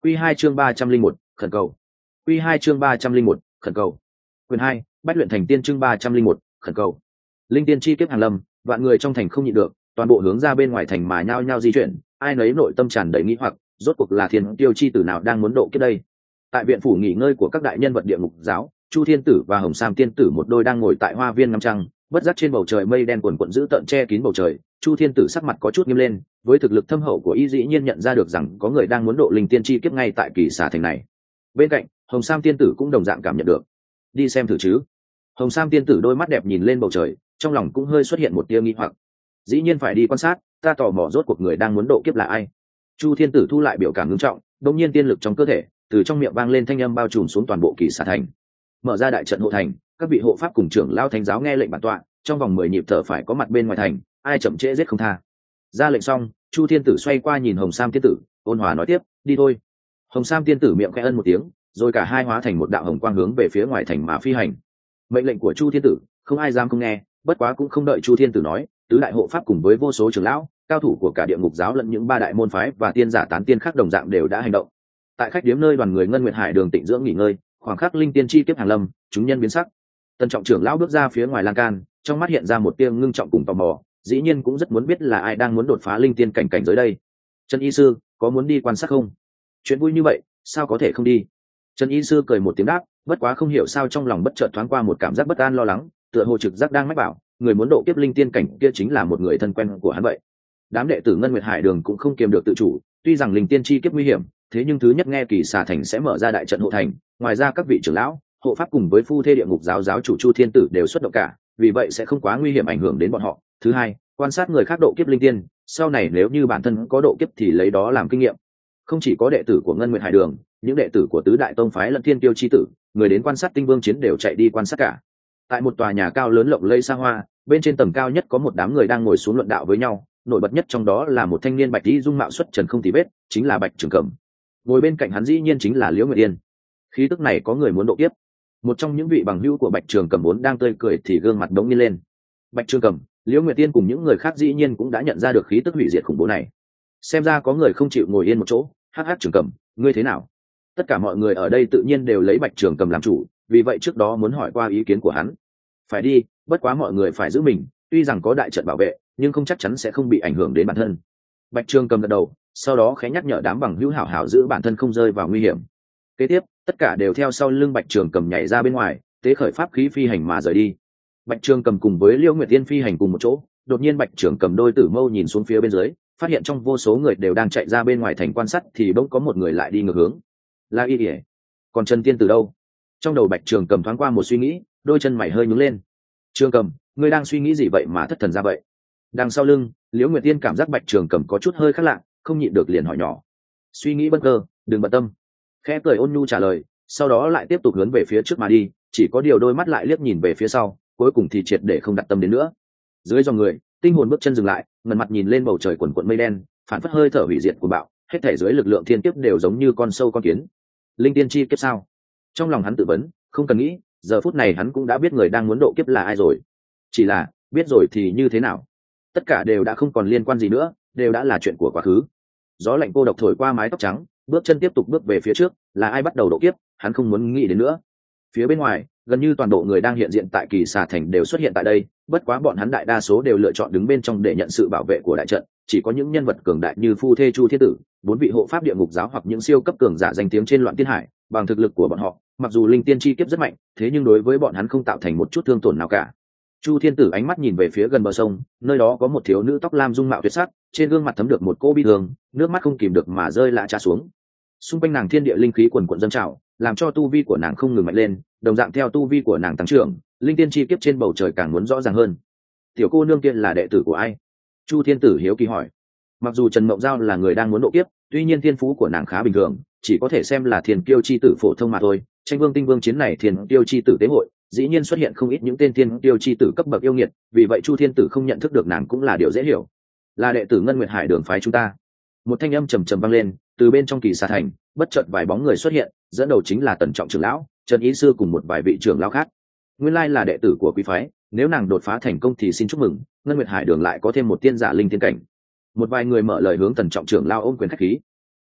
Quy 2 chương 301, khẩn cầu. Quy 2 chương 301, khẩn cầu. Quyền 2, Bách luyện thành tiên chương 301, khẩn cầu. Linh tiên chi kiếp hàng lâm, vạn người trong thành không nhịn được, toàn bộ hướng ra bên ngoài thành mà nhao nhao di chuyển, ai nấy nội tâm tràn đầy nghi hoặc, rốt cuộc là thiên tiêu chi tử nào đang muốn độ kiếp đây. Tại viện phủ nghỉ ngơi của các đại nhân vật địa ngục giáo, Chu Thiên Tử và Hồng Sam Tiên Tử một đôi đang ngồi tại hoa viên ngắm trăng, bất giác trên bầu trời mây đen quần quận giữ tận che kín bầu trời. Chu Thiên Tử sắc mặt có chút nghiêm lên, với thực lực thâm hậu của y dĩ nhiên nhận ra được rằng có người đang muốn độ linh tiên chi kiếp ngay tại kỳ xà thành này. Bên cạnh, Hồng Sam Tiên Tử cũng đồng dạng cảm nhận được. Đi xem thử chứ. Hồng Sam Tiên Tử đôi mắt đẹp nhìn lên bầu trời, trong lòng cũng hơi xuất hiện một tia nghi hoặc. Dĩ nhiên phải đi quan sát, ta tò mò rốt cuộc người đang muốn độ kiếp là ai. Chu Thiên Tử thu lại biểu cảm ngưng trọng, đột nhiên tiên lực trong cơ thể từ trong miệng vang lên thanh âm bao trùm xuống toàn bộ kỳ xà thành. Mở ra đại trận hộ thành, các vị hộ pháp cùng trưởng lao thánh giáo nghe lệnh bản tọa, trong vòng 10 nhịp thở phải có mặt bên ngoài thành, ai chậm trễ giết không tha. Ra lệnh xong, Chu Thiên Tử xoay qua nhìn Hồng Sam Tiên Tử, ôn hòa nói tiếp, đi thôi. Hồng Sam Tiên Tử miệng khẽ ân một tiếng, rồi cả hai hóa thành một đạo hồng quang hướng về phía ngoài thành mà phi hành. Mệnh lệnh của Chu Thiên Tử không ai dám không nghe, bất quá cũng không đợi Chu Thiên Tử nói, tứ đại hộ pháp cùng với vô số trưởng lão cao thủ của cả địa ngục giáo lẫn những ba đại môn phái và tiên giả tán tiên khác đồng dạng đều đã hành động. Tại khách điếm nơi đoàn người Ngân Nguyệt Hải đường tịnh dưỡng nghỉ ngơi, khoảng khắc linh tiên chi kiếp hàng lâm, chúng nhân biến sắc. Tân trọng trưởng lão bước ra phía ngoài lan can, trong mắt hiện ra một tia ngưng trọng cùng tò mò, dĩ nhiên cũng rất muốn biết là ai đang muốn đột phá linh tiên cảnh giới đây. Trần Y sư có muốn đi quan sát không? Chuyện vui như vậy sao có thể không đi? Trần Y sư cười một tiếng đáp, bất quá không hiểu sao trong lòng bất chợt thoáng qua một cảm giác bất an lo lắng, tựa hồ trực giác đang mách bảo người muốn độ kiếp linh tiên cảnh kia chính là một người thân quen của hắn vậy. Đám đệ tử Ngân Nguyệt Hải đường cũng không kiềm được tự chủ, tuy rằng linh tiên chi kiếp nguy hiểm, thế nhưng thứ nhất nghe kỳ xà thành sẽ mở ra đại trận hộ thành, ngoài ra các vị trưởng lão hộ pháp cùng với phu thê địa ngục giáo giáo chủ Chu Thiên Tử đều xuất động cả, vì vậy sẽ không quá nguy hiểm ảnh hưởng đến bọn họ. Thứ hai, quan sát người khác độ kiếp linh tiên, sau này nếu như bản thân có độ kiếp thì lấy đó làm kinh nghiệm. Không chỉ có đệ tử của Ngân Nguyệt Hải đường, những đệ tử của tứ đại tông phái lẫn thiên tiêu chi tử, người đến quan sát tinh vương chiến đều chạy đi quan sát cả. Tại một tòa nhà cao lớn lộng lẫy xa hoa, bên trên tầng cao nhất có một đám người đang ngồi xuống luận đạo với nhau, nổi bật nhất trong đó là một thanh niên bạch y dung mạo xuất trần không tì vết, chính là Bạch Trường Cẩm. Ngồi bên cạnh hắn dĩ nhiên chính là Liễu Nguyệt Yên. Khí tức này có người muốn độ kiếp. Một trong những vị bằng hữu của Bạch Trường Cẩm vốn đang tươi cười thì gương mặt đống nhiên lên. Bạch Trường Cẩm, Liễu Nguyệt Yên cùng những người khác dĩ nhiên cũng đã nhận ra được khí tức hủy diệt khủng bố này. Xem ra có người không chịu ngồi yên một chỗ. Hắc hắc Trường Cẩm, ngươi thế nào? Tất cả mọi người ở đây tự nhiên đều lấy Bạch Trường Cẩm làm chủ, vì vậy trước đó muốn hỏi qua ý kiến của hắn. Phải đi, bất quá mọi người phải giữ mình, tuy rằng có đại trận bảo vệ, nhưng không chắc chắn sẽ không bị ảnh hưởng đến bản thân. Bạch Trường Cẩm gật đầu, sau đó khẽ nhắc nhở đám bằng hữu hảo hảo giữ bản thân không rơi vào nguy hiểm. Kế tiếp, tất cả đều theo sau lưng Bạch Trường Cẩm nhảy ra bên ngoài, tế khởi pháp khí phi hành mà rời đi. Bạch Trường Cẩm cùng với Liễu Nguyệt Yên phi hành cùng một chỗ, đột nhiên Bạch Trường Cẩm đôi tử mâu nhìn xuống phía bên dưới, phát hiện trong vô số người đều đang chạy ra bên ngoài thành quan sát thì bỗng có một người lại đi ngược hướng. La Y Điệp. Còn Trần Tiên từ đâu? Trong đầu Bạch Trường Cẩm thoáng qua một suy nghĩ, đôi chân mày hơi nhướng lên. Trường Cẩm, ngươi đang suy nghĩ gì vậy mà thất thần ra vậy? Đằng sau lưng, Liễu Nguyệt Yên cảm giác Bạch Trường Cẩm có chút hơi khác lạ, không nhịn được liền hỏi nhỏ. Suy nghĩ bất cơ, đừng bận tâm. Khẽ cười ôn nhu trả lời, sau đó lại tiếp tục hướng về phía trước mà đi, chỉ có điều đôi mắt lại liếc nhìn về phía sau, cuối cùng thì triệt để không đặt tâm đến nữa. Dưới dòng người, tinh hồn bước chân dừng lại, ngẩng mặt nhìn lên bầu trời quần quần mây đen, phản phất hơi thở hủy diệt của bạo, hết thảy dưới lực lượng thiên kiếp đều giống như con sâu con kiến. Linh tiên chi kiếp sao? Trong lòng hắn tự vấn, không cần nghĩ, giờ phút này hắn cũng đã biết người đang muốn độ kiếp là ai rồi. Chỉ là, biết rồi thì như thế nào? Tất cả đều đã không còn liên quan gì nữa, đều đã là chuyện của quá khứ. Gió lạnh cô độc thổi qua mái tóc trắng, bước chân tiếp tục bước về phía trước, là ai bắt đầu độ kiếp, hắn không muốn nghĩ đến nữa. Phía bên ngoài, gần như toàn bộ người đang hiện diện tại kỳ xà thành đều xuất hiện tại đây, bất quá bọn hắn đại đa số đều lựa chọn đứng bên trong để nhận sự bảo vệ của đại trận, chỉ có những nhân vật cường đại như phu thê Chu Thiên Tử, 4 vị hộ pháp địa ngục giáo hoặc những siêu cấp cường giả danh tiếng trên loạn tiên hải, bằng thực lực của bọn họ, mặc dù linh tiên chi kiếp rất mạnh, thế nhưng đối với bọn hắn không tạo thành một chút thương tổn nào cả. Chu Thiên Tử ánh mắt nhìn về phía gần bờ sông, nơi đó có một thiếu nữ tóc lam dung mạo tuyệt sắc, trên gương mặt thấm được một cô bi thương, nước mắt không kìm được mà rơi lã chả xuống. Xung quanh nàng thiên địa linh khí quần quần dâng trào, làm cho tu vi của nàng không ngừng mạnh lên, đồng dạng theo tu vi của nàng tăng trưởng, linh tiên chi kiếp trên bầu trời càng muốn rõ ràng hơn. Tiểu cô nương kia là đệ tử của ai? Chu Thiên Tử hiếu kỳ hỏi. Mặc dù Trần Mộng Giao là người đang muốn độ kiếp, tuy nhiên thiên phú của nàng khá bình thường, chỉ có thể xem là thiên kiêu chi tử phổ thông mà thôi. Tranh vương tinh vương chiến này thiên kiêu chi tử tế hội, dĩ nhiên xuất hiện không ít những tên thiên kiêu chi tử cấp bậc yêu nghiệt, vì vậy Chu Thiên Tử không nhận thức được nàng cũng là điều dễ hiểu. Là đệ tử Ngân Nguyệt Hải đường phái chúng ta. Một thanh âm trầm trầm vang lên, từ bên trong kỳ xà thành, bất chợt vài bóng người xuất hiện, dẫn đầu chính là Tần Trọng trưởng lão, Trần Ý sư cùng một vài vị trưởng lão khác. Nguyên lai là đệ tử của quý phái, nếu nàng đột phá thành công thì xin chúc mừng, Ngân Nguyệt Hải đường lại có thêm một tiên giả linh tiên cảnh. Một vài người mở lời hướng Tần Trọng trưởng lão ôm quyền khách khí.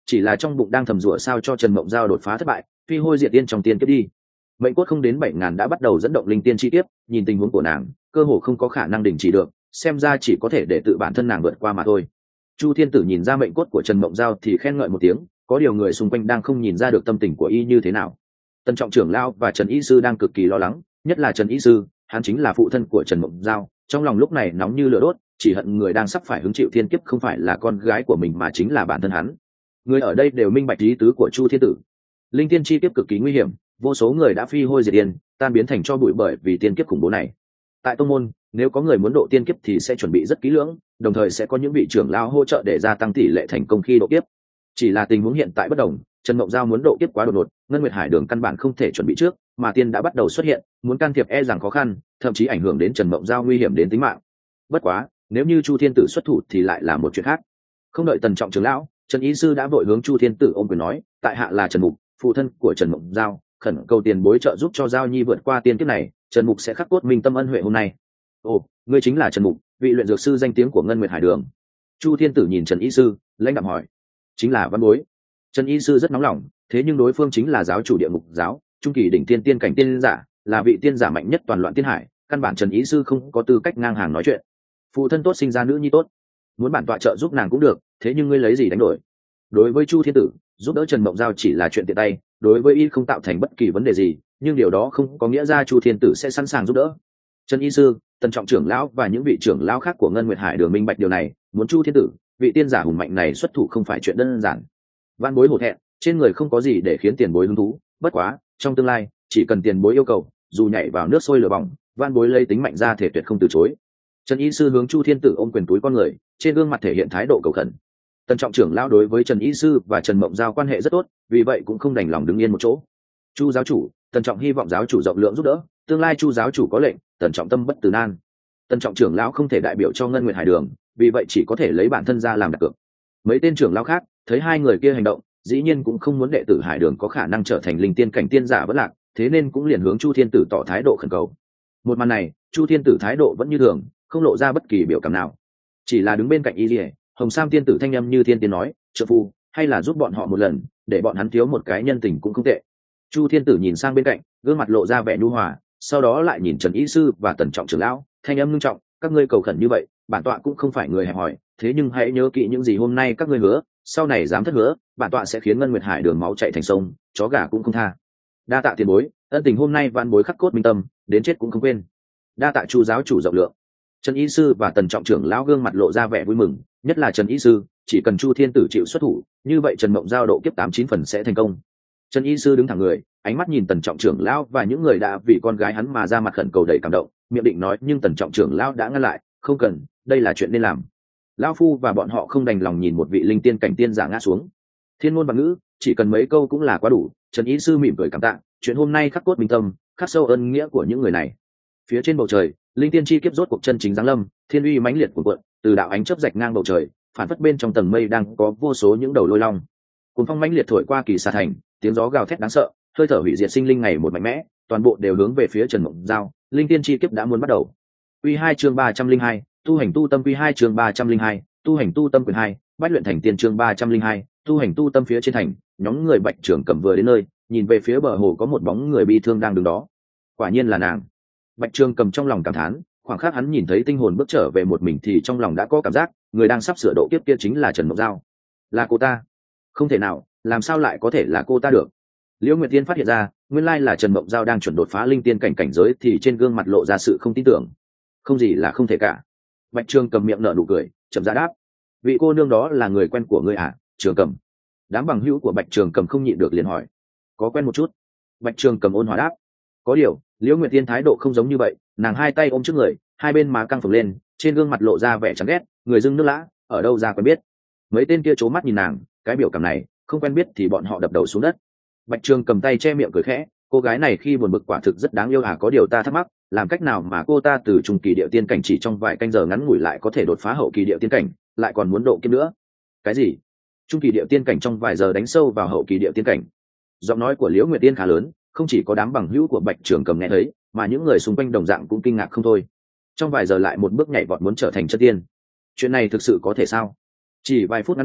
chỉ là trong bụng đang thầm rủa sao cho Trần Mộng Giao đột phá thất bại, phi hôi diệt tiên trong tiên kiếp đi. Mệnh cốt không đến 7.000 đã bắt đầu dẫn động linh tiên chi kiếp, nhìn tình huống của nàng, cơ hồ không có khả năng đình chỉ được, xem ra chỉ có thể để tự bản thân nàng vượt qua mà thôi. Chu Thiên Tử nhìn ra mệnh cốt của Trần Mộng Giao thì khen ngợi một tiếng, có điều người xung quanh đang không nhìn ra được tâm tình của y như thế nào. Tân Trọng trưởng lão và Trần Y sư đang cực kỳ lo lắng, nhất là Trần Y sư, hắn chính là phụ thân của Trần Mộng Giao, trong lòng lúc này nóng như lửa đốt, chỉ hận người đang sắp phải hứng chịu thiên kiếp không phải là con gái của mình mà chính là bản thân hắn. Người ở đây đều minh bạch ý tứ của Chu Thiên Tử. Linh tiên chi kiếp cực kỳ nguy hiểm, vô số người đã phi hôi diệt điên, tan biến thành tro bụi bởi vì tiên kiếp khủng bố này. Tại tông môn, nếu có người muốn độ tiên kiếp thì sẽ chuẩn bị rất kỹ lưỡng, đồng thời sẽ có những vị trưởng lão hỗ trợ để gia tăng tỷ lệ thành công khi độ kiếp. Chỉ là tình huống hiện tại bất đồng, Trần Mộng Giao muốn độ kiếp quá đột ngột, Ngân Nguyệt Hải Đường căn bản không thể chuẩn bị trước, mà tiên đã bắt đầu xuất hiện, muốn can thiệp e rằng khó khăn, thậm chí ảnh hưởng đến Trần Mộng Giao, nguy hiểm đến tính mạng. Bất quá, nếu như Chu Thiên Tử xuất thủ thì lại là một chuyện khác. Không đợi Tần Trọng trưởng lão, Trần Y sư đã vội hướng Chu Thiên Tử ôm quyền nói, tại hạ là Trần Mục, phụ thân của Trần Mộng Giao, khẩn cầu tiền bối trợ giúp cho Giao Nhi vượt qua tiên kiếp này, Trần Mục sẽ khắc cốt minh tâm ân huệ hôm nay. Ồ, ngươi chính là Trần Mục, vị luyện dược sư danh tiếng của Ngân Nguyệt Hải Đường. Chu Thiên Tử nhìn Trần Y sư, lãnh đạm hỏi. Chính là văn bối. Trần Y sư rất nóng lòng, thế nhưng đối phương chính là giáo chủ địa ngục giáo, trung kỳ đỉnh tiên tiên cảnh tiên giả, là vị tiên giả mạnh nhất toàn loạn tiên hải, căn bản Trần Y sư không có tư cách ngang hàng nói chuyện. Phụ thân tốt sinh ra nữ nhi tốt, muốn bản tọa trợ giúp nàng cũng được, thế nhưng ngươi lấy gì đánh đổi? Đối với Chu Thiên Tử, giúp đỡ Trần Mộng Giao chỉ là chuyện tiện tay, đối với y không tạo thành bất kỳ vấn đề gì, nhưng điều đó không có nghĩa ra Chu Thiên Tử sẽ sẵn sàng giúp đỡ. Trần Y sư, Tần Trọng trưởng lão và những vị trưởng lão khác của Ngân Nguyệt Hải Đường minh bạch điều này, muốn Chu Thiên Tử, vị tiên giả hùng mạnh này xuất thủ không phải chuyện đơn giản. Van bối hổ thẹn, trên người không có gì để khiến tiền bối hứng thú, bất quá, trong tương lai, chỉ cần tiền bối yêu cầu, dù nhảy vào nước sôi lửa bỏng, van bối lấy tính mạnh ra thể tuyệt không từ chối. Trần Y sư hướng Chu Thiên Tử ôm quyền túi con người, trên gương mặt thể hiện thái độ cầu khẩn. Tần Trọng trưởng lão đối với Trần Y sư và Trần Mộng Giao quan hệ rất tốt, vì vậy cũng không đành lòng đứng yên một chỗ. Chu giáo chủ, Tần Trọng hy vọng giáo chủ rộng lượng giúp đỡ, tương lai Chu giáo chủ có lệnh, Tần Trọng tâm bất từ nan. Tần Trọng trưởng lão không thể đại biểu cho Ngân Nguyệt Hải Đường, vì vậy chỉ có thể lấy bản thân ra làm đặt cược. Mấy tên trưởng lão khác thấy hai người kia hành động, dĩ nhiên cũng không muốn đệ tử Hải Đường có khả năng trở thành linh tiên cảnh tiên giả vỡ lạc, thế nên cũng liền hướng Chu Thiên Tử tỏ thái độ khẩn cầu. Một màn này, Chu Thiên Tử thái độ vẫn như thường, không lộ ra bất kỳ biểu cảm nào, chỉ là đứng bên cạnh y lìa. Hồng Sam tiên tử thanh âm như thiên tiên nói, trợ phu, hay là giúp bọn họ một lần, để bọn hắn thiếu một cái nhân tình cũng không tệ. Chu Thiên Tử nhìn sang bên cạnh, gương mặt lộ ra vẻ nhu hòa, sau đó lại nhìn Trần Y sư và Tần Trọng trưởng lão, thanh âm ngưng trọng, các ngươi cầu khẩn như vậy, bản tọa cũng không phải người hẹp hòi, thế nhưng hãy nhớ kỹ những gì hôm nay các ngươi hứa, sau này dám thất hứa, bản tọa sẽ khiến Ngân Nguyệt Hải Đường máu chảy thành sông, chó gà cũng không tha. Đa tạ tiền bối, ân tình hôm nay van bối khắc cốt minh tâm, đến chết cũng không quên. Đa tạ Chu giáo chủ rộng lượng. Trần Y sư và Tần Trọng trưởng lão gương mặt lộ ra vẻ vui mừng, nhất là Trần Y sư, chỉ cần Chu Thiên Tử chịu xuất thủ, như vậy Trần Mộng Giao độ kiếp 89 phần sẽ thành công. Trần Y sư đứng thẳng người, ánh mắt nhìn Tần Trọng trưởng lão và những người đã vì con gái hắn mà ra mặt khẩn cầu đầy cảm động, miệng định nói nhưng Tần Trọng trưởng lão đã ngăn lại, không cần, đây là chuyện nên làm. Lão phu và bọn họ không đành lòng nhìn một vị linh tiên cảnh tiên giả ngã xuống. Thiên ngôn bằng ngữ, chỉ cần mấy câu cũng là quá đủ. Trần Y sư mỉm cười cảm tạ, chuyện hôm nay khắc cốt minh tâm, khắc sâu ơn nghĩa của những người này. Phía trên bầu trời, linh tiên chi kiếp rốt cuộc chân chính giáng lâm, thiên uy mãnh liệt cuộn cuộn, từ đạo ánh chớp rạch ngang bầu trời, phản phất bên trong tầng mây đang có vô số những đầu lôi long. Cuồng phong mãnh liệt thổi qua Kỳ Sa thành, tiếng gió gào thét đáng sợ, hơi thở hủy diệt sinh linh ngày một mạnh mẽ, toàn bộ đều hướng về phía Trần Mộng Giao, linh tiên chi kiếp đã muốn bắt đầu. Quy 2 chương 302, tu hành tu tâm. Quy 2 chương 302, tu hành tu tâm quyển 2, bách luyện thành tiên chương 302, tu hành tu tâm. Phía trên thành, nhóm người Bạch Trường Cầm vừa đến nơi, nhìn về phía bờ hồ có một bóng người bi thương đang đứng đó. Quả nhiên là nàng. Bạch Trường Cầm trong lòng cảm thán, khoảng khắc hắn nhìn thấy tinh hồn bước trở về một mình thì trong lòng đã có cảm giác, người đang sắp sửa độ kiếp kia chính là Trần Mộng Giao. Là cô ta? Không thể nào, làm sao lại có thể là cô ta được? Liễu Nguyệt Tiên phát hiện ra, nguyên lai là Trần Mộng Giao đang chuẩn đột phá linh tiên cảnh cảnh giới thì trên gương mặt lộ ra sự không tin tưởng. Không gì là không thể cả. Bạch Trường Cầm miệng nở nụ cười, chậm rãi đáp, vị cô nương đó là người quen của ngươi à, Trường Cầm? Đám bằng hữu của Bạch Trường Cầm không nhịn được liền hỏi. Có quen một chút. Bạch Trường Cầm ôn hòa đáp. Có điều, Liễu Nguyệt Tiên thái độ không giống như vậy, nàng hai tay ôm trước người, hai bên má căng phồng lên, trên gương mặt lộ ra vẻ chán ghét, người dưng nước lã, ở đâu ra quen biết. Mấy tên kia trố mắt nhìn nàng, cái biểu cảm này, không quen biết thì bọn họ đập đầu xuống đất. Bạch Trường cầm tay che miệng cười khẽ, cô gái này khi buồn bực quả thực rất đáng yêu à, có điều ta thắc mắc, làm cách nào mà cô ta từ trung kỳ địa tiên cảnh chỉ trong vài canh giờ ngắn ngủi lại có thể đột phá hậu kỳ địa tiên cảnh, lại còn muốn độ kiếp nữa? Cái gì? Trung kỳ địa tiên cảnh trong vài giờ đánh sâu vào hậu kỳ địa tiên cảnh? Giọng nói của Liễu Nguyệt Tiên khá lớn, không chỉ có đám bằng hữu của Bạch Trường cầm nghe thấy, mà những người xung quanh đồng dạng cũng kinh ngạc không thôi. Trong vài giờ lại một bước nhảy vọt muốn trở thành chân tiên, chuyện này thực sự có thể sao? Chỉ vài phút ngắn ngủi,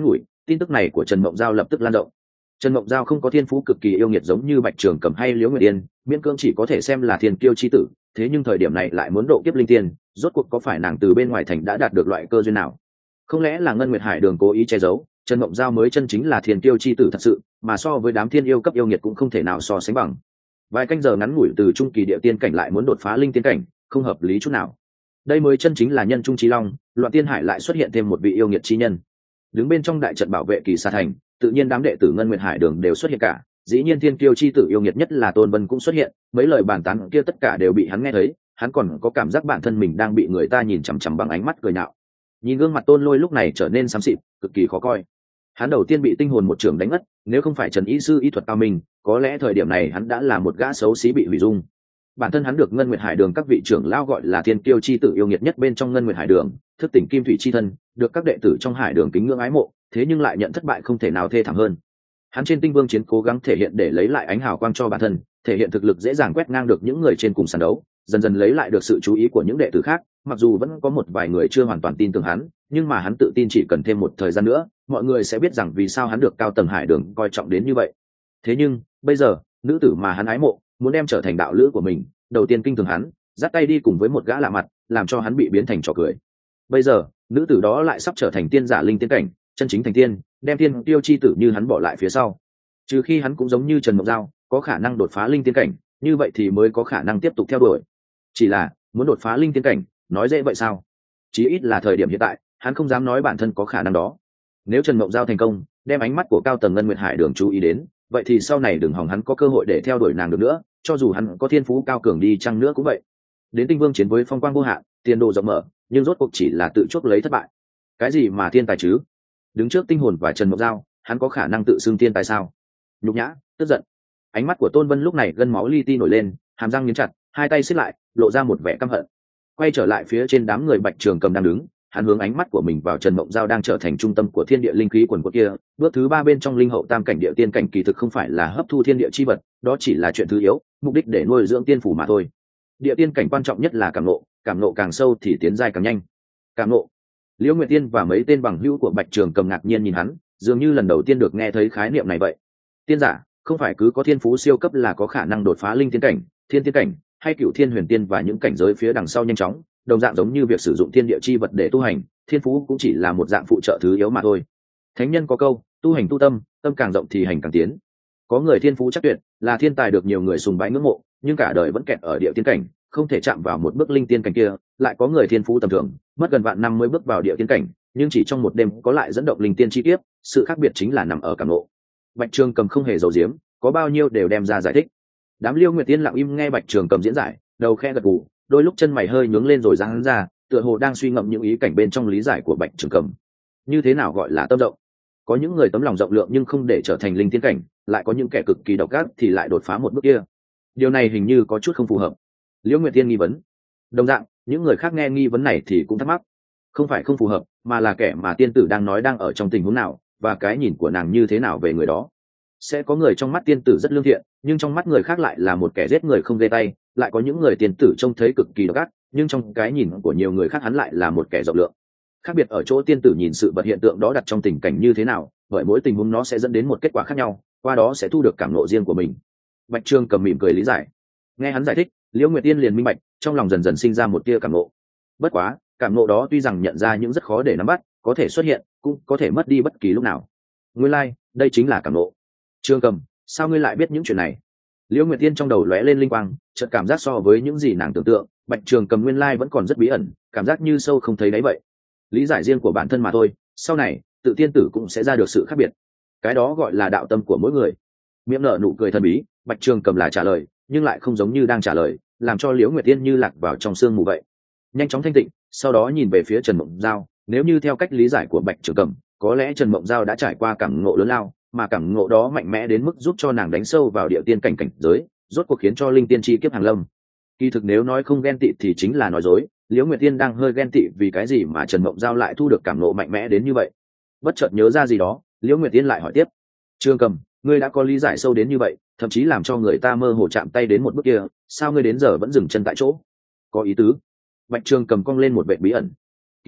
tin tức này của Trần Mộng Giao lập tức lan rộng. Trần Mộng Giao không có thiên phú cực kỳ yêu nghiệt giống như Bạch Trường Cẩm hay Liễu Nguyệt Yên, miễn cưỡng chỉ có thể xem là thiên kiêu chi tử, thế nhưng thời điểm này lại muốn độ kiếp linh tiên, rốt cuộc có phải nàng từ bên ngoài thành đã đạt được loại cơ duyên nào? Không lẽ là Ngân Nguyệt Hải Đường cố ý che giấu, Trần Mộng Giao mới chân chính là thiên kiêu chi tử thật sự, mà so với đám thiên yêu cấp yêu nghiệt cũng không thể nào so sánh bằng. Vài canh giờ ngắn ngủi từ trung kỳ địa tiên cảnh lại muốn đột phá linh tiên cảnh, không hợp lý chút nào. Đây mới chân chính là nhân trung chí long, Loạn Tiên Hải lại xuất hiện thêm một vị yêu nghiệt chi nhân. Đứng bên trong đại trận bảo vệ Kỳ Sa thành, tự nhiên đám đệ tử Ngân Nguyệt Hải Đường đều xuất hiện cả, dĩ nhiên thiên kiêu chi tử yêu nghiệt nhất là Tôn Vân cũng xuất hiện, mấy lời bàn tán kia tất cả đều bị hắn nghe thấy, hắn còn có cảm giác bản thân mình đang bị người ta nhìn chằm chằm bằng ánh mắt cười nhạo. Nhìn gương mặt Tôn Lôi lúc này trở nên xám xịt, cực kỳ khó coi. Hắn đầu tiên bị tinh hồn một trường đánh ngất, nếu không phải Trần y sư y thuật cao minh, có lẽ thời điểm này hắn đã là một gã xấu xí bị hủy dung. Bản thân hắn được Ngân Nguyệt Hải Đường các vị trưởng lao gọi là thiên kiêu chi tử yêu nghiệt nhất bên trong Ngân Nguyệt Hải Đường, thức tỉnh kim thủy chi thân, được các đệ tử trong Hải Đường kính ngưỡng ái mộ, thế nhưng lại nhận thất bại không thể nào thê thảm hơn. Hắn trên Tinh Vương chiến cố gắng thể hiện để lấy lại ánh hào quang cho bản thân, thể hiện thực lực dễ dàng quét ngang được những người trên cùng sàn đấu, dần dần lấy lại được sự chú ý của những đệ tử khác, mặc dù vẫn có một vài người chưa hoàn toàn tin tưởng hắn, nhưng mà hắn tự tin chỉ cần thêm một thời gian nữa, mọi người sẽ biết rằng vì sao hắn được cao tầng Hải Đường coi trọng đến như vậy. Thế nhưng, bây giờ, nữ tử mà hắn ái mộ, muốn đem trở thành đạo lữ của mình, đầu tiên kinh thường hắn, dắt tay đi cùng với một gã lạ mặt, làm cho hắn bị biến thành trò cười. Bây giờ, nữ tử đó lại sắp trở thành tiên giả linh tiên cảnh, chân chính thành tiên, đem thiên tiêu chi tử như hắn bỏ lại phía sau. Trừ khi hắn cũng giống như Trần Mộng Giao, có khả năng đột phá linh tiên cảnh, như vậy thì mới có khả năng tiếp tục theo đuổi. Chỉ là, muốn đột phá linh tiên cảnh, nói dễ vậy sao? Chí ít là thời điểm hiện tại, hắn không dám nói bản thân có khả năng đó. Nếu Trần Mộng Giao thành công, đem ánh mắt của cao tầng Ngân Nguyệt Hải Đường chú ý đến, vậy thì sau này đừng hòng hắn có cơ hội để theo đuổi nàng được nữa, cho dù hắn có thiên phú cao cường đi chăng nữa cũng vậy. Đến Tinh Vương chiến với phong quang vô hạn, tiền đồ rộng mở, nhưng rốt cuộc chỉ là tự chuốc lấy thất bại. Cái gì mà thiên tài chứ? Đứng trước Tinh Hồn và Trần Mộng Giao, hắn có khả năng tự xưng thiên tài sao? Nhục nhã, tức giận. Ánh mắt của Tôn Vân lúc này gân máu li ti nổi lên, hàm răng nghiến chặt, hai tay siết lại, lộ ra một vẻ căm hận. Quay trở lại phía trên đám người Bạch Trường Cầm đang đứng, hắn hướng ánh mắt của mình vào Trần Mộng Giao đang trở thành trung tâm của thiên địa linh khí quần quật kia. Bước thứ 3 bên trong linh hậu tam cảnh địa tiên cảnh kỳ thực không phải là hấp thu thiên địa chi vật, đó chỉ là chuyện thứ yếu, mục đích để nuôi dưỡng tiên phủ mà thôi. Địa tiên cảnh quan trọng nhất là cảm nộ càng sâu thì tiến giai càng nhanh. Cảm nộ. Liễu Nguyệt Tiên và mấy tên bằng hữu của Bạch Trường Cầm ngạc nhiên nhìn hắn, dường như lần đầu tiên được nghe thấy khái niệm này vậy. Tiên giả, không phải cứ có thiên phú siêu cấp là có khả năng đột phá linh tiên cảnh, thiên tiên cảnh, hay cựu thiên huyền tiên và những cảnh giới phía đằng sau nhanh chóng, đồng dạng giống như việc sử dụng thiên địa chi vật để tu hành, thiên phú cũng chỉ là một dạng phụ trợ thứ yếu mà thôi. Thánh nhân có câu, tu hành tu tâm, tâm càng rộng thì hành càng tiến. Có người thiên phú chắc tuyệt, là thiên tài được nhiều người sùng bái ngưỡng mộ, nhưng cả đời vẫn kẹt ở địa tiên cảnh, không thể chạm vào một bước linh tiên cảnh kia. Lại có người thiên phú tầm thường, mất gần vạn năm mới bước vào địa tiên cảnh, nhưng chỉ trong một đêm có lại dẫn động linh tiên chi kiếp. Sự khác biệt chính là nằm ở cảm ngộ. Bạch Trường Cầm không hề giấu giếm, có bao nhiêu đều đem ra giải thích. Đám Liêu Nguyệt Tiên lặng im nghe Bạch Trường Cầm diễn giải, đầu khe gật gù, đôi lúc chân mày hơi nhướng lên rồi giãn ra, tựa hồ đang suy ngẫm những ý cảnh bên trong lý giải của Bạch Trường Cầm. Như thế nào gọi là tâm rộng? Có những người tấm lòng rộng lượng nhưng không để trở thành linh tiên cảnh, lại có những kẻ cực kỳ độc ác thì lại đột phá một bước kia. Điều này hình như có chút không phù hợp. Liễu Nguyệt Tiên nghi vấn. Đồng dạng, những người khác nghe nghi vấn này thì cũng thắc mắc. Không phải không phù hợp, mà là kẻ mà tiên tử đang nói đang ở trong tình huống nào, và cái nhìn của nàng như thế nào về người đó. Sẽ có người trong mắt tiên tử rất lương thiện, nhưng trong mắt người khác lại là một kẻ giết người không ghê tay, lại có những người tiên tử trông thấy cực kỳ độc ác, nhưng trong cái nhìn của nhiều người khác hắn lại là một kẻ rộng lượng. Khác biệt ở chỗ tiên tử nhìn sự vật hiện tượng đó đặt trong tình cảnh như thế nào, bởi mỗi tình huống nó sẽ dẫn đến một kết quả khác nhau, qua đó sẽ thu được cảm ngộ riêng của mình. Bạch Trường Cầm mỉm cười lý giải. Nghe hắn giải thích, Liễu Nguyệt Tiên liền minh bạch, trong lòng dần dần sinh ra một tia cảm ngộ. Bất quá, cảm ngộ đó tuy rằng nhận ra những rất khó để nắm bắt, có thể xuất hiện, cũng có thể mất đi bất kỳ lúc nào. Nguyên lai, đây chính là cảm ngộ. Trường Cầm, sao ngươi lại biết những chuyện này? Liễu Nguyệt Tiên trong đầu lóe lên linh quang, chợt cảm giác so với những gì nàng tưởng tượng, Bạch Trường Cầm nguyên lai vẫn còn rất bí ẩn, cảm giác như sâu không thấy đáy vậy. Lý giải riêng của bản thân mà thôi, sau này, tự tiên tử cũng sẽ ra được sự khác biệt. Cái đó gọi là đạo tâm của mỗi người. Miệng nở nụ cười thần bí, Bạch Trường Cầm là trả lời, nhưng lại không giống như đang trả lời, làm cho Liễu Nguyệt Tiên như lạc vào trong sương mù vậy. Nhanh chóng thanh tịnh, sau đó nhìn về phía Trần Mộng Giao, nếu như theo cách lý giải của Bạch Trường Cầm, có lẽ Trần Mộng Giao đã trải qua cảm ngộ lớn lao, mà cảm ngộ đó mạnh mẽ đến mức giúp cho nàng đánh sâu vào địa tiên cảnh cảnh giới, rốt cuộc khiến cho linh tiên chi kiếp hàng lâm. Kỳ thực nếu nói không ghen tị thì chính là nói dối, Liễu Nguyệt Tiên đang hơi ghen tị vì cái gì mà Trần Mộng Giao lại thu được cảm ngộ mạnh mẽ đến như vậy. Bất chợt nhớ ra gì đó, Liễu Nguyệt Tiên lại hỏi tiếp: Trường Cầm, ngươi đã có lý giải sâu đến như vậy, thậm chí làm cho người ta mơ hồ chạm tay đến một bước kia, sao ngươi đến giờ vẫn dừng chân tại chỗ? Có ý tứ. Bạch Trường Cầm cong lên một vẻ bí ẩn. Kỳ thực,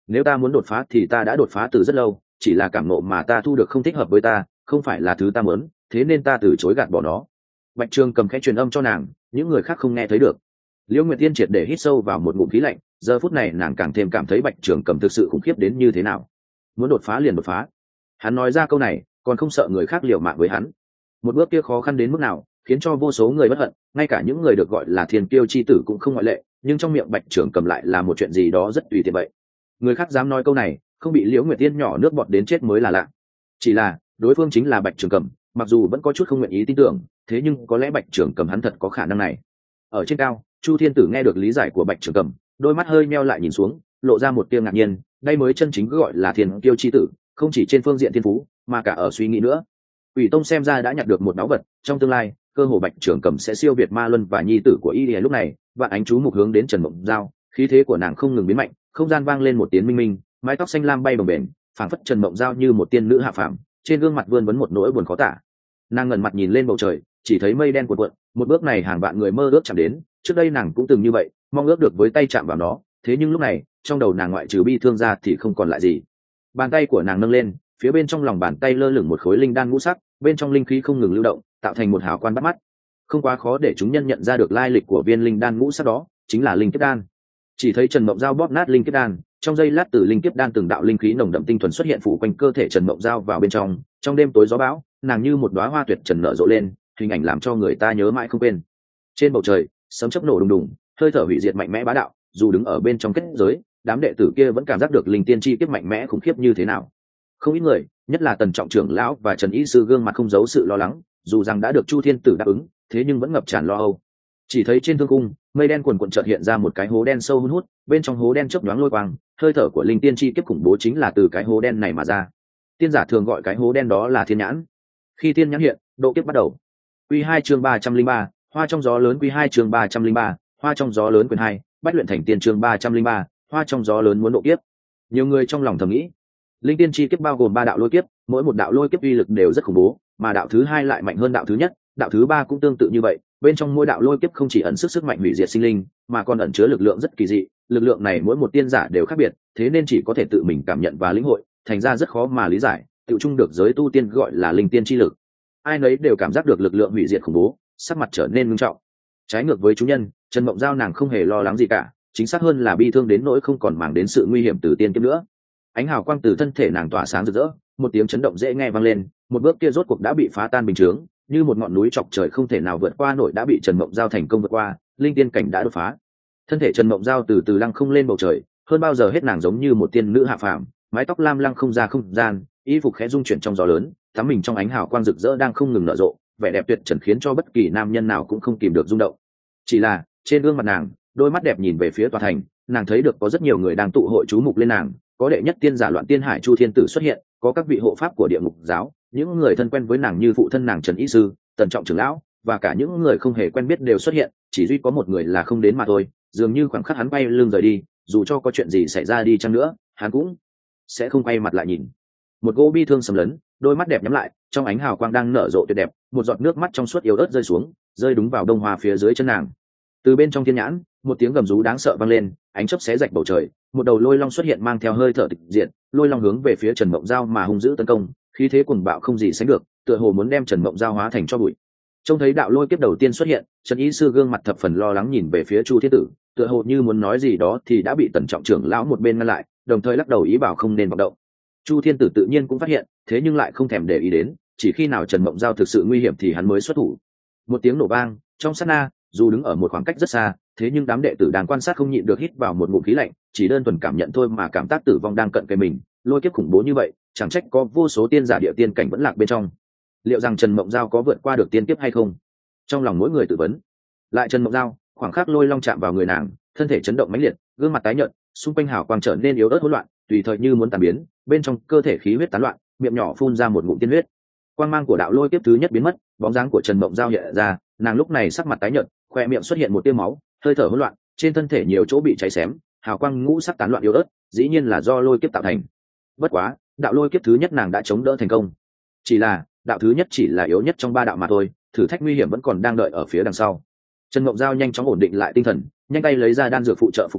nếu ta muốn đột phá thì ta đã đột phá từ rất lâu, chỉ là cảm nộ mà ta thu được không thích hợp với ta, không phải là thứ ta muốn, thế nên ta từ chối gạt bỏ nó. Bạch Trường Cầm khẽ truyền âm cho nàng, những người khác không nghe thấy được. Liễu Nguyệt Tiên triệt để hít sâu vào một ngụm khí lạnh, giờ phút này nàng càng thêm cảm thấy Bạch Trường Cầm thực sự khủng khiếp đến như thế nào. Muốn đột phá liền đột phá. Hắn nói ra câu này, còn không sợ người khác liều mạng với hắn. Một bước kia khó khăn đến mức nào, khiến cho vô số người bất hận, ngay cả những người được gọi là thiên kiêu chi tử cũng không ngoại lệ, nhưng trong miệng Bạch Trường Cầm lại là một chuyện gì đó rất tùy tiện vậy. Người khác dám nói câu này, không bị Liễu Nguyệt Tiên nhỏ nước bọt đến chết mới là lạ. Chỉ là, đối phương chính là Bạch Trường Cầm, mặc dù vẫn có chút không nguyện ý tin tưởng, thế nhưng có lẽ Bạch Trường Cầm hắn thật có khả năng này. Ở trên cao, Chu Thiên Tử nghe được lý giải của Bạch Trường Cầm, đôi mắt hơi meo lại nhìn xuống, lộ ra một tia ngạc nhiên, đây mới chân chính gọi là thiên kiêu chi tử, không chỉ trên phương diện thiên phú, mà cả ở suy nghĩ nữa. Quỷ Tông xem ra đã nhặt được một báu vật, trong tương lai, cơ hồ Bạch Trường Cầm sẽ siêu việt Ma Luân và nhi tử của y. Lúc này, vạn ánh chú mục hướng đến Trần Mộng Giao, khí thế của nàng không ngừng biến mạnh, không gian vang lên một tiếng minh minh, mái tóc xanh lam bay bồng bềnh, phảng phất Trần Mộng Giao như một tiên nữ hạ phàm, trên gương mặt vươn vấn một nỗi buồn khó tả. Nàng ngẩng mặt nhìn lên bầu trời, chỉ thấy mây đen cuộn cuộn, một bước này hàng vạn người mơ ước chạm đến, trước đây nàng cũng từng như vậy, mong ước được với tay chạm vào nó, thế nhưng lúc này, trong đầu nàng ngoại trừ bi thương ra thì không còn lại gì. Bàn tay của nàng nâng lên, phía bên trong lòng bàn tay lơ lửng một khối linh đan ngũ sắc, bên trong linh khí không ngừng lưu động, tạo thành một hào quang bắt mắt. Không quá khó để chúng nhân nhận ra được lai lịch của viên linh đan ngũ sắc đó, chính là linh kiếp đan. Chỉ thấy Trần Mộng Giao bóp nát linh kiếp đan, trong giây lát từ linh kiếp đan từng đạo linh khí nồng đậm tinh thuần xuất hiện phủ quanh cơ thể Trần Mộng Giao vào bên trong đêm tối gió bão, nàng như một đóa hoa tuyệt trần nở rộ lên, hình ảnh làm cho người ta nhớ mãi không quên. Trên bầu trời, sấm chớp nổ đùng đùng, hơi thở hủy diệt mạnh mẽ bá đạo, dù đứng ở bên trong kết giới, đám đệ tử kia vẫn cảm giác được linh tiên chi kiếp mạnh mẽ khủng khiếp như thế nào. Không ít người, nhất là Tần Trọng trưởng lão và Trần Y sư gương mặt không giấu sự lo lắng, dù rằng đã được Chu Thiên Tử đáp ứng, thế nhưng vẫn ngập tràn lo âu. Chỉ thấy trên thương cung, mây đen cuồn cuộn chợt hiện ra một cái hố đen sâu hun hút, bên trong hố đen chớp nhoáng lôi quang, hơi thở của linh tiên chi kiếp khủng bố chính là từ cái hố đen này mà ra. Tiên giả thường gọi cái hố đen đó là thiên nhãn. Khi thiên nhãn hiện, độ kiếp bắt đầu. Quy 2 chương 303, hoa trong gió lớn. Quy 2 chương 303, hoa trong gió lớn. Quyền 2, bách luyện thành tiên chương 303, hoa trong gió lớn muốn độ kiếp. Nhiều người trong lòng thầm nghĩ, linh tiên chi kiếp bao gồm 3 đạo lôi kiếp, mỗi một đạo lôi kiếp uy lực đều rất khủng bố, mà đạo thứ hai lại mạnh hơn đạo thứ nhất, đạo thứ ba cũng tương tự như vậy. Bên trong mỗi đạo lôi kiếp không chỉ ẩn sức mạnh hủy diệt sinh linh, mà còn ẩn chứa lực lượng rất kỳ dị, lực lượng này mỗi một tiên giả đều khác biệt, thế nên chỉ có thể tự mình cảm nhận và lĩnh hội, thành ra rất khó mà lý giải, tự chung được giới tu tiên gọi là linh tiên chi lực. Ai nấy đều cảm giác được lực lượng hủy diệt khủng bố, sắc mặt trở nên nghiêm trọng. Trái ngược với chúng nhân, Trần Mộng Giao nàng không hề lo lắng gì cả, chính xác hơn là bi thương đến nỗi không còn màng đến sự nguy hiểm từ tiên kiếp nữa. Ánh hào quang từ thân thể nàng tỏa sáng rực rỡ, một tiếng chấn động dễ nghe vang lên, một bước kia rốt cuộc đã bị phá tan bình chướng, như một ngọn núi chọc trời không thể nào vượt qua nổi đã bị Trần Mộng Giao thành công vượt qua, linh tiên cảnh đã đột phá. Thân thể Trần Mộng Giao từ từ lăng không lên bầu trời, hơn bao giờ hết nàng giống như một tiên nữ hạ phàm, mái tóc lam lăng không ra không gian, y phục khẽ rung chuyển trong gió lớn, tắm mình trong ánh hào quang rực rỡ đang không ngừng nở rộ, vẻ đẹp tuyệt trần khiến cho bất kỳ nam nhân nào cũng không kìm được rung động. Chỉ là, trên gương mặt nàng, đôi mắt đẹp nhìn về phía tòa thành, nàng thấy được có rất nhiều người đang tụ hội chú mục lên nàng, có đệ nhất tiên giả Loạn Tiên Hải Chu Thiên Tử xuất hiện, có các vị hộ pháp của Địa Ngục giáo, những người thân quen với nàng như phụ thân nàng Trần Y sư, Tần Trọng trưởng lão, và cả những người không hề quen biết đều xuất hiện, chỉ duy có một người là không đến mà thôi, dường như khoảng khắc hắn bay lưng rời đi, dù cho có chuyện gì xảy ra đi chăng nữa, hắn cũng sẽ không quay mặt lại nhìn. Một gỗ bi thương sầm lấn, đôi mắt đẹp nhắm lại, trong ánh hào quang đang nở rộ tuyệt đẹp, một giọt nước mắt trong suốt yếu ớt rơi xuống, rơi đúng vào đông hoa phía dưới chân nàng. Từ bên trong thiên nhãn, một tiếng gầm rú đáng sợ vang lên, ánh chớp xé rạch bầu trời, một đầu lôi long xuất hiện mang theo hơi thở tịch diệt, lôi long hướng về phía Trần Mộng Giao mà hung dữ tấn công, khí thế cuồng bạo không gì sánh được, tựa hồ muốn đem Trần Mộng Giao hóa thành tro bụi. Trông thấy đạo lôi kiếp đầu tiên xuất hiện, Trần Y sư gương mặt thập phần lo lắng nhìn về phía Chu Thiên Tử, tựa hồ như muốn nói gì đó thì đã bị Tần Trọng trưởng lão một bên ngăn lại, đồng thời lắc đầu ý bảo không nên vọng động. Chu Thiên Tử tự nhiên cũng phát hiện, thế nhưng lại không thèm để ý đến, chỉ khi nào Trần Mộng Giao thực sự nguy hiểm thì hắn mới xuất thủ. Một tiếng nổ vang, trong sát na, dù đứng ở một khoảng cách rất xa, thế nhưng đám đệ tử đang quan sát không nhịn được hít vào một ngụm khí lạnh, chỉ đơn thuần cảm nhận thôi mà cảm giác tử vong đang cận kề mình, lôi kiếp khủng bố như vậy, chẳng trách có vô số tiên giả địa tiên cảnh vẫn lạc bên trong. Liệu rằng Trần Mộng Giao có vượt qua được tiên kiếp hay không? Trong lòng mỗi người tự vấn. Lại Trần Mộng Giao, khoảng khắc lôi long chạm vào người nàng, thân thể chấn động mãnh liệt, gương mặt tái nhợt, xung quanh hào quang trở nên yếu ớt hỗn loạn, tùy thời như muốn tàn biến, bên trong cơ thể khí huyết tán loạn, miệng nhỏ phun ra một ngụm tiên huyết. Quang mang của đạo lôi kiếp thứ nhất biến mất, bóng dáng của Trần Mộng Giao hiện ra, nàng lúc này sắc mặt tái nhợt, khoe miệng xuất hiện một tia máu, hơi thở hỗn loạn, trên thân thể nhiều chỗ bị cháy xém, hào quang ngũ sắc tán loạn yếu ớt, dĩ nhiên là do lôi kiếp tạo thành. Bất quá, đạo lôi kiếp thứ nhất nàng đã chống đỡ thành công. Chỉ là, đạo thứ nhất chỉ là yếu nhất trong 3 đạo mà thôi, thử thách nguy hiểm vẫn còn đang đợi ở phía đằng sau. Trần Mộng Giao nhanh chóng ổn định lại tinh thần, nhanh tay lấy ra đan dược phụ trợ phục dụng,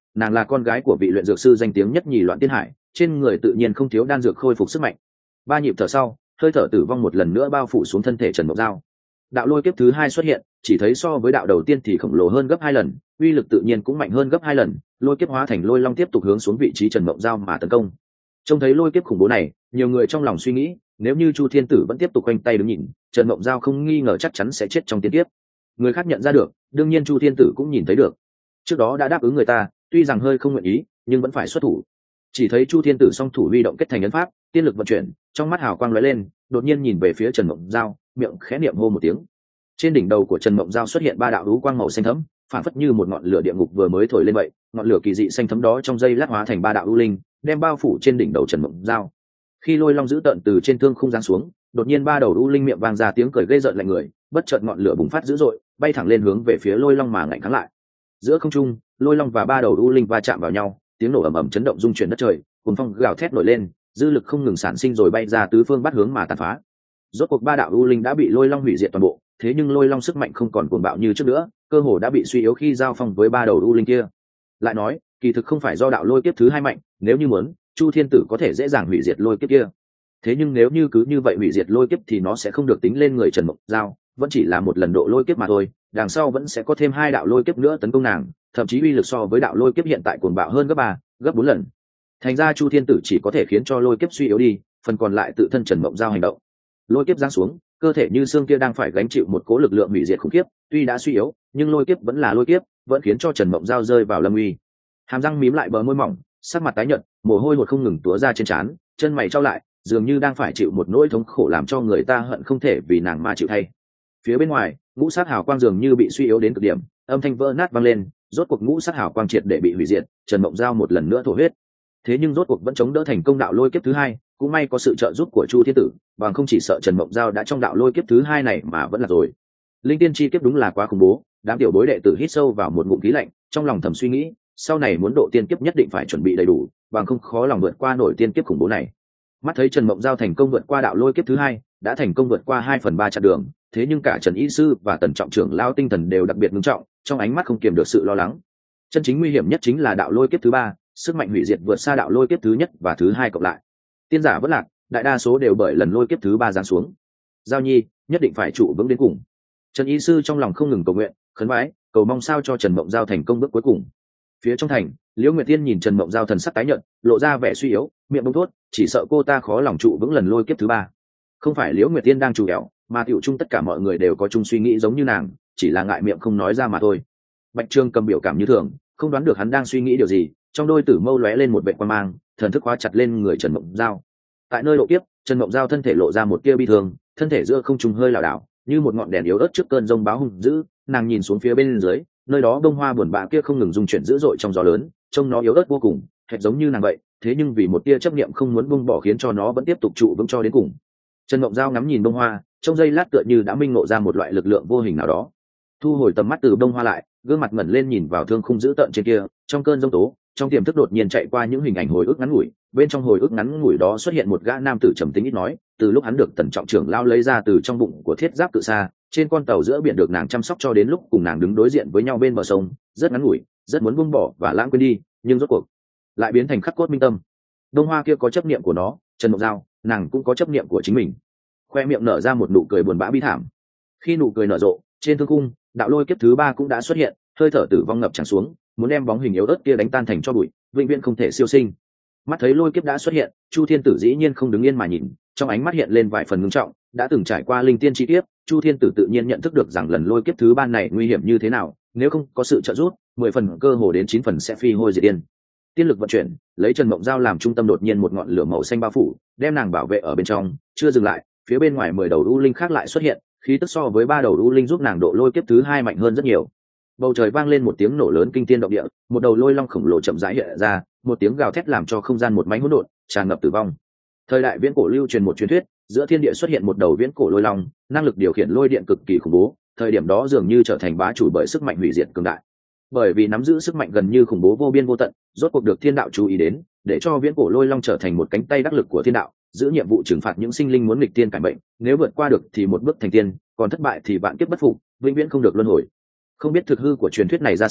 nàng là con gái của vị luyện dược sư danh tiếng nhất nhì Loạn Tiên Hải, trên người tự nhiên không thiếu đan dược khôi phục sức mạnh. 3 nhịp thở sau, hơi thở tử vong một lần nữa bao phủ xuống thân thể Trần Mộng Giao. Đạo lôi kiếp thứ 2 xuất hiện, chỉ thấy so với đạo đầu tiên thì khổng lồ hơn gấp 2 lần, uy lực tự nhiên cũng mạnh hơn gấp 2 lần, lôi kiếp hóa thành lôi long tiếp tục hướng xuống vị trí Trần Mộng Giao mà tấn công. Trông thấy lôi kiếp khủng bố này, nhiều người trong lòng suy nghĩ, nếu như Chu Thiên Tử vẫn tiếp tục quanh tay đứng nhìn, Trần Mộng Giao không nghi ngờ chắc chắn sẽ chết trong tiên kiếp. Người khác nhận ra được, đương nhiên Chu Thiên Tử cũng nhìn thấy được. Trước đó đã đáp ứng người ta, tuy rằng hơi không nguyện ý, nhưng vẫn phải xuất thủ. Chỉ thấy Chu Thiên Tử song thủ huy động kết thành ấn pháp, tiên lực vận chuyển, trong mắt hào quang lóe lên, đột nhiên nhìn về phía Trần Mộng Giao, miệng khẽ niệm hô một tiếng. Trên đỉnh đầu của Trần Mộng Giao xuất hiện 3 đạo lũ quang màu xanh thẫm, phản phất như một ngọn lửa địa ngục vừa mới thổi lên vậy, ngọn lửa kỳ dị xanh thẫm đó trong giây lát hóa thành 3 đạo u linh, đem bao phủ trên đỉnh đầu Trần Mộng Giao. Khi lôi long dữ tợn từ trên thương khung giáng xuống, đột nhiên 3 đầu u linh miệng vang ra tiếng cười ghê rợn lạnh người, bất chợt ngọn lửa bùng phát dữ dội, bay thẳng lên hướng về phía lôi long mà ngạnh kháng lại. Giữa không trung, lôi long và 3 đầu u linh va chạm vào nhau, tiếng nổ ầm ầm chấn động rung chuyển đất trời, cuồng phong gào thét nổi lên, dư lực không ngừng sản sinh rồi bay ra tứ phương bắt hướng mà tàn phá. Rốt cuộc 3 đạo u linh đã bị lôi long hủy diệt toàn bộ, thế nhưng lôi long sức mạnh không còn cuồng bạo như trước nữa, cơ hồ đã bị suy yếu khi giao phong với 3 đầu u linh kia. Lại nói, kỳ thực không phải do đạo lôi kiếp thứ 2 mạnh, nếu như muốn, Chu Thiên Tử có thể dễ dàng hủy diệt lôi kiếp kia. Thế nhưng nếu như cứ như vậy hủy diệt lôi kiếp thì nó sẽ không được tính lên người Trần Mộng Giao, vẫn chỉ là một lần độ lôi kiếp mà thôi, đằng sau vẫn sẽ có thêm 2 đạo lôi kiếp nữa tấn công nàng, thậm chí uy lực so với đạo lôi kiếp hiện tại cuồng bạo hơn gấp 3, gấp 4 lần. Thành ra Chu Thiên Tử chỉ có thể khiến cho lôi kiếp suy yếu đi, phần còn lại tự thân Trần Mộng Giao hành động. Lôi kiếp giáng xuống, cơ thể như xương kia đang phải gánh chịu một cỗ lực lượng hủy diệt khủng khiếp, tuy đã suy yếu, nhưng lôi kiếp vẫn là lôi kiếp, vẫn khiến cho Trần Mộng Giao rơi vào lâm uy. Hàm răng mím lại bờ môi mỏng, sắc mặt tái nhợt, mồ hôi hột không ngừng túa ra trên trán, chân mày chau lại, dường như đang phải chịu một nỗi thống khổ làm cho người ta hận không thể vì nàng mà chịu thay. Phía bên ngoài, ngũ sát hào quang dường như bị suy yếu đến cực điểm, âm thanh vỡ nát vang lên, rốt cuộc ngũ sát hào quang triệt để bị hủy diệt, Trần Mộng Giao một lần nữa thổ huyết. Thế nhưng rốt cuộc vẫn chống đỡ thành công đạo lôi kiếp thứ 2, cũng may có sự trợ giúp của Chu Thiên Tử, bằng không chỉ sợ Trần Mộng Giao đã trong đạo lôi kiếp thứ 2 này mà vẫn là rồi. Linh tiên chi kiếp đúng là quá khủng bố, đám tiểu bối đệ tử hít sâu vào một ngụm khí lạnh, trong lòng thầm suy nghĩ, sau này muốn độ tiên kiếp nhất định phải chuẩn bị đầy đủ, bằng không khó lòng vượt qua nổi tiên kiếp khủng bố này. Mắt thấy Trần Mộng Giao thành công vượt qua đạo lôi kiếp thứ 2, đã thành công vượt qua 2/3 chặng đường, thế nhưng cả Trần Y sư và Tần trọng trưởng lao tinh thần đều đặc biệt nghiêm trọng, trong ánh mắt không kiềm được sự lo lắng. Chân chính nguy hiểm nhất chính là đạo lôi kiếp thứ 3, sức mạnh hủy diệt vượt xa đạo lôi kiếp thứ nhất và thứ 2 cộng lại. Tiên giả vẫn lạc, đại đa số đều bởi lần lôi kiếp thứ 3 giáng xuống. Giao Nhi nhất định phải trụ vững đến cùng. Trần Y sư trong lòng không ngừng cầu nguyện, khấn vái, cầu mong sao cho Trần Mộng Giao thành công bước cuối cùng. Phía trong thành, Liễu Nguyệt Tiên nhìn Trần Mộng Giao thần sắc tái nhợt, lộ ra vẻ suy yếu, miệng bông thốt, chỉ sợ cô ta khó lòng trụ vững lần lôi kiếp thứ 3. Không phải Liễu Nguyệt Tiên đang chủ đẻo, mà tiểu chung tất cả mọi người đều có chung suy nghĩ giống như nàng, chỉ là ngại miệng không nói ra mà thôi. Bạch Trương cầm biểu cảm như thường, không đoán được hắn đang suy nghĩ điều gì, trong đôi tử mâu lóe lên một vẻ quan mang, thần thức khóa chặt lên người Trần Mộng Giao. Tại nơi độ kiếp, Trần Mộng Giao thân thể lộ ra một tia bi thương, thân thể giữa không trung hơi lảo đảo, như một ngọn đèn yếu ớt trước cơn giông báo hung dữ. Nàng nhìn xuống phía bên dưới, nơi đó bông hoa buồn bã kia không ngừng rung chuyển dữ dội trong gió lớn, trông nó yếu ớt vô cùng, hệt giống như nàng vậy. Thế nhưng vì một tia chấp niệm không muốn buông bỏ khiến cho nó vẫn tiếp tục trụ vững cho đến cùng. Trần Mộng Giao ngắm nhìn bông hoa, trong giây lát tựa như đã minh ngộ ra một loại lực lượng vô hình nào đó. Thu hồi tầm mắt từ bông hoa lại, gương mặt ngẩng lên nhìn vào thương khung dữ tợn trên kia, trong cơn giông tố, trong tiềm thức đột nhiên chạy qua những hình ảnh hồi ức ngắn ngủi. Bên trong hồi ức ngắn ngủi đó xuất hiện một gã nam tử trầm tính ít nói, từ lúc hắn được Tần trọng trưởng lao lấy ra từ trong bụng của Thiết Giáp Cự Sa, trên con tàu giữa biển được nàng chăm sóc cho đến lúc cùng nàng đứng đối diện với nhau bên bờ sông, rất ngắn ngủi, rất muốn buông bỏ và lãng quên đi, nhưng rốt cuộc lại biến thành khắc cốt minh tâm. Đông hoa kia có chấp niệm của nó, Trần Mộng Giao, nàng cũng có chấp niệm của chính mình. Khoe miệng nở ra một nụ cười buồn bã bi thảm. Khi nụ cười nở rộ, trên thương cung, đạo lôi kiếp thứ 3 cũng đã xuất hiện, hơi thở tử vong ngập tràn xuống, muốn đem bóng hình yếu ớt kia đánh tan thành tro bụi, vĩnh viễn không thể siêu sinh. Mắt thấy lôi kiếp đã xuất hiện, Chu Thiên Tử dĩ nhiên không đứng yên mà nhìn, trong ánh mắt hiện lên vài phần ngưng trọng. Đã từng trải qua linh tiên chi kiếp, Chu Thiên Tử tự nhiên nhận thức được rằng lần lôi kiếp thứ 3 này nguy hiểm như thế nào, nếu không có sự trợ giúp, 10 phần cơ hồ đến 9 phần sẽ phi hôi diệt điên. Tiên lực vận chuyển, lấy Trần Mộng Giao làm trung tâm, đột nhiên một ngọn lửa màu xanh bao phủ, đem nàng bảo vệ ở bên trong. Chưa dừng lại, phía bên ngoài 10 đầu u linh khác lại xuất hiện, khí tức so với 3 đầu u linh giúp nàng độ lôi kiếp thứ 2 mạnh hơn rất nhiều. Bầu trời vang lên một tiếng nổ lớn kinh thiên động địa, một đầu lôi long khổng lồ chậm rãi hiện ra, một tiếng gào thét làm cho không gian một mảnh hỗn độn, tràn ngập tử vong. Thời đại viễn cổ lưu truyền một truyền thuyết, giữa thiên địa xuất hiện một đầu viễn cổ lôi long, năng lực điều khiển lôi điện cực kỳ khủng bố, thời điểm đó dường như trở thành bá chủ bởi sức mạnh hủy diệt cường đại. Bởi vì nắm giữ sức mạnh gần như khủng bố vô biên vô tận, rốt cuộc được thiên đạo chú ý đến, để cho viễn cổ lôi long trở thành một cánh tay đắc lực của thiên đạo, giữ nhiệm vụ trừng phạt những sinh linh muốn nghịch tiên cải mệnh, nếu vượt qua được thì một bước thành tiên, còn thất bại thì vạn kiếp bất phục, vĩnh viễn không được luân hồi. Không biết thực hư của truyền thuyết này ra sao,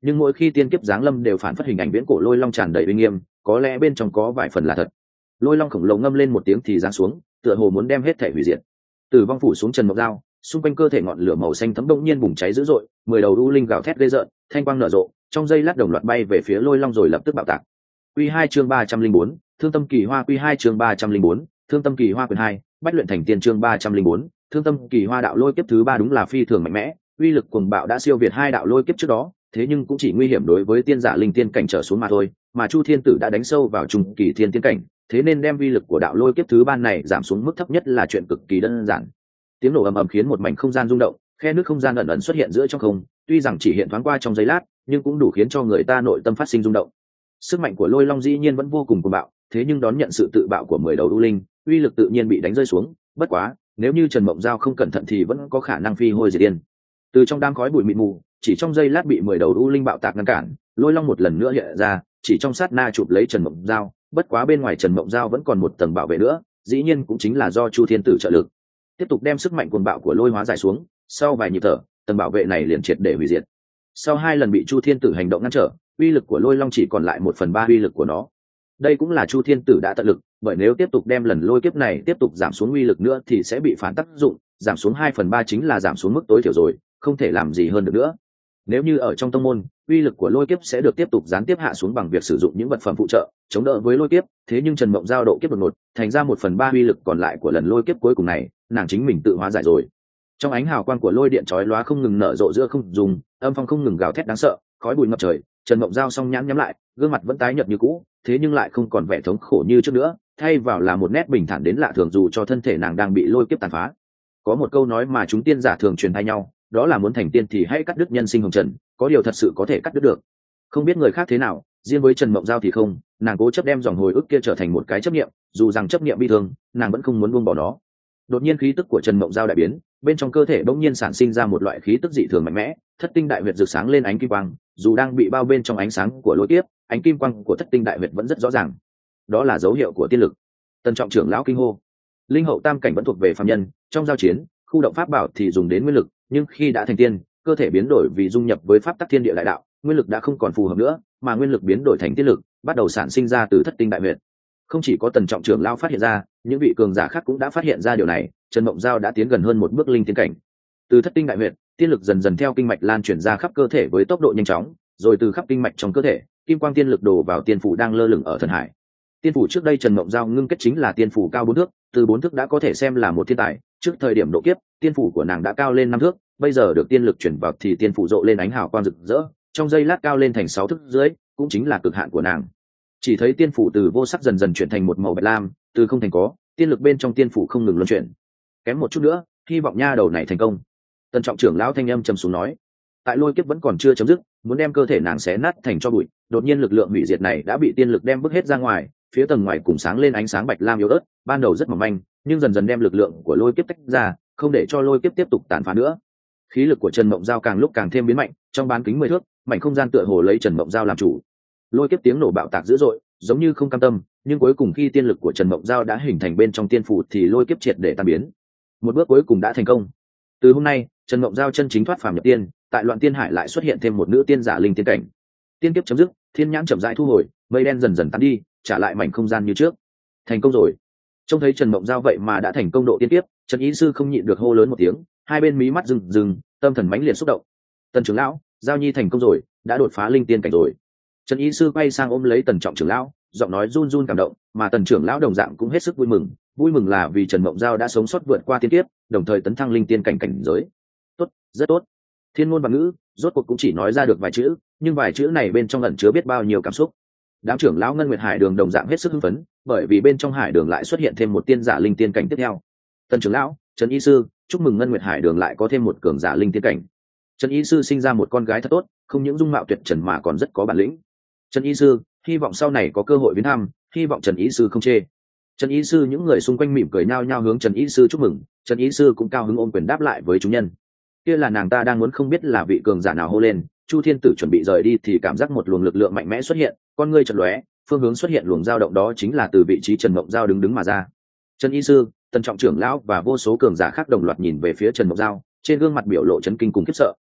nhưng mỗi khi tiên kiếp giáng lâm đều phản phất hình ảnh viễn cổ lôi long tràn đầy uy nghiêm, có lẽ bên trong có vài phần là thật. Lôi long khổng lồ ngâm lên một tiếng thì giáng xuống, tựa hồ muốn đem hết thể hủy diệt. Tử vong phủ xuống Trần Mộng Giao, xung quanh cơ thể ngọn lửa màu xanh thấm đông nhiên bùng cháy dữ dội, 10 đầu u linh gào thét ghê rợn, thanh quang nở rộ, trong giây lát đồng loạt bay về phía lôi long rồi lập tức bạo tạc. Quy 2 chương 304, Thương Tâm Kỳ Hoa. Quy 2 chương 304, Thương Tâm Kỳ Hoa quyển 2, Bách luyện thành tiên chương 304, Thương Tâm Kỳ Hoa. Đạo lôi kiếp thứ 3 đúng là phi thường mạnh mẽ, uy lực cuồng bạo đã siêu việt hai đạo lôi kiếp trước đó, thế nhưng cũng chỉ nguy hiểm đối với tiên giả linh tiên cảnh trở xuống mà thôi, mà Chu Thiên Tử đã đánh sâu vào trung kỳ thiên tiên cảnh, thế nên đem uy lực của đạo lôi kiếp thứ 3 này giảm xuống mức thấp nhất là chuyện cực kỳ đơn giản. Tiếng nổ ầm ầm khiến một mảnh không gian rung động, khe nước không gian ẩn ẩn xuất hiện giữa trong không, tuy rằng chỉ hiện thoáng qua trong giây lát, nhưng cũng đủ khiến cho người ta nội tâm phát sinh rung động. Sức mạnh của lôi long dĩ nhiên vẫn vô cùng cuồng bạo, thế nhưng đón nhận sự tự bạo của 10 đầu u linh, uy lực tự nhiên bị đánh rơi xuống. Bất quá, nếu như Trần Mộng Giao không cẩn thận thì vẫn có khả năng phi hôi diệt điên. Từ trong đám khói bụi mịt mù, chỉ trong giây lát bị 10 đầu u linh bạo tạc ngăn cản, lôi long một lần nữa hiện ra, chỉ trong sát na chụp lấy Trần Mộng Giao. Bất quá bên ngoài Trần Mộng Giao vẫn còn một tầng bảo vệ nữa, dĩ nhiên cũng chính là do Chu Thiên Tử trợ lực. Tiếp tục đem sức mạnh cuồng bạo của lôi hóa giải xuống, sau vài nhịp thở, tầng bảo vệ này liền triệt để hủy diệt. Sau 2 lần bị Chu Thiên Tử hành động ngăn trở, uy lực của lôi long chỉ còn lại 1/3 uy lực của nó. Đây cũng là Chu Thiên Tử đã tận lực, bởi nếu tiếp tục đem lần lôi kiếp này tiếp tục giảm xuống uy lực nữa thì sẽ bị phản tác dụng, giảm xuống 2/3 chính là giảm xuống mức tối thiểu rồi, không thể làm gì hơn được nữa. Nếu như ở trong tông môn, uy lực của lôi kiếp sẽ được tiếp tục gián tiếp hạ xuống bằng việc sử dụng những vật phẩm phụ trợ chống đỡ với lôi kiếp, thế nhưng Trần Mộng Giao độ kiếp đột ngột, thành ra 1/3 uy lực còn lại của lần lôi kiếp cuối cùng này, nàng chính mình tự hóa giải rồi. Trong ánh hào quang của lôi điện chói lóa không ngừng nở rộ giữa không dùng, âm phong không ngừng gào thét đáng sợ, khói bụi ngập trời, Trần Mộng Giao song nhãn nhắm lại, gương mặt vẫn tái nhợt như cũ, thế nhưng lại không còn vẻ thống khổ như trước nữa, thay vào là một nét bình thản đến lạ thường dù cho thân thể nàng đang bị lôi kiếp tàn phá. Có một câu nói mà chúng tiên giả thường truyền thay nhau, đó là muốn thành tiên thì hãy cắt đứt nhân sinh hồng trần, có điều thật sự có thể cắt đứt được. Không biết người khác thế nào, riêng với Trần Mộng Giao thì không, nàng cố chấp đem dòng hồi ức kia trở thành một cái chấp niệm, dù rằng chấp niệm bi thương, nàng vẫn không muốn buông bỏ nó. Đột nhiên khí tức của Trần Mộng Giao đại biến, bên trong cơ thể bỗng nhiên sản sinh ra một loại khí tức dị thường mạnh mẽ, thất tinh đại huyệt rực sáng lên ánh kim quang, dù đang bị bao bên trong ánh sáng của lôi kiếp, ánh kim quang của thất tinh đại huyệt vẫn rất rõ ràng. Đó là dấu hiệu của tiên lực. Tần Trọng trưởng lão kinh hô. Linh hậu tam cảnh vẫn thuộc về phàm nhân, trong giao chiến, khu động pháp bảo thì dùng đến nguyên lực, nhưng khi đã thành tiên, cơ thể biến đổi vì dung nhập với pháp tắc thiên địa đại đạo, nguyên lực đã không còn phù hợp nữa, mà nguyên lực biến đổi thành tiên lực, bắt đầu sản sinh ra từ thất tinh đại huyệt. Không chỉ có Tần Trọng trưởng lão phát hiện ra, những vị cường giả khác cũng đã phát hiện ra điều này, Trần Mộng Giao đã tiến gần hơn một bước linh tiên cảnh. Từ thất tinh đại huyệt, tiên lực dần dần theo kinh mạch lan truyền ra khắp cơ thể với tốc độ nhanh chóng, rồi từ khắp kinh mạch trong cơ thể, kim quang tiên lực đổ vào tiên phủ đang lơ lửng ở thần hải. Tiên phủ trước đây Trần Mộng Giao ngưng kết chính là tiên phủ cao 4 thước, từ 4 thước đã có thể xem là một thiên tài, trước thời điểm độ kiếp, tiên phủ của nàng đã cao lên 5 thước, bây giờ được tiên lực chuyển vào thì tiên phủ rộ lên ánh hào quang rực rỡ, trong giây lát cao lên thành 6 thước dưới, cũng chính là cực hạn của nàng. Chỉ thấy tiên phủ từ vô sắc dần dần chuyển thành một màu bạch lam, từ không thành có, tiên lực bên trong tiên phủ không ngừng luân chuyển. Kém một chút nữa, hy vọng nha đầu này thành công. Tần Trọng trưởng lão thanh âm trầm xuống nói. Tại lôi kiếp vẫn còn chưa chấm dứt, muốn đem cơ thể nàng xé nát thành tro bụi, đột nhiên lực lượng hủy diệt này đã bị tiên lực đem bức hết ra ngoài, phía tầng ngoài cùng sáng lên ánh sáng bạch lam yếu ớt, ban đầu rất mỏng manh, nhưng dần dần đem lực lượng của lôi kiếp tách ra, không để cho lôi kiếp tiếp tục tàn phá nữa. Khí lực của Trần Mộng Giao càng lúc càng thêm biến mạnh, trong bán kính 10 thước, mảnh không gian tựa hồ lấy Trần Mộng Giao làm chủ. Lôi kiếp tiếng nổ bạo tạc dữ dội, giống như không cam tâm, nhưng cuối cùng khi tiên lực của Trần Mộng Giao đã hình thành bên trong tiên phủ thì lôi kiếp triệt để tan biến. Một bước cuối cùng đã thành công. Từ hôm nay, Trần Mộng Giao chân chính thoát phàm nhập tiên, tại Loạn Tiên Hải lại xuất hiện thêm một nữ tiên giả linh tiên cảnh. Tiên kiếp chấm dứt, thiên nhãn chậm rãi thu hồi, mây đen dần dần tán đi, trả lại mảnh không gian như trước. Thành công rồi. Trông thấy Trần Mộng Giao vậy mà đã thành công độ tiên kiếp, Trần Ý sư không nhịn được hô lớn một tiếng, hai bên mí mắt rừng rừng, tâm thần mãnh liệt xúc động. Tần trưởng lão, Giao Nhi thành công rồi, đã đột phá linh tiên cảnh rồi. Trần Ý sư quay sang ôm lấy Tần Trọng trưởng lão, giọng nói run run cảm động, mà Tần trưởng lão đồng dạng cũng hết sức vui mừng là vì Trần Mộng Giao đã sống sót vượt qua tiên kiếp, đồng thời tấn thăng linh tiên cảnh cảnh giới. Tốt, rất tốt. Thiên ngôn và ngữ, rốt cuộc cũng chỉ nói ra được vài chữ, nhưng vài chữ này bên trong ẩn chứa biết bao nhiêu cảm xúc. Đám trưởng lão Ngân Nguyệt Hải Đường đồng dạng hết sức hưng phấn, bởi vì bên trong Hải Đường lại xuất hiện thêm một tiên giả linh tiên cảnh tiếp theo. Tần trưởng lão, Trần Y sư, chúc mừng Ngân Nguyệt Hải Đường lại có thêm một cường giả linh tiên cảnh. Trần Y sư sinh ra một con gái thật tốt, không những dung mạo tuyệt trần mà còn rất có bản lĩnh. Trần Y sư, hy vọng sau này có cơ hội viếng thăm, hy vọng Trần Y sư không chê. Trần Y sư những người xung quanh mỉm cười nhao nhao hướng Trần Y sư chúc mừng, Trần Y sư cũng cao hứng ôm quyền đáp lại với chúng nhân. Kia là nàng ta đang muốn không biết là vị cường giả nào hô lên, Chu Thiên Tử chuẩn bị rời đi thì cảm giác một luồng lực lượng mạnh mẽ xuất hiện, con ngươi chợt lóe, phương hướng xuất hiện luồng dao động đó chính là từ vị trí Trần Mộng Giao đứng mà ra. Trần Y sư, Tần Trọng trưởng lão và vô số cường giả khác đồng loạt nhìn về phía Trần Mộng Giao, trên gương mặt biểu lộ chấn kinh cùng khiếp sợ.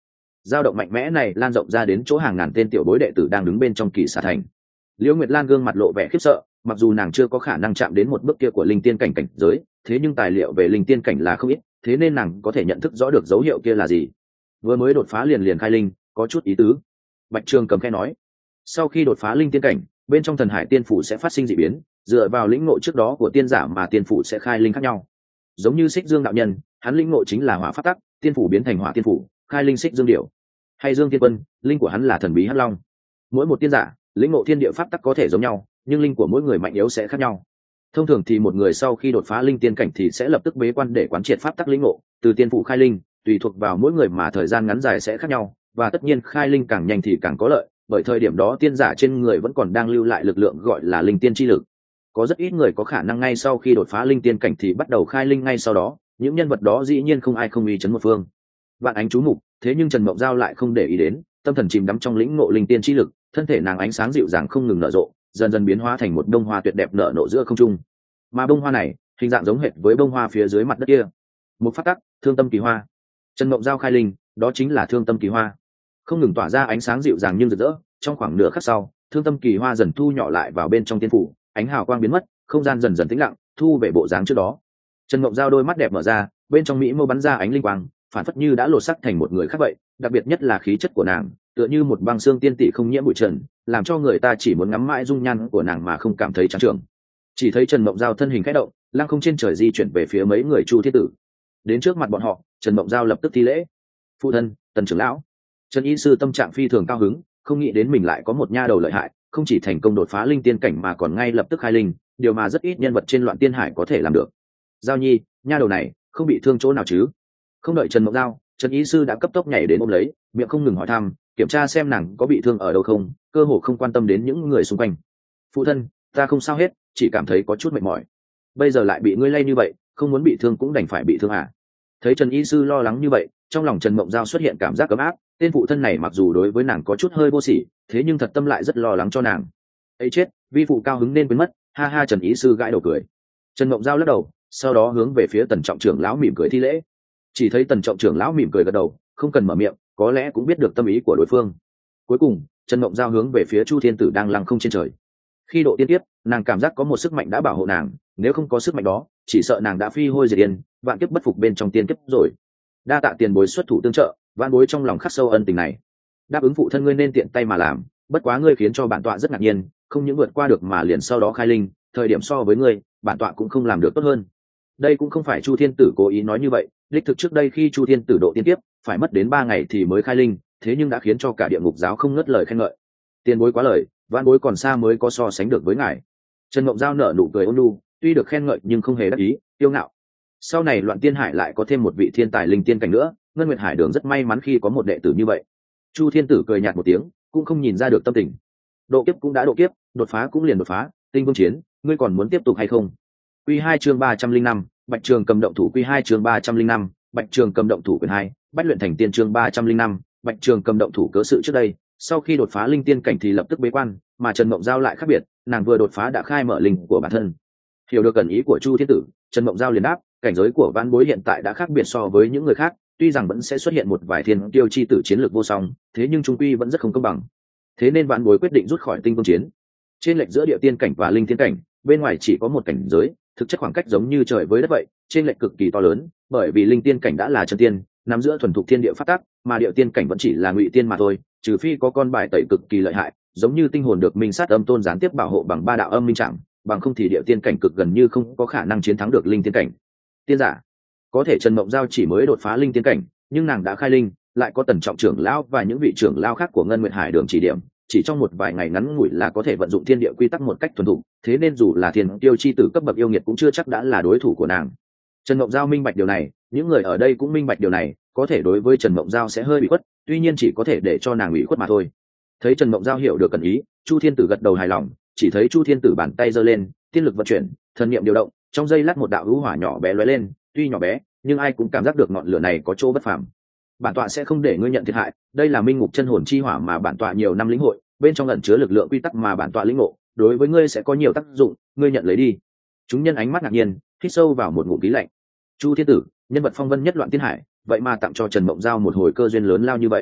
dao động mạnh mẽ này lan rộng ra đến chỗ hàng ngàn tên tiểu bối đệ tử đang đứng bên trong kỳ xà thành. Liễu Nguyệt Lan gương mặt lộ vẻ khiếp sợ, mặc dù nàng chưa có khả năng chạm đến một bước kia của linh tiên cảnh cảnh giới, thế nhưng tài liệu về linh tiên cảnh là không ít, thế nên nàng có thể nhận thức rõ được dấu hiệu kia là gì. Vừa mới đột phá liền khai linh, có chút ý tứ. Bạch Trường Cầm khẽ nói, sau khi đột phá linh tiên cảnh, bên trong thần hải tiên phủ sẽ phát sinh dị biến, dựa vào lĩnh ngộ trước đó của tiên giả mà tiên phủ sẽ khai linh khác nhau. Giống như Xích Dương đạo nhân, hắn lĩnh ngộ chính là hỏa pháp tắc, tiên phủ biến thành hỏa tiên phủ, khai linh Xích Dương điểu. Hay Dương Tiên Quân, linh của hắn là thần bí hắc long. Mỗi một tiên giả, lĩnh ngộ thiên địa pháp tắc có thể giống nhau, nhưng linh của mỗi người mạnh yếu sẽ khác nhau. Thông thường thì một người sau khi đột phá linh tiên cảnh thì sẽ lập tức bế quan để quán triệt pháp tắc lĩnh ngộ, từ tiên phủ khai linh, tùy thuộc vào mỗi người mà thời gian ngắn dài sẽ khác nhau, và tất nhiên khai linh càng nhanh thì càng có lợi, bởi thời điểm đó tiên giả trên người vẫn còn đang lưu lại lực lượng gọi là linh tiên chi lực. Có rất ít người có khả năng ngay sau khi đột phá linh tiên cảnh thì bắt đầu khai linh ngay sau đó, những nhân vật đó dĩ nhiên không ai không uy chấn một phương. Vạn ánh chú mục, thế nhưng Trần Mộng Giao lại không để ý đến, tâm thần chìm đắm trong lĩnh ngộ linh tiên chi lực, thân thể nàng ánh sáng dịu dàng không ngừng nở rộ, dần dần biến hóa thành một bông hoa tuyệt đẹp nở nộ giữa không trung. Mà bông hoa này, hình dạng giống hệt với bông hoa phía dưới mặt đất kia. Một phát tắc, thương tâm kỳ hoa. Trần Mộng Giao khai linh, đó chính là thương tâm kỳ hoa, không ngừng tỏa ra ánh sáng dịu dàng nhưng rực rỡ. Trong khoảng nửa khắc sau, thương tâm kỳ hoa dần thu nhỏ lại vào bên trong tiên phủ, ánh hào quang biến mất, không gian dần dần tĩnh lặng, thu về bộ dáng trước đó. Trần Mộng Giao đôi mắt đẹp mở ra, bên trong mỹ mâu bắn ra ánh linh quang, phản phất như đã lột sắc thành một người khác vậy. Đặc biệt nhất là khí chất của nàng, tựa như một băng xương tiên tỷ không nhiễm bụi trần, làm cho người ta chỉ muốn ngắm mãi dung nhan của nàng mà không cảm thấy chán trường. Chỉ thấy Trần Mộng Giao thân hình khẽ động, lăng không trên trời di chuyển về phía mấy người Chu Thiên Tử. Đến trước mặt bọn họ, Trần Mộng Giao lập tức thi lễ. Phụ thân, Tần trưởng lão. Trần Y sư tâm trạng phi thường cao hứng, không nghĩ đến mình lại có một nha đầu lợi hại, không chỉ thành công đột phá linh tiên cảnh mà còn ngay lập tức khai linh, điều mà rất ít nhân vật trên Loạn Tiên Hải có thể làm được. Giao Nhi, nha đầu này không bị thương chỗ nào chứ? Không đợi Trần Mộng Giao, Trần Y sư đã cấp tốc nhảy đến ôm lấy, miệng không ngừng hỏi thăm, kiểm tra xem nàng có bị thương ở đâu không, cơ hồ không quan tâm đến những người xung quanh. Phụ thân, ta không sao hết, chỉ cảm thấy có chút mệt mỏi. Bây giờ lại bị ngươi lay như vậy, không muốn bị thương cũng đành phải bị thương à? Thấy Trần Y sư lo lắng như vậy, trong lòng Trần Mộng Giao xuất hiện cảm giác ấm áp. Tên phụ thân này mặc dù đối với nàng có chút hơi vô sỉ, thế nhưng thật tâm lại rất lo lắng cho nàng. Ấy chết, vi phụ cao hứng nên quên mất, ha ha. Trần Y sư gãi đầu cười. Trần Mộng Giao lắc đầu, sau đó hướng về phía Tần trọng trưởng lão mỉm cười thi lễ. Chỉ thấy Tần trọng trưởng lão mỉm cười gật đầu, không cần mở miệng, có lẽ cũng biết được tâm ý của đối phương. Cuối cùng, Trần Mộng Giao hướng về phía Chu Thiên Tử đang lăng không trên trời. Khi độ tiên tiếp, nàng cảm giác có một sức mạnh đã bảo hộ nàng, nếu không có sức mạnh đó, chỉ sợ nàng đã phi hôi diệt điên, vạn kiếp bất phục bên trong tiên kiếp rồi. Đa tạ tiền bối xuất thủ tương trợ, vạn bối trong lòng khắc sâu ân tình này. Đáp ứng phụ thân ngươi nên tiện tay mà làm, bất quá ngươi khiến cho bản tọa rất ngạc nhiên, không những vượt qua được mà liền sau đó khai linh, thời điểm so với ngươi, bản tọa cũng không làm được tốt hơn. Đây cũng không phải Chu Thiên Tử cố ý nói như vậy, đích thực trước đây khi Chu Thiên Tử độ tiên kiếp, phải mất đến 3 ngày thì mới khai linh, thế nhưng đã khiến cho cả địa ngục giáo không ngớt lời khen ngợi. Tiền bối quá lời, vạn bối còn xa mới có so sánh được với ngài. Trần Mộng Giao nở nụ cười ôn nhu, tuy được khen ngợi nhưng không hề đắc ý, tiêu ngạo. Sau này Loạn Tiên Hải lại có thêm một vị thiên tài linh tiên cảnh nữa, Ngân Nguyệt Hải Đường rất may mắn khi có một đệ tử như vậy. Chu Thiên Tử cười nhạt một tiếng, cũng không nhìn ra được tâm tình. Độ kiếp cũng đã độ kiếp, đột phá cũng liền đột phá, tinh vương chiến, ngươi còn muốn tiếp tục hay không? Quy 2 chương 305, Bạch Trường Cầm động thủ. Quy 2 chương 305, Bạch Trường Cầm động thủ. Quyền 2, Bách luyện thành tiên. Chương 305, Bạch Trường Cầm động thủ. Cớ sự trước đây, sau khi đột phá linh tiên cảnh thì lập tức bế quan, mà Trần Mộng Giao lại khác biệt, nàng vừa đột phá đã khai mở linh của bản thân. Hiểu được cẩn ý của Chu Thiên Tử, Trần Mộng Giao liền đáp, cảnh giới của Vãn Bối hiện tại đã khác biệt so với những người khác, tuy rằng vẫn sẽ xuất hiện một vài thiên tiêu chi tử chiến lược vô song, thế nhưng trung quy vẫn rất không công bằng. Thế nên Vãn Bối quyết định rút khỏi tinh vương chiến. Trên lệch giữa địa tiên cảnh và linh tiên cảnh, bên ngoài chỉ có một cảnh giới, thực chất khoảng cách giống như trời với đất vậy, trên lệch cực kỳ to lớn, bởi vì linh tiên cảnh đã là chân tiên, nắm giữa thuần thục thiên địa pháp tắc, mà địa tiên cảnh vẫn chỉ là ngụy tiên mà thôi, trừ phi có con bài tẩy cực kỳ lợi hại, giống như tinh hồn được minh sát âm tôn gián tiếp bảo hộ bằng 3 đạo âm minh trảm, bằng không thì địa tiên cảnh cực gần như không có khả năng chiến thắng được linh tiên cảnh. Tiên giả có thể Trần Mộng Giao chỉ mới đột phá linh tiên cảnh, nhưng nàng đã khai linh, lại có Tần trọng trưởng lão và những vị trưởng lão khác của Ngân Nguyệt Hải Đường chỉ điểm, chỉ trong một vài ngày ngắn ngủi là có thể vận dụng thiên địa quy tắc một cách thuần thục, thế nên dù là thiên tiêu chi tử cấp bậc yêu nghiệt cũng chưa chắc đã là đối thủ của nàng. Trần Mộng Giao minh bạch điều này, những người ở đây cũng minh bạch điều này, có thể đối với Trần Mộng Giao sẽ hơi bị khuất, tuy nhiên chỉ có thể để cho nàng ủy khuất mà thôi. Thấy Trần Mộng Giao hiểu được cẩn ý, Chu Thiên Tử gật đầu hài lòng, chỉ thấy Chu Thiên Tử bàn tay giơ lên, tiên lực vận chuyển, thần niệm điều động, trong giây lát một đạo hữu hỏa nhỏ bé lóe lên, tuy nhỏ bé, nhưng ai cũng cảm giác được ngọn lửa này có chỗ bất phàm. Bản tọa sẽ không để ngươi nhận thiệt hại, đây là minh ngục chân hồn chi hỏa mà bản tọa nhiều năm lĩnh hội, bên trong ẩn chứa lực lượng quy tắc mà bản tọa lĩnh ngộ, đối với ngươi sẽ có nhiều tác dụng, ngươi nhận lấy đi. Chúng nhân ánh mắt ngạc nhiên, hít sâu vào một ngụm khí lạnh. Chu Thiên Tử, nhân vật phong vân nhất Loạn Tiên Hải, vậy mà tặng cho Trần Mộng Giao một hồi cơ duyên lớn lao như vậy.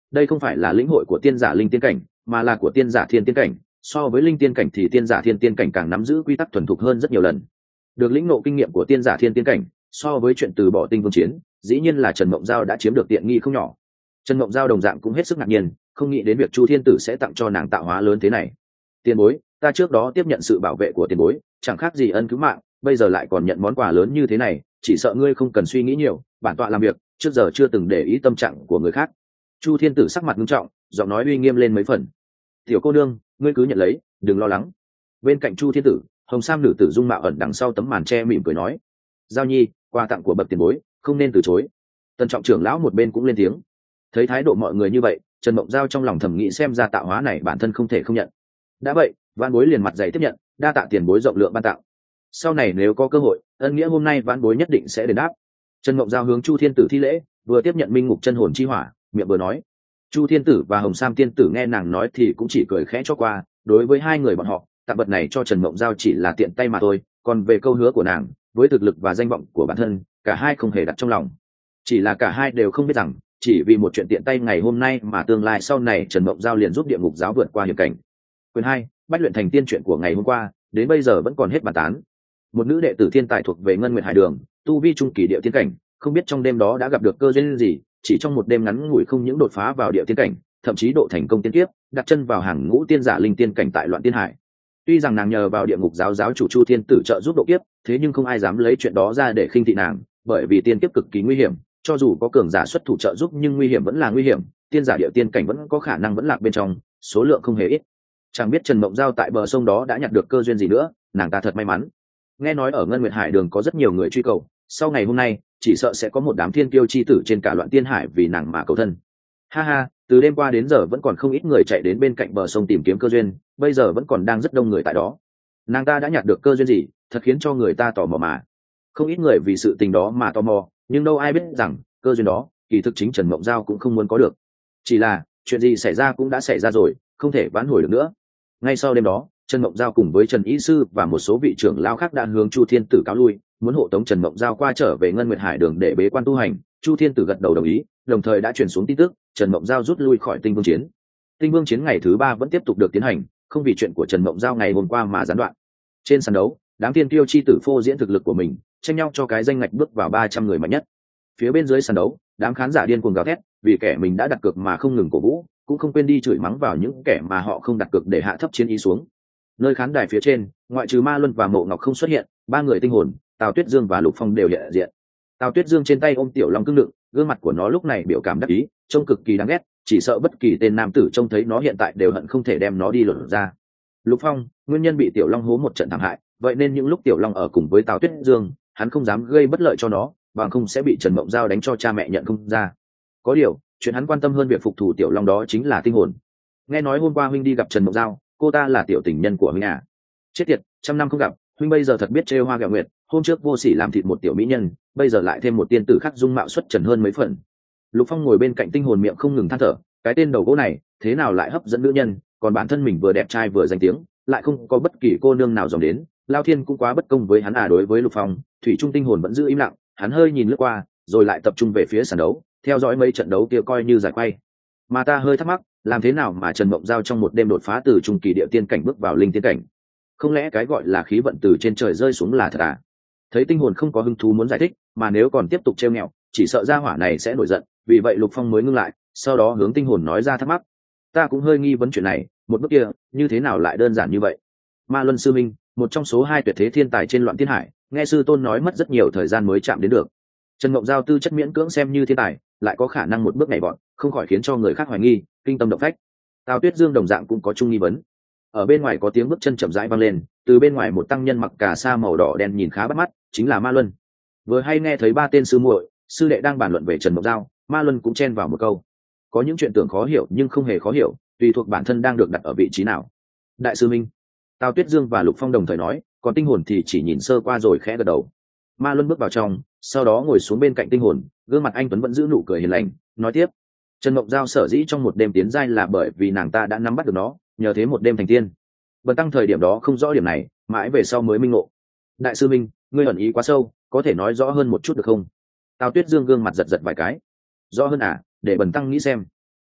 đây không phải là lĩnh hội của tiên giả linh tiên cảnh, mà là của tiên giả thiên tiên cảnh. So với linh tiên cảnh thì tiên giả thiên tiên cảnh càng nắm giữ quy tắc thuần thục hơn rất nhiều lần. Được lĩnh ngộ kinh nghiệm của tiên giả thiên tiên cảnh, so với chuyện từ bỏ tinh vương chiến, dĩ nhiên là Trần Mộng Giao đã chiếm được tiện nghi không nhỏ. Trần Mộng Giao đồng dạng cũng hết sức ngạc nhiên, không nghĩ đến việc Chu Thiên Tử sẽ tặng cho nàng tạo hóa lớn thế này. Tiền bối, ta trước đó tiếp nhận sự bảo vệ của tiền bối, chẳng khác gì ân cứu mạng, bây giờ lại còn nhận món quà lớn như thế này, chỉ sợ ngươi không cần suy nghĩ nhiều, bản tọa làm việc trước giờ chưa từng để ý tâm trạng của người khác. Chu Thiên Tử sắc mặt nghiêm trọng, giọng nói uy nghiêm lên mấy phần. Tiểu cô nương, ngươi cứ nhận lấy, đừng lo lắng. Bên cạnh Chu Thiên Tử, hồng sam nữ tử dung mạo ẩn đằng sau tấm màn che mỉm cười nói: Giao nhi, quà tặng của bậc tiền bối, không nên từ chối. Tần trọng trưởng lão một bên cũng lên tiếng. Thấy thái độ mọi người như vậy, Trần Mộng Giao trong lòng thầm nghĩ xem ra tạo hóa này bản thân không thể không nhận. Đã vậy, vãn bối liền mặt dày tiếp nhận, đa tạ tiền bối rộng lượng ban tặng. Sau này nếu có cơ hội, ân nghĩa hôm nay vãn bối nhất định sẽ đền đáp. Trần Mộng Giao hướng Chu Thiên Tử thi lễ, vừa tiếp nhận minh ngục chân hồn chi hỏa, miệng vừa nói. Chu Thiên Tử và Hồng Sam Tiên Tử nghe nàng nói thì cũng chỉ cười khẽ cho qua. Đối với hai người bọn họ, tặng vật này cho Trần Mộng Giao chỉ là tiện tay mà thôi. Còn về câu hứa của nàng, với thực lực và danh vọng của bản thân, cả hai không hề đặt trong lòng. Chỉ là cả hai đều không biết rằng, chỉ vì một chuyện tiện tay ngày hôm nay mà tương lai sau này Trần Mộng Giao liền giúp địa ngục giáo vượt qua hiểm cảnh. Quyền 2, Bách luyện thành tiên chuyện của ngày hôm qua, đến bây giờ vẫn còn hết bàn tán. Một nữ đệ tử thiên tài thuộc về Ngân Nguyệt Hải Đường, tu vi trung kỳ địa tiên cảnh, không biết trong đêm đó đã gặp được cơ duyên gì, chỉ trong một đêm ngắn ngủi không những đột phá vào địa tiên cảnh, thậm chí độ thành công tiên kiếp, đặt chân vào hàng ngũ tiên giả linh tiên cảnh tại Loạn Tiên Hải. Tuy rằng nàng nhờ vào địa ngục giáo giáo chủ Chu Thiên Tử trợ giúp độ kiếp, thế nhưng không ai dám lấy chuyện đó ra để khinh thị nàng, bởi vì tiên kiếp cực kỳ nguy hiểm, cho dù có cường giả xuất thủ trợ giúp nhưng nguy hiểm vẫn là nguy hiểm, tiên giả địa tiên cảnh vẫn có khả năng vẫn lạc bên trong, số lượng không hề ít. Chẳng biết Trần Mộng Giao tại bờ sông đó đã nhặt được cơ duyên gì nữa, nàng ta thật may mắn. Nghe nói ở Ngân Nguyệt Hải Đường có rất nhiều người truy cầu, sau ngày hôm nay chỉ sợ sẽ có một đám thiên kiêu chi tử trên cả Loạn Tiên Hải vì nàng mà cầu thân. Ha ha, từ đêm qua đến giờ vẫn còn không ít người chạy đến bên cạnh bờ sông tìm kiếm cơ duyên, bây giờ vẫn còn đang rất đông người tại đó. Nàng ta đã nhặt được cơ duyên gì, thật khiến cho người ta tò mò mà. Không ít người vì sự tình đó mà tò mò, nhưng đâu ai biết rằng cơ duyên đó kỳ thực chính Trần Mộng Giao cũng không muốn có được. Chỉ là chuyện gì xảy ra cũng đã xảy ra rồi, không thể vãn hồi được nữa. Ngay sau đêm đó, Trần Mộng Giao cùng với Trần Y Sư và một số vị trưởng lao khác đã hướng Chu Thiên Tử cáo lui, muốn hộ tống Trần Mộng Giao qua trở về Ngân Nguyệt Hải Đường để bế quan tu hành. Chu Thiên Tử gật đầu đồng ý, đồng thời đã truyền xuống tin tức Trần Mộng Giao rút lui khỏi Tinh Vương Chiến. Tinh Vương Chiến ngày thứ 3 vẫn tiếp tục được tiến hành, không vì chuyện của Trần Mộng Giao ngày hôm qua mà gián đoạn. Trên sàn đấu, đám tiên tiêu chi tử phô diễn thực lực của mình, tranh nhau cho cái danh ngạch bước vào 300 người mạnh nhất. Phía bên dưới sàn đấu, đám khán giả điên cuồng gào thét, vì kẻ mình đã đặt cược mà không ngừng cổ vũ, cũng không quên đi chửi mắng vào những kẻ mà họ không đặt cược để hạ thấp chiến ý xuống. Nơi khán đài phía trên, ngoại trừ Ma Luân và Mộ Ngọc không xuất hiện, ba người tinh hồn, Tào Tuyết Dương và Lục Phong đều hiện diện. Tào Tuyết Dương trên tay ôm tiểu long cương đựng, gương mặt của nó lúc này biểu cảm đắc ý, trông cực kỳ đáng ghét, chỉ sợ bất kỳ tên nam tử trông thấy nó hiện tại đều hận không thể đem nó đi lột ra. Lục Phong, nguyên nhân bị tiểu long hố một trận thảm hại, vậy nên những lúc tiểu long ở cùng với Tào Tuyết Dương, hắn không dám gây bất lợi cho nó, bằng không sẽ bị Trần Mộng Giao đánh cho cha mẹ nhận không ra. Có điều, chuyện hắn quan tâm hơn việc phục thủ tiểu long đó chính là tinh hồn. Nghe nói hôm qua huynh đi gặp Trần Mộng Giao, cô ta là tiểu tình nhân của huynh à? Chết tiệt, trăm năm không gặp, huynh bây giờ thật biết trêu hoa ghẹo nguyệt, hôm trước vô sỉ làm thịt một tiểu mỹ nhân, bây giờ lại thêm một tiên tử khác dung mạo xuất trần hơn mấy phần. Lục Phong ngồi bên cạnh tinh hồn miệng không ngừng than thở, cái tên đầu gỗ này thế nào lại hấp dẫn nữ nhân, còn bản thân mình vừa đẹp trai vừa danh tiếng, lại không có bất kỳ cô nương nào dòm đến, Lao Thiên cũng quá bất công với hắn à. Đối với Lục Phong, thủy trung tinh hồn vẫn giữ im lặng, hắn hơi nhìn lướt qua, rồi lại tập trung về phía sàn đấu, theo dõi mấy trận đấu kia coi như giải quay. Mà ta hơi thắc mắc, làm thế nào mà Trần Mộng Giao trong một đêm đột phá từ trung kỳ địa tiên cảnh bước vào linh tiên cảnh? Không lẽ cái gọi là khí vận từ trên trời rơi xuống là thật à? Thấy tinh hồn không có hứng thú muốn giải thích, mà nếu còn tiếp tục trêu nghẹo, chỉ sợ gia hỏa này sẽ nổi giận, vì vậy Lục Phong mới ngưng lại, sau đó hướng tinh hồn nói ra thắc mắc. Ta cũng hơi nghi vấn chuyện này, một bước kia như thế nào lại đơn giản như vậy? Ma Luân sư minh, một trong số 2 tuyệt thế thiên tài trên Loạn Tiên Hải, nghe sư tôn nói mất rất nhiều thời gian mới chạm đến được. Trần Mộng Giao tư chất miễn cưỡng xem như thiên tài, lại có khả năng một bước nhảy vọt, không khỏi khiến cho người khác hoài nghi, kinh tâm động phách. Tào Tuyết Dương đồng dạng cũng có chung nghi vấn. Ở bên ngoài có tiếng bước chân chậm rãi vang lên, từ bên ngoài một tăng nhân mặc cà sa màu đỏ đen nhìn khá bắt mắt, chính là Ma Luân. Vừa hay nghe thấy 3 tên sư muội, sư đệ đang bàn luận về Trần Mộng Giao, Ma Luân cũng chen vào một câu. Có những chuyện tưởng khó hiểu nhưng không hề khó hiểu, tùy thuộc bản thân đang được đặt ở vị trí nào. Đại sư minh. Tào Tuyết Dương và Lục Phong đồng thời nói, còn tinh hồn thì chỉ nhìn sơ qua rồi khẽ gật đầu. Ma Luân bước vào trong, sau đó ngồi xuống bên cạnh tinh hồn, gương mặt anh tuấn vẫn giữ nụ cười hiền lành, nói tiếp. Trần Mộng Giao sở dĩ trong một đêm tiến giai là bởi vì nàng ta đã nắm bắt được nó, nhờ thế một đêm thành tiên. Bần tăng thời điểm đó không rõ điểm này, mãi về sau mới minh ngộ. Đại sư minh, ngươi ẩn ý quá sâu, có thể nói rõ hơn một chút được không? Tào Tuyết Dương gương mặt giật giật vài cái. Rõ hơn à, để bần tăng nghĩ xem.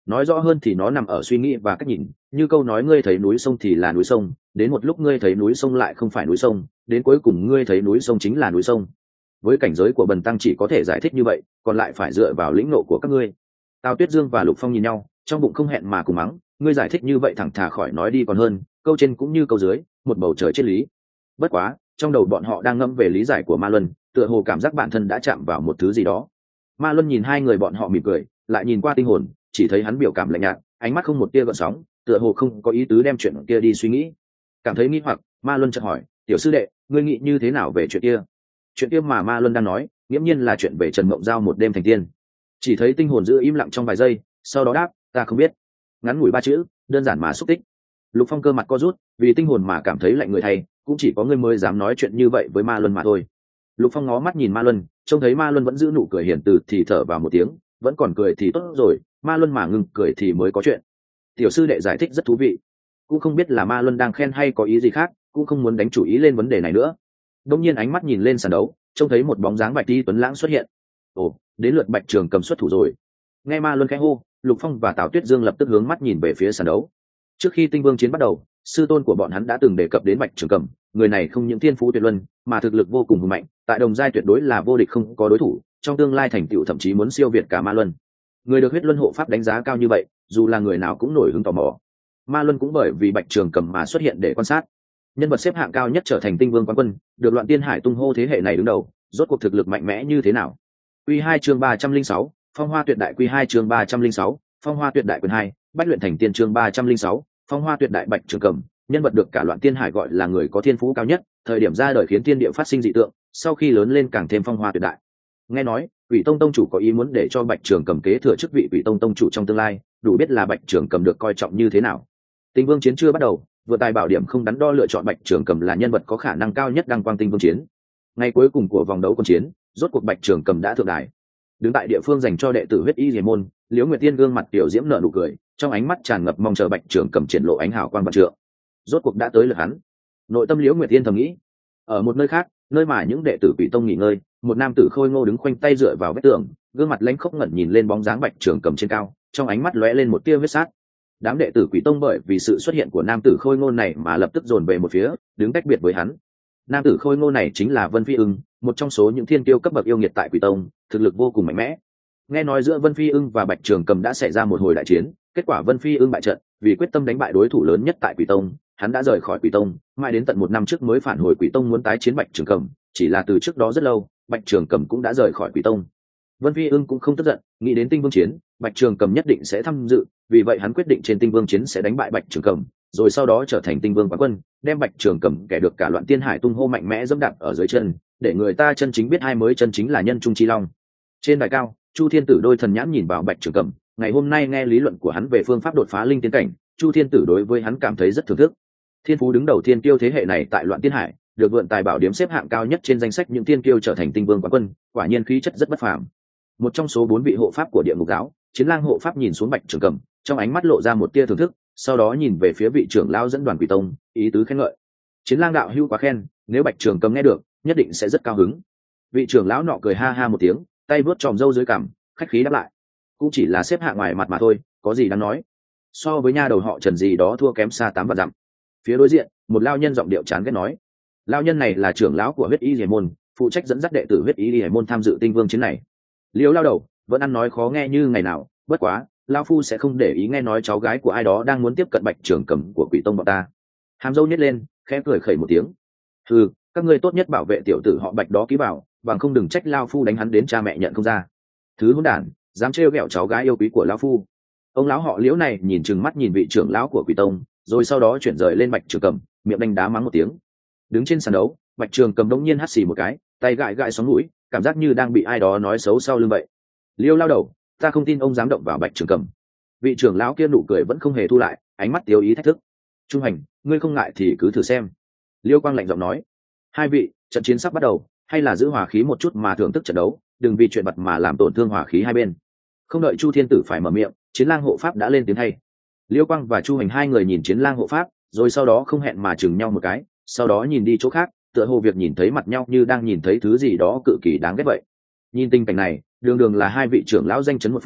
nói rõ hơn thì nó nằm ở suy nghĩ và cách nhìn, như câu nói ngươi thấy núi sông thì là núi sông, đến một lúc ngươi thấy núi sông lại không phải núi sông, đến cuối cùng ngươi thấy núi sông chính là núi sông. Với cảnh giới của bần tăng chỉ có thể giải thích như vậy, còn lại phải dựa vào lĩnh nộ của các ngươi. Tào Tuyết Dương và Lục Phong nhìn nhau, trong bụng không hẹn mà cùng mắng, ngươi giải thích như vậy thẳng thà khỏi nói đi còn hơn, câu trên cũng như câu dưới, một bầu trời triết lý. Bất quá, trong đầu bọn họ đang ngẫm về lý giải của Ma Luân, tựa hồ cảm giác bản thân đã chạm vào một thứ gì đó. Ma Luân nhìn hai người bọn họ mỉm cười, lại nhìn qua Tinh Hồn, chỉ thấy hắn biểu cảm lạnh nhạt, ánh mắt không một tia gợn sóng, tựa hồ không có ý tứ đem chuyện kia đi suy nghĩ. Cảm thấy nghi hoặc, Ma Luân chợt hỏi, tiểu sư đệ, ngươi nghĩ như thế nào về chuyện kia? Chuyện kia mà Ma Luân đang nói, nghiễm nhiên là chuyện về Trần Mộng Giao một đêm thành tiên. Chỉ thấy Tinh Hồn giữ im lặng trong vài giây, sau đó đáp, ta không biết. Ngắn ngủi ba chữ, đơn giản mà xúc tích. Lục Phong cơ mặt co rút, vì Tinh Hồn mà cảm thấy lạnh người thay, cũng chỉ có ngươi mới dám nói chuyện như vậy với Ma Luân mà thôi. Lục Phong ngó mắt nhìn Ma Luân, trông thấy Ma Luân vẫn giữ nụ cười hiền từ thì thở vào một tiếng, vẫn còn cười thì tốt rồi, Ma Luân mà ngừng cười thì mới có chuyện. Tiểu sư đệ giải thích rất thú vị, cũng không biết là Ma Luân đang khen hay có ý gì khác, cũng không muốn đánh chủ ý lên vấn đề này nữa. Đông nhiên ánh mắt nhìn lên sàn đấu, trông thấy một bóng dáng Bạch Ti Tuấn Lãng xuất hiện. Ồ, đến lượt Bạch Trường Cầm xuất thủ rồi. Nghe Ma Luân khẽ hô, Lục Phong và Tào Tuyết Dương lập tức hướng mắt nhìn về phía sàn đấu. Trước khi Tinh Vương chiến bắt đầu, sư tôn của bọn hắn đã từng đề cập đến Bạch Trường Cầm, người này không những thiên phú tuyệt luân, mà thực lực vô cùng hùng mạnh, tại đồng giai tuyệt đối là vô địch không có đối thủ, trong tương lai thành tựu thậm chí muốn siêu việt cả Ma Luân. Người được huyết luân hộ pháp đánh giá cao như vậy, dù là người nào cũng nổi hứng tò mò. Ma Luân cũng bởi vì Bạch Trường Cầm mà xuất hiện để quan sát. Nhân vật xếp hạng cao nhất trở thành Tinh Vương quán quân, được Loạn Tiên Hải tung hô thế hệ này đứng đầu, rốt cuộc thực lực mạnh mẽ như thế nào? Quy 2 chương 306, Phong Hoa Tuyệt Đại. Quy 2 chương 306, Phong Hoa Tuyệt Đại quyền 2, Bách luyện thành tiên chương 306, Phong Hoa Tuyệt Đại. Bạch Trường Cầm, nhân vật được cả Loạn Tiên Hải gọi là người có thiên phú cao nhất, thời điểm ra đời khiến thiên địa phát sinh dị tượng, sau khi lớn lên càng thêm phong hoa tuyệt đại. Nghe nói, Quỷ Tông tông chủ có ý muốn để cho Bạch Trường Cầm kế thừa chức vị Quỷ Tông tông chủ trong tương lai, đủ biết là Bạch Trường Cầm được coi trọng như thế nào. Tinh Vương chiến chưa bắt đầu, vừa tài bảo điểm không đắn đo lựa chọn Bạch Trường Cầm là nhân vật có khả năng cao nhất đăng quang Tinh Vương chiến. Ngày cuối cùng của vòng đấu quân chiến, rốt cuộc Bạch Trường Cầm đã thượng đài. Đứng tại địa phương dành cho đệ tử huyết y diệt môn, Liễu Nguyệt Tiên gương mặt tiểu diễm nở nụ cười, trong ánh mắt tràn ngập mong chờ Bạch Trường Cầm triển lộ ánh hào quang vạn trượng. Rốt cuộc đã tới lượt hắn. Nội tâm Liễu Nguyệt Tiên thầm nghĩ. Ở một nơi khác, nơi mà những đệ tử Quỷ Tông nghỉ ngơi, một nam tử khôi ngô đứng khoanh tay dựa vào vách tường, gương mặt lãnh khốc ngẩn nhìn lên bóng dáng Bạch Trường Cầm trên cao, trong ánh mắt lóe lên một tia huyết sát. Đám đệ tử Quỷ Tông bởi vì sự xuất hiện của nam tử khôi ngô này mà lập tức dồn về một phía, đứng tách biệt với hắn. Nam tử khôi ngô này chính là Vân Phi Ưng, một trong số những thiên kiêu cấp bậc yêu nghiệt tại Quỷ Tông, thực lực vô cùng mạnh mẽ. Nghe nói giữa Vân Phi Ưng và Bạch Trường Cầm đã xảy ra một hồi đại chiến, kết quả Vân Phi Ưng bại trận, vì quyết tâm đánh bại đối thủ lớn nhất tại Quỷ Tông, hắn đã rời khỏi Quỷ Tông, mãi đến tận một năm trước mới phản hồi Quỷ Tông muốn tái chiến Bạch Trường Cầm, chỉ là từ trước đó rất lâu, Bạch Trường Cầm cũng đã rời khỏi Quỷ Tông. Vân Phi Ưng cũng không tức giận, nghĩ đến Tinh Vương chiến, Bạch Trường Cầm nhất định sẽ tham dự, vì vậy hắn quyết định trên Tinh Vương chiến sẽ đánh bại Bạch Trường Cầm, rồi sau đó trở thành Tinh Vương quán quân, đem Bạch Trường Cầm kẻ được cả Loạn Tiên Hải tung hô mạnh mẽ dẫm đạp ở dưới chân, để người ta chân chính biết ai mới chân chính là nhân trung chi long. Trên đài cao, Chu Thiên Tử đôi thần nhãn nhìn vào Bạch Trường Cầm, ngày hôm nay nghe lý luận của hắn về phương pháp đột phá linh tiến cảnh, Chu Thiên Tử đối với hắn cảm thấy rất thưởng thức. Thiên phú đứng đầu thiên kiêu thế hệ này tại Loạn Tiên Hải, được vượn tài bảo điểm xếp hạng cao nhất trên danh sách những thiên kiêu trở thành Tinh Vương quán quân, quả nhiên khí chất rất bất phàm. Một trong số 4 vị hộ pháp của Địa Ngục giáo, Chiến Lang hộ pháp nhìn xuống Bạch Trường Cầm, trong ánh mắt lộ ra một tia thưởng thức, sau đó nhìn về phía vị trưởng lão dẫn đoàn Quỷ Tông, ý tứ khen ngợi. Chiến Lang đạo hữu quá khen, nếu Bạch Trường Cầm nghe được, nhất định sẽ rất cao hứng. Vị trưởng lão nọ cười ha ha một tiếng, tay vuốt tròm râu dưới cằm, khách khí đáp lại. Cũng chỉ là xếp hạng ngoài mặt mà thôi, có gì đáng nói. So với nha đầu họ Trần gì đó thua kém xa 8 vạn dặm. Phía đối diện, một lao nhân giọng điệu chán ghét nói. Lao nhân này là trưởng lão của huyết y diệt môn, phụ trách dẫn dắt đệ tử huyết y diệt môn tham dự Tinh Vương chiến này. Liễu lao đầu vẫn ăn nói khó nghe như ngày nào, bất quá lao phu sẽ không để ý nghe nói cháu gái của ai đó đang muốn tiếp cận Bạch Trường Cầm của Quỷ Tông bọn ta. Hàm dâu nhếch lên, khẽ cười khẩy một tiếng. Ừ, các ngươi tốt nhất bảo vệ tiểu tử họ Bạch đó ký bảo, bằng không đừng trách lao phu đánh hắn đến cha mẹ nhận không ra. Thứ hỗn đản, dám trêu ghẹo cháu gái yêu quý của lao phu. Ông lão họ Liễu này nhìn chừng mắt nhìn vị trưởng lão của Quỷ Tông, rồi sau đó chuyển rời lên Bạch Trường Cầm, miệng đánh đá mắng một tiếng. Đứng trên sàn đấu, Bạch Trường Cầm đống nhiên hắt xì một cái, tay gãi gãi sóng mũi, cảm giác như đang bị ai đó nói xấu sau lưng vậy. Liêu lao đầu, ta không tin ông dám động vào Bạch Trường Cầm. Vị trưởng lão kia nụ cười vẫn không hề thu lại, ánh mắt tiêu ý thách thức. Trung hành, ngươi không ngại thì cứ thử xem. Liêu Quang lạnh giọng nói. Hai vị, trận chiến sắp bắt đầu, hay là giữ hòa khí một chút mà thưởng thức trận đấu, đừng vì chuyện bật mà làm tổn thương hòa khí hai bên. Không đợi Chu Thiên Tử phải mở miệng, Chiến Lang hộ pháp đã lên tiếng thay. Liêu Quang và Chu Hành hai người nhìn Chiến Lang hộ pháp, rồi sau đó không hẹn mà chừng nhau một cái, sau đó nhìn đi chỗ khác, tựa hồ việc nhìn thấy mặt nhau như đang nhìn thấy thứ gì đó cực kỳ đáng ghét vậy. Nhìn tình cảnh này, đường đường là hai vị trưởng lão danh chấn một phương,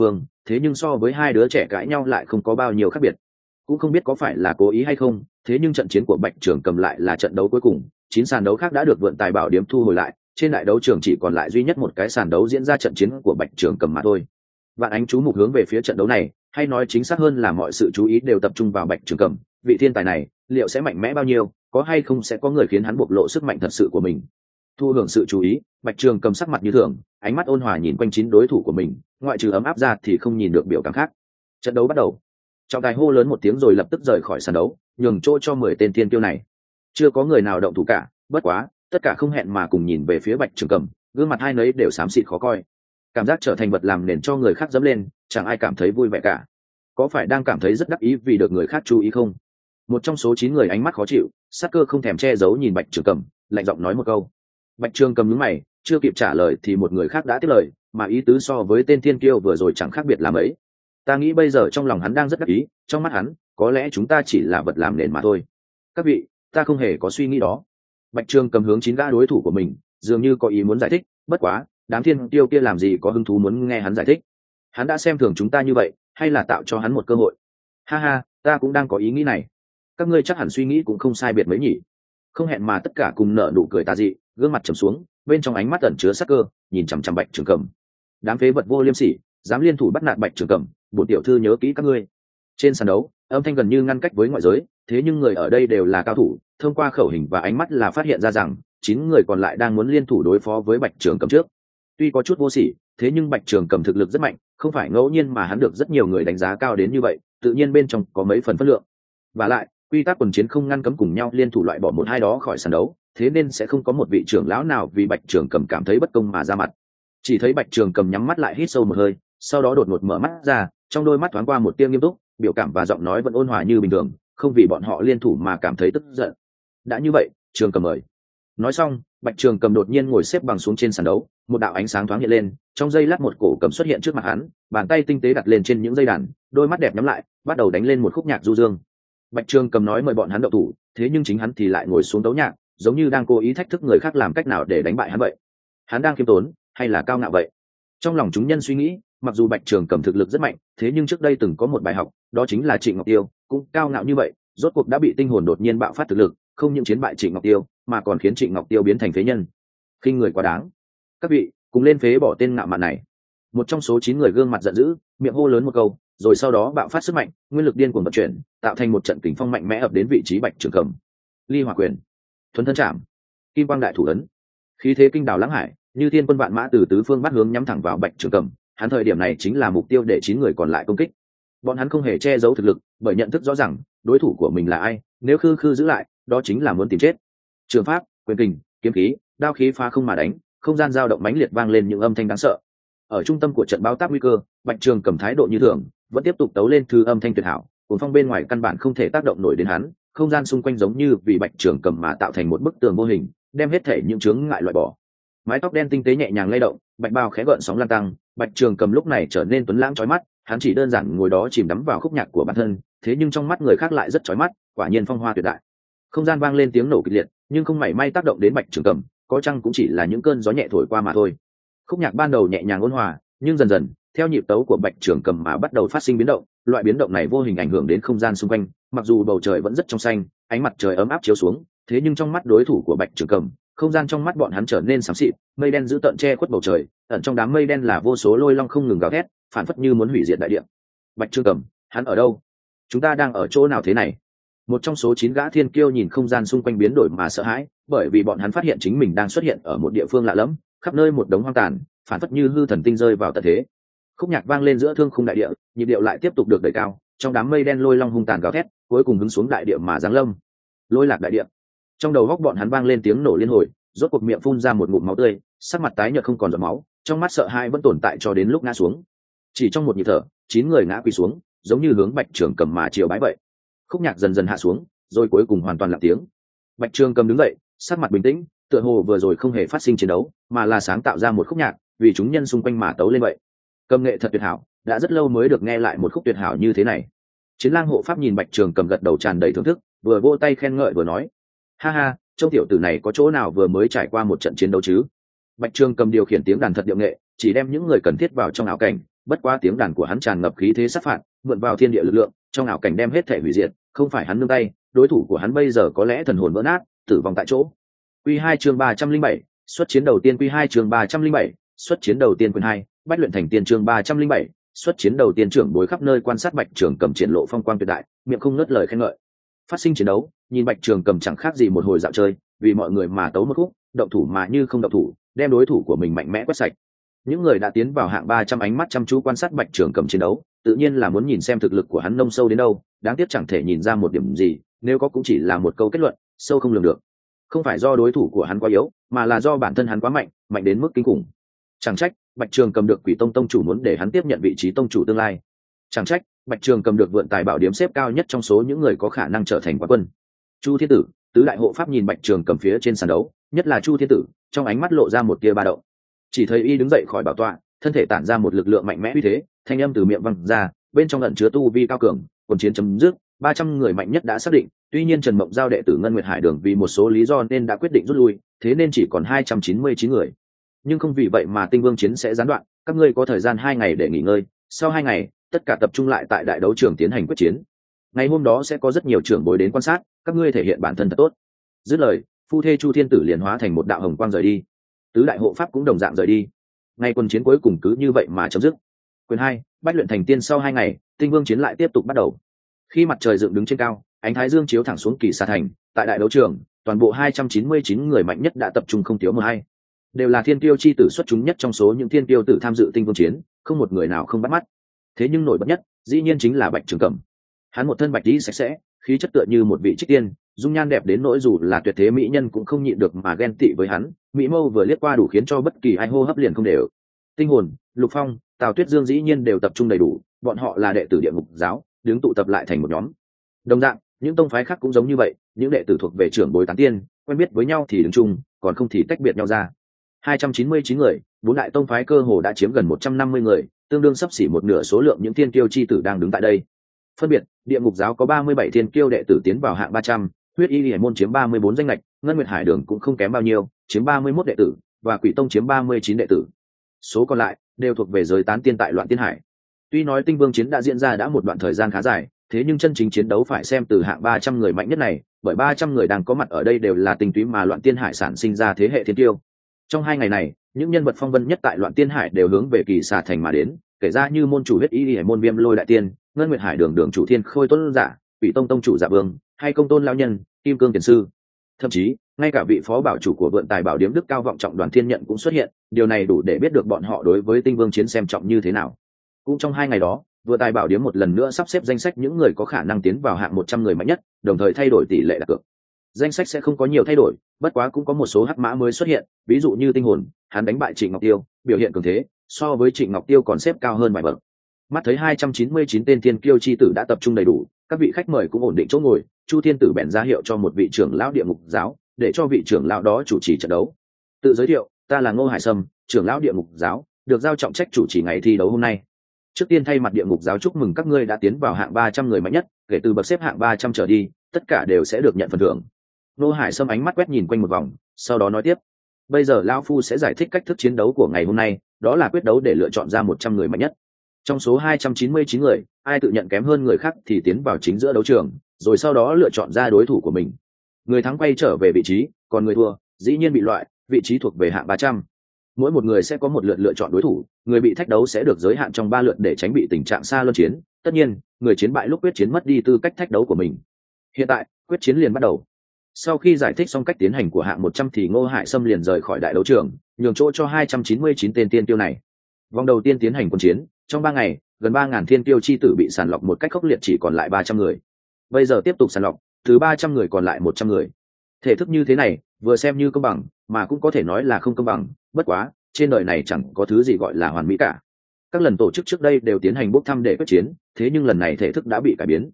thế nhưng so với hai đứa trẻ cãi nhau lại không có bao nhiêu khác biệt. Cũng không biết có phải là cố ý hay không, thế nhưng trận chiến của Bạch Trường Cầm lại là trận đấu cuối cùng, 9 sàn đấu khác đã được Vượn Tài Bảo Điếm thu hồi lại, trên đại đấu trường chỉ còn lại duy nhất một cái sàn đấu diễn ra trận chiến của Bạch Trường Cầm mà thôi. Vạn ánh chú mục hướng về phía trận đấu này, hay nói chính xác hơn là mọi sự chú ý đều tập trung vào Bạch Trường Cầm, vị thiên tài này liệu sẽ mạnh mẽ bao nhiêu, có hay không sẽ có người khiến hắn bộc lộ sức mạnh thật sự của mình. Thu hưởng sự chú ý, Bạch Trường Cầm sắc mặt như thường, ánh mắt ôn hòa nhìn quanh 9 đối thủ của mình, ngoại trừ ấm áp ra thì không nhìn được biểu cảm khác. Trận đấu bắt đầu. Trọng tài hô lớn một tiếng rồi lập tức rời khỏi sàn đấu, nhường chỗ cho 10 tên thiên kiêu này. Chưa có người nào động thủ cả, bất quá tất cả không hẹn mà cùng nhìn về phía Bạch Trường Cầm, gương mặt hai nấy đều xám xịt khó coi. Cảm giác trở thành vật làm nền cho người khác dẫm lên, chẳng ai cảm thấy vui vẻ cả. Có phải đang cảm thấy rất đắc ý vì được người khác chú ý không? Một trong số 9 người ánh mắt khó chịu, sắc cơ không thèm che giấu nhìn Bạch Trường Cầm, lạnh giọng nói một câu. Bạch Trường Cầm nhướng mày, chưa kịp trả lời thì một người khác đã tiếp lời, mà ý tứ so với tên thiên kiêu vừa rồi chẳng khác biệt là mấy. Ta nghĩ bây giờ trong lòng hắn đang rất đắc ý, trong mắt hắn có lẽ chúng ta chỉ là vật làm nền mà thôi. Các vị, ta không hề có suy nghĩ đó. Bạch Trường Cầm hướng 9 gã đối thủ của mình, dường như có ý muốn giải thích, bất quá đám thiên kiêu kia làm gì có hứng thú muốn nghe hắn giải thích. Hắn đã xem thường chúng ta như vậy, hay là tạo cho hắn một cơ hội? Ha ha, ta cũng đang có ý nghĩ này. Các ngươi chắc hẳn suy nghĩ cũng không sai biệt mấy nhỉ. Không hẹn mà tất cả cùng nở nụ cười tà dị, gương mặt trầm xuống, bên trong ánh mắt ẩn chứa sắc cơ, nhìn chằm chằm Bạch Trường Cầm. Đám phế vật vô liêm sỉ, dám liên thủ bắt nạt Bạch Trường Cầm, bổn tiểu thư nhớ kỹ các ngươi. Trên sàn đấu, âm thanh gần như ngăn cách với ngoại giới, thế nhưng người ở đây đều là cao thủ, thông qua khẩu hình và ánh mắt là phát hiện ra rằng 9 người còn lại đang muốn liên thủ đối phó với Bạch Trường Cầm trước. Tuy có chút vô sỉ, thế nhưng Bạch Trường Cầm thực lực rất mạnh, không phải ngẫu nhiên mà hắn được rất nhiều người đánh giá cao đến như vậy, tự nhiên bên trong có mấy phần phất lượng. Và lại, quy tắc quần chiến không ngăn cấm cùng nhau liên thủ loại bỏ một hai đó khỏi sàn đấu, thế nên sẽ không có một vị trưởng lão nào vì Bạch Trường Cầm cảm thấy bất công mà ra mặt. Chỉ thấy Bạch Trường Cầm nhắm mắt lại hít sâu một hơi, sau đó đột ngột mở mắt ra, trong đôi mắt thoáng qua một tia nghiêm túc, biểu cảm và giọng nói vẫn ôn hòa như bình thường, không vì bọn họ liên thủ mà cảm thấy tức giận. Đã như vậy, Trường Cầm mời. Nói xong, Bạch Trường Cầm đột nhiên ngồi xếp bằng xuống trên sàn đấu, một đạo ánh sáng thoáng hiện lên, trong giây lát một cổ cầm xuất hiện trước mặt hắn, bàn tay tinh tế đặt lên trên những dây đàn, đôi mắt đẹp nhắm lại, bắt đầu đánh lên một khúc nhạc du dương. Bạch Trường Cầm nói mời bọn hắn động thủ, thế nhưng chính hắn thì lại ngồi xuống tấu nhạc, giống như đang cố ý thách thức người khác làm cách nào để đánh bại hắn vậy. Hắn đang khiêm tốn hay là cao ngạo vậy? Trong lòng chúng nhân suy nghĩ, mặc dù Bạch Trường Cầm thực lực rất mạnh, thế nhưng trước đây từng có một bài học, đó chính là Trịnh Ngọc Tiêu cũng cao ngạo như vậy, rốt cuộc đã bị tinh hồn đột nhiên bạo phát thực lực, không những chiến bại Trịnh Ngọc Tiêu, mà còn khiến Trịnh Ngọc Tiêu biến thành phế nhân. Khinh người quá đáng. Các vị, cùng lên phế bỏ tên ngạo mạn này. Một trong số 9 người gương mặt giận dữ, miệng hô lớn một câu, rồi sau đó bạo phát sức mạnh, nguyên lực điên cuồng vận chuyển, tạo thành một trận kình phong mạnh mẽ ập đến vị trí Bạch Trường Cầm. Ly Hỏa Quyền, Thuần Thân Trảm, Kim Quang Đại Thủ Ấn. Khí thế kinh đảo lãng hải, như thiên quân vạn mã từ tứ phương bắt hướng nhắm thẳng vào Bạch Trường Cầm. Hắn thời điểm này chính là mục tiêu để 9 người còn lại công kích. Bọn hắn không hề che giấu thực lực, bởi nhận thức rõ ràng đối thủ của mình là ai, nếu khư khư giữ lại, đó chính là muốn tìm chết. Trường pháp, quyền kình, kiếm khí, đao khí phá không mà đánh, không gian dao động mãnh liệt vang lên những âm thanh đáng sợ. Ở trung tâm của trận báo táp nguy cơ, Bạch Trường Cầm thái độ như thường, vẫn tiếp tục tấu lên thư âm thanh tuyệt hảo, cuồng phong bên ngoài căn bản không thể tác động nổi đến hắn, không gian xung quanh giống như vì Bạch Trường Cầm mà tạo thành một bức tường vô hình, đem hết thể những chướng ngại loại bỏ. Mái tóc đen tinh tế nhẹ nhàng lay động, bạch bào khẽ gợn sóng lan tăng, Bạch Trường Cầm lúc này trở nên tuấn lãng chói mắt, hắn chỉ đơn giản ngồi đó chìm đắm vào khúc nhạc của bản thân, thế nhưng trong mắt người khác lại rất chói mắt, quả nhiên phong hoa tuyệt đại. Không gian vang lên tiếng nổ kịch liệt, nhưng không mảy may tác động đến Bạch Trường Cầm, có chăng cũng chỉ là những cơn gió nhẹ thổi qua mà thôi. Khúc nhạc ban đầu nhẹ nhàng ôn hòa, nhưng dần dần, theo nhịp tấu của Bạch Trường Cầm mà bắt đầu phát sinh biến động, loại biến động này vô hình ảnh hưởng đến không gian xung quanh, mặc dù bầu trời vẫn rất trong xanh, ánh mặt trời ấm áp chiếu xuống, thế nhưng trong mắt đối thủ của Bạch Trường Cầm, không gian trong mắt bọn hắn trở nên xám xịt, mây đen dữ tợn che khuất bầu trời, ẩn trong đám mây đen là vô số lôi long không ngừng gào thét, phản phất như muốn hủy diệt đại địa. Bạch Trường Cầm, hắn ở đâu? Chúng ta đang ở chỗ nào thế này? Một trong số 9 gã thiên kiêu nhìn không gian xung quanh biến đổi mà sợ hãi, bởi vì bọn hắn phát hiện chính mình đang xuất hiện ở một địa phương lạ lẫm, khắp nơi một đống hoang tàn, phản phất như hư thần tinh rơi vào tận thế. Khúc nhạc vang lên giữa thương khung đại địa, nhịp điệu lại tiếp tục được đẩy cao, trong đám mây đen lôi long hung tàn gào thét, cuối cùng hứng xuống đại địa mà giáng lâm. Lôi lạc đại địa. Trong đầu góc bọn hắn vang lên tiếng nổ liên hồi, rốt cuộc miệng phun ra một ngụm máu tươi, sắc mặt tái nhợt không còn giọt máu, trong mắt sợ hãi vẫn tồn tại cho đến lúc ngã xuống. Chỉ trong một nhịp thở, 9 người ngã quỳ xuống, giống như hướng Bạch Trường Cầm mà chiều bái vậy. Khúc nhạc dần dần hạ xuống, rồi cuối cùng hoàn toàn lặng tiếng. Bạch Trường Cầm đứng dậy, sắc mặt bình tĩnh, tựa hồ vừa rồi không hề phát sinh chiến đấu, mà là sáng tạo ra một khúc nhạc, vì chúng nhân xung quanh mà tấu lên vậy. Cầm nghệ thật tuyệt hảo, đã rất lâu mới được nghe lại một khúc tuyệt hảo như thế này. Chiến lang hộ pháp nhìn Bạch Trường Cầm gật đầu tràn đầy thưởng thức, vừa vỗ tay khen ngợi vừa nói: "Ha ha, trông tiểu tử này có chỗ nào vừa mới trải qua một trận chiến đấu chứ?" Bạch Trường Cầm điều khiển tiếng đàn thật điệu nghệ, chỉ đem những người cần thiết vào trong ảo cảnh, bất quá tiếng đàn của hắn tràn ngập khí thế sát phạt, mượn vào thiên địa lực lượng, trong ảo cảnh đem hết thể hủy diệt, không phải hắn nương tay, đối thủ của hắn bây giờ có lẽ thần hồn vỡ nát, tử vong tại chỗ. Quy 2 chương 307, xuất chiến đầu tiên. Quy 2 chương 307, xuất chiến đầu tiên. Quyền 2, Bách luyện thành tiên. Chương 307, xuất chiến đầu tiên. Trưởng bối khắp nơi quan sát Bạch Trường Cầm triển lộ phong quang tuyệt đại, miệng không ngớt lời khen ngợi. Phát sinh chiến đấu, nhìn Bạch Trường Cầm chẳng khác gì một hồi dạo chơi, vì mọi người mà tấu một khúc, động thủ mà như không động thủ, đem đối thủ của mình mạnh mẽ quét sạch. Những người đã tiến vào hạng 300 ánh mắt chăm chú quan sát Bạch Trường Cầm chiến đấu, tự nhiên là muốn nhìn xem thực lực của hắn nông sâu đến đâu, đáng tiếc chẳng thể nhìn ra một điểm gì, nếu có cũng chỉ là một câu kết luận, sâu không lường được. Không phải do đối thủ của hắn quá yếu, mà là do bản thân hắn quá mạnh, mạnh đến mức kinh khủng. Chẳng trách Bạch Trường Cầm được Quỷ Tông tông chủ muốn để hắn tiếp nhận vị trí tông chủ tương lai. Chẳng trách Bạch Trường Cầm được Vượn Tài Bảo Điếm xếp cao nhất trong số những người có khả năng trở thành quán quân. Chu Thiên Tử, tứ đại hộ pháp nhìn Bạch Trường Cầm phía trên sàn đấu, nhất là Chu Thiên Tử, trong ánh mắt lộ ra một tia ba động. Chỉ thấy y đứng dậy khỏi bảo tọa, thân thể tản ra một lực lượng mạnh mẽ uy thế, thanh âm từ miệng vang ra, bên trong ẩn chứa tu vi cao cường, quần chiến chấm dứt, 300 người mạnh nhất đã xác định, tuy nhiên Trần Mộng Giao đệ tử Ngân Nguyệt Hải Đường vì một số lý do nên đã quyết định rút lui, thế nên chỉ còn 299 người. Nhưng không vì vậy mà Tinh Vương chiến sẽ gián đoạn, các ngươi có thời gian 2 ngày để nghỉ ngơi, sau 2 ngày, tất cả tập trung lại tại đại đấu trường tiến hành quyết chiến. Ngày hôm đó sẽ có rất nhiều trưởng bối đến quan sát, các ngươi thể hiện bản thân thật tốt. Dứt lời, phu thê Chu Thiên Tử liền hóa thành một đạo hồng quang rời đi. Tứ đại hộ pháp cũng đồng dạng rời đi. Ngày quân chiến cuối cùng cứ như vậy mà chấm dứt. Quyền 2, Bách luyện thành tiên. Sau 2 ngày, Tinh Vương chiến lại tiếp tục bắt đầu. Khi mặt trời dựng đứng trên cao, ánh thái dương chiếu thẳng xuống Kỳ Sa thành, tại đại đấu trường, toàn bộ 299 người mạnh nhất đã tập trung không thiếu một hai. Đều là thiên tiêu chi tử xuất chúng nhất trong số những thiên tiêu tử tham dự Tinh Vương chiến, không một người nào không bắt mắt. Thế nhưng nổi bật nhất, dĩ nhiên chính là Bạch Trường Cầm. Hắn một thân bạch y sạch sẽ, khí chất tựa như một vị trích tiên, dung nhan đẹp đến nỗi dù là tuyệt thế mỹ nhân cũng không nhịn được mà ghen tị với hắn, mỹ mâu vừa liếc qua đủ khiến cho bất kỳ ai hô hấp liền không đều. Tinh Hồn, Lục Phong, Tào Tuyết Dương dĩ nhiên đều tập trung đầy đủ, bọn họ là đệ tử Địa Ngục giáo, đứng tụ tập lại thành một nhóm. Đồng dạng, những tông phái khác cũng giống như vậy, những đệ tử thuộc về trưởng bối tán tiên, quen biết với nhau thì đứng chung, còn không thì tách biệt nhau ra. 299 người, bốn đại tông phái cơ hồ đã chiếm gần 150 người, tương đương xấp xỉ một nửa số lượng những thiên kiêu chi tử đang đứng tại đây. Phân biệt, Địa Ngục giáo có 37 thiên kiêu đệ tử tiến vào hạng 300, Huyết Y Liễu môn chiếm 34 danh lệch, Ngân Nguyệt Hải Đường cũng không kém bao nhiêu, chiếm 31 đệ tử, và Quỷ Tông chiếm 39 đệ tử. Số còn lại đều thuộc về giới tán tiên tại Loạn Tiên Hải. Tuy nói Tinh Vương chiến đã diễn ra đã một đoạn thời gian khá dài, thế nhưng chân chính chiến đấu phải xem từ hạng 300 người mạnh nhất này, bởi 300 người đang có mặt ở đây đều là tinh túy mà Loạn Tiên Hải sản sinh ra thế hệ thiên tiêu. Trong 2 ngày này, những nhân vật phong vân nhất tại Loạn Tiên Hải đều hướng về Kỳ Sa thành mà đến, kể ra như môn chủ Huyết Y Liễu môn Viêm Lôi đại tiên, Ngân Nguyệt Hải Đường đường chủ Thiên Khôi Tuấn giả, Quỷ Tông tông chủ Dạ Vương, hay Công Tôn lão nhân, Kim Cương tiền sư. Thậm chí, ngay cả vị phó bảo chủ của Vượn Tài Bảo Điếm Đức Cao Vọng Trọng Đoàn Thiên Nhận cũng xuất hiện, điều này đủ để biết được bọn họ đối với Tinh Vương chiến xem trọng như thế nào. Cũng trong 2 ngày đó, Vượn Tài Bảo Điếm một lần nữa sắp xếp danh sách những người có khả năng tiến vào hạng 100 người mạnh nhất, đồng thời thay đổi tỷ lệ đặt cược. Danh sách sẽ không có nhiều thay đổi, bất quá cũng có một số hắc mã mới xuất hiện, ví dụ như Tinh Hồn, hắn đánh bại Trịnh Ngọc Tiêu, biểu hiện cường thế, so với Trịnh Ngọc Tiêu còn xếp cao hơn vài bậc. Mắt thấy 299 tên thiên kiêu chi tử đã tập trung đầy đủ, các vị khách mời cũng ổn định chỗ ngồi, Chu Thiên Tử bèn ra hiệu cho một vị trưởng lão Địa Ngục giáo, để cho vị trưởng lão đó chủ trì trận đấu. Tự giới thiệu, ta là Ngô Hải Sâm, trưởng lão Địa Ngục giáo, được giao trọng trách chủ trì ngày thi đấu hôm nay. Trước tiên thay mặt Địa Ngục giáo chúc mừng các ngươi đã tiến vào hạng 300 người mạnh nhất, kể từ bậc xếp hạng 300 trở đi, tất cả đều sẽ được nhận phần thưởng. Ngô Hải Sâm ánh mắt quét nhìn quanh một vòng, sau đó nói tiếp: bây giờ lão phu sẽ giải thích cách thức chiến đấu của ngày hôm nay, đó là quyết đấu để lựa chọn ra 100 người mạnh nhất. Trong số 299 người, ai tự nhận kém hơn người khác thì tiến vào chính giữa đấu trường, rồi sau đó lựa chọn ra đối thủ của mình. Người thắng quay trở về vị trí, còn người thua, dĩ nhiên bị loại, vị trí thuộc về hạng 300. Mỗi một người sẽ có một lượt lựa chọn đối thủ, người bị thách đấu sẽ được giới hạn trong 3 lượt để tránh bị tình trạng xa luân chiến. Tất nhiên, người chiến bại lúc quyết chiến mất đi tư cách thách đấu của mình. Hiện tại, quyết chiến liền bắt đầu. Sau khi giải thích xong cách tiến hành của hạng 100 thì Ngô Hải Sâm liền rời khỏi đại đấu trường, nhường chỗ cho 299 tên tiên tiêu này. Vòng đầu tiên tiến hành quân chiến, trong 3 ngày, gần 3000 thiên tiêu chi tử bị sàng lọc một cách khốc liệt, chỉ còn lại 300 người. Bây giờ tiếp tục sàng lọc, từ 300 người còn lại 100 người. Thể thức như thế này, vừa xem như công bằng, mà cũng có thể nói là không công bằng, bất quá, trên đời này chẳng có thứ gì gọi là hoàn mỹ cả. Các lần tổ chức trước đây đều tiến hành bốc thăm để quyết chiến, thế nhưng lần này thể thức đã bị cải biến.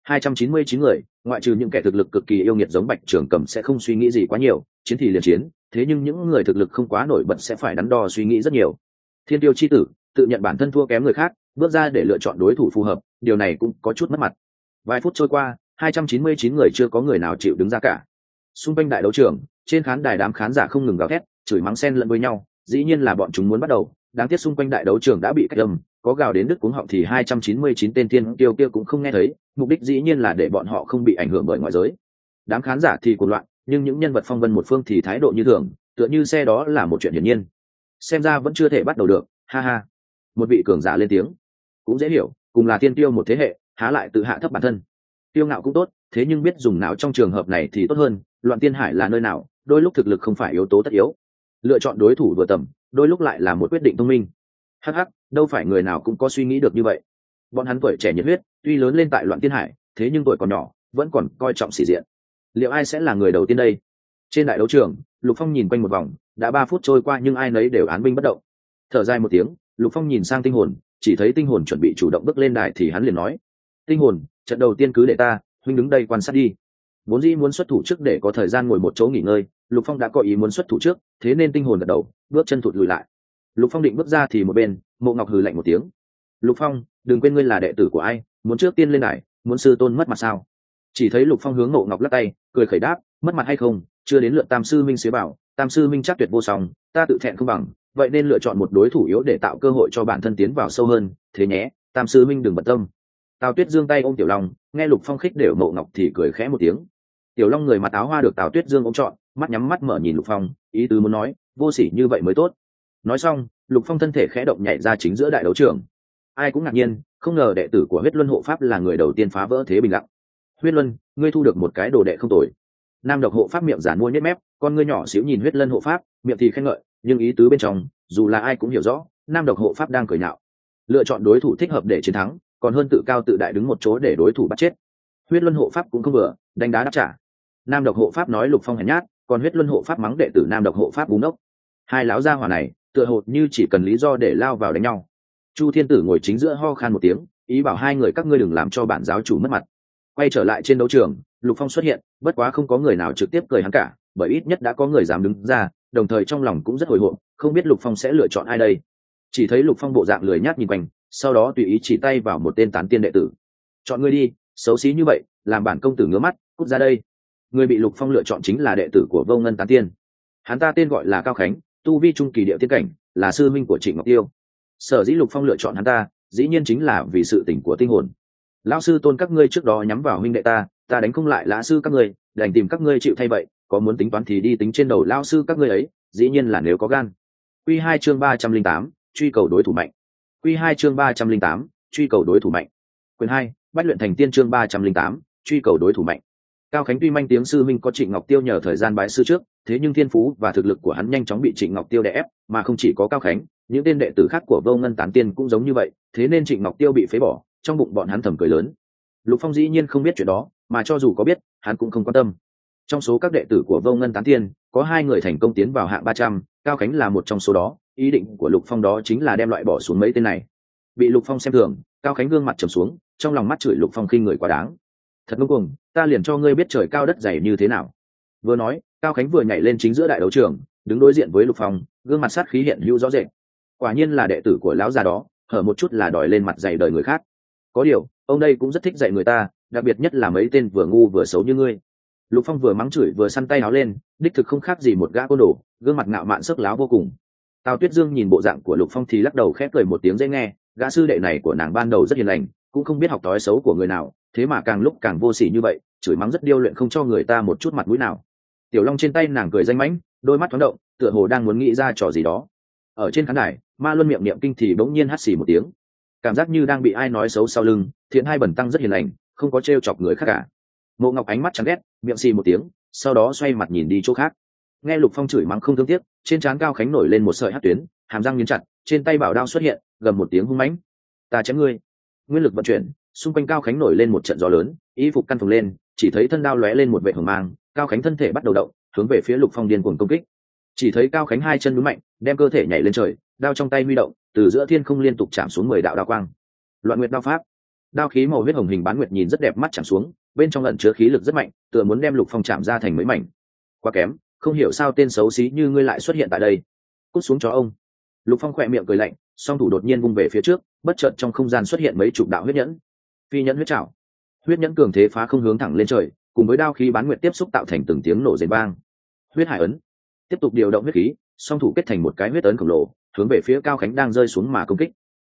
299 người, ngoại trừ những kẻ thực lực cực kỳ yêu nghiệt giống Bạch Trường Cầm sẽ không suy nghĩ gì quá nhiều, chiến thì liền chiến, thế nhưng những người thực lực không quá nổi bật sẽ phải đắn đo suy nghĩ rất nhiều. Thiên tiêu chi tử tự nhận bản thân thua kém người khác, bước ra để lựa chọn đối thủ phù hợp, điều này cũng có chút mất mặt. Vài phút trôi qua, 299 người chưa có người nào chịu đứng ra cả. Xung quanh đại đấu trường, trên khán đài đám khán giả không ngừng gào thét, chửi mắng xen lẫn với nhau, dĩ nhiên là bọn chúng muốn bắt đầu, đáng tiếc xung quanh đại đấu trường đã bị cách âm, có gào đến đứt cuống họng thì 299 tên thiên tiêu kia cũng không nghe thấy, mục đích dĩ nhiên là để bọn họ không bị ảnh hưởng bởi ngoại giới. Đám khán giả thì cuồng loạn, nhưng những nhân vật phong vân một phương thì thái độ như thường, tựa như xe đó là một chuyện hiển nhiên. Xem ra vẫn chưa thể bắt đầu được, ha ha. Một vị cường giả lên tiếng. Cũng dễ hiểu, cùng là tiên tiêu một thế hệ, há lại tự hạ thấp bản thân. Tiêu ngạo cũng tốt, thế nhưng biết dùng não trong trường hợp này thì tốt hơn. Loạn tiên hải là nơi nào, đôi lúc thực lực không phải yếu tố tất yếu. Lựa chọn đối thủ vừa tầm, đôi lúc lại là một quyết định thông minh. Hắc hắc, đâu phải người nào cũng có suy nghĩ được như vậy. Bọn hắn tuổi trẻ nhiệt huyết, tuy lớn lên tại loạn tiên hải, thế nhưng tuổi còn nhỏ, vẫn còn coi trọng sĩ diện. Liệu ai sẽ là người đầu tiên đây? Trên đại đấu trường, Lục Phong nhìn quanh một vòng, đã 3 phút trôi qua nhưng ai nấy đều án binh bất động. Thở dài một tiếng, Lục Phong nhìn sang tinh hồn, chỉ thấy tinh hồn chuẩn bị chủ động bước lên đài thì hắn liền nói: tinh hồn, trận đầu tiên cứ để ta, huynh đứng đây quan sát đi. Vốn dĩ muốn xuất thủ trước để có thời gian ngồi một chỗ nghỉ ngơi, Lục Phong đã có ý muốn xuất thủ trước, thế nên tinh hồn gật đầu, bước chân thụt lùi lại. Lục Phong định bước ra thì một bên, Mộ Ngọc hừ lạnh một tiếng: Lục Phong, đừng quên ngươi là đệ tử của ai, muốn trước tiên lên đài, muốn sư tôn mất mặt sao? Chỉ thấy Lục Phong hướng Mộ Ngọc lắc tay, cười khẩy đáp: mất mặt hay không, chưa đến lượt Tam sư minh xế bảo, Tam sư minh chắc tuyệt vô song, ta tự thẹn không bằng, vậy nên lựa chọn một đối thủ yếu để tạo cơ hội cho bản thân tiến vào sâu hơn, thế nhé, Tam sư minh đừng bận tâm. Tào Tuyết giương tay ôm Tiểu Long, nghe Lục Phong khích đều Mộ Ngọc thì cười khẽ một tiếng. Tiểu Long người mặc áo hoa được Tào Tuyết dương ôm trọn, mắt nhắm mắt mở nhìn Lục Phong, ý tứ muốn nói, vô sỉ như vậy mới tốt. Nói xong, Lục Phong thân thể khẽ động nhảy ra chính giữa đại đấu trường. Ai cũng ngạc nhiên, không ngờ đệ tử của Huyết Luân hộ pháp là người đầu tiên phá vỡ thế bình lặng. Huyết Luân, ngươi thu được một cái đồ đệ không tồi. Nam Độc hộ pháp miệng giản mua nhếch mép, con ngươi nhỏ xíu nhìn Huyết Luân hộ pháp, miệng thì khen ngợi, nhưng ý tứ bên trong, dù là ai cũng hiểu rõ, Nam Độc hộ pháp đang cười nhạo. Lựa chọn đối thủ thích hợp để chiến thắng, còn hơn tự cao tự đại đứng một chỗ để đối thủ bắt chết. Huyết Luân hộ pháp cũng không vừa, đánh đá đáp trả. Nam Độc hộ pháp nói Lục Phong hèn nhát, còn Huyết Luân hộ pháp mắng đệ tử Nam Độc hộ pháp búng ốc. Hai lão gia hỏa này, tựa hồ như chỉ cần lý do để lao vào đánh nhau. Chu Thiên Tử ngồi chính giữa ho khan một tiếng, ý bảo hai người các ngươi đừng làm cho bản giáo chủ mất mặt. Quay trở lại trên đấu trường, Lục Phong xuất hiện, bất quá không có người nào trực tiếp cười hắn cả, bởi ít nhất đã có người dám đứng ra, đồng thời trong lòng cũng rất hồi hộp, không biết Lục Phong sẽ lựa chọn ai đây. Chỉ thấy Lục Phong bộ dạng lười nhác nhìn quanh, sau đó tùy ý chỉ tay vào một tên tán tiên đệ tử. Chọn ngươi đi, xấu xí như vậy, làm bản công tử ngứa mắt, cút ra đây. Người bị Lục Phong lựa chọn chính là đệ tử của Vô Ngân tán tiên. Hắn ta tên gọi là Cao Khánh, tu vi trung kỳ địa tiên cảnh, là sư minh của Trịnh Ngọc Tiêu. Sở dĩ Lục Phong lựa chọn hắn ta, dĩ nhiên chính là vì sự tỉnh của tinh hồn. Lão sư tôn các ngươi trước đó nhắm vào huynh đệ ta đánh không lại lã sư các ngươi, đành tìm các ngươi chịu thay vậy, có muốn tính toán thì đi tính trên đầu lão sư các ngươi ấy, dĩ nhiên là nếu có gan. Quy 2 chương 308, truy cầu đối thủ mạnh. Quy 2 chương 308, truy cầu đối thủ mạnh. Quyền 2, Bách luyện thành tiên chương 308, truy cầu đối thủ mạnh. Cao Khánh tuy manh tiếng sư minh có Trịnh Ngọc Tiêu nhờ thời gian bái sư trước, thế nhưng thiên phú và thực lực của hắn nhanh chóng bị Trịnh Ngọc Tiêu đè ép, mà không chỉ có Cao Khánh, những tên đệ tử khác của Vô Ngân tán tiên cũng giống như vậy, thế nên Trịnh Ngọc Tiêu bị phế bỏ, trong bụng bọn hắn thầm cười lớn. Lục Phong dĩ nhiên không biết chuyện đó, mà cho dù có biết, hắn cũng không quan tâm. Trong số các đệ tử của Vô Ngân tán tiên, có 2 người thành công tiến vào hạng 300, Cao Khánh là một trong số đó, ý định của Lục Phong đó chính là đem loại bỏ xuống mấy tên này. Bị Lục Phong xem thường, Cao Khánh gương mặt trầm xuống, trong lòng mắt chửi Lục Phong khinh người quá đáng. Thật ngông cuồng, ta liền cho ngươi biết trời cao đất dày như thế nào. Vừa nói, Cao Khánh vừa nhảy lên chính giữa đại đấu trường, đứng đối diện với Lục Phong, gương mặt sát khí hiện hữu rõ rệt. Quả nhiên là đệ tử của lão già đó, hở một chút là đòi lên mặt dày đời người khác. Có điều, ông đây cũng rất thích dạy người ta, đặc biệt nhất là mấy tên vừa ngu vừa xấu như ngươi. Lục Phong vừa mắng chửi vừa săn tay áo lên, đích thực không khác gì một gã côn đồ, gương mặt ngạo mạn sức láo vô cùng. Tào Tuyết Dương nhìn bộ dạng của Lục Phong thì lắc đầu khẽ cười một tiếng dễ nghe, gã sư đệ này của nàng ban đầu rất hiền lành, cũng không biết học thói xấu của người nào, thế mà càng lúc càng vô sỉ như vậy, chửi mắng rất điêu luyện không cho người ta một chút mặt mũi nào. Tiểu Long trên tay nàng cười danh mãnh, đôi mắt thoáng động, tựa hồ đang muốn nghĩ ra trò gì đó. Ở trên khán đài, Ma Luân miệng niệm kinh thì bỗng nhiên hắt xì một tiếng, cảm giác như đang bị ai nói xấu sau lưng. Thiện Hai Bẩn Tăng rất hiền lành, không có trêu chọc người khác cả. Mộ Ngọc ánh mắt chán ghét, miệng xì một tiếng, sau đó xoay mặt nhìn đi chỗ khác. Nghe Lục Phong chửi mắng không thương tiếc, trên trán Cao Khánh nổi lên một sợi hắc tuyến, hàm răng nghiến chặt, trên tay bảo đao xuất hiện, gầm một tiếng hung mãnh, ta chém ngươi. Nguyên lực vận chuyển, xung quanh Cao Khánh nổi lên một trận gió lớn, y phục căn phồng lên, chỉ thấy thân đao lóe lên một vệt hồng mang, Cao Khánh thân thể bắt đầu động, hướng về phía Lục Phong điên cuồng công kích. Chỉ thấy Cao Khánh hai chân nhún mạnh, đem cơ thể nhảy lên trời, đao trong tay huy động, từ giữa thiên không liên tục chạm xuống 10 đạo đao quang. Loạn Nguyệt đao pháp. Đao khí màu huyết hồng hình bán nguyệt nhìn rất đẹp mắt chạm xuống, bên trong ẩn chứa khí lực rất mạnh, tựa muốn đem Lục Phong chạm ra thành mấy mảnh. Quá kém, không hiểu sao tên xấu xí như ngươi lại xuất hiện tại đây. Cút xuống cho ông. Lục Phong khẽ miệng cười lạnh, song thủ đột nhiên vung về phía trước, bất chợt trong không gian xuất hiện mấy chục đạo huyết nhẫn. Phi nhẫn huyết trảo. Huyết nhẫn cường thế phá không hướng thẳng lên trời, cùng với đao khí bán nguyệt tiếp xúc tạo thành từng tiếng nổ rền vang. Huyết hải ấn. Tiếp tục điều động huyết khí, song thủ kết thành một cái huyết ấn khổng lồ, hướng về phía Cao Khánh đang rơi xuống mà công kích.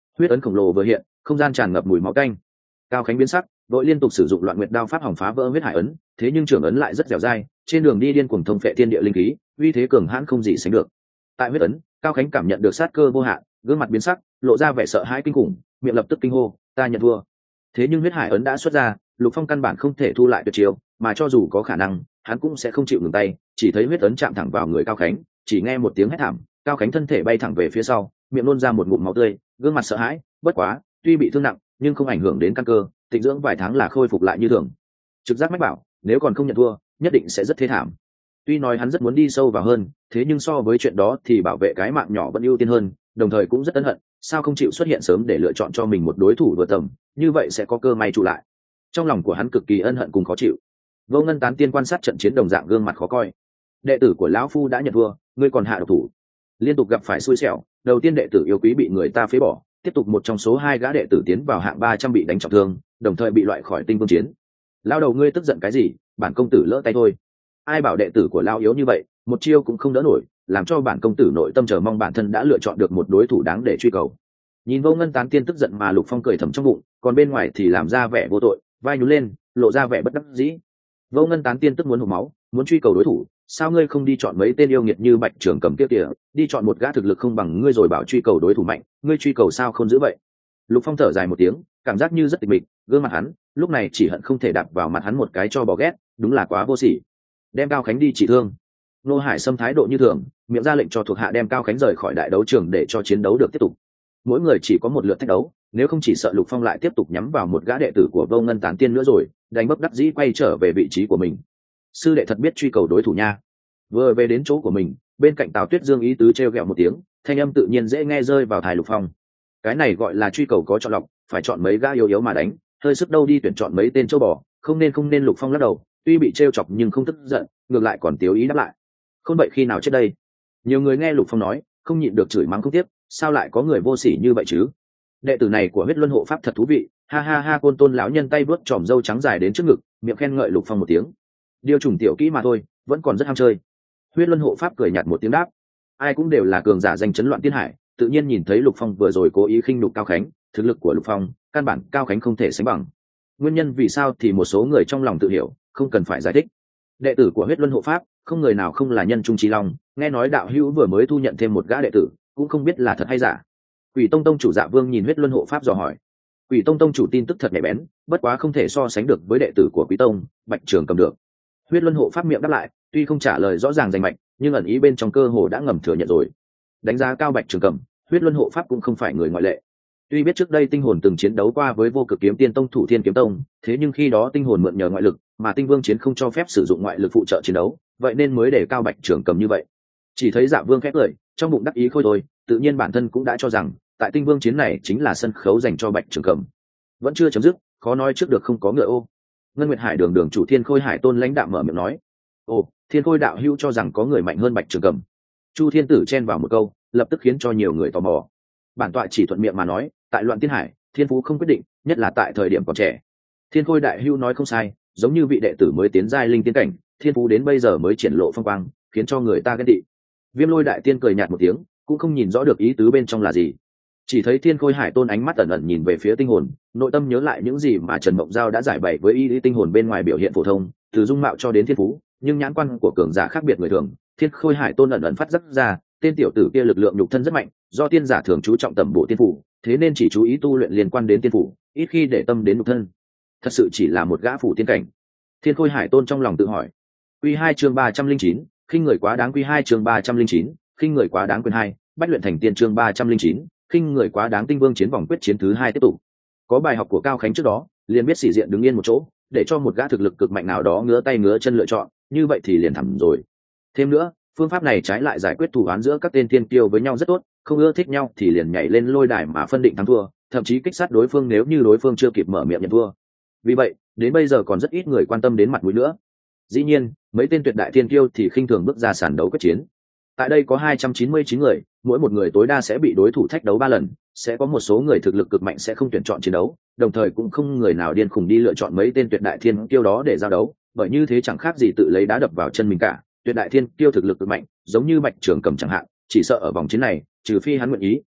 Huyết ấn khổng lồ vừa hiện, không gian tràn ngập mùi máu tanh. Cao Khánh biến sắc, đội liên tục sử dụng Loạn Nguyệt đao pháp hỏng phá vỡ huyết hải ấn, thế nhưng trưởng ấn lại rất dẻo dai, trên đường đi điên cuồng thông phệ thiên địa linh khí, uy thế cường hãn không gì sánh được. Tại huyết ấn, Cao Khánh cảm nhận được sát cơ vô hạn, gương mặt biến sắc, lộ ra vẻ sợ hãi kinh khủng, miệng lập tức kinh hô, ta nhận thua. Thế nhưng huyết hải ấn đã xuất ra, Lục Phong căn bản không thể thu lại tuyệt chiêu, mà cho dù có khả năng, hắn cũng sẽ không chịu ngừng tay, chỉ thấy huyết ấn chạm thẳng vào người Cao Khánh, chỉ nghe một tiếng hét thảm, Cao Khánh thân thể bay thẳng về phía sau, miệng nôn ra một ngụm máu tươi, gương mặt sợ hãi, bất quá, tuy bị thương nặng, nhưng không ảnh hưởng đến căn cơ, tịnh dưỡng vài tháng là khôi phục lại như thường. Trực giác mách bảo, nếu còn không nhận thua, nhất định sẽ rất thê thảm. Tuy nói hắn rất muốn đi sâu vào hơn, thế nhưng so với chuyện đó thì bảo vệ cái mạng nhỏ vẫn ưu tiên hơn, đồng thời cũng rất ân hận, sao không chịu xuất hiện sớm để lựa chọn cho mình một đối thủ vừa tầm, như vậy sẽ có cơ may trụ lại. Trong lòng của hắn cực kỳ ân hận cùng khó chịu. Vô Ngân Tán Tiên quan sát trận chiến đồng dạng gương mặt khó coi. Đệ tử của lão phu đã nhận thua, ngươi còn hạ độc thủ. Liên tục gặp phải xui xẻo, đầu tiên đệ tử yêu quý bị người ta phế bỏ, tiếp tục một trong số 2 gã đệ tử tiến vào hạng 300 bị đánh trọng thương, đồng thời bị loại khỏi tinh vương chiến. Lao đầu ngươi tức giận cái gì, bản công tử lỡ tay thôi. Ai bảo đệ tử của lao yếu như vậy, một chiêu cũng không đỡ nổi, làm cho bản công tử nội tâm chờ mong bản thân đã lựa chọn được một đối thủ đáng để truy cầu. Nhìn Vô Ngân Tán Tiên tức giận mà Lục Phong cười thầm trong bụng, còn bên ngoài thì làm ra vẻ vô tội, vai nhún lên, lộ ra vẻ bất đắc dĩ. Vô Ngân Tán Tiên tức muốn hộc máu, muốn truy cầu đối thủ, sao ngươi không đi chọn mấy tên yêu nghiệt như Bạch Trường Cầm kia kìa, đi chọn một gã thực lực không bằng ngươi rồi bảo truy cầu đối thủ mạnh, ngươi truy cầu sao không giữ vậy? Lục Phong thở dài một tiếng, cảm giác như rất tịch mịch, gương mặt hắn lúc này chỉ hận không thể đạp vào mặt hắn một cái cho bỏ ghét, đúng là quá vô sỉ. Đem Cao Khánh đi trị thương. Nô Hải Sâm thái độ như thường, miệng ra lệnh cho thuộc hạ đem Cao Khánh rời khỏi đại đấu trường để cho chiến đấu được tiếp tục. Mỗi người chỉ có một lượt thách đấu, nếu không chỉ sợ Lục Phong lại tiếp tục nhắm vào một gã đệ tử của Vô Ngân Tán Tiên nữa rồi, đánh bất đắc dĩ quay trở về vị trí của mình. Sư đệ thật biết truy cầu đối thủ nha. Vừa về đến chỗ của mình, bên cạnh Tào Tuyết Dương ý tứ trêu ghẹo một tiếng, thanh âm tự nhiên dễ nghe rơi vào tai Lục Phong. Cái này gọi là truy cầu có chọn lọc, phải chọn mấy gã yếu yếu mà đánh, hơi sức đâu đi tuyển chọn mấy tên châu bò, không nên. Lục Phong lắc đầu, tuy bị trêu chọc nhưng không tức giận, ngược lại còn tiếu ý đáp lại. Khôn vậy khi nào chết đây? Nhiều người nghe Lục Phong nói, không nhịn được chửi mắng không tiếp, sao lại có người vô sỉ như vậy chứ? Đệ tử này của Huyết Luân Hộ Pháp thật thú vị, ha ha ha. Côn Tôn lão nhân tay vuốt tròm râu trắng dài đến trước ngực, miệng khen ngợi Lục Phong một tiếng. Điều trùng tiểu kỹ mà thôi, vẫn còn rất ham chơi. Huyết Luân Hộ Pháp cười nhạt một tiếng đáp. Ai cũng đều là cường giả danh chấn loạn tiên hải, tự nhiên nhìn thấy Lục Phong vừa rồi cố ý khinh nhục Cao Khánh, thực lực của Lục Phong căn bản Cao Khánh không thể sánh bằng. Nguyên nhân vì sao thì một số người trong lòng tự hiểu, không cần phải giải thích. Đệ tử của Huyết Luân Hộ Pháp không người nào không là nhân trung trí long, nghe nói đạo hữu vừa mới thu nhận thêm một gã đệ tử, cũng không biết là thật hay giả. Quỷ Tông Tông chủ Dạ Vương nhìn Huyết Luân Hộ Pháp dò hỏi. Quỷ Tông Tông chủ tin tức thật nhạy bén, bất quá không thể so sánh được với đệ tử của Quỷ Tông Bạch Trường Cầm được. Huyết Luân Hộ Pháp miệng đáp lại, tuy không trả lời rõ ràng rành mạch, nhưng ẩn ý bên trong cơ hồ đã ngầm thừa nhận rồi. Đánh giá cao Bạch Trường Cầm, Huyết Luân Hộ Pháp cũng không phải người ngoại lệ. Tuy biết trước đây tinh hồn từng chiến đấu qua với Vô Cực Kiếm Tiên Tông Thủ Thiên Kiếm Tông, thế nhưng khi đó tinh hồn mượn nhờ ngoại lực, mà Tinh Vương chiến không cho phép sử dụng ngoại lực phụ trợ chiến đấu, vậy nên mới để cao Bạch Trường Cầm như vậy. Chỉ thấy Dạ Vương khép lời, trong bụng đắc ý khôi thôi, tự nhiên bản thân cũng đã cho rằng, tại Tinh Vương chiến này chính là sân khấu dành cho Bạch Trường Cầm. Vẫn chưa chấm dứt, khó nói trước được không có ngựa ô. Ngân Nguyệt Hải đường chủ Thiên Khôi Hải Tôn lãnh đạm mở miệng nói: "Ồ, Thiên Khôi đạo hữu cho rằng có người mạnh hơn Bạch Trường Cầm?" Chu Thiên Tử chen vào một câu, lập tức khiến cho nhiều người tò mò. Bản tọa chỉ thuận miệng mà nói, tại Loạn Tiên Hải, thiên phú không quyết định, nhất là tại thời điểm còn trẻ. Thiên Khôi đại hữu nói không sai, giống như vị đệ tử mới tiến giai linh tiên cảnh, thiên phú đến bây giờ mới triển lộ phong quang, khiến cho người ta ghen tị. Viêm Lôi đại tiên cười nhạt một tiếng, cũng không nhìn rõ được ý tứ bên trong là gì. Chỉ thấy Thiên Khôi Hải Tôn ánh mắt ẩn ẩn nhìn về phía tinh hồn, nội tâm nhớ lại những gì mà Trần Mộng Giao đã giải bày với ý tinh hồn bên ngoài biểu hiện phổ thông, từ dung mạo cho đến thiên phú, nhưng nhãn quan của cường giả khác biệt người thường. Thiên Khôi Hải Tôn ẩn ẩn phát giác ra, tên tiểu tử kia lực lượng nhục thân rất mạnh, do tiên giả thường chú trọng tầm bộ tiên phủ, thế nên chỉ chú ý tu luyện liên quan đến tiên phủ, ít khi để tâm đến nhục thân. Thật sự chỉ là một gã phủ tiên cảnh. Thiên Khôi Hải Tôn trong lòng tự hỏi. Quy 2 chương 309, khinh người quá đáng. Quy 2 chương 309, khinh người quá đáng. Quyền 2, Bách luyện thành tiên. Chương 309, khinh người quá đáng. Tinh Vương chiến vòng quyết chiến thứ 2 tiếp tục. Có bài học của Cao Khánh trước đó, liền biết sĩ diện đứng yên một chỗ, để cho một gã thực lực cực mạnh nào đó ngứa tay ngứa chân lựa chọn, như vậy thì liền thẳm rồi. Thêm nữa, phương pháp này trái lại giải quyết thù oán giữa các tên thiên kiêu với nhau rất tốt, không ưa thích nhau thì liền nhảy lên lôi đài mà phân định thắng thua, thậm chí kích sát đối phương nếu như đối phương chưa kịp mở miệng nhận thua. Vì vậy, đến bây giờ còn rất ít người quan tâm đến mặt mũi nữa. Dĩ nhiên, mấy tên tuyệt đại thiên kiêu thì khinh thường bước ra sàn đấu quyết chiến. Tại đây có 299 người, mỗi một người tối đa sẽ bị đối thủ thách đấu 3 lần, sẽ có một số người thực lực cực mạnh sẽ không tuyển chọn chiến đấu, đồng thời cũng không người nào điên khùng đi lựa chọn mấy tên tuyệt đại thiên kiêu đó để giao đấu, bởi như thế chẳng khác gì tự lấy đá đập vào chân mình cả. Tuyệt đại thiên kiêu thực lực cực mạnh, giống như Bạch Trường Cầm chẳng hạn, chỉ sợ ở vòng chiến này, trừ phi hắn nguyện ý,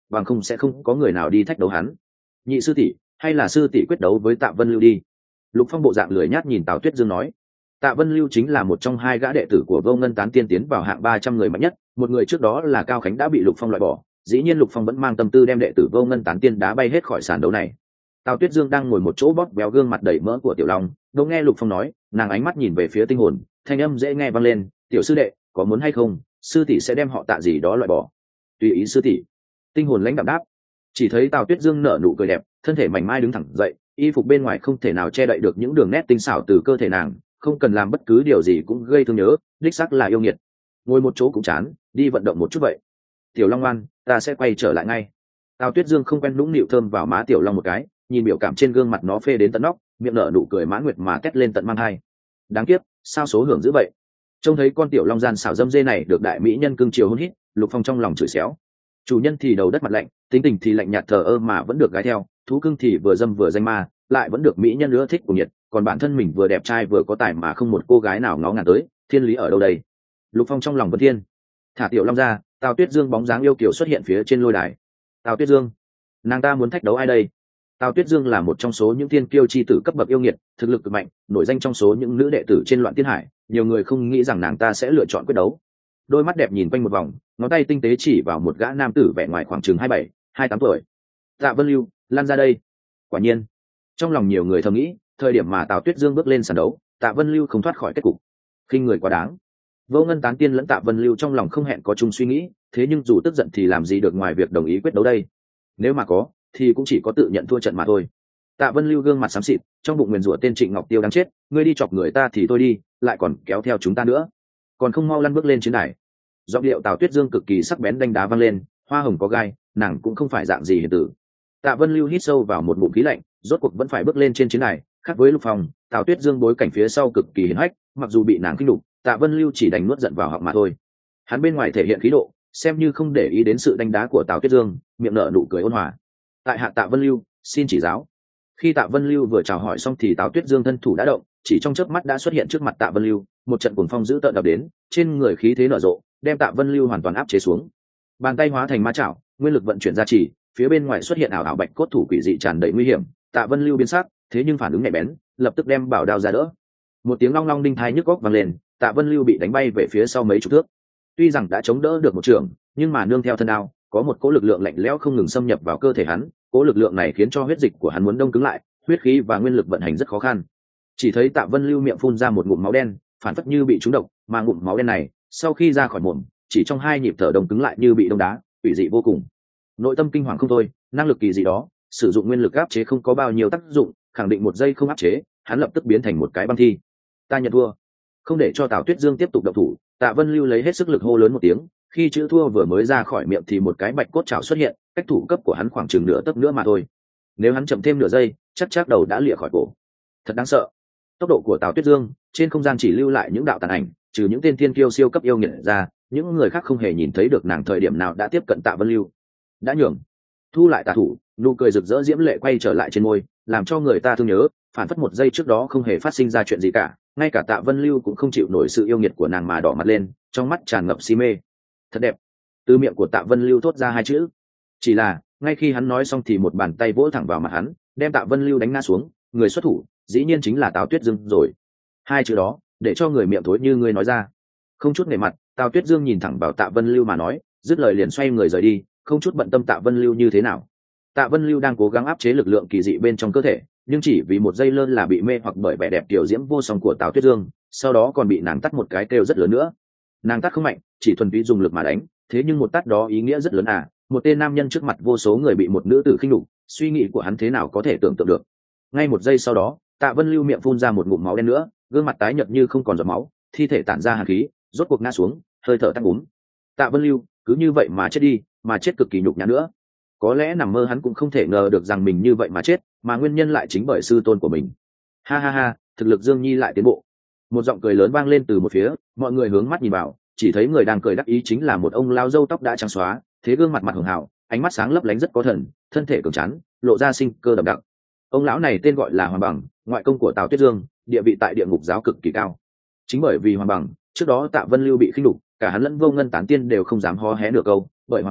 bằng không sẽ không có người nào đi thách đấu hắn. Nhị sư tỷ, hay là sư tỷ quyết đấu với Tạ Vân Lưu đi. Lục Phong bộ dạng lười nhác nhìn Tào Tuyết Dương nói. Tạ Vân Lưu chính là một trong hai gã đệ tử của Vô Ngân Tán Tiên tiến vào hạng 300 người mạnh nhất, một người trước đó là Cao Khánh đã bị Lục Phong loại bỏ, dĩ nhiên Lục Phong vẫn mang tâm tư đem đệ tử Vô Ngân Tán Tiên đá bay hết khỏi sàn đấu này. Tào Tuyết Dương đang ngồi một chỗ bóp béo gương mặt đầy mỡ của Tiểu Long, đột nghe Lục Phong nói, nàng ánh mắt nhìn về phía Tinh Hồn, thanh âm dễ nghe vang lên, "Tiểu sư đệ, có muốn hay không, sư tỷ sẽ đem họ Tạ gì đó loại bỏ." "Tùy ý sư tỷ." Tinh Hồn lãnh đạm đáp. Chỉ thấy Tào Tuyết Dương nở nụ cười đẹp, thân thể mảnh mai đứng thẳng dậy, y phục bên ngoài không thể nào che đậy được những đường nét tinh xảo từ cơ thể nàng, không cần làm bất cứ điều gì cũng gây thương nhớ, đích xác là yêu nghiệt. Ngồi một chỗ cũng chán, đi vận động một chút vậy. Tiểu Long ngoan, ta sẽ quay trở lại ngay. Tào Tuyết Dương không quen nũng nịu thơm vào má Tiểu Long một cái, nhìn biểu cảm trên gương mặt nó phê đến tận nóc, miệng nở nụ cười mãn nguyệt mà tét lên tận mang hai. Đáng tiếc, sao số hưởng dữ vậy. Trông thấy con Tiểu Long gian xảo dâm dê này được đại mỹ nhân cưng chiều hôn hít, Lục Phong trong lòng chửi xéo. Chủ nhân thì đầu đất mặt lạnh, tính tình thì lạnh nhạt thờ ơ mà vẫn được gái theo, thú cưng thì vừa dâm vừa danh ma, lại vẫn được mỹ nhân ưa thích cùng nhiệt, còn bản thân mình vừa đẹp trai vừa có tài mà không một cô gái nào ngó ngàng tới, thiên lý ở đâu đây. Lục Phong trong lòng vân thiên. Thả Tiểu Long ra, Tào Tuyết Dương bóng dáng yêu kiều xuất hiện phía trên lôi đài. Tào Tuyết Dương, nàng ta muốn thách đấu ai đây? Tào Tuyết Dương là một trong số những thiên kiêu chi tử cấp bậc yêu nghiệt, thực lực cực mạnh, nổi danh trong số những nữ đệ tử trên Loạn Tiên Hải, nhiều người không nghĩ rằng nàng ta sẽ lựa chọn quyết đấu. Đôi mắt đẹp nhìn quanh một vòng, ngón tay tinh tế chỉ vào một gã nam tử vẻ ngoài khoảng chừng 27, 28 tuổi. Tạ Vân Lưu, lan ra đây. Quả nhiên, trong lòng nhiều người thầm nghĩ, thời điểm mà Tào Tuyết Dương bước lên sàn đấu, Tạ Vân Lưu không thoát khỏi kết cục. Khinh người quá đáng. Vô Ngân Tán Tiên lẫn Tạ Vân Lưu trong lòng không hẹn có chung suy nghĩ, thế nhưng dù tức giận thì làm gì được ngoài việc đồng ý quyết đấu đây. Nếu mà có, thì cũng chỉ có tự nhận thua trận mà thôi. Tạ Vân Lưu gương mặt xám xịt, trong bụng nguyền rủa tên Trịnh Ngọc Tiêu đáng chết, ngươi đi chọc người ta thì tôi đi, lại còn kéo theo chúng ta nữa, còn không mau lăn bước lên chiến đài. Giọng điệu Tào Tuyết Dương cực kỳ sắc bén đanh đá vang lên, hoa hồng có gai, nàng cũng không phải dạng gì hiền tử. Tạ Vân Lưu hít sâu vào một ngụm khí lạnh, rốt cuộc vẫn phải bước lên trên chiến đài. Khác với Lục Phong, Tào Tuyết Dương bối cảnh phía sau cực kỳ hiển hách, mặc dù bị nàng kinh đục, Tạ Vân Lưu chỉ đành nuốt giận vào họng mà thôi. Hắn bên ngoài thể hiện khí độ, xem như không để ý đến sự đánh đá của Tào Tuyết Dương, miệng nở nụ cười ôn hòa. Tại hạ Tạ Vân Lưu, xin chỉ giáo. Khi Tạ Vân Lưu vừa chào hỏi xong thì Tào Tuyết Dương thân thủ đã động, chỉ trong chớp mắt đã xuất hiện trước mặt Tạ Vân Lưu, một trận cuồng phong dữ tợn đập đến, trên người khí thế nở rộ, đem Tạ Vân Lưu hoàn toàn áp chế xuống. Bàn tay hóa thành ma chảo, nguyên lực vận chuyển ra chỉ, phía bên ngoài xuất hiện ảo ảo bạch cốt thủ quỷ dị tràn đầy nguy hiểm. Tạ Vân Lưu biến sắc, thế nhưng phản ứng nhạy bén, lập tức đem bảo đao ra đỡ. Một tiếng long long đinh thai nhức óc vang lên, Tạ Vân Lưu bị đánh bay về phía sau mấy chục thước. Tuy rằng đã chống đỡ được một trường, nhưng mà nương theo thân đao, có một cỗ lực lượng lạnh lẽo không ngừng xâm nhập vào cơ thể hắn, cỗ lực lượng này khiến cho huyết dịch của hắn muốn đông cứng lại, huyết khí và nguyên lực vận hành rất khó khăn. Chỉ thấy Tạ Vân Lưu miệng phun ra một ngụm máu đen, phản phất như bị trúng độc, mà ngụm máu đen này, sau khi ra khỏi mồm, chỉ trong 2 nhịp thở đông cứng lại như bị đông đá, quỷ dị vô cùng. Nội tâm kinh hoàng không thôi, năng lực kỳ dị đó, sử dụng nguyên lực áp chế không có bao nhiêu tác dụng, khẳng định một giây không áp chế, hắn lập tức biến thành một cái băng thi. Ta nhận thua. Không để cho Tào Tuyết Dương tiếp tục động thủ, Tạ Vân Lưu lấy hết sức lực hô lớn một tiếng, khi chữ thua vừa mới ra khỏi miệng thì một cái bạch cốt trảo xuất hiện, cách thủ cấp của hắn khoảng chừng nửa tấc nữa mà thôi. Nếu hắn chậm thêm nửa giây, chắc đầu đã lìa khỏi cổ. Thật đáng sợ. Tốc độ của Tào Tuyết Dương, trên không gian chỉ lưu lại những đạo tàn ảnh, trừ những tên thiên kiêu siêu cấp yêu nghiệt ra, những người khác không hề nhìn thấy được nàng thời điểm nào đã tiếp cận Tạ Vân Lưu. Đã nhường. Thu lại tà thủ, nụ cười rực rỡ diễm lệ quay trở lại trên môi, làm cho người ta thương nhớ, phản phất một giây trước đó không hề phát sinh ra chuyện gì cả, ngay cả Tạ Vân Lưu cũng không chịu nổi sự yêu nghiệt của nàng mà đỏ mặt lên, trong mắt tràn ngập si mê. Thật đẹp. Từ miệng của Tạ Vân Lưu thốt ra 2 chữ. Chỉ là, ngay khi hắn nói xong thì một bàn tay vỗ thẳng vào mặt hắn, đem Tạ Vân Lưu đánh ngã xuống, người xuất thủ, dĩ nhiên chính là Tào Tuyết Dương rồi. 2 chữ đó, để cho người miệng thối như ngươi nói ra. Không chút nể mặt, Tào Tuyết Dương nhìn thẳng vào Tạ Vân Lưu mà nói, dứt lời liền xoay người rời đi, không chút bận tâm Tạ Vân Lưu như thế nào. Tạ Vân Lưu đang cố gắng áp chế lực lượng kỳ dị bên trong cơ thể, nhưng chỉ vì một giây lơ là bị mê hoặc bởi vẻ đẹp tiểu diễm vô song của Tào Tuyết Dương, sau đó còn bị nàng tắt một cái kêu rất lớn nữa. Nàng tắt không mạnh, chỉ thuần túy dùng lực mà đánh, thế nhưng một tát đó ý nghĩa rất lớn à, một tên nam nhân trước mặt vô số người bị một nữ tử khinh nhục, suy nghĩ của hắn thế nào có thể tưởng tượng được. Ngay một giây sau đó, Tạ Vân Lưu miệng phun ra một ngụm máu đen nữa, gương mặt tái nhợt như không còn giọt máu, thi thể tản ra hàn khí, rốt cuộc ngã xuống, hơi thở tắt ngúm. Tạ Vân Lưu cứ như vậy mà chết đi, mà chết cực kỳ nhục nhã nữa. Có lẽ nằm mơ hắn cũng không thể ngờ được rằng mình như vậy mà chết, mà nguyên nhân lại chính bởi sư tôn của mình. Ha ha ha, thực lực Dương Nhi lại tiến bộ. Một giọng cười lớn vang lên từ một phía, mọi người hướng mắt nhìn vào, chỉ thấy người đang cười đắc ý chính là một ông lao râu tóc đã trắng xóa, thế gương mặt hường hào, ánh mắt sáng lấp lánh rất có thần, thân thể cường tráng, lộ ra sinh cơ đậm đặc. Ông lão này tên gọi là Hoàng Bằng, ngoại công của Tào Tuyết Dương, địa vị tại địa ngục giáo cực kỳ cao. Chính bởi vì Hoàng Bằng, trước đó Tạ Vân Lưu bị khinh đục, cả hắn lẫn Vô Ngân Tán Tiên đều không dám hó hé nửa câu, bởi Hoàng Bằng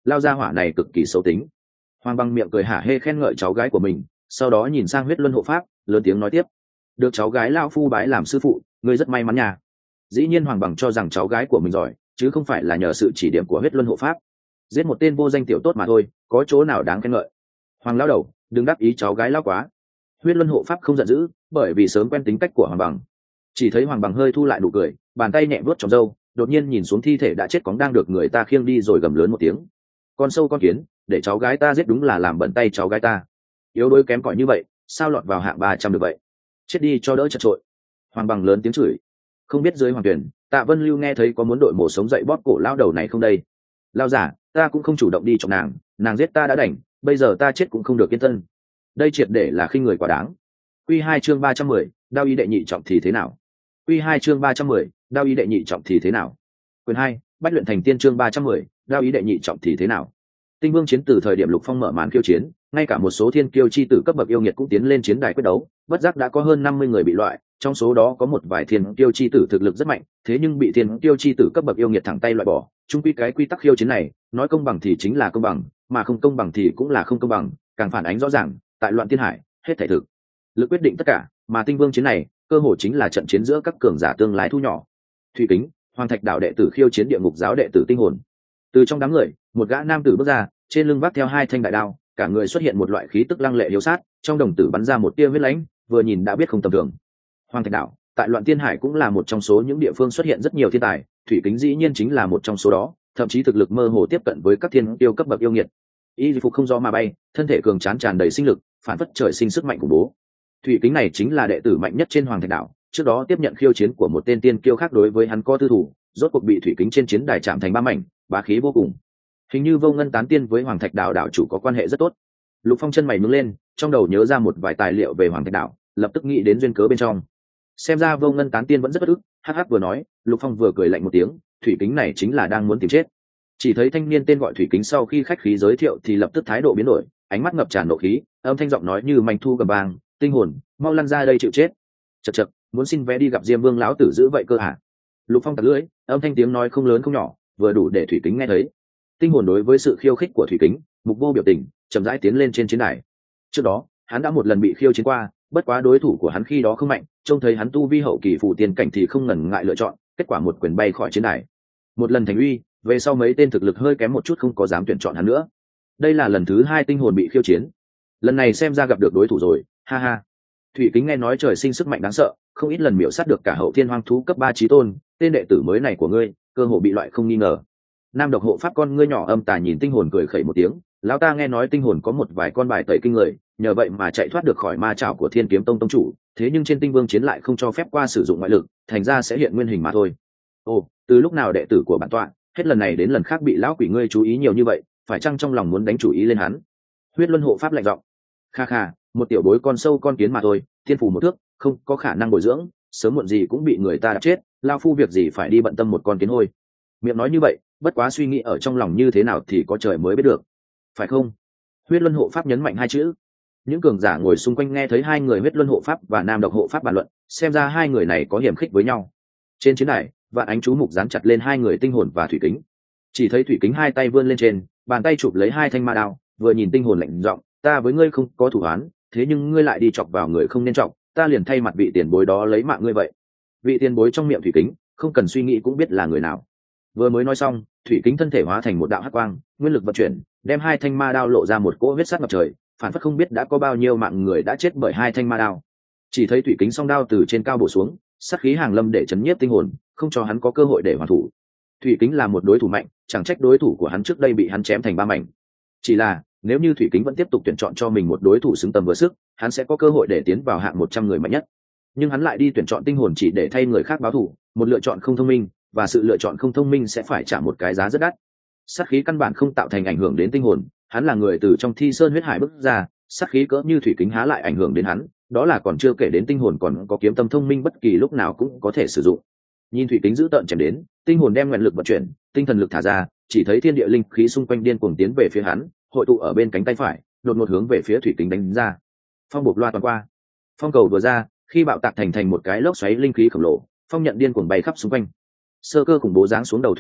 lao gia hỏa này cực kỳ xấu tính. Hoàng Bằng miệng cười hả hê khen ngợi cháu gái của mình, sau đó nhìn sang Huyết Luân hộ pháp, lớn tiếng nói tiếp: được cháu gái lao phu bái làm sư phụ, ngươi rất may mắn nha. Dĩ nhiên Hoàng Bằng cho rằng cháu gái của mình giỏi, chứ không phải là nhờ sự chỉ điểm của Huyết Luân hộ pháp. Giết một tên vô danh tiểu tốt mà thôi, có chỗ nào đáng khen ngợi. Hoàng lão đầu, đừng đáp ý cháu gái lao quá. Huyết Luân hộ pháp không giận dữ, bởi vì sớm quen tính cách của Hoàng Bằng. Chỉ thấy Hoàng Bằng hơi thu lại nụ cười, bàn tay nhẹ vuốt trong râu, đột nhiên nhìn xuống thi thể đã chết cóng đang được người ta khiêng đi rồi gầm lớn một tiếng: con sâu con kiến, để cháu gái ta giết đúng là làm bẩn tay cháu gái ta. Yếu đuối kém cỏi như vậy, sao lọt vào hạng 300 được vậy? Chết đi cho đỡ chật trội. Hoàng Bằng lớn tiếng chửi. Không biết dưới hoàng tuyển, Tạ Vân Lưu nghe thấy có muốn đội mổ sống dậy bóp cổ lao đầu này không đây? Lao giả, ta cũng không chủ động đi chọc nàng giết ta đã đành, bây giờ ta chết cũng không được yên thân. Đây triệt để là khinh người quá đáng. Quy 2 chương 310, đao ý đệ nhị trọng thì thế nào? Quy 2 chương 310, đao ý đệ nhị trọng thì thế nào? Quyền 2, Bách luyện thành tiên chương 310, đao ý đệ nhị trọng thì thế nào? Tinh Vương chiến từ thời điểm Lục Phong mở màn khiêu chiến, ngay cả một số thiên kiêu chi tử cấp bậc yêu nghiệt cũng tiến lên chiến đài quyết đấu, bất giác đã có hơn 50 người bị loại, trong số đó có một vài thiên kiêu chi tử thực lực rất mạnh, thế nhưng bị thiên kiêu chi tử cấp bậc yêu nghiệt thẳng tay loại bỏ. Chung quy cái quy tắc khiêu chiến này, nói công bằng thì chính là công bằng, mà không công bằng thì cũng là không công bằng, càng phản ánh rõ ràng, tại loạn tiên hải, hết thảy thực lực quyết định tất cả, mà Tinh Vương chiến này, cơ hội chính là trận chiến giữa các cường giả tương lai thu nhỏ. Thủy Kính, Hoàng Thạch Đạo đệ tử khiêu chiến Địa Ngục giáo đệ tử Tinh Hồn. Từ trong đám người, một gã nam tử bước ra, trên lưng vác theo 2 thanh đại đao, cả người xuất hiện một loại khí tức lăng lệ hiếu sát, trong đồng tử bắn ra một tia huyết lãnh, vừa nhìn đã biết không tầm thường. Hoàng Thạch Đạo, tại loạn tiên hải cũng là một trong số những địa phương xuất hiện rất nhiều thiên tài, Thủy Kính dĩ nhiên chính là một trong số đó, thậm chí thực lực mơ hồ tiếp cận với các thiên tiêu cấp bậc yêu nghiệt. Y phục không gió mà bay, thân thể cường tráng tràn đầy sinh lực, phản phất trời sinh sức mạnh khủng bố. Thủy Kính này chính là đệ tử mạnh nhất trên Hoàng Thạch Đạo, trước đó tiếp nhận khiêu chiến của một tên tiên kiêu khác đối với hắn có tư thủ, rốt cuộc bị Thủy Kính trên chiến đài chạm thành 3 mảnh, bá khí vô cùng. Hình như Vô Ngân tán tiên với Hoàng Thạch Đạo đạo chủ có quan hệ rất tốt. Lục Phong chân mày nhướng lên, trong đầu nhớ ra một vài tài liệu về Hoàng Thạch Đạo, lập tức nghĩ đến duyên cớ bên trong. Xem ra Vô Ngân tán tiên vẫn rất bất ức, hắc hắc vừa nói, Lục Phong vừa cười lạnh một tiếng, Thủy Kính này chính là đang muốn tìm chết. Chỉ thấy thanh niên tên gọi Thủy Kính sau khi khách khí giới thiệu thì lập tức thái độ biến đổi, ánh mắt ngập tràn nộ khí, âm thanh giọng nói như manh thu gầm vang: Tinh Hồn, mau lăn ra đây chịu chết. Chậc chậc, muốn xin vé đi gặp Diêm Vương lão tử giữ vậy cơ hả? Lục Phong tặc lưỡi, âm thanh tiếng nói không lớn không nhỏ, vừa đủ để Thủy Kính nghe thấy. Tinh Hồn đối với sự khiêu khích của Thủy Kính, mục vô biểu tình, chậm rãi tiến lên trên chiến đài. Trước đó, hắn đã một lần bị khiêu chiến qua, bất quá đối thủ của hắn khi đó không mạnh, trông thấy hắn tu vi hậu kỳ phụ tiền cảnh thì không ngần ngại lựa chọn, kết quả một quyền bay khỏi chiến đài. Một lần thành uy, về sau mấy tên thực lực hơi kém một chút không có dám tuyển chọn hắn nữa. Đây là lần thứ 2 Tinh Hồn bị khiêu chiến, lần này xem ra gặp được đối thủ rồi, ha ha. Thủy Kính nghe nói trời sinh sức mạnh đáng sợ, không ít lần miểu sát được cả hậu thiên hoang thú cấp 3 chí tôn, tên đệ tử mới này của ngươi, cơ hội bị loại không nghi ngờ. Nam độc hộ pháp con ngươi nhỏ âm tà nhìn Tinh Hồn cười khẩy một tiếng, lão ta nghe nói Tinh Hồn có một vài con bài tẩy kinh người, nhờ vậy mà chạy thoát được khỏi ma trảo của Thiên Kiếm Tông tông chủ, thế nhưng trên Tinh Vương chiến lại không cho phép qua sử dụng ngoại lực, thành ra sẽ hiện nguyên hình mà thôi. Ồ, từ lúc nào đệ tử của bản tọa, hết lần này đến lần khác bị lão quỷ ngươi chú ý nhiều như vậy, phải chăng trong lòng muốn đánh chủ ý lên hắn? Huyết Luân hộ pháp lạnh giọng. Kha kha, một tiểu bối con sâu con kiến mà thôi, thiên phù một thước, không có khả năng bồi dưỡng, sớm muộn gì cũng bị người ta đập chết, lao phu việc gì phải đi bận tâm một con kiến hôi. Miệng nói như vậy, bất quá suy nghĩ ở trong lòng như thế nào thì có trời mới biết được, phải không? Huyết Luân hộ pháp nhấn mạnh 2 chữ. Những cường giả ngồi xung quanh nghe thấy 2 người Huyết Luân hộ pháp và Nam độc hộ pháp bàn luận, xem ra 2 người này có hiểm khích với nhau. Trên chiến đài, vạn ánh chú mục dán chặt lên 2 người Tinh Hồn và Thủy Kính. Chỉ thấy Thủy Kính 2 tay vươn lên trên, bàn tay chụp lấy 2 thanh ma đao, vừa nhìn Tinh Hồn lạnh giọng: ta với ngươi không có thủ án, thế nhưng ngươi lại đi chọc vào người không nên chọc, ta liền thay mặt vị tiền bối đó lấy mạng ngươi vậy. Vị tiền bối trong miệng Thủy Kính, không cần suy nghĩ cũng biết là người nào. Vừa mới nói xong, Thủy Kính thân thể hóa thành một đạo hắc quang, nguyên lực vận chuyển, đem 2 thanh ma đao lộ ra một cỗ huyết sát ngập trời, phản phất không biết đã có bao nhiêu mạng người đã chết bởi 2 thanh ma đao. Chỉ thấy Thủy Kính song đao từ trên cao bổ xuống, sát khí hàng lâm để chấn nhiếp Tinh Hồn, không cho hắn có cơ hội để hoàn thủ. Thủy Kính là một đối thủ mạnh, chẳng trách đối thủ của hắn trước đây bị hắn chém thành 3 mảnh. Chỉ là, nếu như Thủy Kính vẫn tiếp tục tuyển chọn cho mình một đối thủ xứng tầm vừa sức, hắn sẽ có cơ hội để tiến vào hạng 100 người mạnh nhất. Nhưng hắn lại đi tuyển chọn Tinh Hồn chỉ để thay người khác báo thù, một lựa chọn không thông minh, và sự lựa chọn không thông minh sẽ phải trả một cái giá rất đắt. Sát khí căn bản không tạo thành ảnh hưởng đến Tinh Hồn, hắn là người từ trong Thi Sơn huyết hải bước ra, sát khí cỡ như Thủy Kính há lại ảnh hưởng đến hắn, đó là còn chưa kể đến Tinh Hồn còn có kiếm tâm thông minh bất kỳ lúc nào cũng có thể sử dụng. Nhìn Thủy Kính giữ tợn chém đến, Tinh Hồn đem nguyện lực vận chuyển, tinh thần lực thả ra, chỉ thấy thiên địa linh khí xung quanh điên cuồng tiến về phía hắn, hội tụ ở bên cánh tay phải, đột ngột hướng về phía Thủy Kính đánh ra. Phong bộc loa toàn qua, phong cầu vừa ra, khi bạo tạc thành một cái lốc xoáy linh khí khổng lồ, phong nhận điên cuồng bay khắp xung quanh. Sơ cơ khủng bố giáng xuống đầu Thủy Kính,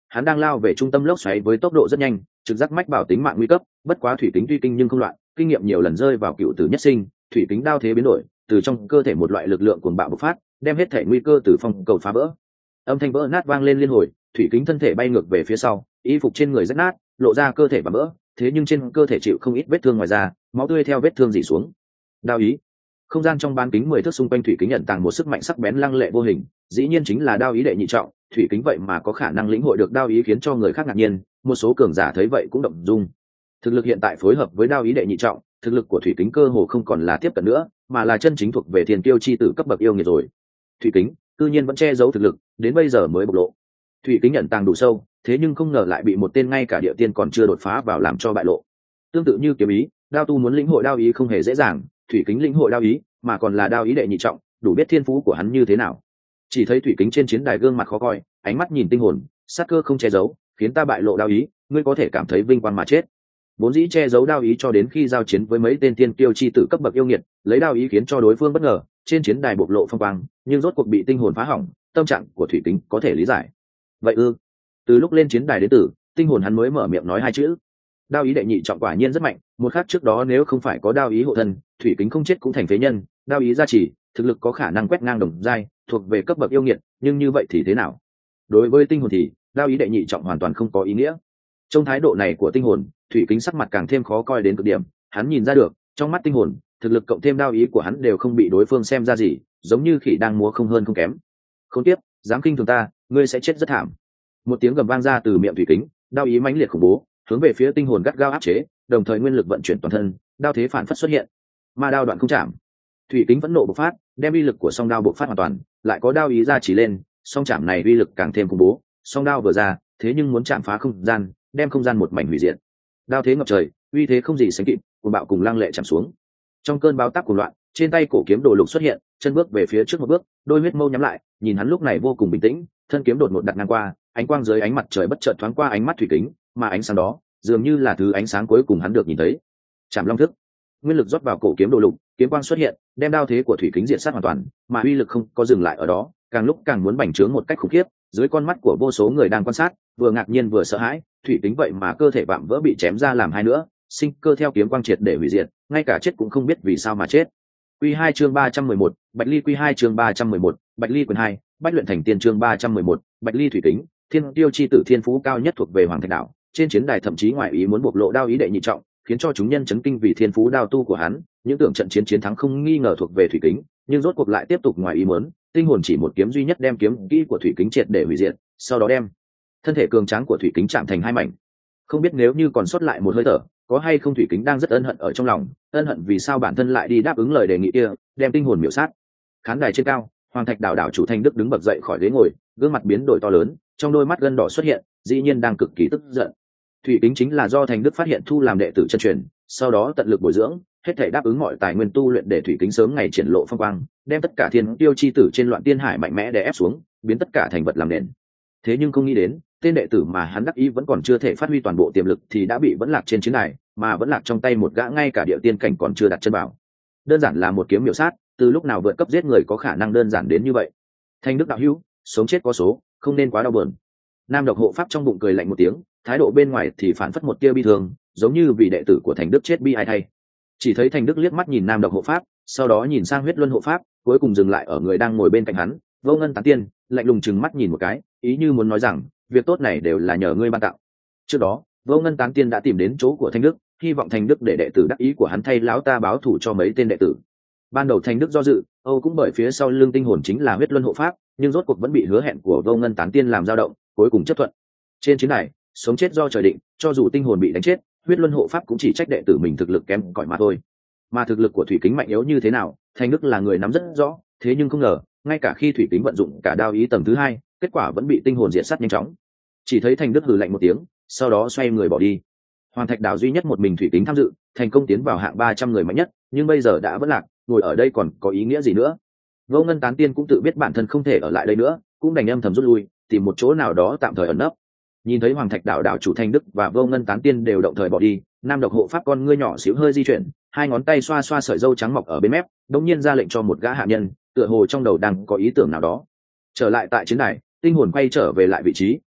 hắn đang lao về trung tâm lốc xoáy với tốc độ rất nhanh, trực giác mách bảo tính mạng nguy cấp. Bất quá thủy kính tuy kinh nhưng không loạn, kinh nghiệm nhiều lần rơi vào cựu tử nhất sinh, thủy kính đao thế biến đổi, từ trong cơ thể một loại lực lượng cuồng bạo bộc phát, đem hết thể nguy cơ từ phong cầu phá vỡ. Âm thanh vỡ nát vang lên liên hồi, thủy kính thân thể bay ngược về phía sau, y phục trên người rách nát, lộ ra cơ thể và vỡ, thế nhưng trên cơ thể chịu không ít vết thương ngoài da, máu tươi theo vết thương rỉ xuống. Đao ý. Không gian trong bán kính 10 thước xung quanh thủy kính nhận tàng một sức mạnh sắc bén lăng lệ vô hình, dĩ nhiên chính là đao ý đệ nhị trọng. Thủy kính vậy mà có khả năng lĩnh hội được đao ý, khiến cho người khác ngạc nhiên, một số cường giả thấy vậy cũng động dung. Thực lực hiện tại phối hợp với đao ý đệ nhị trọng, thực lực của thủy kính cơ hồ không còn là tiếp cận nữa, mà là chân chính thuộc về thiên tiêu chi tử cấp bậc yêu nghiệt rồi. Thủy kính cư nhiên vẫn che giấu thực lực, đến bây giờ mới bộc lộ. Thủy kính nhận tàng đủ sâu, thế nhưng không ngờ lại bị một tên ngay cả địa tiên còn chưa đột phá vào làm cho bại lộ. Tương tự như kiếm ý, đao tu muốn lĩnh hội đao ý không hề dễ dàng, thủy kính lĩnh hội đao ý, mà còn là đao ý đệ nhị trọng, đủ biết thiên phú của hắn như thế nào. Chỉ thấy thủy kính trên chiến đài gương mặt khó coi, ánh mắt nhìn tinh hồn, sát cơ không che giấu, khiến ta bại lộ đao ý, ngươi có thể cảm thấy vinh quang mà chết. Vốn dĩ che giấu đao ý cho đến khi giao chiến với mấy tên tiên tiêu chi tử cấp bậc yêu nghiệt, lấy đao ý khiến cho đối phương bất ngờ, trên chiến đài bộc lộ phong quang, nhưng rốt cuộc bị tinh hồn phá hỏng, tâm trạng của thủy kính có thể lý giải. Vậy ư? Từ lúc lên chiến đài đến tử, tinh hồn hắn mới mở miệng nói hai chữ. Đao ý đệ nhị trọng quả nhiên rất mạnh, một khắc trước đó nếu không phải có đao ý hộ thân, thủy kính không chết cũng thành phế nhân. Đao ý gia trì, thực lực có khả năng quét ngang đồng giai, thuộc về cấp bậc yêu nghiệt, nhưng như vậy thì thế nào? Đối với tinh hồn thì đao ý đệ nhị trọng hoàn toàn không có ý nghĩa. Trong thái độ này của tinh hồn, thủy kính sắc mặt càng thêm khó coi đến cực điểm. Hắn nhìn ra được, trong mắt tinh hồn, thực lực cộng thêm đao ý của hắn đều không bị đối phương xem ra gì, giống như khỉ đang múa không hơn không kém. Không tiếp, dám khinh thường ta, ngươi sẽ chết rất thảm. Một tiếng gầm vang ra từ miệng thủy kính, đao ý mãnh liệt khủng bố, hướng về phía tinh hồn gắt gao áp chế, đồng thời nguyên lực vận chuyển toàn thân, đao thế phản phất xuất hiện. Ma đao đoạn không chạm. Thủy kính vẫn nộ bộc phát, đem uy lực của song đao bộc phát hoàn toàn, lại có đao ý ra chỉ lên, song chạm này uy lực càng thêm khủng bố, song đao vừa ra, thế nhưng muốn chạm phá không gian, đem không gian một mảnh hủy diệt. Đao thế ngập trời, uy thế không gì sánh kịp, cuồng bạo cùng lăng lệ chạm xuống. Trong cơn bão táp cuồng loạn, trên tay cổ kiếm đồ lục xuất hiện, chân bước về phía trước một bước, đôi huyết mâu nhắm lại, nhìn hắn lúc này vô cùng bình tĩnh, thân kiếm đột ngột đặt ngang qua, ánh quang dưới ánh mặt trời bất chợt thoáng qua ánh mắt thủy kính, mà ánh sáng đó dường như là thứ ánh sáng cuối cùng hắn được nhìn thấy. Chạm long thức, nguyên lực rót vào cổ kiếm đồ lục, kiếm quang xuất hiện, đem đao thế của thủy kính diệt sát hoàn toàn, mà uy lực không có dừng lại ở đó, càng lúc càng muốn bành trướng một cách khủng khiếp. Dưới con mắt của vô số người đang quan sát, vừa ngạc nhiên vừa sợ hãi, thủy kính vậy mà cơ thể vạm vỡ bị chém ra làm hai nữa, sinh cơ theo kiếm quang triệt để hủy diệt, ngay cả chết cũng không biết vì sao mà chết. Quy 2 chương 311, Bạch Ly Quy 2 chương 311, Bạch Ly quyền 2, Bách luyện thành tiên chương 311, Bạch Ly thủy kính, thiên tiêu chi tử thiên phú cao nhất thuộc về Hoàng Thạch Đảo, trên chiến đài thậm chí ngoại ý muốn bộc lộ đao ý đệ nhị trọng, khiến cho chúng nhân chấn kinh vì thiên phú đao tu của hắn, những tưởng trận chiến chiến thắng không nghi ngờ thuộc về thủy kính, nhưng rốt cuộc lại tiếp tục ngoại ý muốn, tinh hồn chỉ một kiếm duy nhất đem kiếm kỹ của thủy kính triệt để hủy diệt, sau đó đem thân thể cường tráng của thủy kính chạm thành hai mảnh. Không biết nếu như còn sót lại một hơi thở, có hay không thủy kính đang rất ân hận ở trong lòng, ân hận vì sao bản thân lại đi đáp ứng lời đề nghị kia, đem tinh hồn miểu sát. Khán đài trên cao, Hoàng Thạch Đảo đảo chủ Thanh Đức đứng bật dậy khỏi ghế ngồi, gương mặt biến đổi to lớn, trong đôi mắt gân đỏ xuất hiện, dĩ nhiên đang cực kỳ tức giận. Thủy kính chính là do Thanh Đức phát hiện thu làm đệ tử chân truyền, sau đó tận lực bồi dưỡng, hết thảy đáp ứng mọi tài nguyên tu luyện để thủy kính sớm ngày triển lộ phong quang, đem tất cả thiên tiêu chi tử trên loạn tiên hải mạnh mẽ đè ép xuống, biến tất cả thành vật làm nền. Thế nhưng không nghĩ đến, tên đệ tử mà hắn đắc ý vẫn còn chưa thể phát huy toàn bộ tiềm lực thì đã bị vẫn lạc trên chiến đài, mà vẫn lạc trong tay một gã ngay cả địa tiên cảnh còn chưa đặt chân vào. Đơn giản là một kiếm miểu sát, từ lúc nào vượt cấp giết người có khả năng đơn giản đến như vậy. Thanh Đức đạo hữu, sống chết có số, không nên quá đau buồn. Nam độc hộ pháp trong bụng cười lạnh một tiếng, thái độ bên ngoài thì phản phất một tia bi thương, giống như vì đệ tử của Thành Đức chết bi ai thay. Chỉ thấy Thành Đức liếc mắt nhìn Nam độc hộ pháp, sau đó nhìn sang Huyết Luân hộ pháp, cuối cùng dừng lại ở người đang ngồi bên cạnh hắn, Vô Ngân Tán Tiên, lạnh lùng chừng mắt nhìn một cái, ý như muốn nói rằng, việc tốt này đều là nhờ ngươi ban tặng. Trước đó, Vô Ngân Tán Tiên đã tìm đến chỗ của Thanh Đức, hy vọng Thanh Đức để đệ tử đắc ý của hắn thay lão ta báo thù cho mấy tên đệ tử. Ban đầu Thanh Đức do dự, cũng bởi phía sau lưng tinh hồn chính là Huyết Luân hộ pháp, nhưng rốt cuộc vẫn bị hứa hẹn của Vô Ngân Tán Tiên làm dao động, cuối cùng chấp thuận. Trên chiến này, sống chết do trời định, cho dù tinh hồn bị đánh chết, Huyết Luân hộ pháp cũng chỉ trách đệ tử mình thực lực kém cỏi mà thôi. Mà thực lực của Thủy Kính mạnh yếu như thế nào, Thanh Đức là người nắm rất rõ, thế nhưng không ngờ, ngay cả khi Thủy Kính vận dụng cả đao ý tầng thứ 2, kết quả vẫn bị tinh hồn diệt sát nhanh chóng. Chỉ thấy Thanh Đức hừ lạnh một tiếng, sau đó xoay người bỏ đi. Hoàng Thạch Đảo duy nhất một mình Thủy Kính tham dự, thành công tiến vào hạng 300 người mạnh nhất, nhưng bây giờ đã vẫn lạc, ngồi ở đây còn có ý nghĩa gì nữa? Vô Ngân Tán Tiên cũng tự biết bản thân không thể ở lại đây nữa, cũng đành âm thầm rút lui, tìm một chỗ nào đó tạm thời ẩn nấp. Nhìn thấy Hoàng Thạch Đảo đảo chủ Thanh Đức và Vô Ngân Tán Tiên đều động thời bỏ đi, Nam độc hộ pháp con ngươi nhỏ xíu hơi di chuyển, hai ngón tay xoa xoa sợi râu trắng mọc ở bên mép, đột nhiên ra lệnh cho một gã hạ nhân, tựa hồ trong đầu đang có ý tưởng nào đó. Trở lại tại chiến đài, tinh hồn quay trở về lại vị trí,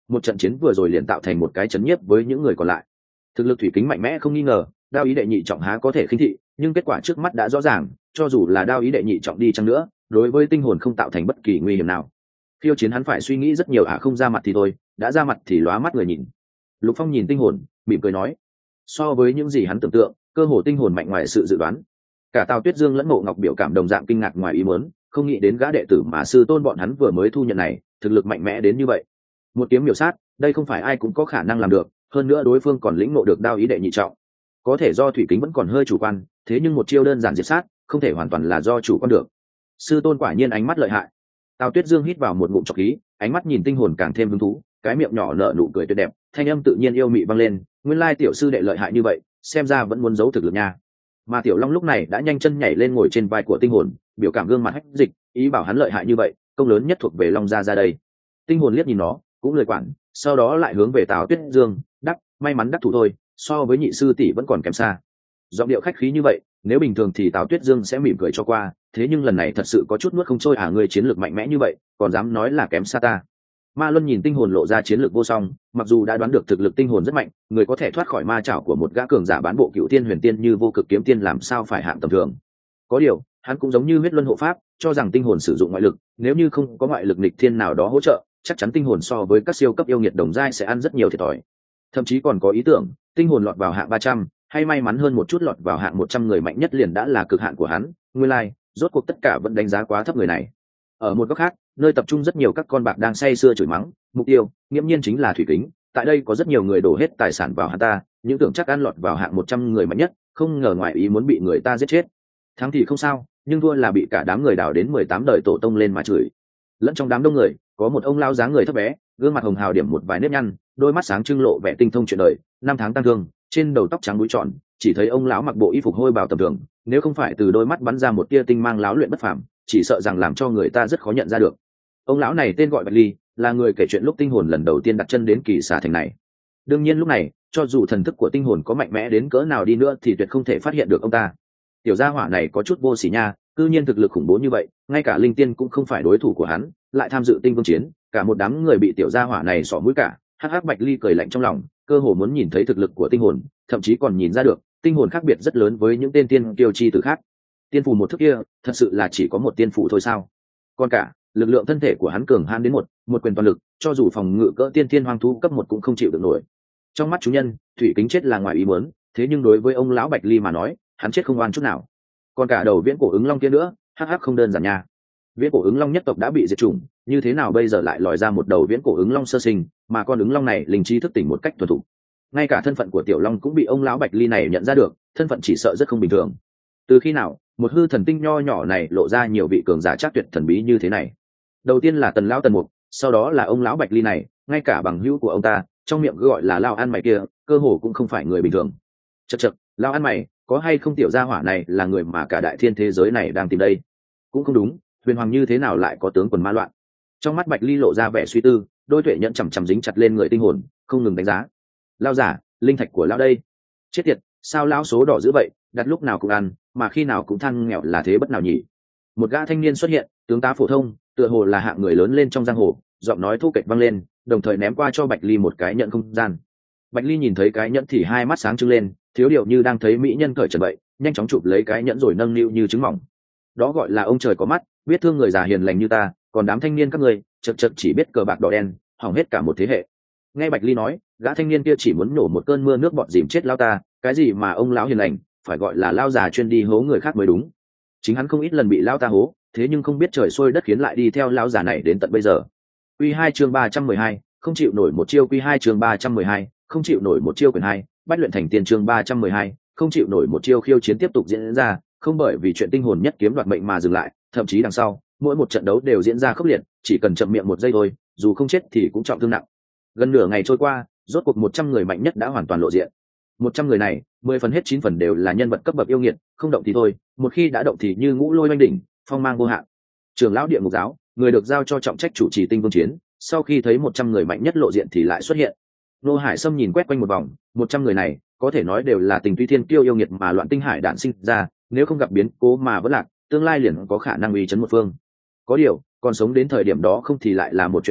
một trận chiến vừa rồi liền tạo thành một cái chấn nhiếp với những người còn lại. Thực lực thủy kính mạnh mẽ không nghi ngờ, đao ý đệ nhị trọng há có thể khinh thị, nhưng kết quả trước mắt đã rõ ràng, cho dù là đao ý đệ nhị trọng đi chăng nữa, đối với tinh hồn không tạo thành bất kỳ nguy hiểm nào. Khiêu chiến hắn phải suy nghĩ rất nhiều, không ra mặt thì thôi, đã ra mặt thì lóa mắt người nhìn. Lục Phong nhìn tinh hồn, mỉm cười nói, so với những gì hắn tưởng tượng, cơ hồ tinh hồn mạnh ngoài sự dự đoán. Cả Tào Tuyết Dương lẫn Mộ Ngọc biểu cảm đồng dạng kinh ngạc ngoài ý muốn, không nghĩ đến gã đệ tử mà sư tôn bọn hắn vừa mới thu nhận này, thực lực mạnh mẽ đến như vậy. Một kiếm miểu sát, đây không phải ai cũng có khả năng làm được, hơn nữa đối phương còn lĩnh ngộ được đao ý đệ nhị trọng. Có thể do thủy kính vẫn còn hơi chủ quan, thế nhưng một chiêu đơn giản diệt sát, không thể hoàn toàn là do chủ quan được. Sư tôn quả nhiên ánh mắt lợi hại. Tào Tuyết Dương hít vào một ngụm trọc khí, ánh mắt nhìn tinh hồn càng thêm hứng thú, cái miệng nhỏ nở nụ cười tuyệt đẹp, thanh âm tự nhiên yêu mị vang lên, nguyên lai tiểu sư đệ lợi hại như vậy, xem ra vẫn muốn giấu thực lực nha. Mà Tiểu Long lúc này đã nhanh chân nhảy lên ngồi trên vai của tinh hồn, biểu cảm gương mặt hách dịch, ý bảo hắn lợi hại như vậy, công lớn nhất thuộc về Long gia ra đây. Tinh hồn liếc nhìn nó, cũng lời quản, sau đó lại hướng về Tào Tuyết Dương, đắc, may mắn đắc thủ thôi, so với nhị sư tỷ vẫn còn kém xa. Giọng điệu khách khí như vậy, nếu bình thường thì Tào Tuyết Dương sẽ mỉm cười cho qua, thế nhưng lần này thật sự có chút nuốt không trôi, người chiến lược mạnh mẽ như vậy, còn dám nói là kém xa ta. Ma Luân nhìn tinh hồn lộ ra chiến lược vô song, mặc dù đã đoán được thực lực tinh hồn rất mạnh, người có thể thoát khỏi ma chảo của một gã cường giả bán bộ cựu tiên huyền tiên như Vô Cực kiếm tiên làm sao phải hạng tầm thường. Có điều, hắn cũng giống như huyết luân hộ pháp, cho rằng tinh hồn sử dụng ngoại lực, nếu như không có ngoại lực nghịch thiên nào đó hỗ trợ, chắc chắn tinh hồn so với các siêu cấp yêu nghiệt đồng giai sẽ ăn rất nhiều thiệt thòi. Thậm chí còn có ý tưởng, tinh hồn lọt vào hạng 300, hay may mắn hơn một chút lọt vào hạng 100 người mạnh nhất liền đã là cực hạn của hắn. Nguyên lai, rốt cuộc tất cả vẫn đánh giá quá thấp người này. Ở một góc khác, nơi tập trung rất nhiều các con bạc đang say sưa chửi mắng, mục tiêu nghiễm nhiên chính là thủy kính. Tại đây có rất nhiều người đổ hết tài sản vào hắn ta, những tưởng chắc ăn lọt vào hạng 100 người mạnh nhất, không ngờ ngoài ý muốn bị người ta giết chết. Thắng thì không sao, nhưng thua là bị cả đám người đào đến 18 đời tổ tông lên mà chửi. Lẫn trong đám đông người, có một ông lao dáng người thấp bé, gương mặt hồng hào điểm một vài nếp nhăn, đôi mắt sáng trưng lộ vẻ tinh thông chuyện đời, năm tháng tăng thương, trên đầu tóc trắng búi tròn, chỉ thấy ông lão mặc bộ y phục hôi bào tầm thường, nếu không phải từ đôi mắt bắn ra một tia tinh mang láo luyện bất phàm, chỉ sợ rằng làm cho người ta rất khó nhận ra được. Ông lão này tên gọi Bạch Ly, là người kể chuyện lúc tinh hồn lần đầu tiên đặt chân đến Kỳ Xà thành này. Đương nhiên lúc này, cho dù thần thức của tinh hồn có mạnh mẽ đến cỡ nào đi nữa thì tuyệt không thể phát hiện được ông ta. Tiểu gia hỏa này có chút vô sỉ nha, cư nhiên thực lực khủng bố như vậy, ngay cả linh tiên cũng không phải đối thủ của hắn, lại tham dự tinh vương chiến, cả một đám người bị tiểu gia hỏa này xỏ mũi cả. Hắc hắc, Bạch Ly cười lạnh trong lòng, cơ hồ muốn nhìn thấy thực lực của tinh hồn, thậm chí còn nhìn ra được tinh hồn khác biệt rất lớn với những tên tiên kiêu chi tử khác. Tiên phù một thức kia, thật sự là chỉ có một tiên phù thôi sao? Còn cả lực lượng thân thể của hắn cường hãn đến một quyền toàn lực, cho dù phòng ngự cỡ tiên thiên hoang thú cấp 1 cũng không chịu được nổi. Trong mắt chúng nhân, thủy kính chết là ngoài ý muốn, thế nhưng đối với ông lão Bạch Ly mà nói, hắn chết không oan chút nào. Còn cả đầu viễn cổ ứng long kia nữa, hắc hắc không đơn giản nha. Viễn cổ ứng long nhất tộc đã bị diệt chủng, như thế nào bây giờ lại lòi ra một đầu viễn cổ ứng long sơ sinh, mà con ứng long này linh trí thức tỉnh một cách thuần thục. Ngay cả thân phận của tiểu long cũng bị ông lão Bạch Ly này nhận ra được, thân phận chỉ sợ rất không bình thường. Từ khi nào một hư thần tinh nho nhỏ này lộ ra nhiều vị cường giả chắc tuyệt thần bí như thế này? Đầu tiên là Tần lão Tần Mục, sau đó là ông lão Bạch Ly này, ngay cả bằng hữu của ông ta, trong miệng gọi là lao ăn mày kia, cơ hồ cũng không phải người bình thường. Chậc chậc, lao ăn mày, có hay không tiểu gia hỏa này là người mà cả đại thiên thế giới này đang tìm đây? Cũng không đúng, huyền hoàng như thế nào lại có tướng quần ma loạn? Trong mắt Bạch Ly lộ ra vẻ suy tư, đôi tuệ nhẫn chằm chằm dính chặt lên người tinh hồn, không ngừng đánh giá. Lao giả, linh thạch của lão đây. Chết tiệt, sao lão số đỏ dữ vậy, đặt lúc nào cũng ăn, mà khi nào cũng than nghèo là thế bất nào nhỉ? Một gã thanh niên xuất hiện, tướng tá phổ thông, tựa hồ là hạng người lớn lên trong giang hồ, giọng nói thu kệch vang lên, đồng thời ném qua cho Bạch Ly một cái nhẫn không gian. Bạch Ly nhìn thấy cái nhẫn thì hai mắt sáng trưng lên, thiếu điều như đang thấy mỹ nhân cởi trần vậy, nhanh chóng chụp lấy cái nhẫn rồi nâng niu như trứng mỏng. Đó gọi là ông trời có mắt, biết thương người già hiền lành như ta, còn đám thanh niên các ngươi, chật chật chỉ biết cờ bạc đỏ đen, hỏng hết cả một thế hệ. Nghe Bạch Ly nói, gã thanh niên kia chỉ muốn nổ một cơn mưa nước bọt dìm chết lao ta, cái gì mà ông lão hiền lành, phải gọi là lao già chuyên đi hố người khác mới đúng. Chính hắn không ít lần bị lao ta hố, thế nhưng không biết trời xôi đất khiến lại đi theo lao già này đến tận bây giờ. Quy 2 chương 312, không chịu nổi một chiêu. Quy 2 chương 312, không chịu nổi một chiêu. Quyển 2, Bách luyện thành tiên chương 312, không chịu nổi một chiêu. Khiêu chiến tiếp tục diễn ra, không bởi vì chuyện tinh hồn nhất kiếm đoạt mệnh mà dừng lại, thậm chí đằng sau, mỗi một trận đấu đều diễn ra khốc liệt, chỉ cần chậm miệng một giây thôi, dù không chết thì cũng trọng thương nặng. Gần nửa ngày trôi qua, rốt cuộc 100 người mạnh nhất đã hoàn toàn lộ diện. 100 người này, 10 phần hết 9 phần đều là nhân vật cấp bậc yêu nghiệt, không động thì thôi, một khi đã động thì như ngũ lôi oanh đỉnh, phong mang vô hạn. Trưởng lão Địa Ngục giáo, người được giao cho trọng trách chủ trì tinh vương chiến, sau khi thấy 100 người mạnh nhất lộ diện thì lại xuất hiện. Nô Hải Sâm nhìn quét quanh một vòng, 100 người này, có thể nói đều là tình tuy thiên kiêu yêu nghiệt mà loạn tinh hải đản sinh ra, nếu không gặp biến cố mà vẫn lạc, tương lai liền có khả năng uy chấn một phương. Có điều, còn sống đến thời điểm đó không thì lại là một chuyện khác,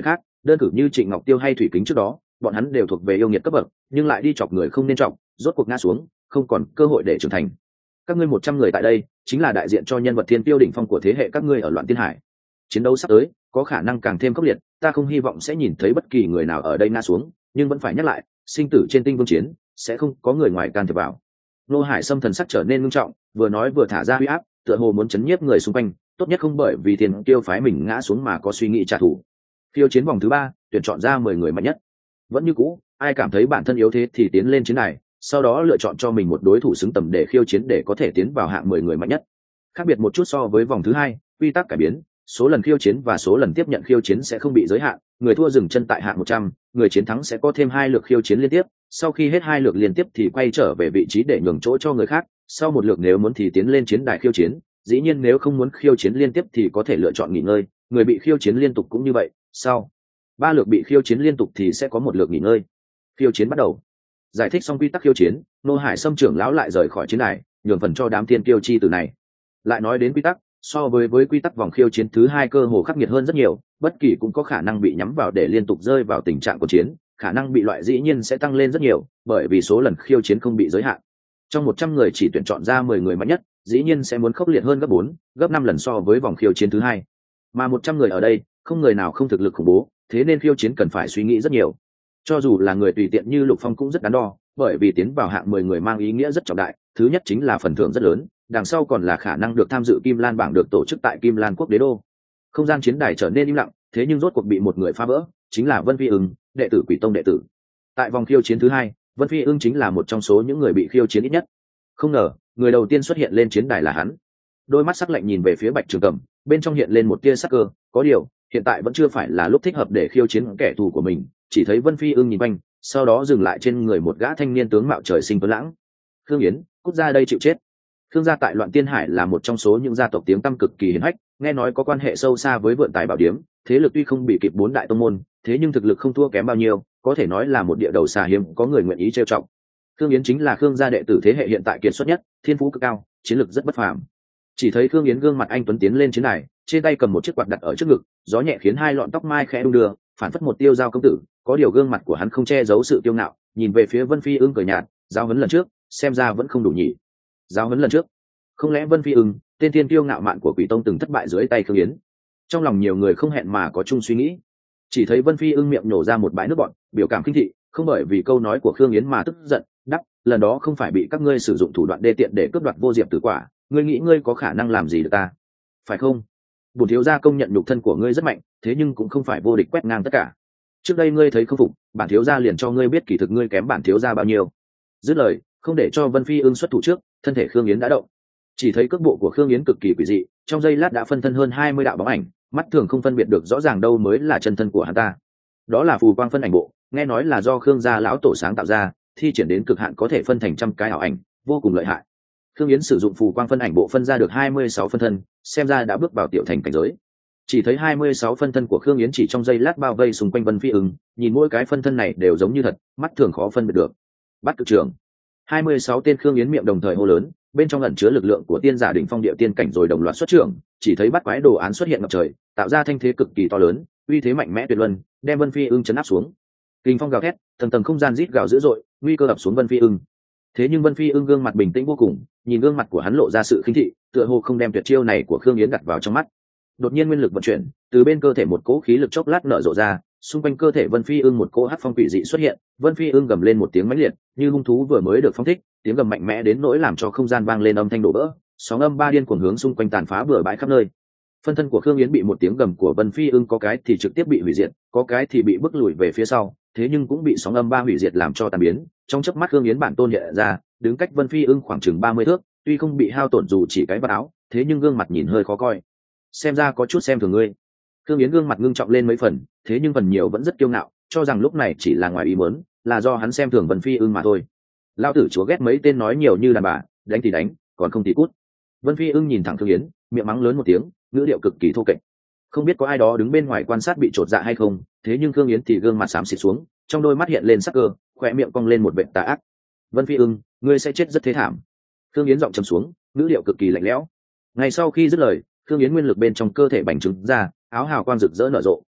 đơn cử như Trịnh Ngọc Tiêu hay Thủy Kính trước đó, bọn hắn đều thuộc về yêu nghiệt cấp bậc, nhưng lại đi chọc người không nên chọc, rốt cuộc ngã xuống, không còn cơ hội để trưởng thành. Các ngươi 100 người tại đây, chính là đại diện cho nhân vật thiên tiêu đỉnh phong của thế hệ các ngươi ở Loạn Tiên Hải. Chiến đấu sắp tới, có khả năng càng thêm khốc liệt, ta không hy vọng sẽ nhìn thấy bất kỳ người nào ở đây ngã xuống, nhưng vẫn phải nhắc lại, sinh tử trên tinh vương chiến, sẽ không có người ngoài can thiệp vào. Nô Hải Sâm thần sắc trở nên nghiêm trọng, vừa nói vừa thả ra uy áp, tựa hồ muốn chấn nhiếp người xung quanh, tốt nhất không bởi vì tiền tiêu phái mình ngã xuống mà có suy nghĩ trả thù. Khiêu chiến vòng thứ 3, tuyển chọn ra 10 người mạnh nhất. Vẫn như cũ, ai cảm thấy bản thân yếu thế thì tiến lên chiến này, sau đó lựa chọn cho mình một đối thủ xứng tầm để khiêu chiến để có thể tiến vào hạng 10 người mạnh nhất. Khác biệt một chút so với vòng thứ 2, quy tắc cải biến, số lần khiêu chiến và số lần tiếp nhận khiêu chiến sẽ không bị giới hạn, người thua dừng chân tại hạng 100, người chiến thắng sẽ có thêm 2 lượt khiêu chiến liên tiếp, sau khi hết 2 lượt liên tiếp thì quay trở về vị trí để nhường chỗ cho người khác, sau một lượt nếu muốn thì tiến lên chiến đài khiêu chiến, dĩ nhiên nếu không muốn khiêu chiến liên tiếp thì có thể lựa chọn nghỉ ngơi, người bị khiêu chiến liên tục cũng như vậy, sau 3 lượt bị khiêu chiến liên tục thì sẽ có một lượt nghỉ ngơi. Khiêu chiến bắt đầu. Giải thích xong quy tắc khiêu chiến, Nô Hải Sâm trưởng lão lại rời khỏi chiến đài, nhường phần cho đám tiên kiêu chi từ này. Lại nói đến quy tắc, so với quy tắc vòng khiêu chiến thứ 2 cơ hồ khắc nghiệt hơn rất nhiều, bất kỳ cũng có khả năng bị nhắm vào để liên tục rơi vào tình trạng của chiến, khả năng bị loại dĩ nhiên sẽ tăng lên rất nhiều, bởi vì số lần khiêu chiến không bị giới hạn. Trong 100 người chỉ tuyển chọn ra 10 người mạnh nhất, dĩ nhiên sẽ muốn khốc liệt hơn gấp 4, gấp 5 lần so với vòng khiêu chiến thứ 2. Mà 100 người ở đây, không người nào không thực lực khủng bố, thế nên khiêu chiến cần phải suy nghĩ rất nhiều. Cho dù là người tùy tiện như Lục Phong cũng rất đắn đo, bởi vì tiến vào hạng 10 người mang ý nghĩa rất trọng đại, thứ nhất chính là phần thưởng rất lớn, đằng sau còn là khả năng được tham dự Kim Lan bảng được tổ chức tại Kim Lan quốc đế đô. Không gian chiến đài trở nên im lặng, thế nhưng rốt cuộc bị một người phá vỡ, chính là Vân Phi Ưng, đệ tử Quỷ Tông đệ tử. Tại vòng khiêu chiến thứ 2, Vân Phi Ưng chính là một trong số những người bị khiêu chiến ít nhất. Không ngờ, người đầu tiên xuất hiện lên chiến đài là hắn. Đôi mắt sắc lạnh nhìn về phía Bạch Trường Cẩm, bên trong hiện lên một tia sắc cơ, có điều, hiện tại vẫn chưa phải là lúc thích hợp để khiêu chiến kẻ thù của mình, chỉ thấy Vân Phi Ưng nhìn quanh, sau đó dừng lại trên người một gã thanh niên tướng mạo trời sinh tuấn lãng. Khương Yến, cút ra đây chịu chết. Khương gia tại Loạn Tiên Hải là một trong số những gia tộc tiếng tăm cực kỳ hiển hách, nghe nói có quan hệ sâu xa với Vượn Tài Bảo Điếm, thế lực tuy không bị kịp 4 đại tông môn, thế nhưng thực lực không thua kém bao nhiêu, có thể nói là một địa đầu xà hiếm có người nguyện ý trêu trọng. Khương Yến chính là Khương gia đệ tử thế hệ hiện tại kiệt xuất nhất, thiên phú cực cao, chiến lực rất bất phàm. Chỉ thấy Khương Yến gương mặt anh tuấn tiến lên chiến đài, trên tay cầm một chiếc quạt đặt ở trước ngực, gió nhẹ khiến hai lọn tóc mai khẽ đung đưa, phản phất một tiêu giao công tử, có điều gương mặt của hắn không che giấu sự kiêu ngạo, nhìn về phía Vân Phi Ưng cười nhạt, giáo huấn lần trước, xem ra vẫn không đủ nhỉ. Giáo huấn lần trước, không lẽ Vân Phi Ưng, tên thiên kiêu ngạo mạn của Quỷ Tông từng thất bại dưới tay Khương Yến? Trong lòng nhiều người không hẹn mà có chung suy nghĩ. Chỉ thấy Vân Phi Ưng miệng nhổ ra một bãi nước bọt, biểu cảm khinh thị, không bởi vì câu nói của Khương Yến mà tức giận, đắp, lần đó không phải bị các ngươi sử dụng thủ đoạn đê tiện để cướp đoạt vô diệp tử quả, ngươi nghĩ ngươi có khả năng làm gì được ta, phải không? Bổn thiếu gia công nhận nhục thân của ngươi rất mạnh, thế nhưng cũng không phải vô địch quét ngang tất cả. Trước đây ngươi thấy không phục, bản thiếu gia liền cho ngươi biết kỳ thực ngươi kém bản thiếu gia bao nhiêu. Dứt lời, không để cho Vân Phi Ưng xuất thủ trước, thân thể Khương Yến đã động. Chỉ thấy cước bộ của Khương Yến cực kỳ quỷ dị, trong giây lát đã phân thân hơn 20 đạo bóng ảnh, mắt thường không phân biệt được rõ ràng đâu mới là chân thân của hắn ta. Đó là phù quang phân ảnh bộ, nghe nói là do Khương gia lão tổ sáng tạo ra, thi triển đến cực hạn có thể phân thành trăm cái ảo ảnh, vô cùng lợi hại. Khương Yến sử dụng phù quang phân ảnh bộ phân ra được 26 phân thân, xem ra đã bước vào tiểu thành cảnh giới. Chỉ thấy 26 phân thân của Khương Yến chỉ trong giây lát bao vây xung quanh Vân Phi Ưng, nhìn mỗi cái phân thân này đều giống như thật, mắt thường khó phân biệt được. Bắt cực trưởng. 26 tên Khương Yến miệng đồng thời hô lớn, bên trong ẩn chứa lực lượng của tiên giả đỉnh phong địa tiên cảnh rồi đồng loạt xuất trưởng, chỉ thấy bắt quái đồ án xuất hiện ngập trời, tạo ra thanh thế cực kỳ to lớn, uy thế mạnh mẽ tuyệt luân, đem Vân Phi Ưng chấn áp xuống. Kình phong gào thét, tầng tầng không gian rít gào dữ dội, nguy cơ ập xuống Vân Phi Ưng. Thế nhưng Vân Phi Ưng gương mặt bình tĩnh vô cùng, nhìn gương mặt của hắn lộ ra sự khinh thị, tựa hồ không đem tuyệt chiêu này của Khương Yến đặt vào trong mắt. Đột nhiên nguyên lực vận chuyển, từ bên cơ thể một cỗ khí lực chốc lát nở rộ ra, xung quanh cơ thể Vân Phi Ưng một cỗ hắc phong quỷ dị xuất hiện, Vân Phi Ưng gầm lên một tiếng mãnh liệt, như hung thú vừa mới được phóng thích, tiếng gầm mạnh mẽ đến nỗi làm cho không gian vang lên âm thanh đổ vỡ, sóng âm ba điên cuồng hướng xung quanh tàn phá bừa bãi khắp nơi. Phân thân của Khương Yến bị một tiếng gầm của Vân Phi Ưng có cái thì trực tiếp bị hủy diệt, có cái thì bị bức lùi về phía sau, thế nhưng cũng bị sóng âm ba hủy diệt làm cho tàn biến. Trong chớp mắt Khương Yến bản tôn hiện ra, đứng cách Vân Phi Ưng khoảng chừng 30 thước, tuy không bị hao tổn dù chỉ cái vạt áo, thế nhưng gương mặt nhìn hơi khó coi. Xem ra có chút xem thường ngươi. Khương Yến gương mặt ngưng trọng lên mấy phần, thế nhưng phần nhiều vẫn rất kiêu ngạo, cho rằng lúc này chỉ là ngoài ý muốn, là do hắn xem thường Vân Phi Ưng mà thôi. Lao tử chúa ghét mấy tên nói nhiều như đàn bà, đánh thì đánh, còn không thì cút. Vân Phi Ưng nhìn thẳng Khương Yến, miệng mắng lớn một tiếng, ngữ điệu cực kỳ thô kệch. Không biết có ai đó đứng bên ngoài quan sát bị trột dạ hay không, thế nhưng Khương Yến thì gương mặt xám xịt xuống, trong đôi mắt hiện lên sắc cơ, khỏe miệng cong lên một vệt tà ác. Vân Phi Ưng, ngươi sẽ chết rất thế thảm. Khương Yến giọng trầm xuống, ngữ điệu cực kỳ lạnh lẽo. Ngay sau khi dứt lời, Khương Yến nguyên lực bên trong cơ thể bành trướng ra, áo hào quang rực rỡ nở rộ,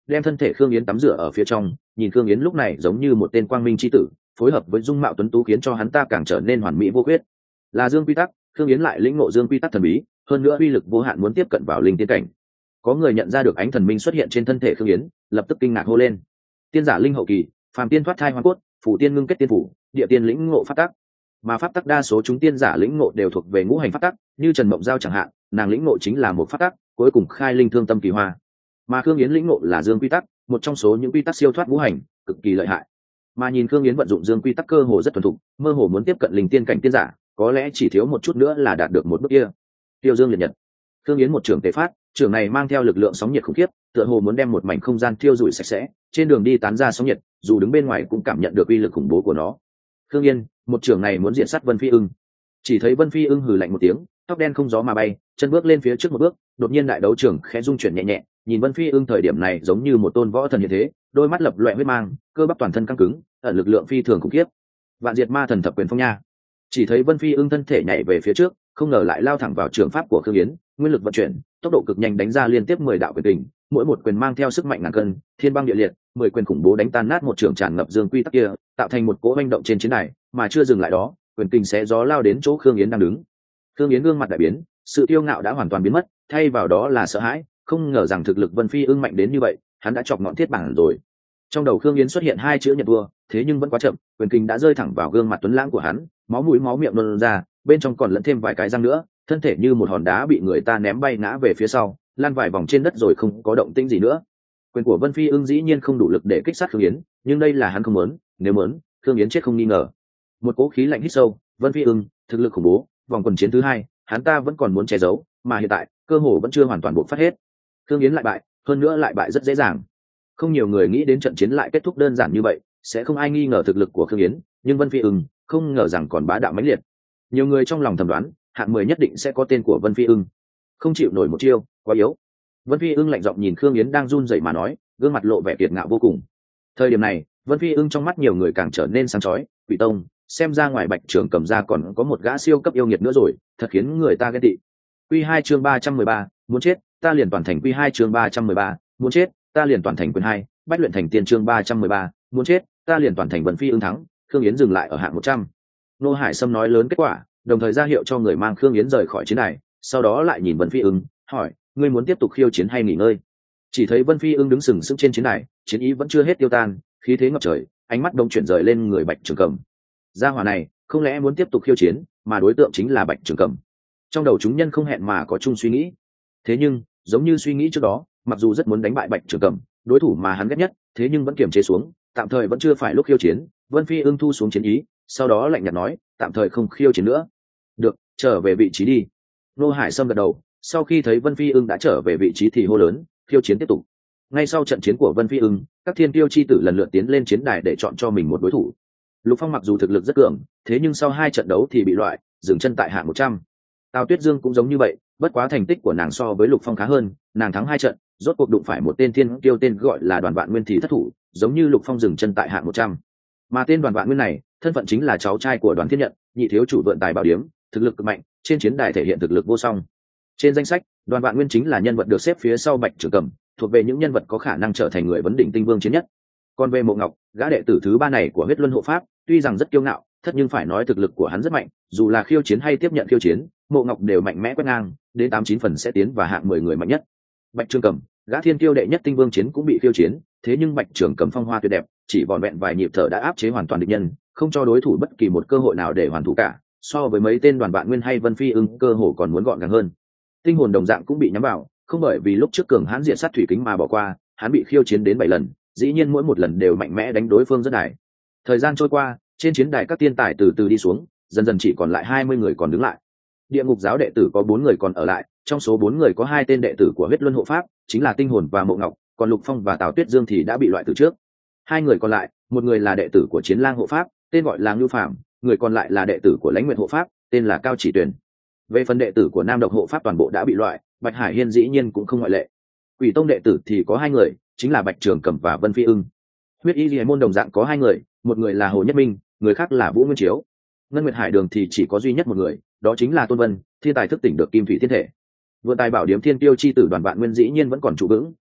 đem thân thể khương yến tắm rửa ở phía trong, nhìn khương yến lúc này giống như một tên quang minh chi tử, phối hợp với dung mạo tuấn tú khiến cho hắn ta càng trở nên hoàn mỹ vô khuyết. Là dương quy tắc, khương yến lại lĩnh ngộ dương quy tắc thần bí, hơn nữa uy lực vô hạn muốn tiếp cận vào linh tiên cảnh. Có người nhận ra được ánh thần minh xuất hiện trên thân thể khương yến, lập tức kinh ngạc hô lên: tiên giả linh hậu kỳ, phàm tiên thoát thai hoa cốt, phủ tiên ngưng kết tiên phủ, địa tiên lĩnh ngộ pháp tắc. Mà pháp tắc đa số chúng tiên giả lĩnh ngộ đều thuộc về ngũ hành pháp tắc, như Trần Mộng Giao chẳng hạn, nàng lĩnh ngộ chính là một pháp tắc, cuối cùng khai linh thương tâm kỳ hoa. Mà khương yến lĩnh ngộ là dương quy tắc, một trong số những quy tắc siêu thoát ngũ hành, cực kỳ lợi hại. Mà nhìn khương yến vận dụng dương quy tắc cơ hồ rất thuần thục, mơ hồ muốn tiếp cận linh tiên cảnh tiên giả, có lẽ chỉ thiếu một chút nữa là đạt được một bước kia. Tiêu dương liệt nhật, khương yến một trường tế phát, trường này mang theo lực lượng sóng nhiệt khủng khiếp, tựa hồ muốn đem một mảnh không gian thiêu rụi sạch sẽ, trên đường đi tán ra sóng nhiệt, dù đứng bên ngoài cũng cảm nhận được uy lực khủng bố của nó. Khương Yên, một trường này muốn diện sát Vân Phi Ưng. Chỉ thấy Vân Phi Ưng hừ lạnh một tiếng, tóc đen không gió mà bay, chân bước lên phía trước một bước, đột nhiên đại đấu trường khẽ rung chuyển nhẹ nhẹ, nhìn Vân Phi Ưng thời điểm này giống như một tôn võ thần như thế, đôi mắt lập loè huyết mang, cơ bắp toàn thân căng cứng, ẩn lực lượng phi thường khủng khiếp. Vạn Diệt Ma Thần Thập Quyền Phong nha. Chỉ thấy Vân Phi Ưng thân thể nhảy về phía trước, không ngờ lại lao thẳng vào trường pháp của Khương Yến, nguyên lực vận chuyển, tốc độ cực nhanh đánh ra liên tiếp 10 đạo quyền kình, mỗi một quyền mang theo sức mạnh ngàn cân, thiên băng địa liệt, 10 quyền khủng bố đánh tan nát một trường tràn ngập dương quy tắc kia, tạo thành một cỗ hoành động trên chiến đài, mà chưa dừng lại đó, quyền kình xé gió lao đến chỗ Khương Yến đang đứng. Khương Yến gương mặt đại biến, sự kiêu ngạo đã hoàn toàn biến mất, thay vào đó là sợ hãi, không ngờ rằng thực lực Vân Phi Ưng mạnh đến như vậy, hắn đã chọc ngọn thiết bản rồi. Trong đầu Khương Yến xuất hiện hai chữ nhận thua, thế nhưng vẫn quá chậm, quyền kình đã rơi thẳng vào gương mặt tuấn lãng của hắn, máu mũi máu miệng tuôn ra, bên trong còn lẫn thêm vài cái răng nữa, thân thể như một hòn đá bị người ta ném bay ngã về phía sau, lăn vài vòng trên đất rồi không có động tĩnh gì nữa. Quyền của Vân Phi Ưng dĩ nhiên không đủ lực để kích sát Khương Yến, nhưng đây là hắn không muốn, nếu muốn, Khương Yến chết không nghi ngờ. Một cỗ khí lạnh hít sâu, Vân Phi Ưng, thực lực khủng bố, vòng quần chiến thứ hai, hắn ta vẫn còn muốn che giấu, mà hiện tại, cơ hồ vẫn chưa hoàn toàn bộc phát hết. Khương Yến lại bại, hơn nữa lại bại rất dễ dàng. Không nhiều người nghĩ đến trận chiến lại kết thúc đơn giản như vậy, sẽ không ai nghi ngờ thực lực của Khương Yến, nhưng Vân Phi Ưng không ngờ rằng còn bá đạo mãnh liệt. Nhiều người trong lòng thầm đoán, hạng 10 nhất định sẽ có tên của Vân Phi Ưng. Không chịu nổi một chiêu, quá yếu. Vân Phi Ưng lạnh giọng nhìn Khương Yến đang run rẩy mà nói, gương mặt lộ vẻ kiệt ngạo vô cùng. Thời điểm này, Vân Phi Ưng trong mắt nhiều người càng trở nên sáng chói, Quỷ Tông, xem ra ngoài Bạch Trường Cầm ra còn có một gã siêu cấp yêu nghiệt nữa rồi, thật khiến người ta ghen tị. Quy 2 chương 313, muốn chết, ta liền toàn thành. Quy 2 chương 313, muốn chết, ta liền toàn thành. Quyền 2, Bách luyện thành tiên chương 313, muốn chết, ta liền toàn thành. Vân Phi Ưng thắng, Khương Yến dừng lại ở hạng 100. Nô Hải Sâm nói lớn kết quả, đồng thời ra hiệu cho người mang Khương Yến rời khỏi chiến đài, sau đó lại nhìn Vân Phi Ưng, hỏi: ngươi muốn tiếp tục khiêu chiến hay nghỉ ngơi? Chỉ thấy Vân Phi Ưng đứng sừng sững trên chiến đài, chiến ý vẫn chưa hết tiêu tan, khí thế ngập trời, ánh mắt đông chuyển rời lên người Bạch Trường Cầm. Gia hỏa này không lẽ muốn tiếp tục khiêu chiến, mà đối tượng chính là Bạch Trường Cầm. Trong đầu chúng nhân không hẹn mà có chung suy nghĩ. Thế nhưng giống như suy nghĩ trước đó, mặc dù rất muốn đánh bại Bạch Trường Cầm, đối thủ mà hắn ghét nhất, thế nhưng vẫn kiềm chế xuống, tạm thời vẫn chưa phải lúc khiêu chiến. Vân Phi Ưng thu xuống chiến ý, sau đó lạnh nhạt nói: tạm thời không khiêu chiến nữa. Được, trở về vị trí đi. Nô Hải Sâm gật đầu, sau khi thấy Vân Phi Ưng đã trở về vị trí thì hô lớn: khiêu chiến tiếp tục. Ngay sau trận chiến của Vân Phi Ưng, các thiên tiêu chi tử lần lượt tiến lên chiến đài để chọn cho mình một đối thủ. Lục Phong mặc dù thực lực rất cường, thế nhưng sau 2 trận đấu thì bị loại, dừng chân tại hạng 100. Tào Tuyết Dương cũng giống như vậy, bất quá thành tích của nàng so với Lục Phong khá hơn, nàng thắng 2 trận, rốt cuộc đụng phải một tên thiên tiêu tên gọi là Đoàn Vạn Nguyên thì thất thủ, giống như Lục Phong dừng chân tại hạng 100. Mà tên Đoàn Vạn Nguyên này, thân phận chính là cháu trai của Đoàn Thiên Nhận, nhị thiếu chủ Vượn Tài Bảo Điếm, thực lực cực mạnh, trên chiến đài thể hiện thực lực vô song. Trên danh sách, Đoàn Vạn Nguyên chính là nhân vật được xếp phía sau Bạch Trường Cầm, thuộc về những nhân vật có khả năng trở thành người vấn đỉnh tinh vương chiến nhất. Còn về Mộ Ngọc, gã đệ tử thứ 3 này của Huyết Luân Hộ Pháp, tuy rằng rất kiêu ngạo, thất nhưng phải nói thực lực của hắn rất mạnh, dù là khiêu chiến hay tiếp nhận khiêu chiến, Mộ Ngọc đều mạnh mẽ quét ngang, đến 89 phần sẽ tiến vào hạng 10 người mạnh nhất. Bạch Trường Cầm, gã thiên kiêu đệ nhất tinh vương chiến cũng bị khiêu chiến, thế nhưng Bạch Trường Cầm phong hoa tuyệt đẹp, chỉ vỏn vẹn vài nhịp thở đã áp chế hoàn toàn địch nhân, không cho đối thủ bất kỳ một cơ hội nào để hoàn thủ cả, so với mấy tên Đoàn Vạn Nguyên hay Vân Phi Ưng cơ hồ còn muốn gọn gàng hơn. Tinh hồn đồng dạng cũng bị nhắm vào, không bởi vì lúc trước cường hãn diện sát thủy kính mà bỏ qua, hắn bị khiêu chiến đến 7 lần, dĩ nhiên mỗi một lần đều mạnh mẽ đánh đối phương rất đài. Thời gian trôi qua, trên chiến đài các tiên tài từ từ đi xuống, dần dần chỉ còn lại 20 người còn đứng lại. Địa ngục giáo đệ tử có 4 người còn ở lại, trong số 4 người có 2 tên đệ tử của Huyết Luân Hộ Pháp, chính là Tinh Hồn và Mộ Ngọc, còn Lục Phong và Tào Tuyết Dương thì đã bị loại từ trước. 2 người còn lại, một người là đệ tử của Chiến Lang Hộ Pháp, tên gọi là Ngưu Phạm, người còn lại là đệ tử của Lãnh Nguyệt Hộ Pháp, tên là Cao Chỉ Tuyền. Về phần đệ tử của Nam Độc Hộ Pháp toàn bộ đã bị loại, Bạch Hải Hiên dĩ nhiên cũng không ngoại lệ. Quỷ Tông đệ tử thì có 2 người, chính là Bạch Trường Cầm và Vân Phi Ưng. Huyết Y Liễu môn đồng dạng có 2 người, một người là Hồ Nhất Minh, người khác là Vũ Nguyên Chiếu. Ngân Nguyệt Hải Đường thì chỉ có duy nhất một người, đó chính là Tôn Vân, thiên tài thức tỉnh được Kim Thủy Thiên Thể. Vượn Tài Bảo Điếm thiên tiêu chi tử Đoàn Vạn Nguyên dĩ nhiên vẫn còn trụ vững,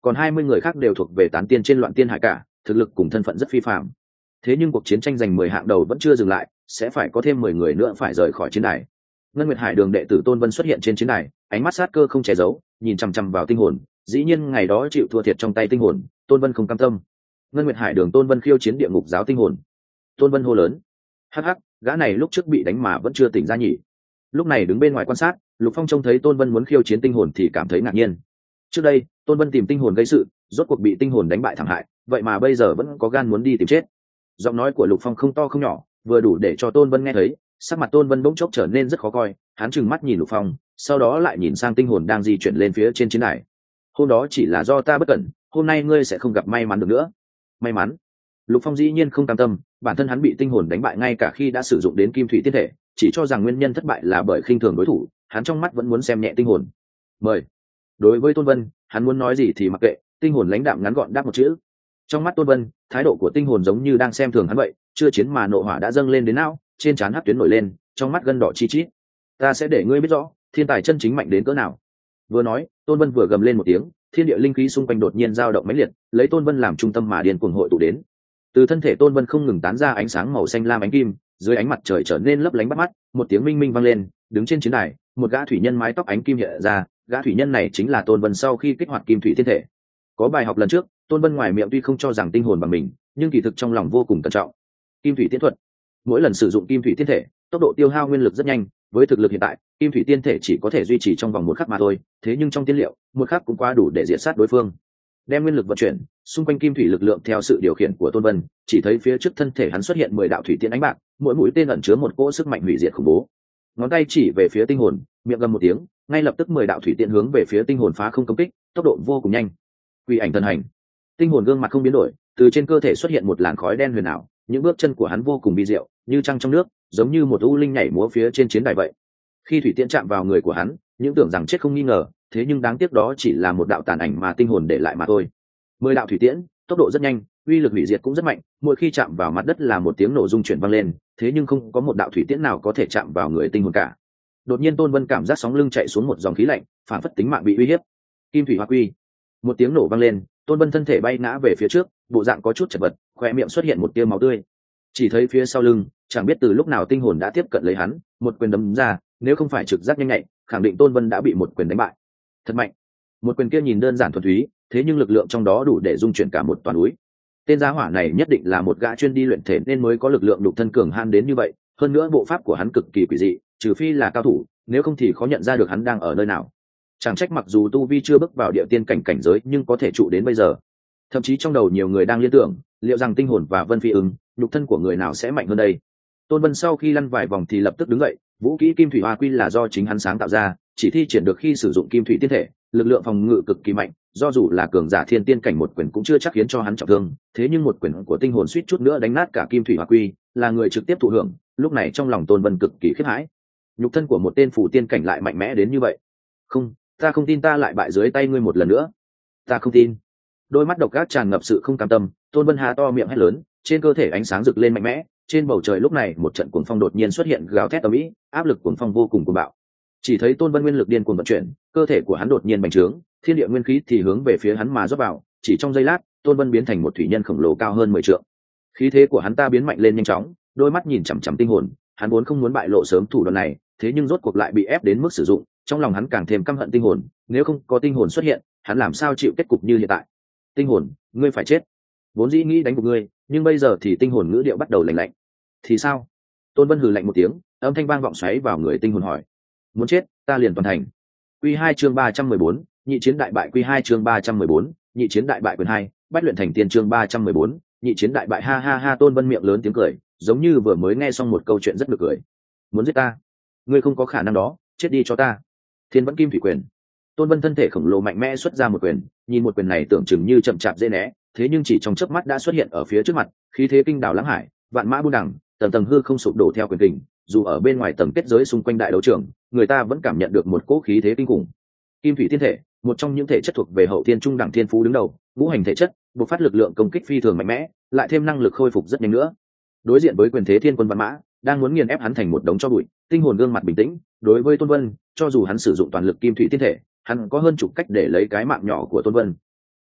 còn 20 người khác đều thuộc về tán tiên trên loạn tiên hải cả, thực lực cùng thân phận rất phi phàm. Thế nhưng cuộc chiến tranh giành 10 hạng đầu vẫn chưa dừng lại, sẽ phải có thêm 10 người nữa phải rời khỏi chiến đài. Ngân Nguyệt Hải Đường đệ tử Tôn Vân xuất hiện trên chiến đài, ánh mắt sát cơ không che giấu, nhìn chằm chằm vào tinh hồn. Dĩ nhiên ngày đó chịu thua thiệt trong tay tinh hồn, Tôn Vân không cam tâm. Ngân Nguyệt Hải Đường Tôn Vân khiêu chiến địa ngục giáo tinh hồn. Tôn Vân hô lớn: hắc hắc, gã này lúc trước bị đánh mà vẫn chưa tỉnh ra nhỉ? Lúc này đứng bên ngoài quan sát, Lục Phong trông thấy Tôn Vân muốn khiêu chiến tinh hồn thì cảm thấy ngạc nhiên. Trước đây Tôn Vân tìm tinh hồn gây sự, rốt cuộc bị tinh hồn đánh bại thảm hại, vậy mà bây giờ vẫn có gan muốn đi tìm chết. Giọng nói của Lục Phong không to không nhỏ, vừa đủ để cho Tôn Vân nghe thấy. Sắc mặt Tôn Vân bỗng chốc trở nên rất khó coi, hắn trừng mắt nhìn Lục Phong, sau đó lại nhìn sang tinh hồn đang di chuyển lên phía trên chiến đài. Hôm đó chỉ là do ta bất cẩn, hôm nay ngươi sẽ không gặp may mắn được nữa. May mắn? Lục Phong dĩ nhiên không cam tâm, bản thân hắn bị tinh hồn đánh bại ngay cả khi đã sử dụng đến kim thủy tiên thể, chỉ cho rằng nguyên nhân thất bại là bởi khinh thường đối thủ, hắn trong mắt vẫn muốn xem nhẹ tinh hồn. Mời. Đối với Tôn Vân, hắn muốn nói gì thì mặc kệ, tinh hồn lãnh đạm ngắn gọn đáp một chữ. Trong mắt Tôn Vân, thái độ của tinh hồn giống như đang xem thường hắn vậy, chưa chiến mà nộ hỏa đã dâng lên đến não, trên trán hắc tuyến nổi lên, trong mắt gân đỏ chi chít. Ta sẽ để ngươi biết rõ, thiên tài chân chính mạnh đến cỡ nào. Vừa nói, Tôn Vân vừa gầm lên một tiếng, thiên địa linh khí xung quanh đột nhiên dao động mãnh liệt, lấy Tôn Vân làm trung tâm mà điên cuồng hội tụ đến. Từ thân thể Tôn Vân không ngừng tán ra ánh sáng màu xanh lam ánh kim, dưới ánh mặt trời trở nên lấp lánh bắt mắt, một tiếng minh minh vang lên, đứng trên chiến đài, một gã thủy nhân mái tóc ánh kim hiện ra, gã thủy nhân này chính là Tôn Vân sau khi kích hoạt kim thủy thiên thể. Có bài học lần trước, Tôn Vân ngoài miệng tuy không cho rằng tinh hồn bằng mình, nhưng kỳ thực trong lòng vô cùng cẩn trọng. Kim thủy tiên thuật, mỗi lần sử dụng kim thủy tiên thể, tốc độ tiêu hao nguyên lực rất nhanh, với thực lực hiện tại, kim thủy tiên thể chỉ có thể duy trì trong vòng một khắc mà thôi, thế nhưng trong tiên liệu, một khắc cũng quá đủ để diệt sát đối phương. Đem nguyên lực vận chuyển, xung quanh kim thủy lực lượng theo sự điều khiển của Tôn Vân, chỉ thấy phía trước thân thể hắn xuất hiện 10 đạo thủy tiên ánh bạc, mỗi mũi tên ẩn chứa một cỗ sức mạnh hủy diệt khủng bố. Ngón tay chỉ về phía tinh hồn, miệng gầm một tiếng, ngay lập tức 10 đạo thủy tiên hướng về phía tinh hồn phá không công kích, tốc độ vô cùng nhanh. Quỷ ảnh thần hành. Tinh hồn gương mặt không biến đổi, từ trên cơ thể xuất hiện một làn khói đen huyền ảo, những bước chân của hắn vô cùng bi diệu, như trăng trong nước, giống như một u linh nhảy múa phía trên chiến đài vậy. Khi thủy tiên chạm vào người của hắn, những tưởng rằng chết không nghi ngờ, thế nhưng đáng tiếc đó chỉ là một đạo tàn ảnh mà tinh hồn để lại mà thôi. 10 đạo thủy tiễn, tốc độ rất nhanh, uy lực hủy diệt cũng rất mạnh, mỗi khi chạm vào mặt đất là một tiếng nổ rung chuyển vang lên, thế nhưng không có một đạo thủy tiễn nào có thể chạm vào người tinh hồn cả. Đột nhiên Tôn Vân cảm giác sóng lưng chạy xuống một dòng khí lạnh, phản phất tính mạng bị uy hiếp. Kim thủy hoa quy. Một tiếng nổ vang lên, Tôn Vân thân thể bay ngã về phía trước, bộ dạng có chút chật vật, khóe miệng xuất hiện một tia máu tươi. Chỉ thấy phía sau lưng, chẳng biết từ lúc nào tinh hồn đã tiếp cận lấy hắn, một quyền đấm ra, nếu không phải trực giác nhanh nhạy, khẳng định Tôn Vân đã bị một quyền đánh bại. Thật mạnh. Một quyền kia nhìn đơn giản thuần túy, thế nhưng lực lượng trong đó đủ để dung chuyển cả một toàn núi. Tên giá hỏa này nhất định là một gã chuyên đi luyện thể nên mới có lực lượng đục thân cường han đến như vậy, hơn nữa bộ pháp của hắn cực kỳ quỷ dị, trừ phi là cao thủ, nếu không thì khó nhận ra được hắn đang ở nơi nào. Chẳng trách mặc dù tu vi chưa bước vào địa tiên cảnh giới nhưng có thể trụ đến bây giờ. Thậm chí trong đầu nhiều người đang liên tưởng, liệu rằng tinh hồn và Vân Phi ứng, nhục thân của người nào sẽ mạnh hơn đây. Tôn Vân sau khi lăn vài vòng thì lập tức đứng dậy, vũ kỹ kim thủy hoa quy là do chính hắn sáng tạo ra, chỉ thi triển được khi sử dụng kim thủy tiên thể, lực lượng phòng ngự cực kỳ mạnh, do dù là cường giả thiên tiên cảnh một quyền cũng chưa chắc khiến cho hắn trọng thương, thế nhưng một quyền của tinh hồn suýt chút nữa đánh nát cả kim thủy hoa quy, là người trực tiếp thụ hưởng, lúc này trong lòng Tôn Vân cực kỳ khiếp hãi. Nhục thân của một tên phù tiên cảnh lại mạnh mẽ đến như vậy. Không, ta không tin ta lại bại dưới tay ngươi một lần nữa. Ta không tin. Đôi mắt độc ác tràn ngập sự không cam tâm, Tôn Vân há to miệng hét lớn, trên cơ thể ánh sáng rực lên mạnh mẽ, trên bầu trời lúc này một trận cuồng phong đột nhiên xuất hiện gào thét ầm ĩ, áp lực cuồng phong vô cùng cuồng bạo. Chỉ thấy Tôn Vân nguyên lực điên cuồng vận chuyển, cơ thể của hắn đột nhiên bành trướng, thiên địa nguyên khí thì hướng về phía hắn mà rót vào, chỉ trong giây lát, Tôn Vân biến thành một thủy nhân khổng lồ cao hơn 10 trượng. Khí thế của hắn ta biến mạnh lên nhanh chóng, đôi mắt nhìn chằm chằm tinh hồn, hắn vốn không muốn bại lộ sớm thủ đoạn này, thế nhưng rốt cuộc lại bị ép đến mức sử dụng, trong lòng hắn càng thêm căm hận tinh hồn, nếu không có tinh hồn xuất hiện, hắn làm sao chịu kết cục như hiện tại. Tinh hồn, ngươi phải chết. Vốn dĩ nghĩ đánh gục ngươi, nhưng bây giờ thì tinh hồn ngữ điệu bắt đầu lạnh lạnh. Thì sao? Tôn Vân hừ lạnh một tiếng, âm thanh vang vọng xoáy vào người tinh hồn hỏi. Muốn chết, ta liền toàn thành. Quy 2 chương 314, nhị chiến đại bại. Quy 2 chương 314, nhị chiến đại bại quyền 2, bách luyện thành tiên chương 314, nhị chiến đại bại. Ha ha ha. Tôn Vân miệng lớn tiếng cười, giống như vừa mới nghe xong một câu chuyện rất nực cười. Muốn giết ta? Ngươi không có khả năng đó, chết đi cho ta. Thiên vẫn kim thủy quyền. Tôn Vân thân thể khổng lồ mạnh mẽ xuất ra một quyền, nhìn một quyền này tưởng chừng như chậm chạp dễ né, thế nhưng chỉ trong chớp mắt đã xuất hiện ở phía trước mặt, khí thế kinh đảo lãng hải, vạn mã buôn đẳng, tầng tầng hư không sụp đổ theo quyền kình, dù ở bên ngoài tầng kết giới xung quanh đại đấu trường, người ta vẫn cảm nhận được một cỗ khí thế kinh khủng. Kim thủy thiên thể, một trong những thể chất thuộc về hậu thiên trung đẳng thiên phú đứng đầu, ngũ hành thể chất, bộc phát lực lượng công kích phi thường mạnh mẽ, lại thêm năng lực khôi phục rất nhanh nữa. Đối diện với quyền thế thiên quân vạn mã, đang muốn nghiền ép hắn thành một đống tro bụi, tinh hồn gương mặt bình tĩnh, đối với Tôn Vân, cho dù hắn sử dụng toàn lực kim thủy thiên thể, hắn có hơn chục cách để lấy cái mạng nhỏ của Tôn Vân.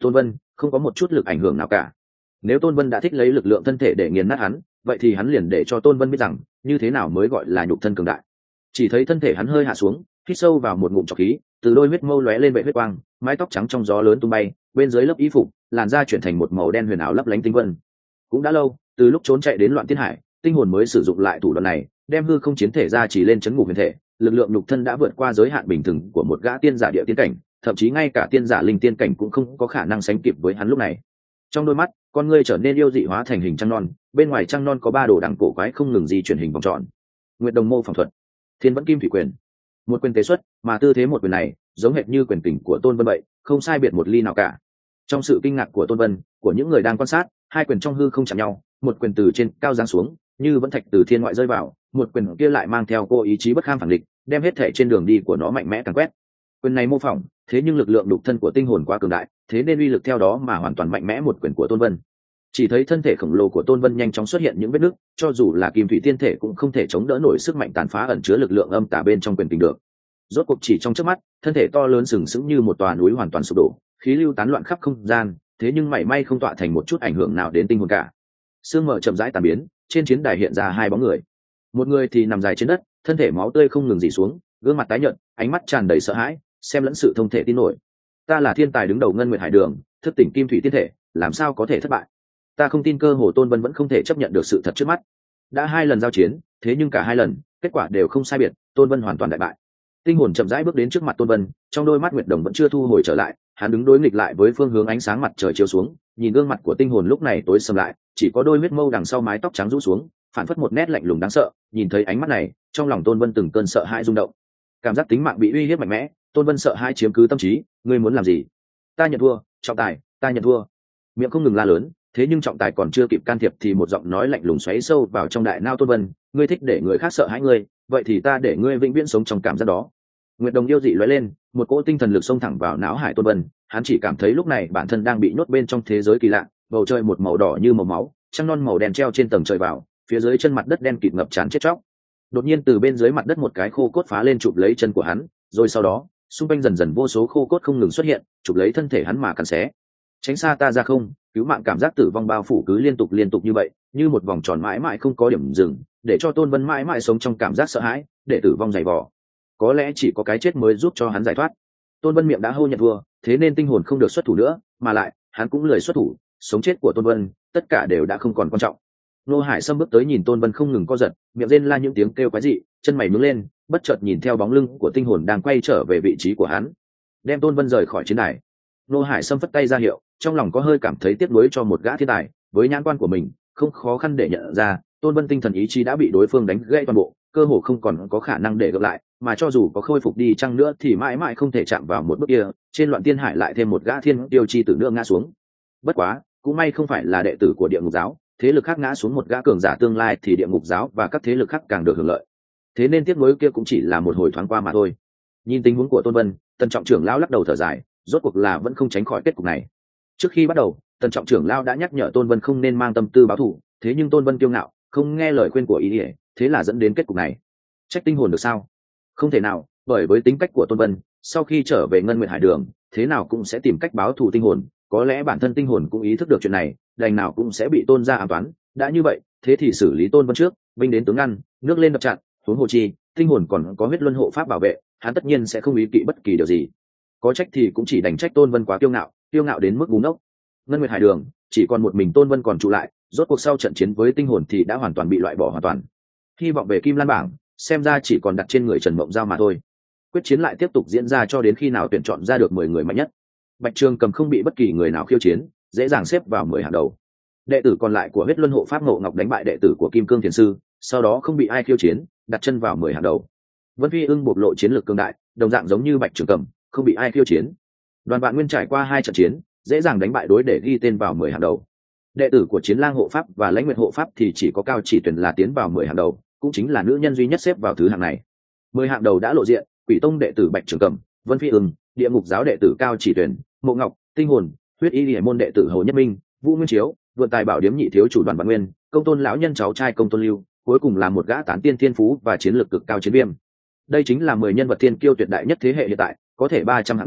Tôn Vân không có một chút lực ảnh hưởng nào cả. Nếu Tôn Vân đã thích lấy lực lượng thân thể để nghiền nát hắn, vậy thì hắn liền để cho Tôn Vân biết rằng như thế nào mới gọi là nhục thân cường đại. Chỉ thấy thân thể hắn hơi hạ xuống, hít sâu vào một ngụm trọc khí, từ đôi huyết mâu lóe lên bệ huyết quang, mái tóc trắng trong gió lớn tung bay, bên dưới lớp y phục làn da chuyển thành một màu đen huyền ảo lấp lánh tinh vân. Cũng đã lâu, từ lúc trốn chạy đến Loạn Tiên Hải, tinh hồn mới sử dụng lại thủ đoạn này, đem hư không chiến thể ra chỉ lên chấn ngục huyền thể, lực lượng nhục thân đã vượt qua giới hạn bình thường của một gã tiên giả địa tiên cảnh, thậm chí ngay cả tiên giả linh tiên cảnh cũng không có khả năng sánh kịp với hắn lúc này. Trong đôi mắt, con ngươi trở nên yêu dị hóa thành hình trăng non, bên ngoài trăng non có ba đồ đằng cổ quái không ngừng di chuyển hình vòng tròn. Nguyệt Đồng mô phỏng thuật, Thiên Vẫn Kim Thủy Quyền, một quyền tế xuất, mà tư thế một quyền này giống hệt như quyền kình của Tôn Vân vậy, không sai biệt một ly nào cả. Trong sự kinh ngạc của Tôn Vân, của những người đang quan sát, hai quyền trong hư không chạm nhau, một quyền từ trên cao giáng xuống, như vẫn thạch từ thiên ngoại rơi vào, một quyền kia lại mang theo cô ý chí bất kham phản địch, đem hết thể trên đường đi của nó mạnh mẽ càn quét. Quyền này mô phỏng, thế nhưng lực lượng đục thân của tinh hồn quá cường đại, thế nên uy lực theo đó mà hoàn toàn mạnh mẽ một quyền của Tôn Vân. Chỉ thấy thân thể khổng lồ của Tôn Vân nhanh chóng xuất hiện những vết nứt, cho dù là kim thủy tiên thể cũng không thể chống đỡ nổi sức mạnh tàn phá ẩn chứa lực lượng âm tà bên trong quyền kình được. Rốt cuộc chỉ trong chớp mắt, thân thể to lớn sừng sững như một tòa núi hoàn toàn sụp đổ, khí lưu tán loạn khắp không gian, thế nhưng mảy may không tọa thành một chút ảnh hưởng nào đến tinh hồn cả. Sương mờ chậm rãi tàn biến, trên chiến đài hiện ra hai bóng người. Một người thì nằm dài trên đất, thân thể máu tươi không ngừng rỉ xuống, gương mặt tái nhợt, ánh mắt tràn đầy sợ hãi, xem lẫn sự thông thể tin nổi. Ta là thiên tài đứng đầu Ngân Nguyệt Hải Đường, thức tỉnh kim thủy tiên thể, làm sao có thể thất bại? Ta không tin cơ hồ Tôn Vân vẫn không thể chấp nhận được sự thật trước mắt. Đã hai lần giao chiến, thế nhưng cả hai lần kết quả đều không sai biệt, Tôn Vân hoàn toàn đại bại. Tinh hồn chậm rãi bước đến trước mặt Tôn Vân, trong đôi mắt Nguyệt Đồng vẫn chưa thu hồi trở lại, hắn đứng đối nghịch lại với phương hướng ánh sáng mặt trời chiếu xuống, nhìn gương mặt của tinh hồn lúc này tối sầm lại, chỉ có đôi huyết mâu đằng sau mái tóc trắng rũ xuống, phản phất một nét lạnh lùng đáng sợ. Nhìn thấy ánh mắt này, trong lòng Tôn Vân từng cơn sợ hãi rung động, cảm giác tính mạng bị uy hiếp mạnh mẽ. Tôn Vân sợ hãi chiếm cứ tâm trí, ngươi muốn làm gì? Ta nhận thua, trọng tài, ta nhận thua. Miệng không ngừng la lớn, thế nhưng trọng tài còn chưa kịp can thiệp thì một giọng nói lạnh lùng xoáy sâu vào trong đại não Tôn Vân, ngươi thích để người khác sợ hãi ngươi, vậy thì ta để ngươi vĩnh viễn sống trong cảm giác đó. Nguyệt Đồng yêu dị lóe lên, một cỗ tinh thần lực xông thẳng vào não hải Tôn Vân, hắn chỉ cảm thấy lúc này bản thân đang bị nhốt bên trong thế giới kỳ lạ, bầu trời một màu đỏ như màu máu, trăng non màu đen treo trên tầng trời vào, phía dưới chân mặt đất đen kịt ngập tràn chết chóc. Đột nhiên từ bên dưới mặt đất một cái khô cốt phá lên chụp lấy chân của hắn, rồi sau đó, xung quanh dần dần vô số khô cốt không ngừng xuất hiện, chụp lấy thân thể hắn mà cắn xé. Tránh xa ta ra không, cứu mạng cảm giác tử vong bao phủ cứ liên tục như vậy, như một vòng tròn mãi mãi không có điểm dừng, để cho Tôn Vân mãi mãi sống trong cảm giác sợ hãi, để tử vong dày vò. Có lẽ chỉ có cái chết mới giúp cho hắn giải thoát. Tôn Vân miệng đã hô nhận thua, thế nên tinh hồn không được xuất thủ nữa, mà lại hắn cũng lười xuất thủ, sống chết của Tôn Vân tất cả đều đã không còn quan trọng. Nô Hải Sâm bước tới nhìn Tôn Vân không ngừng co giật, miệng rên la những tiếng kêu quái dị, chân mày nhướng lên, bất chợt nhìn theo bóng lưng của tinh hồn đang quay trở về vị trí của hắn, đem Tôn Vân rời khỏi chiến đài. Nô Hải Sâm phất tay ra hiệu, trong lòng có hơi cảm thấy tiếc nuối cho một gã thiên tài, với nhãn quan của mình, không khó khăn để nhận ra, Tôn Vân tinh thần ý chí đã bị đối phương đánh gãy toàn bộ, cơ hồ không còn có khả năng để gỡ lại, mà cho dù có khôi phục đi chăng nữa thì mãi mãi không thể chạm vào một bước kia. Trên Loạn Tiên Hải lại thêm một gã thiên tiêu chi tử nữa ngã xuống. Bất quá, cũng may không phải là đệ tử của Địa Ngục giáo, thế lực khác ngã xuống một gã cường giả tương lai thì Địa Ngục giáo và các thế lực khác càng được hưởng lợi. Thế nên tiếc nuối kia cũng chỉ là một hồi thoáng qua mà thôi. Nhìn tình huống của Tôn Vân, Tần Trọng trưởng lão lắc đầu thở dài, rốt cuộc là vẫn không tránh khỏi kết cục này. Trước khi bắt đầu, Tần Trọng trưởng lão đã nhắc nhở Tôn Vân không nên mang tâm tư báo thù, thế nhưng Tôn Vân kiêu ngạo, không nghe lời khuyên của ý ỉa, thế là dẫn đến kết cục này. Trách tinh hồn được sao? Không thể nào, bởi với tính cách của Tôn Vân, sau khi trở về Ngân Nguyệt Hải Đường, thế nào cũng sẽ tìm cách báo thù tinh hồn. Có lẽ bản thân tinh hồn cũng ý thức được chuyện này, đành nào cũng sẽ bị Tôn gia ám toán. Đã như vậy, thế thì xử lý Tôn Vân trước, binh đến tướng ngăn, nước lên đập chặn. Huống hồ chi, tinh hồn còn có huyết luân hộ pháp bảo vệ, hắn tất nhiên sẽ không ý kỵ bất kỳ điều gì. Có trách thì cũng chỉ đành trách Tôn Vân quá kiêu ngạo đến mức ngu ngốc. Ngân Nguyệt Hải Đường chỉ còn một mình Tôn Vân còn trụ lại, rốt cuộc sau trận chiến với tinh hồn thì đã hoàn toàn bị loại bỏ hoàn toàn. Hy vọng về Kim Lan bảng, xem ra chỉ còn đặt trên người Trần Mộng Giao mà thôi. Quyết chiến lại tiếp tục diễn ra cho đến khi nào tuyển chọn ra được 10 người mạnh nhất. Bạch Trường Cầm không bị bất kỳ người nào khiêu chiến, dễ dàng xếp vào 10 hàng đầu. Đệ tử còn lại của huyết luân hộ pháp Ngộ Ngọc đánh bại đệ tử của Kim Cương Thiền Sư, sau đó không bị ai khiêu chiến, đặt chân vào 10 hàng đầu. Vân Phi Ưng bộc lộ chiến lược cường đại, đồng dạng giống như Bạch Trường Cầm, không bị ai khiêu chiến. Đoàn Vạn Nguyên trải qua 2 trận chiến, dễ dàng đánh bại đối để ghi tên vào 10 hàng đầu. Đệ tử của Chiến Lang hộ pháp và Lãnh Nguyệt hộ pháp thì chỉ có Cao Chỉ Tuyển là tiến vào 10 hàng đầu, cũng chính là nữ nhân duy nhất xếp vào thứ hạng này. 10 hạng đầu đã lộ diện, Quỷ Tông đệ tử Bạch Trường Cầm, Vân Phi Ưng, Địa Ngục giáo đệ tử Cao Chỉ Tuyển, Mộ Ngọc, Tinh Hồn, Huyết Y Liễu môn đệ tử Hồ Nhất Minh, Vũ Nguyên Chiếu, Vượn Tài Bảo Điếm nhị thiếu chủ Đoàn Vạn Nguyên, Công Tôn lão nhân cháu trai Công Tôn Lưu, cuối cùng là một gã tán tiên thiên phú và chiến lược cực cao Chiến Viêm. Đây chính là 10 nhân vật thiên kiêu tuyệt đại nhất thế hệ hiện tại, có thể 300 hạng đầu,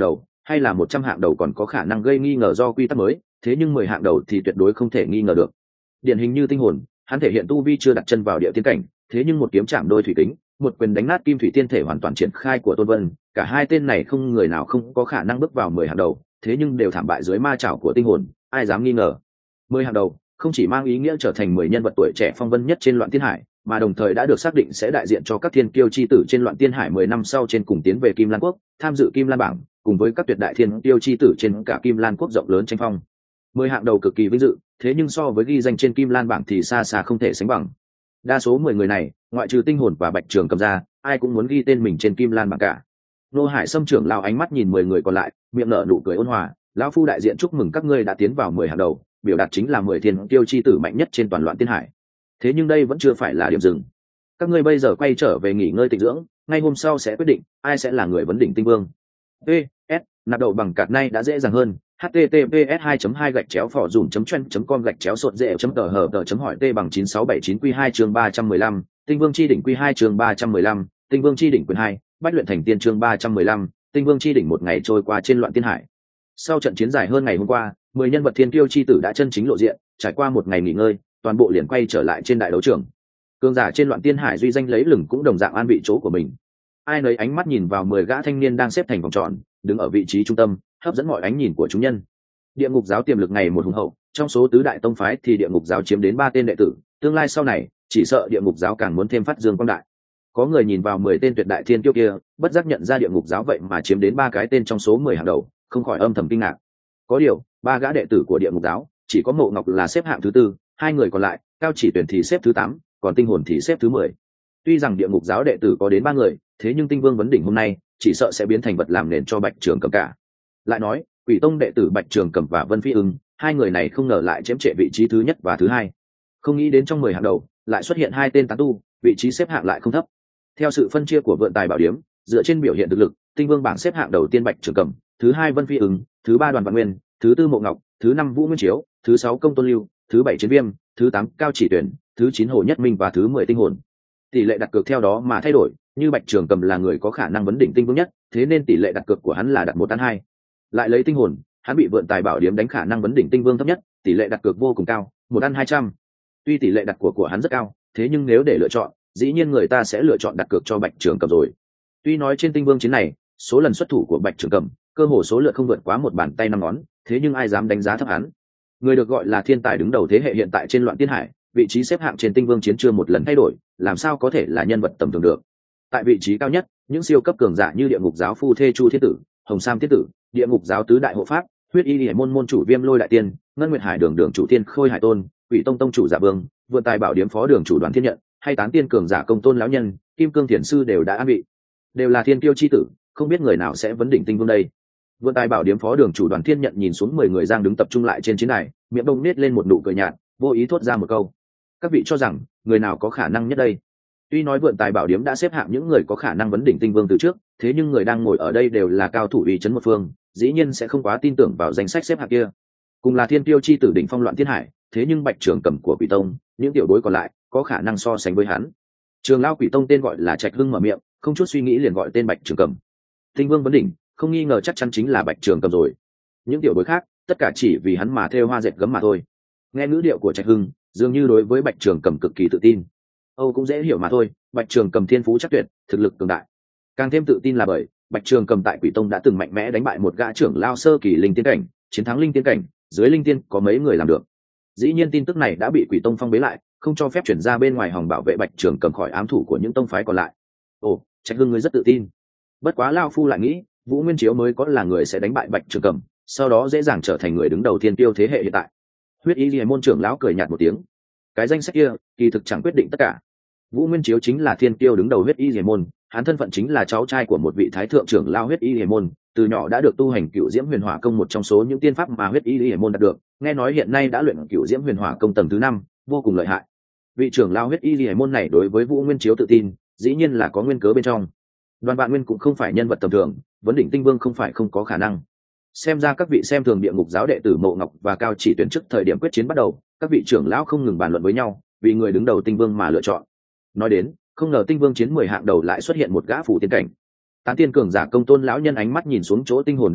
hay là 100 hạng đầu còn có khả năng gây nghi ngờ do quy tắc mới, thế nhưng 10 hạng đầu thì tuyệt đối không thể nghi ngờ được. Điển hình như tinh hồn, hắn thể hiện tu vi chưa đặt chân vào địa tiên cảnh, thế nhưng một kiếm chạm đôi thủy kính, một quyền đánh nát kim thủy tiên thể hoàn toàn triển khai của Tôn Vân, cả hai tên này không người nào không có khả năng bước vào 10 hạng đầu, thế nhưng đều thảm bại dưới ma chảo của tinh hồn, ai dám nghi ngờ. 10 hạng đầu không chỉ mang ý nghĩa trở thành 10 nhân vật tuổi trẻ phong vân nhất trên Loạn Tiên Hải, mà đồng thời đã được xác định sẽ đại diện cho các thiên kiêu chi tử trên Loạn Tiên Hải 10 năm sau trên cùng tiến về Kim Lan Quốc, tham dự Kim Lan bảng, cùng với các tuyệt đại thiên kiêu chi tử trên cả Kim Lan Quốc rộng lớn tranh phong. 10 hạng đầu cực kỳ vinh dự, thế nhưng so với ghi danh trên Kim Lan bảng thì xa xa không thể sánh bằng. Đa số 10 người này, ngoại trừ tinh hồn và Bạch Trường Cầm ra, ai cũng muốn ghi tên mình trên Kim Lan bảng cả. Nô Hải Sâm trưởng lão ánh mắt nhìn 10 người còn lại, miệng nở nụ cười ôn hòa, lão phu đại diện chúc mừng các ngươi đã tiến vào 10 hạng đầu, biểu đạt chính là 10 thiên kiêu chi tử mạnh nhất trên toàn Loạn Tiên Hải. Thế nhưng đây vẫn chưa phải là điểm dừng. Các ngươi bây giờ quay trở về nghỉ ngơi tịnh dưỡng, ngay hôm sau sẽ quyết định ai sẽ là người vấn đỉnh tinh vương. PS, nạp đậu bằng card này đã dễ dàng hơn. https 2 gạch chéo phỏ dùm com gạch chéo sột dễ tờ hờ tờ hỏi t bằng 9679 q 2 chương 315, tinh vương chi đỉnh q 2 chương 315, tinh vương chi đỉnh quyền 2, bách luyện thành tiên chương 315, tinh vương chi đỉnh. Một ngày trôi qua trên Loạn Tiên Hải. Sau trận chiến dài hơn ngày hôm qua, 10 nhân vật thiên kiêu chi tử đã chân chính lộ diện, trải qua một ngày nghỉ ngơi, toàn bộ liền quay trở lại trên đại đấu trường. Cường giả trên Loạn Tiên Hải duy danh lấy lừng cũng đồng dạng an vị chỗ của mình. Ai nấy ánh mắt nhìn vào 10 gã thanh niên đang xếp thành vòng tròn, đứng ở vị trí trung tâm, hấp dẫn mọi ánh nhìn của chúng nhân. Địa ngục giáo tiềm lực ngày một hùng hậu, trong số tứ đại tông phái thì địa ngục giáo chiếm đến 3 tên đệ tử, tương lai sau này, chỉ sợ địa ngục giáo càng muốn thêm phát dương quang đại. Có người nhìn vào 10 tên tuyệt đại thiên kiêu kia, bất giác nhận ra địa ngục giáo vậy mà chiếm đến 3 cái tên trong số 10 hàng đầu, không khỏi âm thầm kinh ngạc. Có điều, 3 gã đệ tử của địa ngục giáo, chỉ có Mộ Ngọc là xếp hạng thứ 4, 2 người còn lại, Cao Chỉ Tuyển thì xếp thứ 8, còn Tinh Hồn thì xếp thứ 10. Tuy rằng địa ngục giáo đệ tử có đến 3 người, thế nhưng Tinh Vương vấn đỉnh hôm nay, chỉ sợ sẽ biến thành vật làm nền cho Bạch Trường Cầm cả. Lại nói, Quỷ Tông đệ tử Bạch Trường Cầm và Vân Phi Ưng, hai người này không ngờ lại chiếm trệ vị trí thứ nhất và thứ hai. Không nghĩ đến trong 10 hạng đầu, lại xuất hiện 2 tên tán tu, vị trí xếp hạng lại không thấp. Theo sự phân chia của Vượn Tài Bảo Điếm, dựa trên biểu hiện thực lực, Tinh Vương bảng xếp hạng đầu tiên Bạch Trường Cầm, thứ 2 Vân Phi Ưng, thứ 3 Đoàn Vạn Nguyên, thứ 4 Mộ Ngọc, thứ 5 Vũ Nguyên Chiếu, thứ 6 Công Tôn Lưu, thứ 7 Chiến Viêm, thứ 8 Cao Chỉ Tuyển, thứ 9 Hồ Nhất Minh và thứ 10 Tinh Hồn. Tỷ lệ đặt cược theo đó mà thay đổi, như Bạch Trường Cầm là người có khả năng vấn đỉnh tinh vương nhất, thế nên tỷ lệ đặt cược của hắn là đặt 1-2. Lại lấy Tinh Hồn, hắn bị Vượn Tài Bảo Điếm đánh khả năng vấn đỉnh tinh vương thấp nhất, tỷ lệ đặt cược vô cùng cao, 1-200. Tuy tỷ lệ đặt cược của hắn rất cao, thế nhưng nếu để lựa chọn, dĩ nhiên người ta sẽ lựa chọn đặt cược cho Bạch Trường Cầm rồi. Tuy nói trên tinh vương chiến này, số lần xuất thủ của Bạch Trường Cầm, cơ hồ số lượt không vượt quá một bàn tay 5 ngón, thế nhưng ai dám đánh giá thấp hắn. Người được gọi là thiên tài đứng đầu thế hệ hiện tại trên Loạn Tiên Hải, vị trí xếp hạng trên tinh vương chiến chưa một lần thay đổi, làm sao có thể là nhân vật tầm thường được. Tại vị trí cao nhất, những siêu cấp cường giả như địa ngục giáo phu thê Chu Thiên Tử, Hồng Sam Thiên Tử, địa ngục giáo tứ đại hộ pháp, huyết y liễu môn môn chủ Viêm Lôi đại tiên, ngân nguyệt hải đường đường chủ tiên Khôi Hải Tôn, Quỷ Tông tông chủ Giả Vương, Vượn Tài Bảo Điếm phó đường chủ Đoàn Thiên Nhận, hay tán tiên cường giả Công Tôn lão nhân, Kim Cương Thiền sư đều đã an vị, đều là thiên kiêu chi tử, không biết người nào sẽ vấn đỉnh tinh vương đây. Vượn Tài Bảo Điếm phó đường chủ Đoàn Thiên Nhận nhìn xuống 10 người giang đứng tập trung lại trên chiến đài, miệng bông nết lên một nụ cười nhạt, vô ý thốt ra một câu: các vị cho rằng người nào có khả năng nhất đây? Tuy nói Vượn Tài Bảo Điếm đã xếp hạng những người có khả năng vấn đỉnh tinh vương từ trước, thế nhưng người đang ngồi ở đây đều là cao thủ uy chấn một phương, dĩ nhiên sẽ không quá tin tưởng vào danh sách xếp hạng kia. Cùng là thiên tiêu chi tử đỉnh phong Loạn Tiên Hải, thế nhưng Bạch Trường Cầm của Quỷ Tông, những tiểu bối còn lại có khả năng so sánh với hắn. Trường lão Quỷ Tông tên gọi là Trạch Hưng mở miệng, không chút suy nghĩ liền gọi tên Bạch Trường Cầm. Tinh vương vấn đỉnh, không nghi ngờ chắc chắn chính là Bạch Trường Cầm rồi. Những tiểu bối khác, tất cả chỉ vì hắn mà thêu hoa dệt gấm mà thôi. Nghe ngữ điệu của Trạch Hưng, dường như đối với Bạch Trường Cầm cực kỳ tự tin. Âu cũng dễ hiểu mà thôi, Bạch Trường Cầm thiên phú chắc tuyệt, thực lực cường đại. Càng thêm tự tin là bởi Bạch Trường Cầm tại Quỷ Tông đã từng mạnh mẽ đánh bại một gã trưởng lao sơ kỳ linh tiên cảnh, chiến thắng linh tiên cảnh, dưới linh tiên có mấy người làm được. Dĩ nhiên tin tức này đã bị Quỷ Tông phong bế lại, không cho phép chuyển ra bên ngoài hòng bảo vệ Bạch Trường Cầm khỏi ám thủ của những tông phái còn lại. Ồ, Trạch Hưng ngươi rất tự tin. Bất quá lao phu lại nghĩ, Vũ Nguyên Chiếu mới có là người sẽ đánh bại Bạch Trường Cầm, sau đó dễ dàng trở thành người đứng đầu thiên tiêu thế hệ hiện tại. Huyết Y Liễu môn trưởng lão cười nhạt một tiếng. Cái danh sách kia, kỳ thực chẳng quyết định tất cả. Vũ Nguyên Chiếu chính là thiên tiêu đứng đầu Huyết Y Liễu môn, hắn thân phận chính là cháu trai của một vị thái thượng trưởng lao Huyết Y Liễu môn, từ nhỏ đã được tu hành Cửu Diễm Huyền Hỏa công, một trong số những tiên pháp mà Huyết Y Liễu môn đạt được, nghe nói hiện nay đã luyện Cửu Diễm Huyền Hỏa công tầng thứ 5, vô cùng lợi hại. Vị trưởng lao Huyết Y Liễu môn này đối với Vũ Nguyên Chiếu tự tin, dĩ nhiên là có nguyên cớ bên trong. Đoàn Vạn Nguyên cũng không phải nhân vật tầm thường, vấn đỉnh tinh vương không phải không có khả năng. Xem ra các vị xem thường địa ngục giáo đệ tử Mộ Ngọc và Cao Chỉ Tuyển trước thời điểm quyết chiến bắt đầu, các vị trưởng lão không ngừng bàn luận với nhau, vì người đứng đầu tinh vương mà lựa chọn. Nói đến, không ngờ tinh vương chiến 10 hạng đầu lại xuất hiện một gã phủ tiên cảnh. Tán tiên cường giả Công Tôn lão nhân ánh mắt nhìn xuống chỗ tinh hồn đang đứng,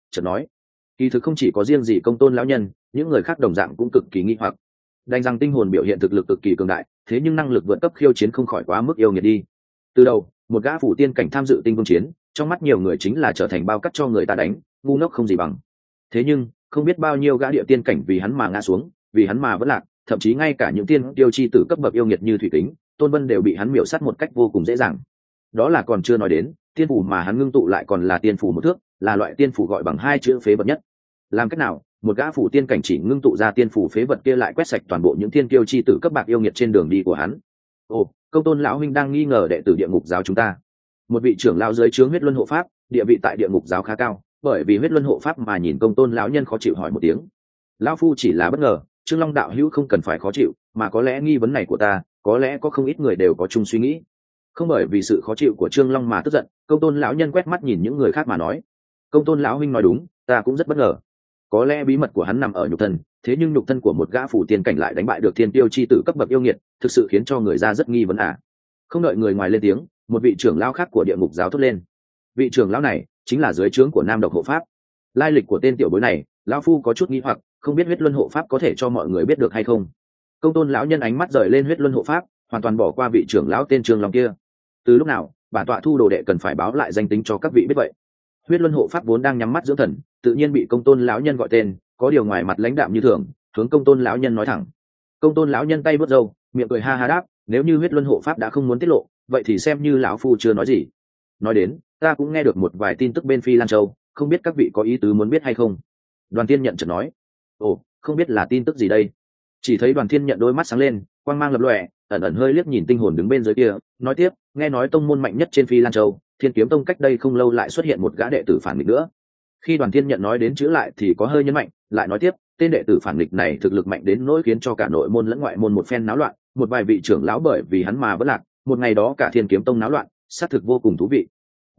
chợt nói: kỳ thực không chỉ có riêng gì Công Tôn lão nhân, những người khác đồng dạng cũng cực kỳ nghi hoặc. Đành rằng tinh hồn biểu hiện thực lực cực kỳ cường đại, thế nhưng năng lực vượt cấp khiêu chiến không khỏi quá mức yêu nghiệt đi. Từ đầu, một gã phủ tiên cảnh tham dự tinh vương chiến, trong mắt nhiều người chính là trở thành bao cắt cho người ta đánh, ngu ngốc không gì bằng. Thế nhưng không biết bao nhiêu gã địa tiên cảnh vì hắn mà ngã xuống, vì hắn mà vẫn lạc, thậm chí ngay cả những tiên tiêu chi tử cấp bậc yêu nghiệt như thủy kính, Tôn Vân đều bị hắn miểu sát một cách vô cùng dễ dàng. Đó là còn chưa nói đến tiên phủ mà hắn ngưng tụ lại còn là tiên phủ một thước, là loại tiên phủ gọi bằng hai chữ phế vật nhất. Làm cách nào một gã phủ tiên cảnh chỉ ngưng tụ ra tiên phủ phế vật kia lại quét sạch toàn bộ những tiên tiêu chi tử cấp bạc yêu nghiệt trên đường đi của hắn? Ồ, Công Tôn lão huynh đang nghi ngờ đệ tử địa ngục giáo chúng ta. Một vị trưởng lão dưới trướng huyết luân hộ pháp, địa vị tại địa ngục giáo khá cao, bởi vì huyết luân hộ pháp mà nhìn Công Tôn lão nhân khó chịu hỏi một tiếng. Lão phu chỉ là bất ngờ, Trương Long đạo hữu không cần phải khó chịu, mà có lẽ nghi vấn này của ta, có lẽ có không ít người đều có chung suy nghĩ. Không bởi vì sự khó chịu của Trương Long mà tức giận, Công Tôn lão nhân quét mắt nhìn những người khác mà nói: Công Tôn lão huynh nói đúng, ta cũng rất bất ngờ. Có lẽ bí mật của hắn nằm ở nhục thân, thế nhưng nhục thân của một gã phủ tiên cảnh lại đánh bại được thiên tiêu chi tử cấp bậc yêu nghiệt, thực sự khiến cho người ra rất nghi vấn à. Không đợi người ngoài lên tiếng, một vị trưởng lão khác của địa ngục giáo thốt lên. Vị trưởng lão này chính là dưới trướng của Nam Độc hộ pháp. Lai lịch của tên tiểu bối này, lão phu có chút nghi hoặc, không biết huyết luân hộ pháp có thể cho mọi người biết được hay không. Công Tôn lão nhân ánh mắt rời lên huyết luân hộ pháp, hoàn toàn bỏ qua vị trưởng lão tên Trương Long kia. Từ lúc nào bản tọa thu đồ đệ cần phải báo lại danh tính cho các vị biết vậy? Huyết luân hộ pháp vốn đang nhắm mắt dưỡng thần, tự nhiên bị Công Tôn lão nhân gọi tên, có điều ngoài mặt lãnh đạm như thường, hướng Công Tôn lão nhân nói thẳng. Công Tôn lão nhân tay vớt râu, miệng cười ha ha đáp: nếu như huyết luân hộ pháp đã không muốn tiết lộ, vậy thì xem như lão phu chưa nói gì. Nói đến, ta cũng nghe được một vài tin tức bên Phi Lan Châu, không biết các vị có ý tứ muốn biết hay không? Đoàn Thiên Nhận chợt nói: ồ, không biết là tin tức gì đây? Chỉ thấy Đoàn Thiên Nhận đôi mắt sáng lên, quang mang lập lòe, ẩn ẩn hơi liếc nhìn tinh hồn đứng bên dưới kia, nói tiếp: nghe nói tông môn mạnh nhất trên Phi Lan Châu, Thiên Kiếm Tông cách đây không lâu lại xuất hiện một gã đệ tử phản nghịch nữa. Khi Đoàn Thiên Nhận nói đến chữ lại thì có hơi nhấn mạnh, lại nói tiếp: tên đệ tử phản nghịch này thực lực mạnh đến nỗi khiến cho cả nội môn lẫn ngoại môn một phen náo loạn, một vài vị trưởng lão bởi vì hắn mà vỡ lạc, một ngày đó cả Thiên Kiếm Tông náo loạn, xác thực vô cùng thú vị.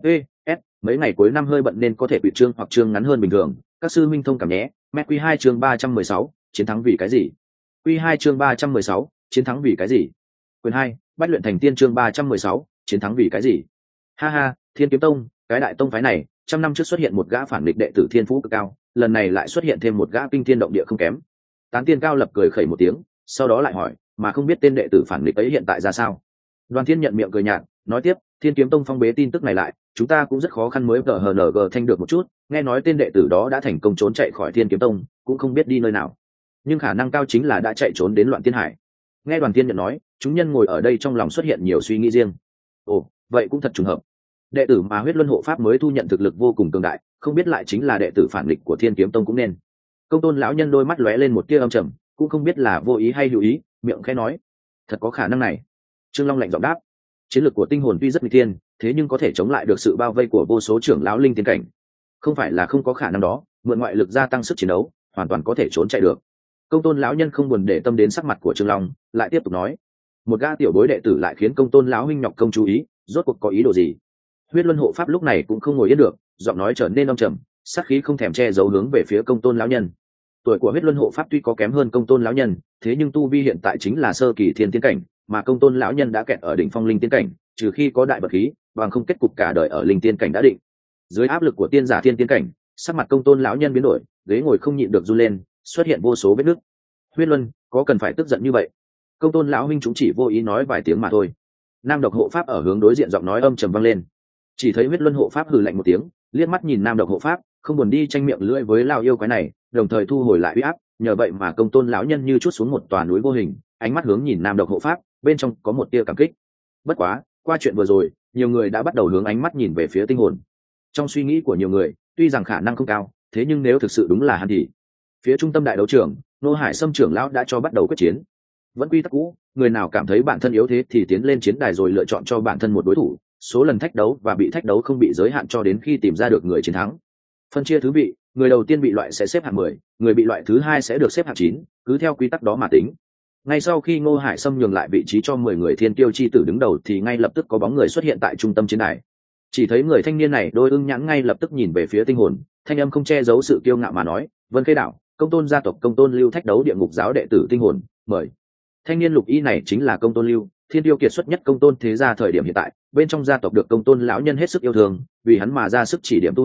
Mấy ngày cuối năm hơi bận nên có thể bị chương hoặc chương ngắn hơn bình thường, các sư minh thông cảm nhé. Mẹ Quy 2 chương 316, chiến thắng vì cái gì? Quy 2 chương 316, chiến thắng vì cái gì? Quyền 2, Bách luyện thành tiên chương 316, chiến thắng vì cái gì? Ha ha, Thiên Kiếm Tông, cái đại tông phái này, trăm năm trước xuất hiện một gã phản nghịch đệ tử thiên phú cực cao, lần này lại xuất hiện thêm một gã kinh thiên động địa không kém. Tán Tiên Cao Lập cười khẩy một tiếng, sau đó lại hỏi: mà không biết tên đệ tử phản nghịch ấy hiện tại ra sao? Đoàn Thiên Nhận miệng cười nhạt, nói tiếp: Thiên Kiếm Tông phong bế tin tức này lại, chúng ta cũng rất khó khăn mới GHNG thanh được một chút, nghe nói tên đệ tử đó đã thành công trốn chạy khỏi Thiên Kiếm Tông, cũng không biết đi nơi nào, nhưng khả năng cao chính là đã chạy trốn đến Loạn Tiên Hải. Nghe Đoàn Thiên Nhận nói, chúng nhân ngồi ở đây trong lòng xuất hiện nhiều suy nghĩ riêng. Ồ, vậy cũng thật trùng hợp. Đệ tử mà huyết luân hộ pháp mới thu nhận thực lực vô cùng cường đại, không biết lại chính là đệ tử phản nghịch của Thiên Kiếm Tông cũng nên. Công Tôn lão nhân đôi mắt lóe lên một tia âm trầm, cũng không biết là vô ý hay hữu ý, miệng khẽ nói: thật có khả năng này. Trương Long lạnh giọng đáp: chiến lược của tinh hồn tuy rất nguy thiên, thế nhưng có thể chống lại được sự bao vây của vô số trưởng lão linh tiên cảnh. Không phải là không có khả năng đó, mượn ngoại lực gia tăng sức chiến đấu, hoàn toàn có thể trốn chạy được. Công Tôn lão nhân không buồn để tâm đến sắc mặt của Trương Long, lại tiếp tục nói: một gã tiểu bối đệ tử lại khiến Công Tôn lão huynh nhọc công chú ý, rốt cuộc có ý đồ gì? Huyết luân hộ pháp lúc này cũng không ngồi yên được, giọng nói trở nên âm trầm, sát khí không thèm che giấu hướng về phía Công Tôn lão nhân. Tuổi của huyết luân hộ pháp tuy có kém hơn Công Tôn lão nhân, thế nhưng tu vi hiện tại chính là sơ kỳ thiên tiên cảnh, mà Công Tôn lão nhân đã kẹt ở đỉnh phong linh tiên cảnh, trừ khi có đại bậc khí, bằng không kết cục cả đời ở linh tiên cảnh đã định. Dưới áp lực của tiên giả thiên tiên cảnh, sắc mặt Công Tôn lão nhân biến đổi, ghế ngồi không nhịn được run lên, xuất hiện vô số vết nứt. Huyết luân, có cần phải tức giận như vậy? Công Tôn lão huynh chúng chỉ vô ý nói vài tiếng mà thôi. Nam Độc hộ pháp ở hướng đối diện giọng nói âm trầm vang lên. Chỉ thấy huyết luân hộ pháp hừ lạnh một tiếng, liếc mắt nhìn Nam Độc hộ pháp, không buồn đi tranh miệng lưỡi với lao yêu quái này, đồng thời thu hồi lại uy áp. Nhờ vậy mà Công Tôn lão nhân như chút xuống một tòa núi vô hình, ánh mắt hướng nhìn Nam Độc hộ pháp, bên trong có một tia cảm kích. Bất quá, qua chuyện vừa rồi, nhiều người đã bắt đầu hướng ánh mắt nhìn về phía tinh hồn. Trong suy nghĩ của nhiều người, tuy rằng khả năng không cao, thế nhưng nếu thực sự đúng là hắn thì phía trung tâm đại đấu trường, Nô Hải Sâm trưởng lão đã cho bắt đầu quyết chiến. Vẫn quy tắc cũ, người nào cảm thấy bản thân yếu thế thì tiến lên chiến đài rồi lựa chọn cho bản thân một đối thủ, số lần thách đấu và bị thách đấu không bị giới hạn cho đến khi tìm ra được người chiến thắng. Phân chia thứ vị, người đầu tiên bị loại sẽ xếp hạng 10, người bị loại thứ hai sẽ được xếp hạng 9, cứ theo quy tắc đó mà tính. Ngay sau khi Ngô Hải Sâm nhường lại vị trí cho 10 người thiên tiêu chi tử đứng đầu thì ngay lập tức có bóng người xuất hiện tại trung tâm chiến đài. Chỉ thấy người thanh niên này đôi ưng nhãn ngay lập tức nhìn về phía tinh hồn, thanh âm không che giấu sự kiêu ngạo mà nói: Vân Khê Đảo, Công Tôn gia tộc Công Tôn Lưu thách đấu địa ngục giáo đệ tử tinh hồn, mời. Thanh niên lục y này chính là Công Tôn Lưu, thiên tiêu kiệt xuất nhất Công Tôn thế gia thời điểm hiện tại, bên trong gia tộc được Công Tôn lão nhân hết sức yêu thương, vì hắn mà ra sức chỉ điểm tu hành,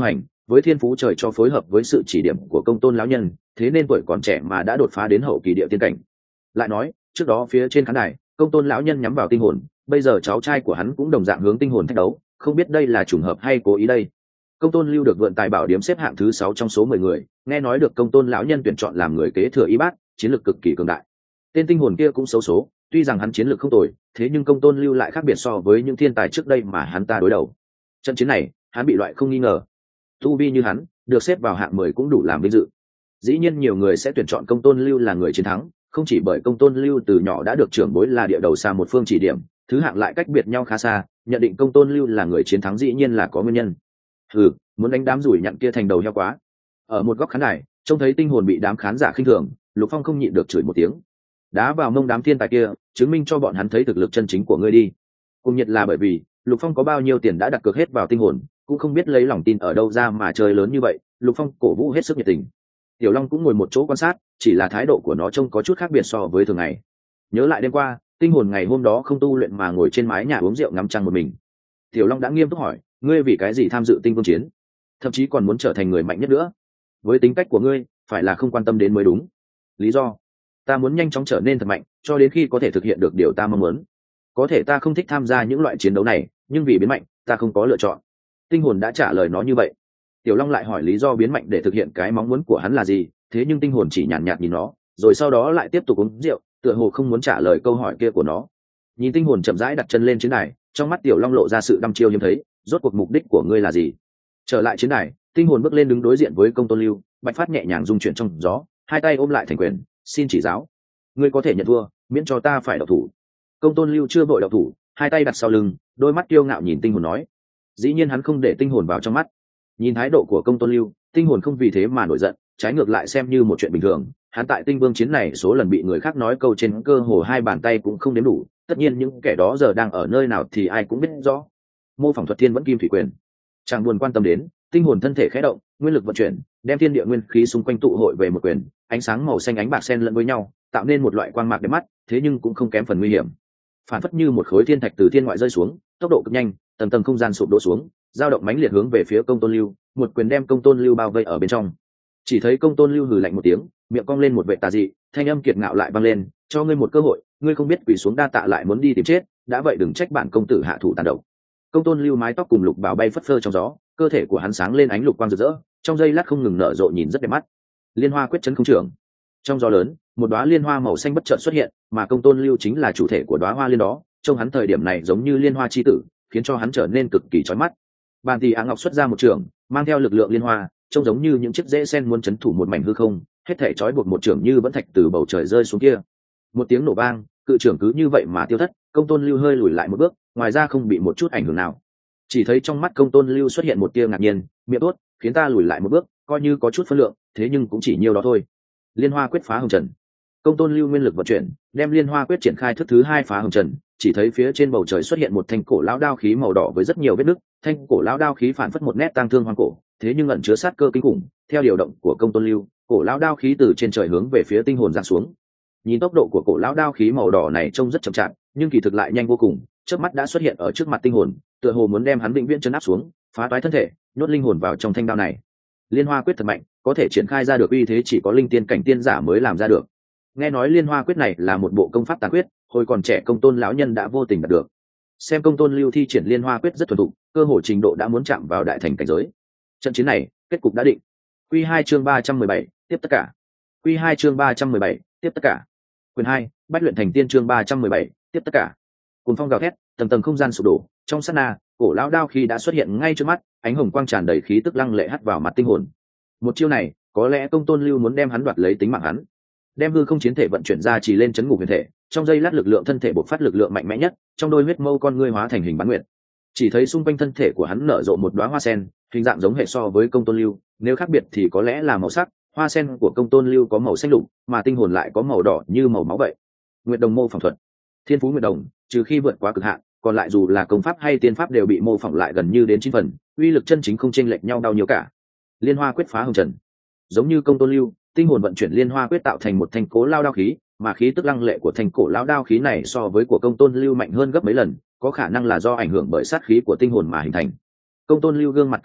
với thiên phú trời cho phối hợp với sự chỉ điểm của công tôn lão nhân, thế nên tuổi còn trẻ mà đã đột phá đến hậu kỳ địa tiên cảnh. Lại nói trước đó phía trên khán đài công tôn lão nhân nhắm vào tinh hồn, bây giờ cháu trai của hắn cũng đồng dạng hướng tinh hồn thách đấu, không biết đây là trùng hợp hay cố ý đây. Công tôn lưu được vượn tài bảo điếm xếp hạng thứ 6 trong số 10 người, nghe nói được công tôn lão nhân tuyển chọn làm người kế thừa y bát, chiến lược cực kỳ cường đại. Tên tinh hồn kia cũng xấu số, tuy rằng hắn chiến lược không tồi, thế nhưng công tôn lưu lại khác biệt so với những thiên tài trước đây mà hắn ta đối đầu. Trận chiến này hắn bị loại không nghi ngờ, tu vi như hắn được xếp vào hạng 10 cũng đủ làm vinh dự. Dĩ nhiên nhiều người sẽ tuyển chọn công tôn lưu là người chiến thắng, không chỉ bởi công tôn lưu từ nhỏ đã được trưởng bối là địa đầu xa một phương chỉ điểm, thứ hạng lại cách biệt nhau khá xa, nhận định công tôn lưu là người chiến thắng dĩ nhiên là có nguyên nhân. Muốn đánh đám rủi nhặn kia thành đầu heo quá. Ở một góc khán đài trông thấy tinh hồn bị đám khán giả khinh thường, Lục Phong không nhịn được chửi một tiếng, đá vào mông đám thiên tài kia, chứng minh cho bọn hắn thấy thực lực chân chính của ngươi đi. Cùng nhiệt là bởi vì Lục Phong có bao nhiêu tiền đã đặt cược hết vào tinh hồn, cũng không biết lấy lòng tin ở đâu ra mà chơi lớn như vậy. Lục Phong cổ vũ hết sức nhiệt tình. Tiểu Long cũng ngồi một chỗ quan sát, chỉ là thái độ của nó trông có chút khác biệt so với thường ngày. Nhớ lại đêm qua tinh hồn ngày hôm đó không tu luyện mà ngồi trên mái nhà uống rượu ngắm trăng một mình. Tiểu Long đã nghiêm túc hỏi, ngươi vì cái gì tham dự tinh vương chiến, thậm chí còn muốn trở thành người mạnh nhất nữa? Với tính cách của ngươi phải là không quan tâm đến mới đúng. Lý do? Ta muốn nhanh chóng trở nên thật mạnh, cho đến khi có thể thực hiện được điều ta mong muốn. Có thể ta không thích tham gia những loại chiến đấu này, nhưng vì biến mạnh ta không có lựa chọn. Tinh hồn đã trả lời nó như vậy. Tiểu Long lại hỏi lý do biến mạnh để thực hiện cái mong muốn của hắn là gì, thế nhưng tinh hồn chỉ nhàn nhạt nhìn nó, rồi sau đó lại tiếp tục uống rượu, tựa hồ không muốn trả lời câu hỏi kia của nó. Nhìn tinh hồn chậm rãi đặt chân lên chiến đài, trong mắt Tiểu Long lộ ra sự đăm chiêu hiếm thấy. Rốt cuộc mục đích của ngươi là gì? Trở lại chiến đài, tinh hồn bước lên đứng đối diện với công tôn lưu, bạch phát nhẹ nhàng rung chuyển trong gió, hai tay ôm lại thành quyền, xin chỉ giáo. Ngươi có thể nhận thua, miễn cho ta phải độc thủ. Công tôn lưu chưa vội độc thủ, hai tay đặt sau lưng, đôi mắt kiêu ngạo nhìn tinh hồn nói. Dĩ nhiên hắn không để tinh hồn vào trong mắt. Nhìn thái độ của công tôn lưu, tinh hồn không vì thế mà nổi giận, trái ngược lại xem như một chuyện bình thường. Hắn tại tinh vương chiến này số lần bị người khác nói câu trên cơ hồ hai bàn tay cũng không đếm đủ, tất nhiên những kẻ đó giờ đang ở nơi nào thì ai cũng biết rõ. Mô phỏng thuật thiên vẫn kim thủy quyền, chẳng buồn quan tâm đến. Tinh hồn thân thể khẽ động, nguyên lực vận chuyển, đem thiên địa nguyên khí xung quanh tụ hội về một quyền, ánh sáng màu xanh ánh bạc xen lẫn với nhau, tạo nên một loại quang mạc đẹp mắt, thế nhưng cũng không kém phần nguy hiểm. Phản phất như một khối thiên thạch từ thiên ngoại rơi xuống, tốc độ cực nhanh, tầng tầng không gian sụp đổ xuống, dao động mãnh liệt hướng về phía công tôn lưu, một quyền đem công tôn lưu bao vây ở bên trong. Chỉ thấy công tôn lưu hừ lạnh một tiếng, miệng cong lên một vệ tà dị, thanh âm kiệt ngạo lại vang lên, cho ngươi một cơ hội, ngươi không biết quỳ xuống đa tạ lại muốn đi tìm chết, đã vậy đừng trách bản công tử hạ thủ tàn độc. Công tôn lưu mái tóc cùng lục bảo bay phất phơ trong gió, cơ thể của hắn sáng lên ánh lục quang rực rỡ, trong giây lát không ngừng nở rộ nhìn rất đẹp mắt. Liên hoa quyết chấn không trưởng. Trong gió lớn, một đóa liên hoa màu xanh bất chợt xuất hiện, mà công tôn lưu chính là chủ thể của đóa hoa liên đó, trông hắn thời điểm này giống như liên hoa chi tử, khiến cho hắn trở nên cực kỳ chói mắt. Bàn Tỷ Á Ngọc xuất ra một trường, mang theo lực lượng liên hoa, trông giống như những chiếc rễ sen muốn chấn thủ một mảnh hư không, hết thảy trói buộc một trường như vẫn thạch từ bầu trời rơi xuống kia. Một tiếng nổ vang, cự trưởng cứ như vậy mà tiêu thất, công tôn lưu hơi lùi lại một bước, ngoài ra không bị một chút ảnh hưởng nào. Chỉ thấy trong mắt công tôn lưu xuất hiện một tia ngạc nhiên, miệng tốt, khiến ta lùi lại một bước, coi như có chút phân lượng, thế nhưng cũng chỉ nhiêu đó thôi. Liên hoa quyết phá hồng trần. Công tôn lưu nguyên lực vận chuyển, đem liên hoa quyết triển khai thức thứ 2 phá hồng trần. Chỉ thấy phía trên bầu trời xuất hiện một thanh cổ lão đao khí màu đỏ với rất nhiều vết nứt, thanh cổ lão đao khí phản phất một nét tang thương hoang cổ, thế nhưng ẩn chứa sát cơ kinh khủng. Theo điều động của công tôn lưu, cổ lão đao khí từ trên trời hướng về phía tinh hồn giáng xuống. Nhìn tốc độ của cổ lão đao khí màu đỏ này trông rất chậm chạp, nhưng kỳ thực lại nhanh vô cùng, chớp mắt đã xuất hiện ở trước mặt tinh hồn, tựa hồ muốn đem hắn vĩnh viễn trấn áp xuống, phá toái thân thể, nhốt linh hồn vào trong thanh đao này. Liên hoa quyết thật mạnh, có thể triển khai ra được uy thế chỉ có linh tiên cảnh tiên giả mới làm ra được. Nghe nói liên hoa quyết này là một bộ công pháp tàn quyết, hồi còn trẻ công tôn lão nhân đã vô tình đạt được. Xem công tôn lưu thi triển liên hoa quyết rất thuần thục, cơ hội trình độ đã muốn chạm vào đại thành cảnh giới. Trận chiến này kết cục đã định. Quy 2 chương 317, tiếp tất cả. Quy 2 chương 317, tiếp tất cả. Quyền 2, Bách luyện thành tiên chương 317, tiếp tất cả. Cuồng phong gào thét, tầng tầng không gian sụp đổ, trong sát na, cổ lão đao khí đã xuất hiện ngay trước mắt, ánh hồng quang tràn đầy khí tức lăng lệ hắt vào mặt tinh hồn. Một chiêu này, có lẽ công tôn lưu muốn đem hắn đoạt lấy tính mạng hắn. Đem hư không chiến thể vận chuyển ra chỉ lên chấn ngục huyền thể, trong giây lát lực lượng thân thể bộc phát lực lượng mạnh mẽ nhất, trong đôi huyết mâu con ngươi hóa thành hình bán nguyệt. Chỉ thấy xung quanh thân thể của hắn nở rộ một đóa hoa sen, hình dạng giống hệ so với công tôn lưu, nếu khác biệt thì có lẽ là màu sắc, hoa sen của công tôn lưu có màu xanh lục, mà tinh hồn lại có màu đỏ như màu máu vậy. Nguyệt đồng mô phỏng thuật. Thiên phú nguyệt đồng, trừ khi vượt quá cực hạn, còn lại dù là công pháp hay tiên pháp đều bị mô phỏng lại gần như đến 9 phần, uy lực chân chính không chênh lệch nhau đâu nhiều cả. Liên hoa quyết phá hồng trần. Giống như công tôn lưu, tinh hồn vận chuyển liên hoa quyết tạo thành một thanh cố lao đao khí, mà khí tức lăng lệ của thanh cổ lão đao khí này so với của công tôn lưu mạnh hơn gấp mấy lần, có khả năng là do ảnh hưởng bởi sát khí của tinh hồn mà hình thành. Công tôn lưu gương mặt kỳ biến,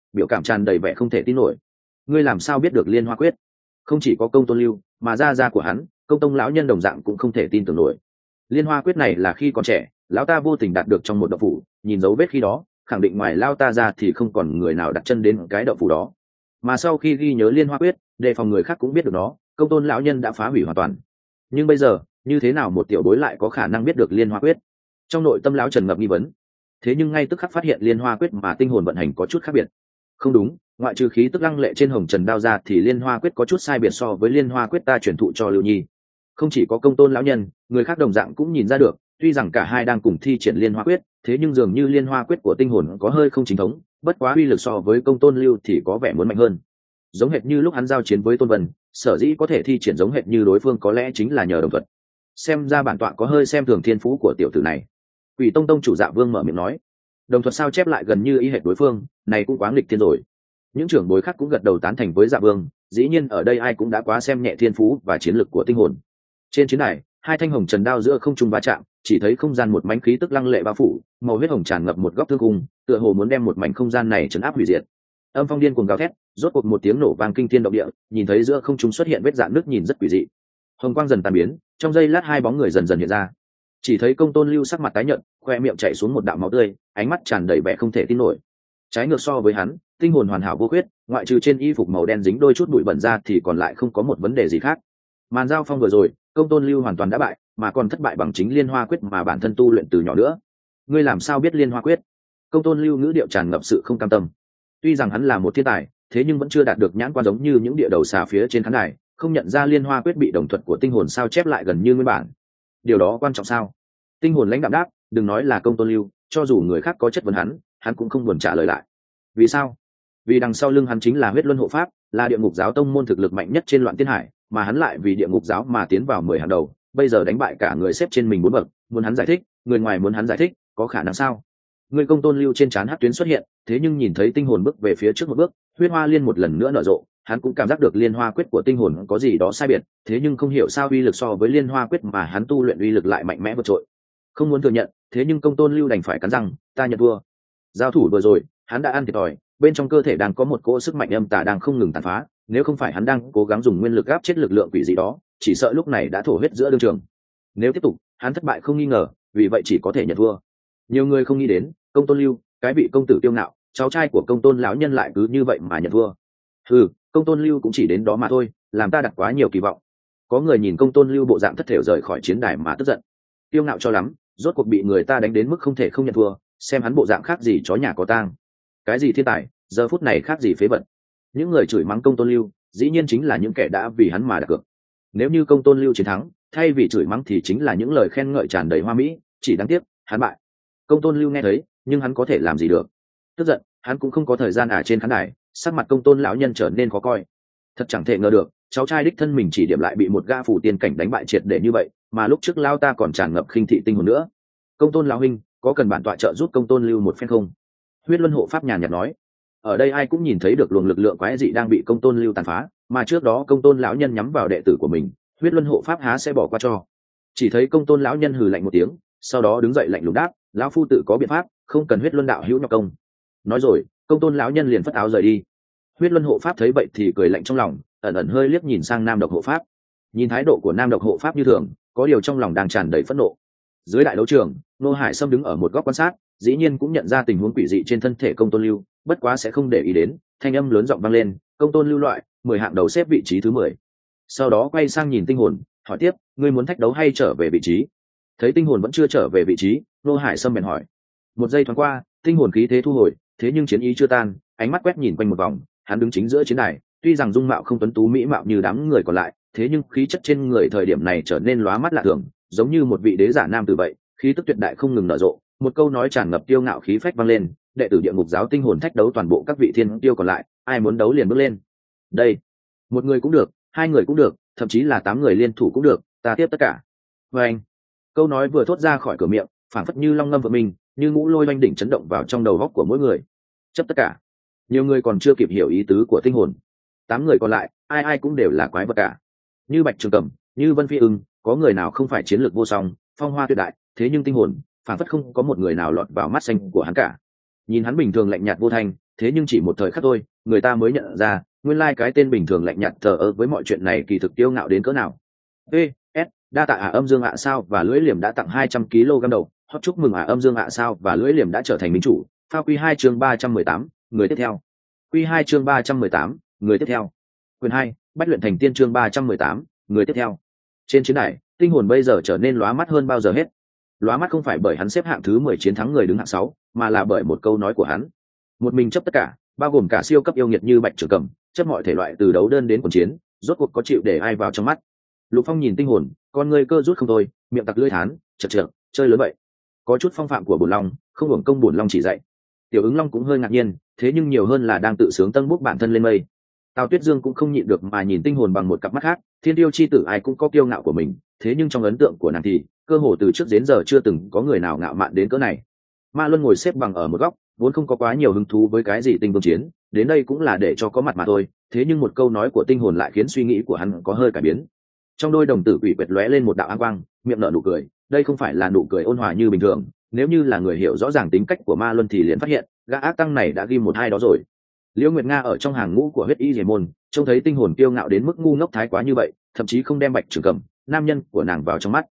biểu cảm tràn đầy vẻ không thể tin nổi. Ngươi làm sao biết được liên hoa quyết? Không chỉ có Công Tôn Lưu, mà gia của hắn, Công Tông lão nhân đồng dạng cũng không thể tin tưởng nổi. Liên hoa quyết này là khi còn trẻ, lão ta vô tình đạt được trong một động phủ, nhìn dấu vết khi đó, khẳng định ngoài lao ta ra thì không còn người nào đặt chân đến cái động phủ đó. Mà sau khi ghi nhớ liên hoa quyết, đề phòng người khác cũng biết được nó, Công Tôn lão nhân đã phá hủy hoàn toàn. Nhưng bây giờ, như thế nào một tiểu bối lại có khả năng biết được liên hoa quyết? Trong nội tâm lão Trần ngập nghi vấn. Thế nhưng ngay tức khắc phát hiện liên hoa quyết mà tinh hồn vận hành có chút khác biệt. Không đúng, ngoại trừ khí tức lăng lệ trên hồng trần đao ra thì liên hoa quyết có chút sai biệt so với liên hoa quyết ta truyền thụ cho Lưu Nhi. Không chỉ có Công Tôn lão nhân, người khác đồng dạng cũng nhìn ra được, tuy rằng cả hai đang cùng thi triển liên hoa quyết, thế nhưng dường như liên hoa quyết của tinh hồn có hơi không chính thống, bất quá uy lực so với Công Tôn Lưu thì có vẻ muốn mạnh hơn. Giống hệt như lúc hắn giao chiến với Tôn Vân, sở dĩ có thể thi triển giống hệt như đối phương có lẽ chính là nhờ đồng thuật. Xem ra bản tọa có hơi xem thường thiên phú của tiểu tử này. Quỷ Tông tông chủ Dạ Vương mở miệng nói, đồng thuật sao chép lại gần như y hệt đối phương, này cũng quá nghịch thiên rồi. Những trưởng bối khác cũng gật đầu tán thành với Dạ Vương, dĩ nhiên ở đây ai cũng đã quá xem nhẹ thiên phú và chiến lực của tinh hồn. Trên chiến đài, hai thanh hồng trần đao giữa không trung va chạm, chỉ thấy không gian một mảnh khí tức lăng lệ bao phủ, màu huyết hồng tràn ngập một góc thương cung, tựa hồ muốn đem một mảnh không gian này trấn áp hủy diệt. Âm phong điên cuồng gào thét, rốt cuộc một tiếng nổ vang kinh thiên động địa, nhìn thấy giữa không trung xuất hiện vết rạn nước nhìn rất quỷ dị. Hồng quang dần tan biến, trong giây lát hai bóng người dần dần hiện ra. Chỉ thấy Công Tôn Lưu sắc mặt tái nhợt, khoe miệng chảy xuống một đạo máu tươi, ánh mắt tràn đầy vẻ không thể tin nổi. Trái ngược so với hắn, tinh hồn hoàn hảo vô khuyết, ngoại trừ trên y phục màu đen dính đôi chút bụi bẩn ra thì còn lại không có một vấn đề gì khác. Màn giao phong vừa rồi, Công Tôn Lưu hoàn toàn đã bại, mà còn thất bại bằng chính liên hoa quyết mà bản thân tu luyện từ nhỏ nữa. Ngươi làm sao biết liên hoa quyết? Công Tôn Lưu ngữ điệu tràn ngập sự không cam tâm. Tuy rằng hắn là một thiên tài, thế nhưng vẫn chưa đạt được nhãn quan giống như những địa đầu xà phía trên khán đài, không nhận ra liên hoa quyết bị đồng thuật của tinh hồn sao chép lại gần như nguyên bản. Điều đó quan trọng sao? Tinh hồn lãnh đạm đáp, đừng nói là Công Tôn Lưu, cho dù người khác có chất vấn hắn cũng không buồn trả lời lại. Vì sao? Vì đằng sau lưng hắn chính là huyết luân hộ pháp, là địa ngục giáo tông môn thực lực mạnh nhất trên loạn tiên hải, mà hắn lại vì địa ngục giáo mà tiến vào 10 hàng đầu, bây giờ đánh bại cả người xếp trên mình 4 bậc, muốn hắn giải thích, người ngoài muốn hắn giải thích, có khả năng sao? Người Công Tôn Lưu trên trán hắc tuyến xuất hiện, thế nhưng nhìn thấy tinh hồn bước về phía trước một bước, huyết hoa liên một lần nữa nở rộ, hắn cũng cảm giác được liên hoa quyết của tinh hồn có gì đó sai biệt, thế nhưng không hiểu sao uy lực so với liên hoa quyết mà hắn tu luyện uy lực lại mạnh mẽ vượt trội. Không muốn thừa nhận, thế nhưng Công Tôn Lưu đành phải cắn răng, ta nhận thua. Giao thủ vừa rồi, hắn đã ăn thiệt thòi, bên trong cơ thể đang có một cỗ sức mạnh âm tà đang không ngừng tàn phá, nếu không phải hắn đang cố gắng dùng nguyên lực áp chết lực lượng quỷ dị đó, chỉ sợ lúc này đã thổ huyết giữa đương trường. Nếu tiếp tục, hắn thất bại không nghi ngờ, vì vậy chỉ có thể nhận thua. Nhiều người không nghĩ đến, Công Tôn Lưu, cái vị công tử kiêu ngạo, cháu trai của Công Tôn lão nhân lại cứ như vậy mà nhận thua. Công Tôn Lưu cũng chỉ đến đó mà thôi, làm ta đặt quá nhiều kỳ vọng. Có người nhìn Công Tôn Lưu bộ dạng thất thểu rời khỏi chiến đài mà tức giận. Kiêu ngạo cho lắm, rốt cuộc bị người ta đánh đến mức không thể không nhận thua, xem hắn bộ dạng khác gì chó nhà có tang. Cái gì thiên tài, giờ phút này khác gì phế vật. Những người chửi mắng Công Tôn Lưu, dĩ nhiên chính là những kẻ đã vì hắn mà đặt cược. Nếu như Công Tôn Lưu chiến thắng, thay vì chửi mắng thì chính là những lời khen ngợi tràn đầy hoa mỹ, chỉ đáng tiếc, hắn bại. Công Tôn Lưu nghe thấy, nhưng hắn có thể làm gì được? Tức giận, hắn cũng không có thời gian trên khán đài, sắc mặt Công Tôn lão nhân trở nên khó coi. Thật chẳng thể ngờ được, cháu trai đích thân mình chỉ điểm lại bị một gã phủ tiên cảnh đánh bại triệt để như vậy, mà lúc trước lao ta còn tràn ngập khinh thị tinh hồn nữa. Công Tôn lão huynh, có cần bản tọa trợ giúp Công Tôn Lưu một phen không? Huyết Luân hộ pháp nhàn nhạt nói. Ở đây ai cũng nhìn thấy được luồng lực lượng quái dị đang bị Công Tôn Lưu tàn phá, mà trước đó Công Tôn lão nhân nhắm vào đệ tử của mình, Huyết Luân hộ pháp há sẽ bỏ qua cho? Chỉ thấy Công Tôn lão nhân hừ lạnh một tiếng, sau đó đứng dậy lạnh lùng đáp, lão phu tự có biện pháp, không cần Huyết Luân đạo hữu nhọc công. Nói rồi, Công Tôn lão nhân liền phất áo rời đi. Huyết Luân hộ pháp thấy vậy thì cười lạnh trong lòng, ẩn ẩn hơi liếc nhìn sang Nam Độc hộ pháp. Nhìn thái độ của Nam Độc hộ pháp như thường, có điều trong lòng đang tràn đầy phẫn nộ. Dưới đại đấu trường, Nô Hải Sâm đứng ở một góc quan sát, dĩ nhiên cũng nhận ra tình huống quỷ dị trên thân thể Công Tôn Lưu, bất quá sẽ không để ý đến, thanh âm lớn giọng vang lên, Công Tôn Lưu loại 10 hạng đầu xếp vị trí thứ 10. Sau đó quay sang nhìn tinh hồn, hỏi tiếp, ngươi muốn thách đấu hay trở về vị trí? Thấy tinh hồn vẫn chưa trở về vị trí, Nô Hải Sâm bèn hỏi. Một giây thoáng qua, tinh hồn khí thế thu hồi, thế nhưng chiến ý chưa tan, ánh mắt quét nhìn quanh một vòng, hắn đứng chính giữa chiến đài, tuy rằng dung mạo không tuấn tú mỹ mạo như đám người còn lại, thế nhưng khí chất trên người thời điểm này trở nên lóa mắt lạ thường, giống như một vị đế giả nam tử vậy, khí tức tuyệt đại không ngừng nở rộ, một câu nói tràn ngập kiêu ngạo khí phách vang lên, đệ tử địa ngục giáo tinh hồn thách đấu toàn bộ các vị thiên tiêu còn lại, ai muốn đấu liền bước lên. Đây, một người cũng được, hai người cũng được, thậm chí là 8 người liên thủ cũng được, ta tiếp tất cả. Và anh, câu nói vừa thốt ra khỏi cửa miệng, phảng phất như long ngâm vợ mình, như ngũ lôi oanh đỉnh chấn động vào trong đầu góc của mỗi người. Chấp tất cả. Nhiều người còn chưa kịp hiểu ý tứ của tinh hồn. 8 người còn lại, ai ai cũng đều là quái vật cả. Như Bạch Trường Cẩm, như Vân Phi Ưng, có người nào không phải chiến lược vô song, phong hoa tuyệt đại, thế nhưng tinh hồn, phảng phất không có một người nào lọt vào mắt xanh của hắn cả. Nhìn hắn bình thường lạnh nhạt vô thành, thế nhưng chỉ một thời khắc thôi, người ta mới nhận ra nguyên lai cái tên bình thường lạnh nhạt thờ ơ với mọi chuyện này kỳ thực kiêu ngạo đến cỡ nào. S, đa tạ âm dương sao và lưỡi liềm đã tặng 200 kg đầu. Hót chúc mừng âm dương sao và lưỡi liềm đã trở thành minh chủ. Phao Quy 2 chương 318, người tiếp theo. Quy 2 chương 318, người tiếp theo. Quyền 2, Bách luyện thành tiên chương 318, người tiếp theo. Trên chiến đài, tinh hồn bây giờ trở nên lóa mắt hơn bao giờ hết. Lóa mắt không phải bởi hắn xếp hạng thứ 10 chiến thắng người đứng hạng 6, mà là bởi một câu nói của hắn. Một mình chấp tất cả, bao gồm cả siêu cấp yêu nghiệt như Bạch Trường Cầm, chấp mọi thể loại từ đấu đơn đến quần chiến, rốt cuộc có chịu để ai vào trong mắt. Lục Phong nhìn tinh hồn, con ngươi cơ rút không thôi, miệng tặc lưỡi thán, chật chật, chơi lớn vậy. Có chút phong phạm của Bổn Long, không hưởng công Bổn Long chỉ dạy. Tiểu Ứng Long cũng hơi ngạc nhiên, thế nhưng nhiều hơn là đang tự sướng tân bút bản thân lên mây. Tào Tuyết Dương cũng không nhịn được mà nhìn tinh hồn bằng một cặp mắt khác, thiên tiêu chi tử ai cũng có kiêu ngạo của mình, thế nhưng trong ấn tượng của nàng thì cơ hồ từ trước đến giờ chưa từng có người nào ngạo mạn đến cỡ này. Ma Luân ngồi xếp bằng ở một góc, vốn không có quá nhiều hứng thú với cái gì tinh vương chiến, đến đây cũng là để cho có mặt mà thôi, thế nhưng một câu nói của tinh hồn lại khiến suy nghĩ của hắn có hơi cải biến. Trong đôi đồng tử quỷ quyệt lóe lên một đạo áng quang, miệng nở nụ cười, đây không phải là nụ cười ôn hòa như bình thường, nếu như là người hiểu rõ ràng tính cách của Ma Luân thì liền phát hiện, gã ác tăng này đã ghi một hai đó rồi. Liễu Nguyệt Nga ở trong hàng ngũ của huyết y diệt môn, trông thấy tinh hồn kiêu ngạo đến mức ngu ngốc thái quá như vậy, thậm chí không đem Bạch Trường Cầm, nam nhân của nàng vào trong mắt.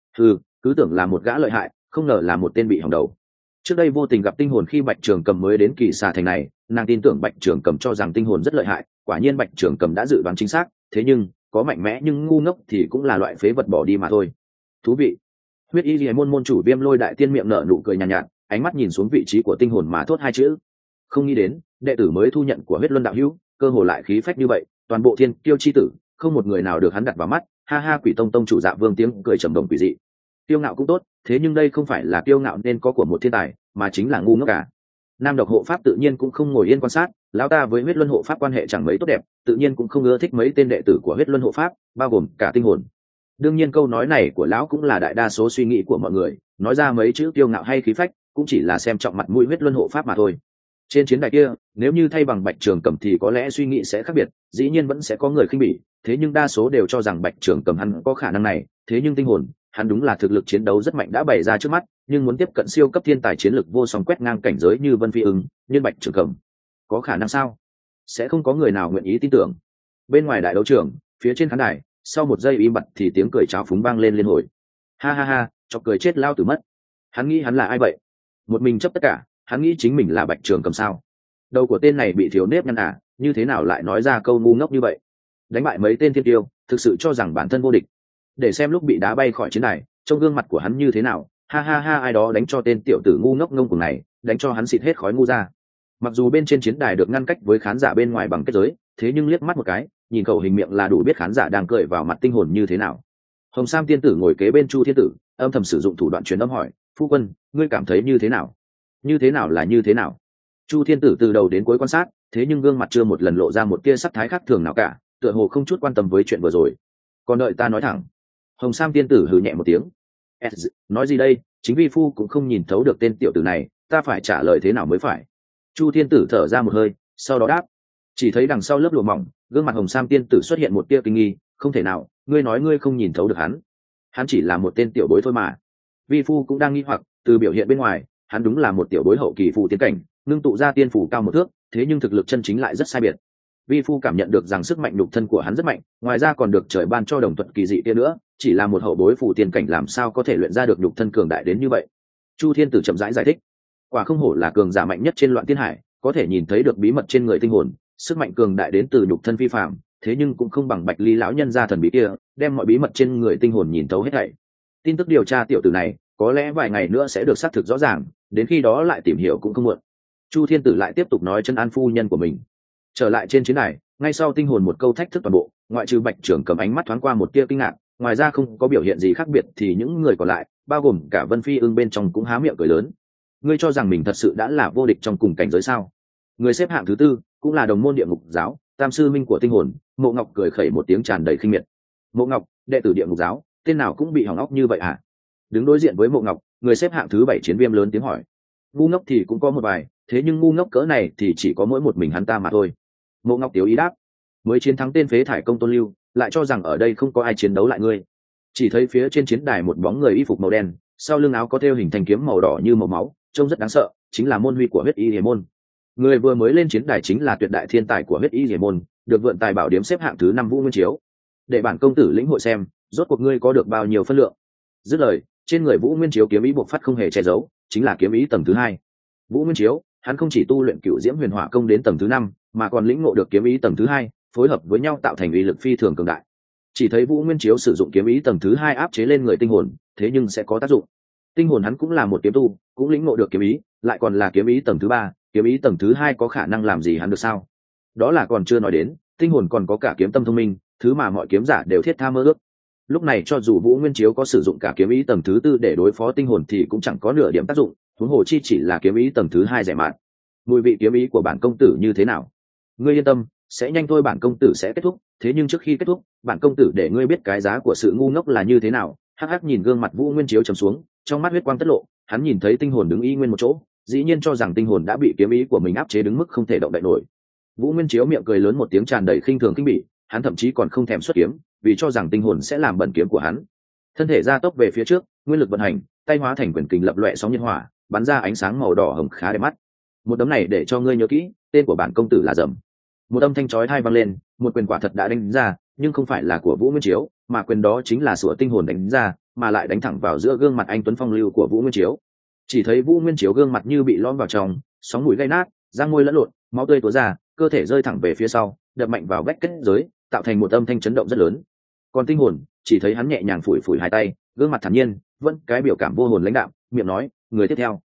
Cứ tưởng là một gã lợi hại, không ngờ là một tên bị hỏng đầu. Trước đây vô tình gặp tinh hồn khi Bạch Trường Cầm mới đến Kỳ Xà thành này, nàng tin tưởng Bạch Trường Cầm cho rằng tinh hồn rất lợi hại, quả nhiên Bạch Trường Cầm đã dự đoán chính xác, thế nhưng có mạnh mẽ nhưng ngu ngốc thì cũng là loại phế vật bỏ đi mà thôi. Thú vị. Huyết y liễu môn môn chủ Viêm Lôi đại tiên miệng nở nụ cười nhàn nhạt, ánh mắt nhìn xuống vị trí của tinh hồn mà thốt hai chữ. Không nghĩ đến, đệ tử mới thu nhận của Huyết Luân đạo hữu, cơ hồ lại khí phách như vậy, toàn bộ thiên kiêu chi tử, không một người nào được hắn đặt vào mắt. Ha ha, Quỷ Tông tông chủ Dạ Vương tiếng cười trầm đồng quỷ dị. Kiêu ngạo cũng tốt, thế nhưng đây không phải là kiêu ngạo nên có của một thiên tài, mà chính là ngu ngốc cả. Nam độc hộ pháp tự nhiên cũng không ngồi yên quan sát, lão ta với Huyết Luân hộ pháp quan hệ chẳng mấy tốt đẹp, tự nhiên cũng không ưa thích mấy tên đệ tử của Huyết Luân hộ pháp, bao gồm cả tinh hồn. Đương nhiên câu nói này của lão cũng là đại đa số suy nghĩ của mọi người, nói ra mấy chữ kiêu ngạo hay khí phách, cũng chỉ là xem trọng mặt mũi Huyết Luân hộ pháp mà thôi. Trên chiến đài kia, nếu như thay bằng Bạch Trường Cầm thì có lẽ suy nghĩ sẽ khác biệt, dĩ nhiên vẫn sẽ có người khinh bỉ, thế nhưng đa số đều cho rằng Bạch Trường Cầm hắn có khả năng này, thế nhưng tinh hồn, hắn đúng là thực lực chiến đấu rất mạnh đã bày ra trước mắt, nhưng muốn tiếp cận siêu cấp thiên tài chiến lực vô song quét ngang cảnh giới như Vân Phi Ưng, nhưng Bạch Trường Cầm có khả năng sao? Sẽ không có người nào nguyện ý tin tưởng. Bên ngoài đại đấu trường, phía trên khán đài, sau một giây im bặt thì tiếng cười trào phúng vang lên liên hồi. Ha ha ha, chọc cười chết lao tử mất. Hắn nghĩ hắn là ai vậy? Một mình chấp tất cả, hắn nghĩ chính mình là Bạch Trường Cầm sao? Đầu của tên này bị thiếu nếp nhăn à, như thế nào lại nói ra câu ngu ngốc như vậy? Đánh bại mấy tên thiên tiêu, thực sự cho rằng bản thân vô địch. Để xem lúc bị đá bay khỏi chiến đài, trong gương mặt của hắn như thế nào. Ha ha ha, ai đó đánh cho tên tiểu tử ngu ngốc ngông cuồng này, đánh cho hắn xịt hết khói ngu ra. Mặc dù bên trên chiến đài được ngăn cách với khán giả bên ngoài bằng kết giới, thế nhưng liếc mắt một cái, nhìn khẩu hình miệng là đủ biết khán giả đang cười vào mặt tinh hồn như thế nào. Hồng Sam tiên tử ngồi kế bên Chu Thiên Tử, âm thầm sử dụng thủ đoạn truyền âm hỏi, phu quân, ngươi cảm thấy như thế nào? Như thế nào là như thế nào? Chu Thiên Tử từ đầu đến cuối quan sát, thế nhưng gương mặt chưa một lần lộ ra một tia sắc thái khác thường nào cả, tựa hồ không chút quan tâm với chuyện vừa rồi. Còn đợi ta nói thẳng. Hồng Sam tiên tử hừ nhẹ một tiếng. Nói gì đây, chính vi phu cũng không nhìn thấu được tên tiểu tử này, ta phải trả lời thế nào mới phải? Chu Thiên Tử thở ra một hơi, sau đó đáp. Chỉ thấy đằng sau lớp lụa mỏng, gương mặt Hồng Sam tiên tử xuất hiện một tia kinh nghi, không thể nào, ngươi nói ngươi không nhìn thấu được hắn. Hắn chỉ là một tên tiểu bối thôi mà. Vi phu cũng đang nghi hoặc, từ biểu hiện bên ngoài, hắn đúng là một tiểu bối hậu kỳ phù tiến cảnh, ngưng tụ ra tiên phủ cao một thước, thế nhưng thực lực chân chính lại rất sai biệt. Vi phu cảm nhận được rằng sức mạnh nhục thân của hắn rất mạnh, ngoài ra còn được trời ban cho đồng thuận kỳ dị kia nữa, chỉ là một hậu bối phù tiên cảnh làm sao có thể luyện ra được nhục thân cường đại đến như vậy. Chu Thiên Tử chậm rãi giải thích, quả không hổ là cường giả mạnh nhất trên loạn tiên hải, có thể nhìn thấy được bí mật trên người tinh hồn, sức mạnh cường đại đến từ nhục thân phi phàm, thế nhưng cũng không bằng Bạch Ly lão nhân gia thần bí kia, đem mọi bí mật trên người tinh hồn nhìn thấu hết thảy. Tin tức điều tra tiểu tử này, có lẽ vài ngày nữa sẽ được xác thực rõ ràng, đến khi đó lại tìm hiểu cũng không muộn. Chu Thiên Tử lại tiếp tục nói chân an phu nhân của mình. Trở lại trên chiến đài, ngay sau tinh hồn một câu thách thức toàn bộ, ngoại trừ Bạch Trường Cầm ánh mắt thoáng qua một tia kinh ngạc, ngoài ra không có biểu hiện gì khác biệt thì những người còn lại, bao gồm cả Vân Phi Ưng bên trong cũng há miệng cười lớn. Ngươi cho rằng mình thật sự đã là vô địch trong cùng cảnh giới sao? Người xếp hạng thứ tư, cũng là đồng môn địa ngục giáo, tam sư minh của tinh hồn, Mộ Ngọc cười khẩy một tiếng tràn đầy khinh miệt. Mộ Ngọc, đệ tử địa ngục giáo, tên nào cũng bị hỏng óc như vậy à? Đứng đối diện với Mộ Ngọc, người xếp hạng thứ 7 chiến viêm lớn tiếng hỏi. Ngu ngốc thì cũng có một vài, thế nhưng ngu ngốc cỡ này thì chỉ có mỗi một mình hắn ta mà thôi. Mộ Ngọc tiểu ý đáp. Mới chiến thắng tên phế thải công Tôn Lưu, lại cho rằng ở đây không có ai chiến đấu lại ngươi. Chỉ thấy phía trên chiến đài một bóng người y phục màu đen, sau lưng áo có thêu hình thành kiếm màu đỏ như màu máu, trông rất đáng sợ, chính là môn huy của huyết y hề môn. Người vừa mới lên chiến đài chính là tuyệt đại thiên tài của huyết y hề môn, được vượn tài bảo điếm xếp hạng thứ 5 Vũ Nguyên Chiếu. Để bản công tử lĩnh hội xem rốt cuộc ngươi có được bao nhiêu phân lượng. Dứt lời, trên người Vũ Nguyên Chiếu kiếm ý bộc phát không hề che giấu, chính là kiếm ý tầng thứ 2. Vũ Nguyên Chiếu, hắn không chỉ tu luyện Cửu Diễm Huyền Hỏa công đến tầng thứ 5, mà còn lĩnh ngộ được kiếm ý tầng thứ 2, phối hợp với nhau tạo thành uy lực phi thường cường đại. Chỉ thấy Vũ Nguyên Chiếu sử dụng kiếm ý tầng thứ 2 áp chế lên người tinh hồn, thế nhưng sẽ có tác dụng. Tinh hồn hắn cũng là một kiếm tu, cũng lĩnh ngộ được kiếm ý, lại còn là kiếm ý tầng thứ 3, kiếm ý tầng thứ 2 có khả năng làm gì hắn được sao? Đó là còn chưa nói đến, tinh hồn còn có cả kiếm tâm thông minh, thứ mà mọi kiếm giả đều thiết tha mơ ước. Lúc này cho dù Vũ Nguyên Chiếu có sử dụng cả kiếm ý tầng thứ 4 để đối phó tinh hồn thì cũng chẳng có nửa điểm tác dụng, huống hồ chi chỉ là kiếm ý tầng thứ 2 rẻ mạt. Mùi vị kiếm ý của bản công tử như thế nào? Ngươi yên tâm, sẽ nhanh thôi, bản công tử sẽ kết thúc, thế nhưng trước khi kết thúc, bản công tử để ngươi biết cái giá của sự ngu ngốc là như thế nào. Hắc hắc nhìn gương mặt Vũ Nguyên Chiếu trầm xuống, trong mắt huyết quang tất lộ, hắn nhìn thấy tinh hồn đứng y nguyên một chỗ, dĩ nhiên cho rằng tinh hồn đã bị kiếm ý của mình áp chế đứng mức không thể động đậy nổi. Vũ Nguyên Chiếu miệng cười lớn một tiếng tràn đầy khinh thường khinh bỉ, hắn thậm chí còn không thèm xuất kiếm, vì cho rằng tinh hồn sẽ làm bẩn kiếm của hắn. Thân thể gia tốc về phía trước, nguyên lực vận hành, tay hóa thành quyền kình lập loè sóng nhân hỏa, bắn ra ánh sáng màu đỏ hồng khá đẹp mắt. Một đấm này để cho ngươi nhớ kỹ, tên của bản công tử là Dầm. Một âm thanh chói tai vang lên, một quyền quả thật đã đánh ra, nhưng không phải là của Vũ Nguyên Chiếu, mà quyền đó chính là sủa tinh hồn đánh ra, mà lại đánh thẳng vào giữa gương mặt anh tuấn phong lưu của Vũ Nguyên Chiếu. Chỉ thấy Vũ Nguyên Chiếu gương mặt như bị lõm vào trong, sóng mũi gay nát, răng môi lẫn lộn, máu tươi túa ra, cơ thể rơi thẳng về phía sau, đập mạnh vào vách kết giới, tạo thành một âm thanh chấn động rất lớn. Còn tinh hồn, chỉ thấy hắn nhẹ nhàng phủi phủi hai tay, gương mặt thản nhiên, vẫn cái biểu cảm vô hồn lãnh đạm, miệng nói, người tiếp theo.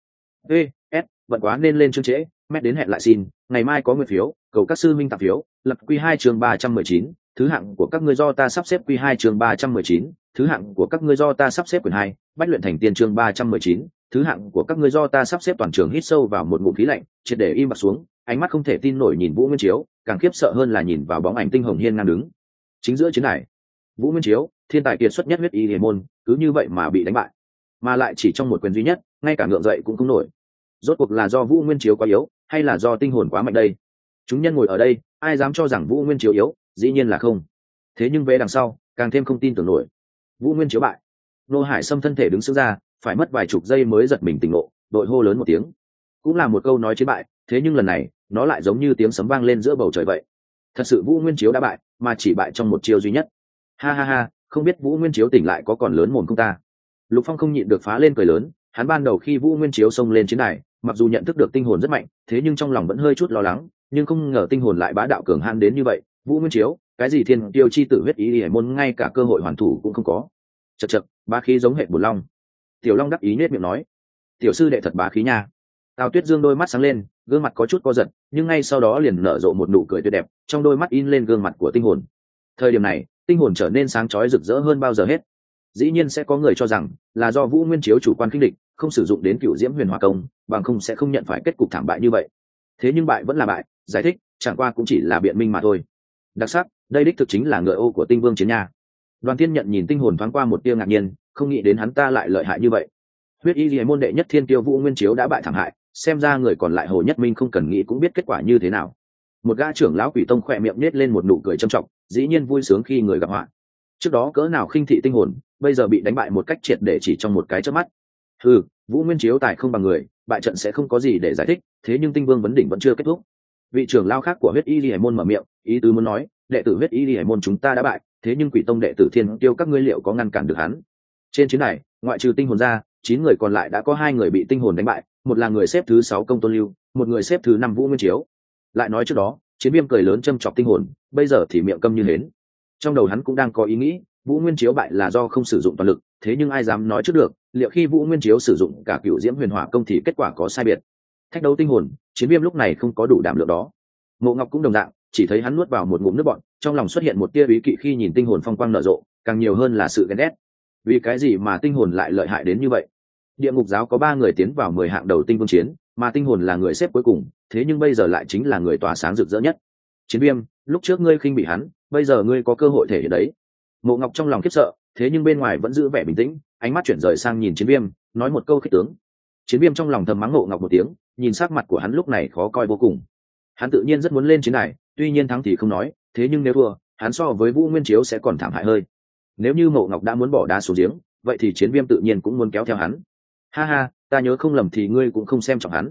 Vận quá nên lên chương trễ, mét đến hẹn lại xin, ngày mai có nguyện phiếu, cầu các sư minh tặng phiếu, lập Q2 chương 319, thứ hạng của các ngươi do ta sắp xếp Q2 chương 319, thứ hạng của các ngươi do ta sắp xếp quyển 2, Bách luyện thành tiên chương 319, thứ hạng của các ngươi do ta sắp xếp. Toàn trường hít sâu vào một ngụm khí lạnh, triệt để im bặt xuống, ánh mắt không thể tin nổi nhìn Vũ Nguyên Chiếu, càng khiếp sợ hơn là nhìn vào bóng ảnh Tinh Hồng Hiên ngang đứng chính giữa chiến đài. Vũ Nguyên Chiếu, thiên tài kiệt xuất nhất huyết y hề môn, cứ như vậy mà bị đánh bại, mà lại chỉ trong một quyền duy nhất, ngay cả ngượng dậy cũng không nổi. Rốt cuộc là do Vũ Nguyên Chiếu quá yếu, hay là do tinh hồn quá mạnh đây? Chúng nhân ngồi ở đây, ai dám cho rằng Vũ Nguyên Chiếu yếu? Dĩ nhiên là không. Thế nhưng về đằng sau, càng thêm không tin tưởng nổi. Vũ Nguyên Chiếu bại. Nô Hải Sâm thân thể đứng sững ra, phải mất vài chục giây mới giật mình tỉnh ngộ, đội hô lớn một tiếng. Cũng là một câu nói chiến bại, thế nhưng lần này, nó lại giống như tiếng sấm vang lên giữa bầu trời vậy. Thật sự Vũ Nguyên Chiếu đã bại, mà chỉ bại trong một chiêu duy nhất. Ha ha ha, không biết Vũ Nguyên Chiếu tỉnh lại có còn lớn mồm không ta? Lục Phong không nhịn được phá lên cười lớn, hắn ban đầu khi Vũ Nguyên Chiếu xông lên chiến đài, mặc dù nhận thức được tinh hồn rất mạnh, thế nhưng trong lòng vẫn hơi chút lo lắng, nhưng không ngờ tinh hồn lại bá đạo cường hãn đến như vậy. Vũ Nguyên Chiếu, cái gì thiên tiêu chi tử huyết ý hải môn ngay cả cơ hội hoàn thủ cũng không có. Chậc chậc, bá khí giống hệ bổn long. Tiểu Long đắc ý nhếch miệng nói, tiểu sư đệ thật bá khí nha. Tào Tuyết Dương đôi mắt sáng lên, gương mặt có chút co giật, nhưng ngay sau đó liền nở rộ một nụ cười tuyệt đẹp, trong đôi mắt in lên gương mặt của tinh hồn. Thời điểm này, tinh hồn trở nên sáng chói rực rỡ hơn bao giờ hết. Dĩ nhiên sẽ có người cho rằng là do Vũ Nguyên Chiếu chủ quan khinh địch, không sử dụng đến Cửu Diễm Huyền Hỏa công, bằng không sẽ không nhận phải kết cục thảm bại như vậy. Thế nhưng bại vẫn là bại, giải thích chẳng qua cũng chỉ là biện minh mà thôi. Đặc sắc, đây đích thực chính là ngựa ô của Tinh Vương chiến nha. Đoàn Thiên Nhận nhìn tinh hồn thoáng qua một tia ngạc nhiên, không nghĩ đến hắn ta lại lợi hại như vậy. Huyết y liễu môn đệ nhất thiên tiêu Vũ Nguyên Chiếu đã bại thảm hại, xem ra người còn lại Hồ Nhất Minh không cần nghĩ cũng biết kết quả như thế nào. Một gã trưởng lão Quỷ Tông khỏe miệng nhếch lên một nụ cười trầm trọng, dĩ nhiên vui sướng khi người gặp họa. Trước đó cỡ nào khinh thị tinh hồn, bây giờ bị đánh bại một cách triệt để chỉ trong một cái chớp mắt. Vũ Nguyên Chiếu tài không bằng người, bại trận sẽ không có gì để giải thích, thế nhưng Tinh Vương vấn đỉnh vẫn chưa kết thúc. Vị trưởng lao khác của huyết y liễu môn mở miệng, ý tứ muốn nói, đệ tử huyết y liễu môn chúng ta đã bại, thế nhưng Quỷ Tông đệ tử Thiên Tiêu các ngươi liệu có ngăn cản được hắn? Trên chiến này, ngoại trừ tinh hồn ra, 9 người còn lại đã có 2 người bị tinh hồn đánh bại, một là người xếp thứ 6 Công Tôn Lưu, một người xếp thứ 5 Vũ Nguyên Chiếu. Lại nói trước đó, Chiến Viêm cười lớn châm chọc tinh hồn, bây giờ thì miệng câm như hến. Trong đầu hắn cũng đang có ý nghĩ, Vũ Nguyên Chiếu bại là do không sử dụng toàn lực, thế nhưng ai dám nói trước được, liệu khi Vũ Nguyên Chiếu sử dụng cả Cửu Diễm Huyền Hỏa công thì kết quả có sai biệt. Thách đấu tinh hồn, Chiến Viêm lúc này không có đủ đảm lượng đó. Ngộ Ngọc cũng đồng dạng, chỉ thấy hắn nuốt vào một ngụm nước bọt, trong lòng xuất hiện một tia ý kỵ khi nhìn tinh hồn phong quang nở rộ, càng nhiều hơn là sự ghen ghét. Vì cái gì mà tinh hồn lại lợi hại đến như vậy? Địa ngục giáo có 3 người tiến vào 10 hạng đầu tinh vương chiến, mà tinh hồn là người xếp cuối cùng, thế nhưng bây giờ lại chính là người tỏa sáng rực rỡ nhất. Chiến Viêm, lúc trước ngươi khinh bị hắn, bây giờ ngươi có cơ hội thể hiện đấy. Mộ Ngọc trong lòng khiếp sợ, thế nhưng bên ngoài vẫn giữ vẻ bình tĩnh, ánh mắt chuyển rời sang nhìn Chiến Viêm, nói một câu khích tướng. Chiến Viêm trong lòng thầm mắng Mộ Ngọc một tiếng, nhìn sắc mặt của hắn lúc này khó coi vô cùng. Hắn tự nhiên rất muốn lên chiến đài, tuy nhiên thắng thì không nói, thế nhưng nếu thua, hắn so với Vũ Nguyên Chiếu sẽ còn thảm hại hơn. Nếu như Mộ Ngọc đã muốn bỏ đá xuống giếng, vậy thì Chiến Viêm tự nhiên cũng muốn kéo theo hắn. Ha ha, ta nhớ không lầm thì ngươi cũng không xem trọng hắn.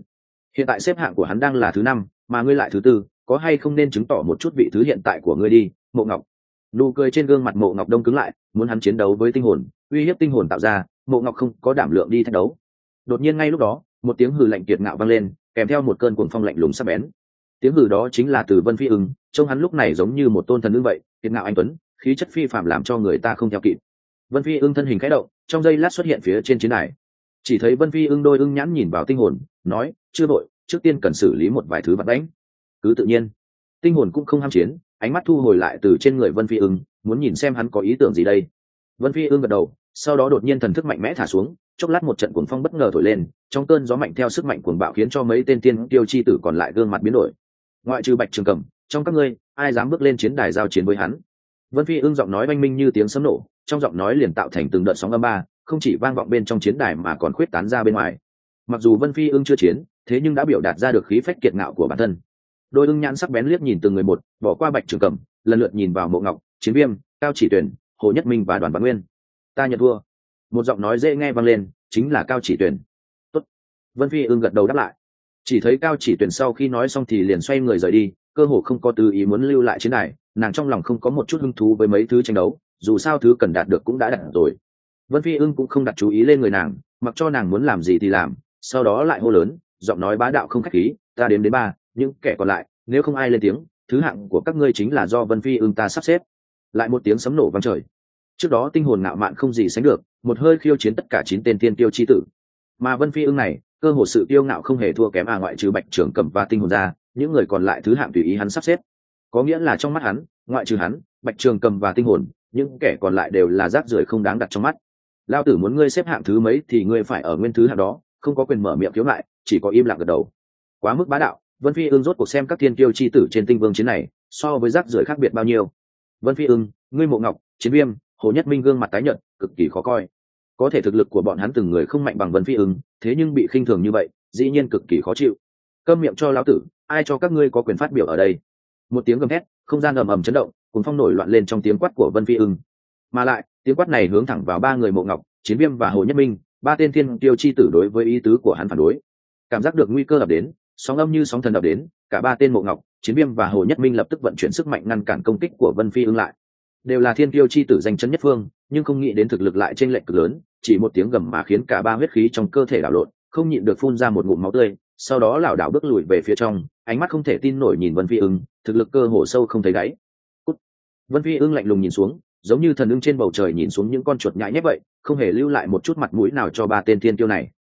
Hiện tại xếp hạng của hắn đang là thứ 5, mà ngươi lại thứ 4, có hay không nên chứng tỏ một chút vị thứ hiện tại của ngươi đi, Mộ Ngọc. Nụ cười trên gương mặt Mộ Ngọc đông cứng lại, muốn hắn chiến đấu với tinh hồn, uy hiếp tinh hồn tạo ra, Mộ Ngọc không có đảm lượng đi thách đấu. Đột nhiên ngay lúc đó, một tiếng hừ lạnh kiệt ngạo vang lên, kèm theo một cơn cuồng phong lạnh lùng sắc bén. Tiếng hừ đó chính là từ Vân Phi Ưng, trông hắn lúc này giống như một tôn thần ưng vậy, kiệt ngạo anh tuấn, khí chất phi phàm làm cho người ta không theo kịp. Vân Phi Ưng thân hình khẽ động, trong giây lát xuất hiện phía trên chiến đài. Chỉ thấy Vân Phi Ưng đôi ưng nhãn nhìn vào tinh hồn, nói: "Chưa đội, trước tiên cần xử lý một vài thứ vặt đánh." Cứ tự nhiên. Tinh hồn cũng không ham chiến, ánh mắt thu hồi lại từ trên người Vân Phi Ưng, muốn nhìn xem hắn có ý tưởng gì đây. Vân Phi Ưng gật đầu, sau đó đột nhiên thần thức mạnh mẽ thả xuống, chốc lát một trận cuồng phong bất ngờ thổi lên, trong cơn gió mạnh theo sức mạnh cuồng bạo khiến cho mấy tên tiên tiêu chi tử còn lại gương mặt biến đổi. Ngoại trừ Bạch Trường Cẩm, trong các ngươi, ai dám bước lên chiến đài giao chiến với hắn? Vân Phi Ưng giọng nói oanh minh như tiếng sấm nổ, trong giọng nói liền tạo thành từng đợt sóng âm ba, không chỉ vang vọng bên trong chiến đài mà còn khuyết tán ra bên ngoài. Mặc dù Vân Phi Ưng chưa chiến, thế nhưng đã biểu đạt ra được khí phách kiệt ngạo của bản thân. Đôi ưng nhãn sắc bén liếc nhìn từng người một, bỏ qua Bạch Trường Cẩm, lần lượt nhìn vào Mộ Ngọc, Chiến Viêm, Cao Chỉ Tuyển, Hồ Nhất Minh và Đoàn Vạn Nguyên. Ta nhận thua. Một giọng nói dễ nghe vang lên, chính là Cao Chỉ Tuyển. Tốt. Vân Phi Ưng gật đầu đáp lại. Chỉ thấy Cao Chỉ Tuyển sau khi nói xong thì liền xoay người rời đi, cơ hồ không có tư ý muốn lưu lại chiến đài, nàng trong lòng không có một chút hứng thú với mấy thứ tranh đấu, dù sao thứ cần đạt được cũng đã đạt rồi. Vân Phi Ưng cũng không đặt chú ý lên người nàng, mặc cho nàng muốn làm gì thì làm, sau đó lại hô lớn, giọng nói bá đạo không khách khí, ta đếm đến 3, những kẻ còn lại, nếu không ai lên tiếng, thứ hạng của các ngươi chính là do Vân Phi Ưng ta sắp xếp. Lại một tiếng sấm nổ vang trời. Trước đó tinh hồn ngạo mạn không gì sánh được, một hơi khiêu chiến tất cả 9 tên tiên tiêu chi tử. Mà Vân Phi Ưng này, cơ hồ sự kiêu ngạo không hề thua kém ngoại trừ Bạch Trường Cẩm và tinh hồn ra, những người còn lại thứ hạng tùy ý hắn sắp xếp. Có nghĩa là trong mắt hắn, ngoại trừ hắn, Bạch Trường Cẩm và tinh hồn, những kẻ còn lại đều là rác rưởi không đáng đặt trong mắt. Lao tử muốn ngươi xếp hạng thứ mấy thì ngươi phải ở nguyên thứ hạng đó, không có quyền mở miệng khiếu lại, chỉ có im lặng gật đầu. Quá mức bá đạo. Vân Phi Ưng rốt cuộc xem các thiên kiêu chi tử trên tinh vương chiến này, so với rác rưởi khác biệt bao nhiêu. Vân Phi Ưng, ngươi Mộ Ngọc, Chiến Viêm, Hồ Nhất Minh gương mặt tái nhợt, cực kỳ khó coi. Có thể thực lực của bọn hắn từng người không mạnh bằng Vân Phi Ưng, thế nhưng bị khinh thường như vậy, dĩ nhiên cực kỳ khó chịu. Câm miệng cho lão tử, ai cho các ngươi có quyền phát biểu ở đây? Một tiếng gầm thét, không gian ầm ầm chấn động, cùng phong nổi loạn lên trong tiếng quát của Vân Phi Ưng. Mà lại, tiếng quát này hướng thẳng vào 3 người Mộ Ngọc, Chiến Viêm và Hồ Nhất Minh, 3 tên thiên tiêu chi tử đối với ý tứ của hắn phản đối. Cảm giác được nguy cơ ập đến, sóng âm như sóng thần ập đến, cả 3 tên Mộ Ngọc, Chiến Viêm và Hồ Nhất Minh lập tức vận chuyển sức mạnh ngăn cản công kích của Vân Phi Ưng lại. Đều là thiên tiêu chi tử danh chấn nhất phương, nhưng không nghĩ đến thực lực lại chênh lệch cực lớn, chỉ một tiếng gầm mà khiến cả 3 huyết khí trong cơ thể đảo lộn, không nhịn được phun ra một ngụm máu tươi, sau đó lảo đảo bước lùi về phía trong, ánh mắt không thể tin nổi nhìn Vân Phi Ưng, thực lực cơ hồ sâu không thấy đáy. Cút. Vân Phi Ưng lạnh lùng nhìn xuống, giống như thần ưng trên bầu trời nhìn xuống những con chuột nhãi nhép vậy, không hề lưu lại một chút mặt mũi nào cho 3 tên thiên tiêu này.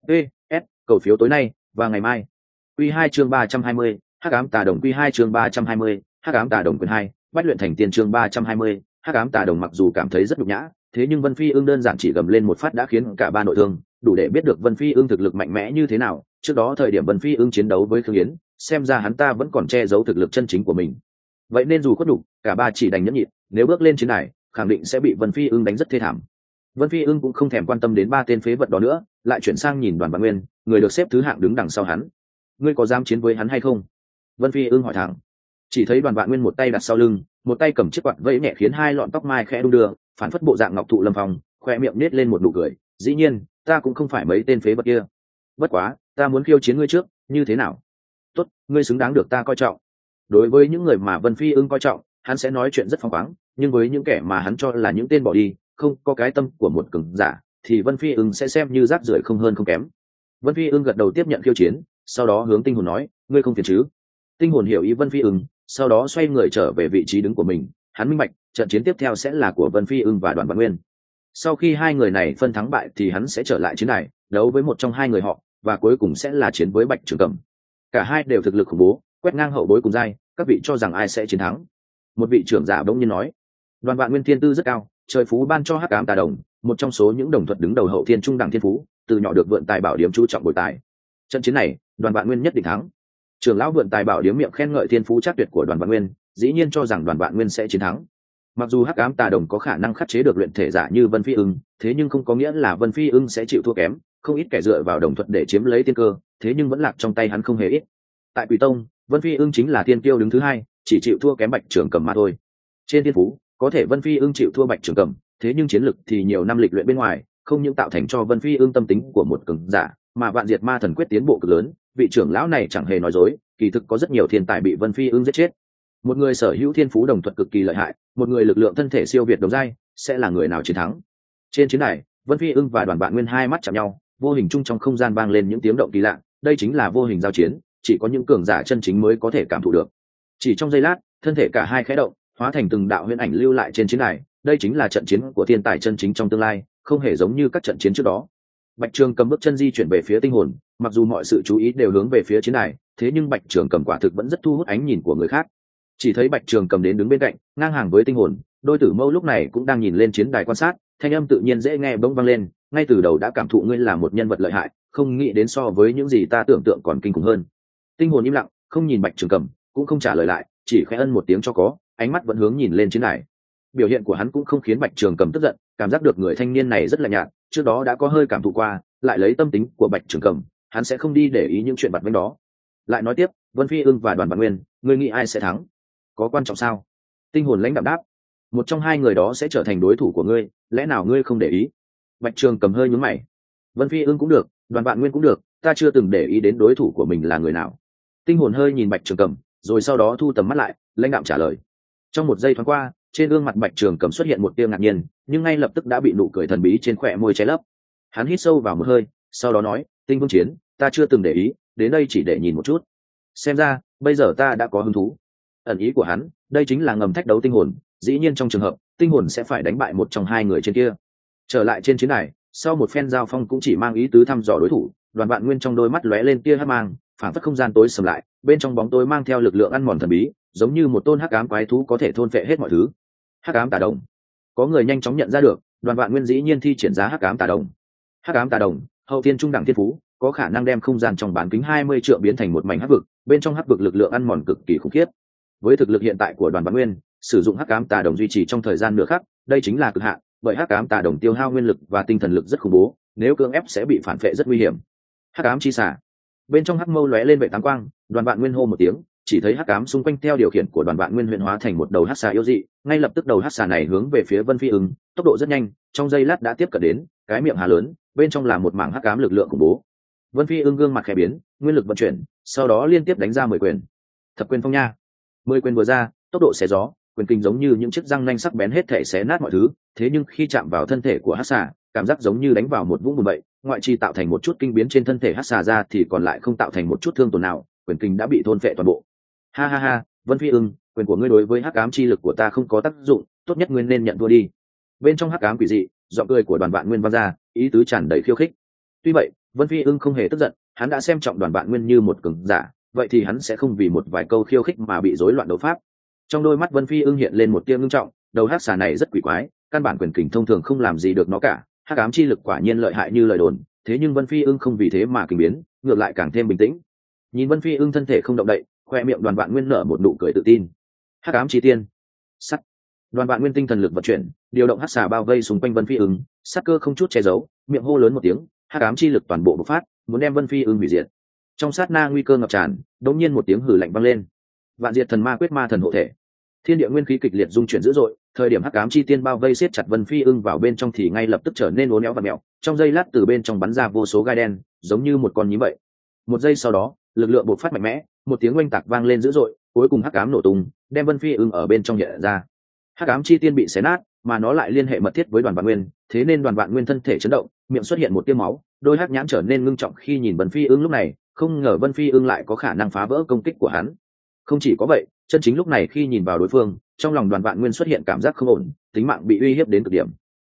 PS, cầu phiếu tối nay và ngày mai. Quy 2 chương 320, Hắc ám tà đồng. Quy 2 chương 320, Hắc ám tà đồng quyển 2, Bách luyện thành tiên chương 320, Hắc ám tà đồng. Mặc dù cảm thấy rất nhục nhã, thế nhưng Vân Phi Ưng đơn giản chỉ gầm lên một phát đã khiến cả 3 nội thương, đủ để biết được Vân Phi Ưng thực lực mạnh mẽ như thế nào. Trước đó thời điểm Vân Phi Ưng chiến đấu với Khương Yến, xem ra hắn ta vẫn còn che giấu thực lực chân chính của mình. Vậy nên dù có đủ, cả 3 chỉ đành nhẫn nhịn, nếu bước lên chiến đài, khẳng định sẽ bị Vân Phi Ưng đánh rất thê thảm. Vân Phi Ưng cũng không thèm quan tâm đến 3 tên phế vật đó nữa, lại chuyển sang nhìn Đoàn Vạn Nguyên, người được xếp thứ hạng đứng đằng sau hắn. Ngươi có dám chiến với hắn hay không? Vân Phi Ưng hỏi thẳng. Chỉ thấy Đoàn Vạn Nguyên một tay đặt sau lưng, một tay cầm chiếc quạt vẫy nhẹ khiến 2 lọn tóc mai khẽ đung đưa, phản phất bộ dạng ngọc thụ lâm phong, khoe miệng nết lên một nụ cười. Dĩ nhiên, ta cũng không phải mấy tên phế vật kia. Bất quá, ta muốn khiêu chiến ngươi trước, như thế nào? Tốt, ngươi xứng đáng được ta coi trọng. Đối với những người mà Vân Phi Ưng coi trọng, hắn sẽ nói chuyện rất phóng khoáng, nhưng với những kẻ mà hắn cho là những tên bỏ đi, không có cái tâm của một cường giả, thì Vân Phi Ưng sẽ xem như rác rưởi không hơn không kém. Vân Phi Ưng gật đầu tiếp nhận khiêu chiến, sau đó hướng tinh hồn nói, ngươi không phiền chứ? Tinh hồn hiểu ý Vân Phi Ưng, sau đó xoay người trở về vị trí đứng của mình. Hắn minh bạch, trận chiến tiếp theo sẽ là của Vân Phi Ưng và Đoàn Vạn Nguyên. Sau khi 2 người này phân thắng bại thì hắn sẽ trở lại chiến đài, đấu với một trong 2 người họ, và cuối cùng sẽ là chiến với Bạch Trường Cẩm. Cả hai đều thực lực khủng bố, quét ngang hậu bối cùng giai, các vị cho rằng ai sẽ chiến thắng? Một vị trưởng giả bỗng nhiên nói. Đoàn Vạn Nguyên thiên tư rất cao, trời phú ban cho Hắc ám tà đồng, một trong số những đồng thuật đứng đầu hậu thiên trung đẳng thiên phú, từ nhỏ được vượn tài bảo điếm chú trọng bồi tài. Trận chiến này, Đoàn Vạn Nguyên nhất định thắng. Trưởng lão vượn tài bảo điếm miệng khen ngợi thiên phú chắc tuyệt của Đoàn Vạn Nguyên, dĩ nhiên cho rằng Đoàn Vạn Nguyên sẽ chiến thắng. Mặc dù Hắc ám tà đồng có khả năng khắc chế được luyện thể giả như Vân Phi Ưng, thế nhưng không có nghĩa là Vân Phi Ưng sẽ chịu thua kém, không ít kẻ dựa vào đồng thuật để chiếm lấy tiên cơ, thế nhưng vẫn lạc trong tay hắn không hề ít. Tại Quỷ Tông, Vân Phi Ưng chính là tiên kiêu đứng thứ 2, chỉ chịu thua kém Bạch Trường Cẩm mà thôi. Trên thiên phú, có thể Vân Phi Ưng chịu thua Bạch Trường Cẩm, thế nhưng chiến lực thì nhiều năm lịch luyện bên ngoài, không những tạo thành cho Vân Phi Ưng tâm tính của một cường giả, mà vạn diệt ma thần quyết tiến bộ cực lớn, vị trưởng lão này chẳng hề nói dối, kỳ thực có rất nhiều thiên tài bị Vân Phi Ưng giết chết. Một người sở hữu thiên phú đồng thuật cực kỳ lợi hại, một người lực lượng thân thể siêu việt đồng giai, sẽ là người nào chiến thắng? Trên chiến đài, Vân Phi Ưng và Đoàn Vạn Nguyên hai mắt chạm nhau, vô hình chung trong không gian vang lên những tiếng động kỳ lạ, đây chính là vô hình giao chiến, chỉ có những cường giả chân chính mới có thể cảm thụ được. Chỉ trong giây lát, thân thể cả hai khẽ động, hóa thành từng đạo huyễn ảnh lưu lại trên chiến đài, đây chính là trận chiến của thiên tài chân chính trong tương lai, không hề giống như các trận chiến trước đó. Bạch Trường Cầm bước chân di chuyển về phía tinh hồn, mặc dù mọi sự chú ý đều hướng về phía chiến đài, thế nhưng Bạch Trường Cầm quả thực vẫn rất thu hút ánh nhìn của người khác. Chỉ thấy Bạch Trường Cầm đến đứng bên cạnh, ngang hàng với tinh hồn, đôi tử mâu lúc này cũng đang nhìn lên chiến đài quan sát, thanh âm tự nhiên dễ nghe bỗng vang lên, ngay từ đầu đã cảm thụ ngươi là một nhân vật lợi hại, không nghĩ đến so với những gì ta tưởng tượng còn kinh khủng hơn. Tinh hồn im lặng, không nhìn Bạch Trường Cầm, cũng không trả lời lại, chỉ khẽ ân một tiếng cho có, ánh mắt vẫn hướng nhìn lên chiến đài. Biểu hiện của hắn cũng không khiến Bạch Trường Cầm tức giận, cảm giác được người thanh niên này rất là nhạt, trước đó đã có hơi cảm thụ qua, lại lấy tâm tính của Bạch Trường Cầm, hắn sẽ không đi để ý những chuyện vặt vãnh đó. Lại nói tiếp, Vân Phi Ưng và Đoàn Vạn Nguyên, ngươi nghĩ ai sẽ thắng? Có quan trọng sao? Tinh hồn lãnh đạm đáp, một trong hai người đó sẽ trở thành đối thủ của ngươi, lẽ nào ngươi không để ý? Bạch Trường Cầm hơi nhướng mày. Vân Phi Ưng cũng được, Đoàn Vạn Nguyên cũng được, ta chưa từng để ý đến đối thủ của mình là người nào. Tinh hồn hơi nhìn Bạch Trường Cầm, rồi sau đó thu tầm mắt lại, lãnh đạm trả lời. Trong một giây thoáng qua, trên gương mặt Bạch Trường Cầm xuất hiện một tia ngạc nhiên, nhưng ngay lập tức đã bị nụ cười thần bí trên khóe môi che lấp. Hắn hít sâu vào một hơi, sau đó nói, Tinh Vương Chiến, ta chưa từng để ý, đến đây chỉ để nhìn một chút. Xem ra, bây giờ ta đã có hứng thú. Ẩn ý của hắn, đây chính là ngầm thách đấu tinh hồn, dĩ nhiên trong trường hợp, tinh hồn sẽ phải đánh bại một trong hai người trên kia. Trở lại trên chiến đài, sau một phen giao phong cũng chỉ mang ý tứ thăm dò đối thủ, Đoàn Vạn Nguyên trong đôi mắt lóe lên tia hắc mang, phản phất không gian tối sầm lại, bên trong bóng tối mang theo lực lượng ăn mòn thần bí, giống như một tôn hắc ám quái thú có thể thôn phệ hết mọi thứ. Hắc ám tà đồng. Có người nhanh chóng nhận ra được, Đoàn Vạn Nguyên dĩ nhiên thi triển ra hắc ám tà đồng. Hắc ám tà đồng, hậu thiên trung đẳng thiên phú, có khả năng đem không gian trong bán kính 20 trượng biến thành một mảnh hắc vực, bên trong hắc vực lực lượng ăn mòn cực kỳ khủng khiếp. Với thực lực hiện tại của Đoàn Vạn Nguyên, sử dụng hắc ám tà đồng duy trì trong thời gian nửa khắc, đây chính là cực hạn, bởi hắc ám tà đồng tiêu hao nguyên lực và tinh thần lực rất khủng bố, nếu cưỡng ép sẽ bị phản phệ rất nguy hiểm. Hắc ám chi xả. Bên trong hắc mâu lóe lên vệ tám quang, Đoàn Vạn Nguyên hô một tiếng, chỉ thấy hắc ám xung quanh theo điều khiển của Đoàn Vạn Nguyên huyền hóa thành một đầu hắc xà yêu dị, ngay lập tức đầu hắc xà này hướng về phía Vân Phi Ưng, tốc độ rất nhanh, trong giây lát đã tiếp cận đến, cái miệng há lớn, bên trong là một mảng hắc ám lực lượng khủng bố. Vân Phi Ưng gương mặt khẽ biến, nguyên lực vận chuyển, sau đó liên tiếp đánh ra 10 quyền. Thập quyền phong nha. 10 quyền vừa ra, tốc độ xé gió, quyền kinh giống như những chiếc răng nanh sắc bén hết thể xé nát mọi thứ, thế nhưng khi chạm vào thân thể của hắc xà, cảm giác giống như đánh vào một vũng bùn vậy, ngoại trừ tạo thành một chút kinh biến trên thân thể hắc xà ra thì còn lại không tạo thành một chút thương tổn nào, quyền kinh đã bị thôn phệ toàn bộ. Ha ha ha, Vân Phi Ưng, quyền của ngươi đối với hắc ám chi lực của ta không có tác dụng, tốt nhất ngươi nên nhận thua đi. Bên trong hắc ám quỷ dị, giọng cười của Đoàn Vạn Nguyên vang ra, ý tứ tràn đầy khiêu khích. Tuy vậy, Vân Phi Ưng không hề tức giận, hắn đã xem trọng Đoàn Vạn Nguyên như một cường giả, vậy thì hắn sẽ không vì một vài câu khiêu khích mà bị rối loạn đấu pháp. Trong đôi mắt Vân Phi Ưng hiện lên một tia ngưng trọng, đầu hắc xà này rất quỷ quái, căn bản quyền kình thông thường không làm gì được nó cả, hắc ám chi lực quả nhiên lợi hại như lời đồn, thế nhưng Vân Phi Ưng không vì thế mà kinh biến, ngược lại càng thêm bình tĩnh. Nhìn Vân Phi Ưng thân thể không động đậy, khoe miệng Đoàn Vạn Nguyên nở một nụ cười tự tin. Hắc ám chi tiên, sắt. Đoàn Vạn Nguyên tinh thần lực vận chuyển, điều động hắc xà bao vây xung quanh Vân Phi Ưng, sát cơ không chút che giấu, miệng hô lớn một tiếng, hắc ám chi lực toàn bộ bộc phát, muốn đem Vân Phi Ưng hủy diệt. Trong sát na nguy cơ ngập tràn, đột nhiên một tiếng hừ lạnh vang lên. Vạn diệt thần ma quyết ma thần hộ thể. Thiên địa nguyên khí kịch liệt dung chuyển dữ dội, thời điểm hắc ám chi tiên bao vây siết chặt Vân Phi Ưng vào bên trong thì ngay lập tức trở nên uốn éo và mèo, trong giây lát từ bên trong bắn ra vô số gai đen, giống như một con nhím vậy. Một giây sau đó, lực lượng bộc phát mạnh mẽ, một tiếng oanh tạc vang lên dữ dội, cuối cùng hắc ám nổ tung, đem Vân Phi Ưng ở bên trong hiện ra. Hắc ám chi tiên bị xé nát, mà nó lại liên hệ mật thiết với Đoàn Vạn Nguyên, thế nên Đoàn Vạn Nguyên thân thể chấn động, miệng xuất hiện một tia máu, đôi hắc nhãn trở nên ngưng trọng khi nhìn Vân Phi Ưng lúc này, không ngờ Vân Phi Ưng lại có khả năng phá vỡ công kích của hắn. Không chỉ có vậy, chân chính lúc này khi nhìn vào đối phương, trong lòng Đoàn Vạn Nguyên xuất hiện cảm giác không ổn, tính mạng bị uy hiếp đến cực điểm.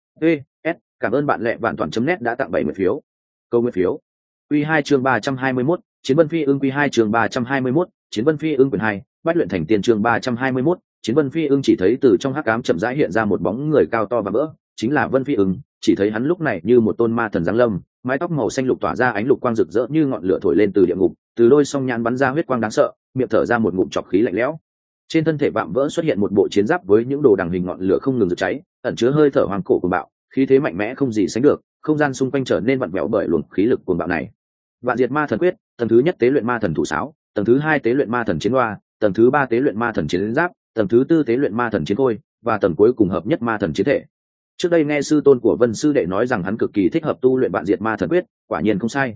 S, cảm ơn bạn Lệ Vạn Toàn.net đã tặng 70 phiếu. Câu nguyên phiếu. Quy 2 chương 321, Chiến Vân Phi Ưng Quy 2 chương 321, Chiến Vân Phi Ưng quyển 2, Bách luyện thành tiên chương 321, Chiến Vân Phi Ưng chỉ thấy từ trong hắc ám chậm rãi hiện ra một bóng người cao to và vỡ, chính là Vân Phi Ưng, chỉ thấy hắn lúc này như một tôn ma thần giáng lâm, mái tóc màu xanh lục tỏa ra ánh lục quang rực rỡ như ngọn lửa thổi lên từ địa ngục, từ đôi song nhãn bắn ra huyết quang đáng sợ, miệng thở ra một ngụm trọc khí lạnh lẽo. Trên thân thể vạm vỡ xuất hiện một bộ chiến giáp với những đồ đằng hình ngọn lửa không ngừng rực cháy, ẩn chứa hơi thở hoàng cổ cuồng bạo, khí thế mạnh mẽ không gì sánh được, không gian xung quanh trở nên vặn vẹo bởi luồng khí lực cuồng bạo này. Vạn diệt ma thần quyết, tầng thứ nhất tế luyện ma thần thủ sáo, tầng thứ hai tế luyện ma thần chiến hoa, tầng thứ ba tế luyện ma thần chiến giáp, tầng thứ tư tế luyện ma thần chiến khôi, và tầng cuối cùng hợp nhất ma thần chiến thể. Trước đây nghe sư tôn của Vân sư đệ nói rằng hắn cực kỳ thích hợp tu luyện vạn diệt ma thần quyết, quả nhiên không sai.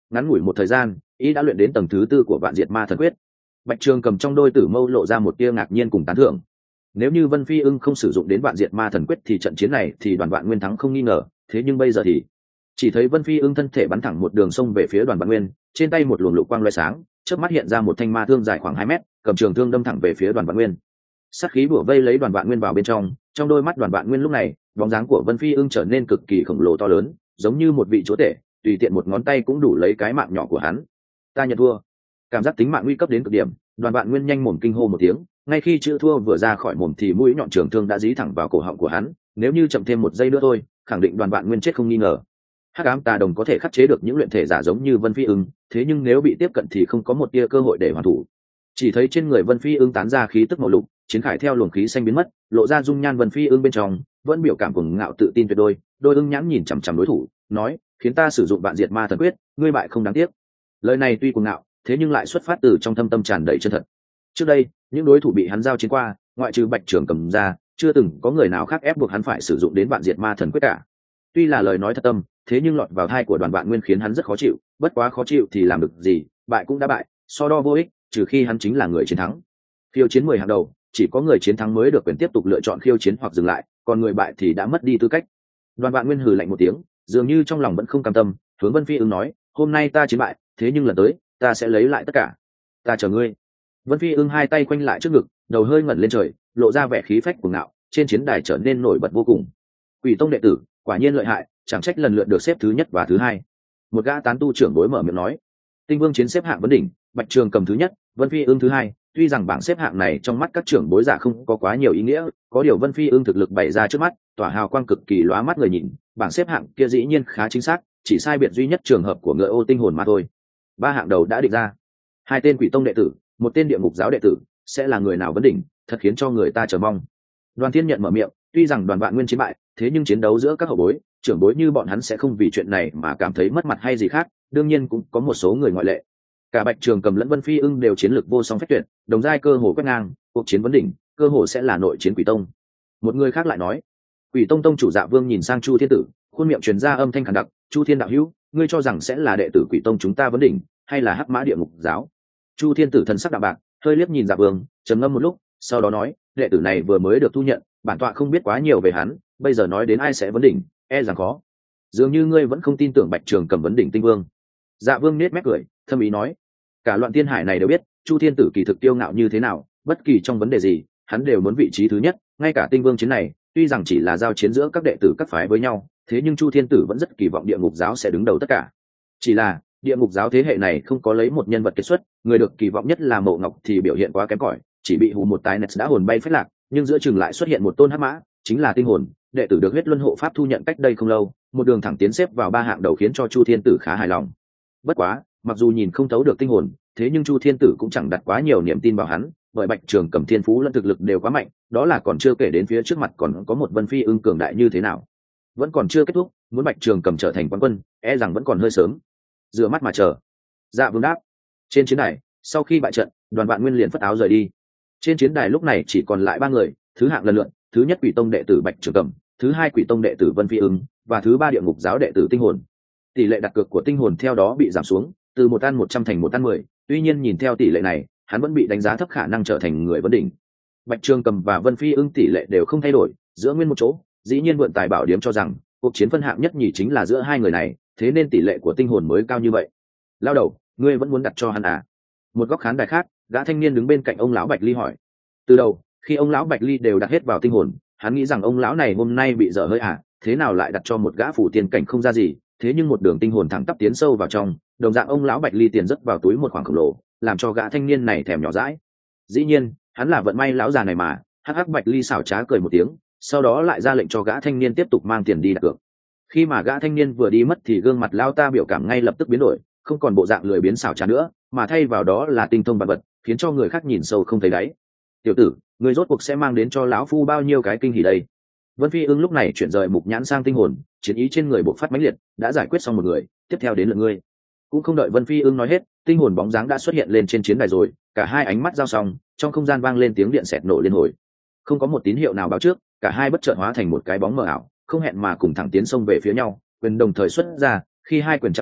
ngắn ngủi một thời gian ý đã luyện đến tầng thứ tư của vạn diệt ma thần quyết. Bạch Trường Cầm trong đôi tử mâu lộ ra một tia ngạc nhiên cùng tán thưởng. Nếu như Vân Phi Ưng không sử dụng đến vạn diệt ma thần quyết thì trận chiến này thì Đoàn Vạn Nguyên thắng không nghi ngờ, thế nhưng bây giờ thì chỉ thấy Vân Phi Ưng thân thể bắn thẳng một đường sông về phía Đoàn Vạn Nguyên, trên tay một luồng lục quang lóe sáng, chớp mắt hiện ra một thanh ma thương dài khoảng 2 mét, cầm trường thương đâm thẳng về phía Đoàn Vạn Nguyên. Sát khí bủa vây lấy Đoàn Vạn Nguyên vào bên trong đôi mắt Đoàn Vạn Nguyên lúc này, bóng dáng của Vân Phi Ưng trở nên cực kỳ khổng lồ to lớn, giống như một vị chúa tể, tùy tiện một ngón tay cũng đủ lấy cái mạng nhỏ của hắn. Ta nhận thua. Cảm giác tính mạng nguy cấp đến cực điểm, Đoàn Vạn Nguyên nhanh mồm kinh hô một tiếng, ngay khi chữ thua vừa ra khỏi mồm thì mũi nhọn trường thương đã dí thẳng vào cổ họng của hắn, nếu như chậm thêm một giây nữa thôi, khẳng định Đoàn Vạn Nguyên chết không nghi ngờ. Hắc ám tà đồng có thể khắc chế được những luyện thể giả giống như Vân Phi Ưng, thế nhưng nếu bị tiếp cận thì không có một tia cơ hội để hoàn thủ. Chỉ thấy trên người Vân Phi Ưng tán ra khí tức màu lục, chiến khải theo luồng khí xanh biến mất, lộ ra dung nhan Vân Phi Ưng bên trong, vẫn biểu cảm cuồng ngạo tự tin tuyệt đôi, đôi ưng nhãn nhìn chằm chằm đối thủ, nói: "Khiến ta sử dụng vạn diệt ma thần quyết, ngươi bại không đáng tiếc." Lời này tuy cuồng ngạo, thế nhưng lại xuất phát từ trong thâm tâm tràn đầy chân thật. Trước đây, những đối thủ bị hắn giao chiến qua, ngoại trừ Bạch Trường Cầm ra, chưa từng có người nào khác ép buộc hắn phải sử dụng đến vạn diệt ma thần quyết cả. Tuy là lời nói thật tâm, thế nhưng lọt vào tai của Đoàn Vạn Nguyên khiến hắn rất khó chịu, bất quá khó chịu thì làm được gì, bại cũng đã bại, so đo vô ích, trừ khi hắn chính là người chiến thắng. Khiêu chiến 10 hạng đầu, chỉ có người chiến thắng mới được quyền tiếp tục lựa chọn khiêu chiến hoặc dừng lại, còn người bại thì đã mất đi tư cách. Đoàn Vạn Nguyên hừ lạnh một tiếng, dường như trong lòng vẫn không cam tâm, hướng Vân Phi Ưng nói: "Hôm nay ta chiến bại, thế nhưng lần tới, ta sẽ lấy lại tất cả. Ta chờ ngươi." Vân Phi Ưng hai tay quanh lại trước ngực, đầu hơi ngẩng lên trời, lộ ra vẻ khí phách cuồng ngạo, trên chiến đài trở nên nổi bật vô cùng. Quỷ Tông đệ tử, quả nhiên lợi hại, chẳng trách lần lượt được xếp thứ nhất và thứ hai. Một gã tán tu trưởng đối mở miệng nói. Tinh Vương chiến xếp hạng vấn đỉnh, Bạch Trường Cầm thứ nhất, Vân Phi Ưng thứ hai. Tuy rằng bảng xếp hạng này trong mắt các trưởng bối giả không có quá nhiều ý nghĩa, có điều Vân Phi Ưng thực lực bày ra trước mắt, tỏa hào quang cực kỳ lóa mắt người nhìn, bảng xếp hạng kia dĩ nhiên khá chính xác, chỉ sai biệt duy nhất trường hợp của Ngựa Ô Tinh Hồn mà thôi. Ba hạng đầu đã định ra, hai tên Quỷ Tông đệ tử, một tên Địa Ngục giáo đệ tử, sẽ là người nào vấn đỉnh, thật khiến cho người ta chờ mong. Đoàn Thiên Nhận mở miệng, tuy rằng Đoàn Vạn Nguyên chiến bại, thế nhưng chiến đấu giữa các hậu bối, trưởng bối như bọn hắn sẽ không vì chuyện này mà cảm thấy mất mặt hay gì khác, đương nhiên cũng có một số người ngoại lệ. Cả Bạch Trường Cầm lẫn Vân Phi Ưng đều chiến lược vô song phách tuyệt, đồng giai cơ hồ quét ngang, cuộc chiến vấn đỉnh, cơ hồ sẽ là nội chiến Quỷ Tông. Một người khác lại nói, Quỷ Tông tông chủ Dạ Vương nhìn sang Chu Thiên Tử, khuôn miệng truyền ra âm thanh khàn đặc: "Chu Thiên đạo hữu, ngươi cho rằng sẽ là đệ tử Quỷ Tông chúng ta vấn đỉnh, hay là Hắc Mã Địa Ngục giáo?" Chu Thiên Tử thần sắc đạm bạc, hơi liếc nhìn Dạ Vương, trầm ngâm một lúc, sau đó nói: "Đệ tử này vừa mới được thu nhận, bản tọa không biết quá nhiều về hắn, bây giờ nói đến ai sẽ vấn đỉnh, e rằng khó. Dường như ngươi vẫn không tin tưởng Bạch Trường Cầm vấn đỉnh Tinh Vương." Dạ Vương nết mép cười, thâm ý nói: "Cả loạn thiên hải này đều biết Chu Thiên Tử kỳ thực tiêu ngạo như thế nào, bất kỳ trong vấn đề gì hắn đều muốn vị trí thứ nhất, ngay cả Tinh Vương chiến này tuy rằng chỉ là giao chiến giữa các đệ tử các phái với nhau, thế nhưng Chu Thiên Tử vẫn rất kỳ vọng Địa Ngục giáo sẽ đứng đầu tất cả. Chỉ là Địa Ngục giáo thế hệ này không có lấy một nhân vật kết xuất, người được kỳ vọng nhất là Mộ Ngọc thì biểu hiện quá kém cỏi, chỉ bị hù một tài nets đã hồn bay phách lạc, nhưng giữa chừng lại xuất hiện một tôn hắc mã, chính là Tinh Hồn, đệ tử được huyết luân hộ pháp thu nhận cách đây không lâu, một đường thẳng tiến xếp vào ba hạng đầu khiến cho Chu Thiên Tử khá hài lòng. Bất quá, mặc dù nhìn không thấu được Tinh Hồn, thế nhưng Chu Thiên Tử cũng chẳng đặt quá nhiều niềm tin vào hắn, bởi Bạch Trường Cầm thiên phú lẫn thực lực đều quá mạnh, đó là còn chưa kể đến phía trước mặt còn có một Vân Phi Ưng cường đại như thế nào. Vẫn còn chưa kết thúc, muốn Bạch Trường Cầm trở thành quán quân, e rằng vẫn còn hơi sớm. Rửa mắt mà chờ. Dạ Vương đáp. Trên chiến đài, sau khi bại trận, Đoàn Vạn Nguyên liền phất áo rời đi. Trên chiến đài lúc này chỉ còn lại ba người, thứ hạng lần lượt, thứ nhất Quỷ Tông đệ tử Bạch Trường Cầm, thứ hai Quỷ Tông đệ tử Vân Phi Ưng, và thứ ba Địa Ngục giáo đệ tử Tinh Hồn. Tỷ lệ đặt cược của Tinh Hồn theo đó bị giảm xuống, từ 1/100 thành 1/10, tuy nhiên nhìn theo tỷ lệ này, hắn vẫn bị đánh giá thấp khả năng trở thành người vấn đỉnh. Bạch Trường Cầm và Vân Phi Ưng tỷ lệ đều không thay đổi, giữa nguyên một chỗ, dĩ nhiên Vượn Tài Bảo Điếm cho rằng cuộc chiến phân hạng nhất nhì chính là giữa hai người này, thế nên tỷ lệ của Tinh Hồn mới cao như vậy. Lao đầu, ngươi vẫn muốn đặt cho hắn à? Một góc khán đài khác, gã thanh niên đứng bên cạnh ông lão Bạch Ly hỏi. Từ đầu, khi ông lão Bạch Ly đều đặt hết vào Tinh Hồn, hắn nghĩ rằng ông lão này hôm nay bị dở hơi à, thế nào lại đặt cho một gã phủ tiền cảnh không ra gì, thế nhưng một đường Tinh Hồn thẳng tắp tiến sâu vào trong, đồng dạng ông lão Bạch Ly tiền rất vào túi một khoảng khổng lồ, làm cho gã thanh niên này thèm nhỏ dãi. Dĩ nhiên, hắn là vận may lão già này mà. Hắc Hắc Bạch Ly xảo trá cười một tiếng, sau đó lại ra lệnh cho gã thanh niên tiếp tục mang tiền đi đặt cược. Khi mà gã thanh niên vừa đi mất thì gương mặt lao ta biểu cảm ngay lập tức biến đổi, không còn bộ dạng lười biếng xảo trá nữa, mà thay vào đó là tinh thông vật vật, khiến cho người khác nhìn sâu không thấy đáy. Tiểu tử, người rốt cuộc sẽ mang đến cho lão phu bao nhiêu cái kinh hỉ đây? Vân Phi Ưng lúc này chuyển rời mục nhãn sang Tinh Hồn, chiến ý trên người bộc phát mãnh liệt, đã giải quyết xong một người, tiếp theo đến lượt ngươi. Cũng không đợi Vân Phi Ưng nói hết, Tinh Hồn bóng dáng đã xuất hiện lên trên chiến đài rồi, cả hai ánh mắt giao xong, trong không gian vang lên tiếng điện xẹt nổ liên hồi. Không có một tín hiệu nào báo trước, cả hai bất chợt hóa thành một cái bóng mờ ảo, không hẹn mà cùng thẳng tiến xông về phía nhau, quyền đồng thời xuất ra, khi hai quyền chạm nhau,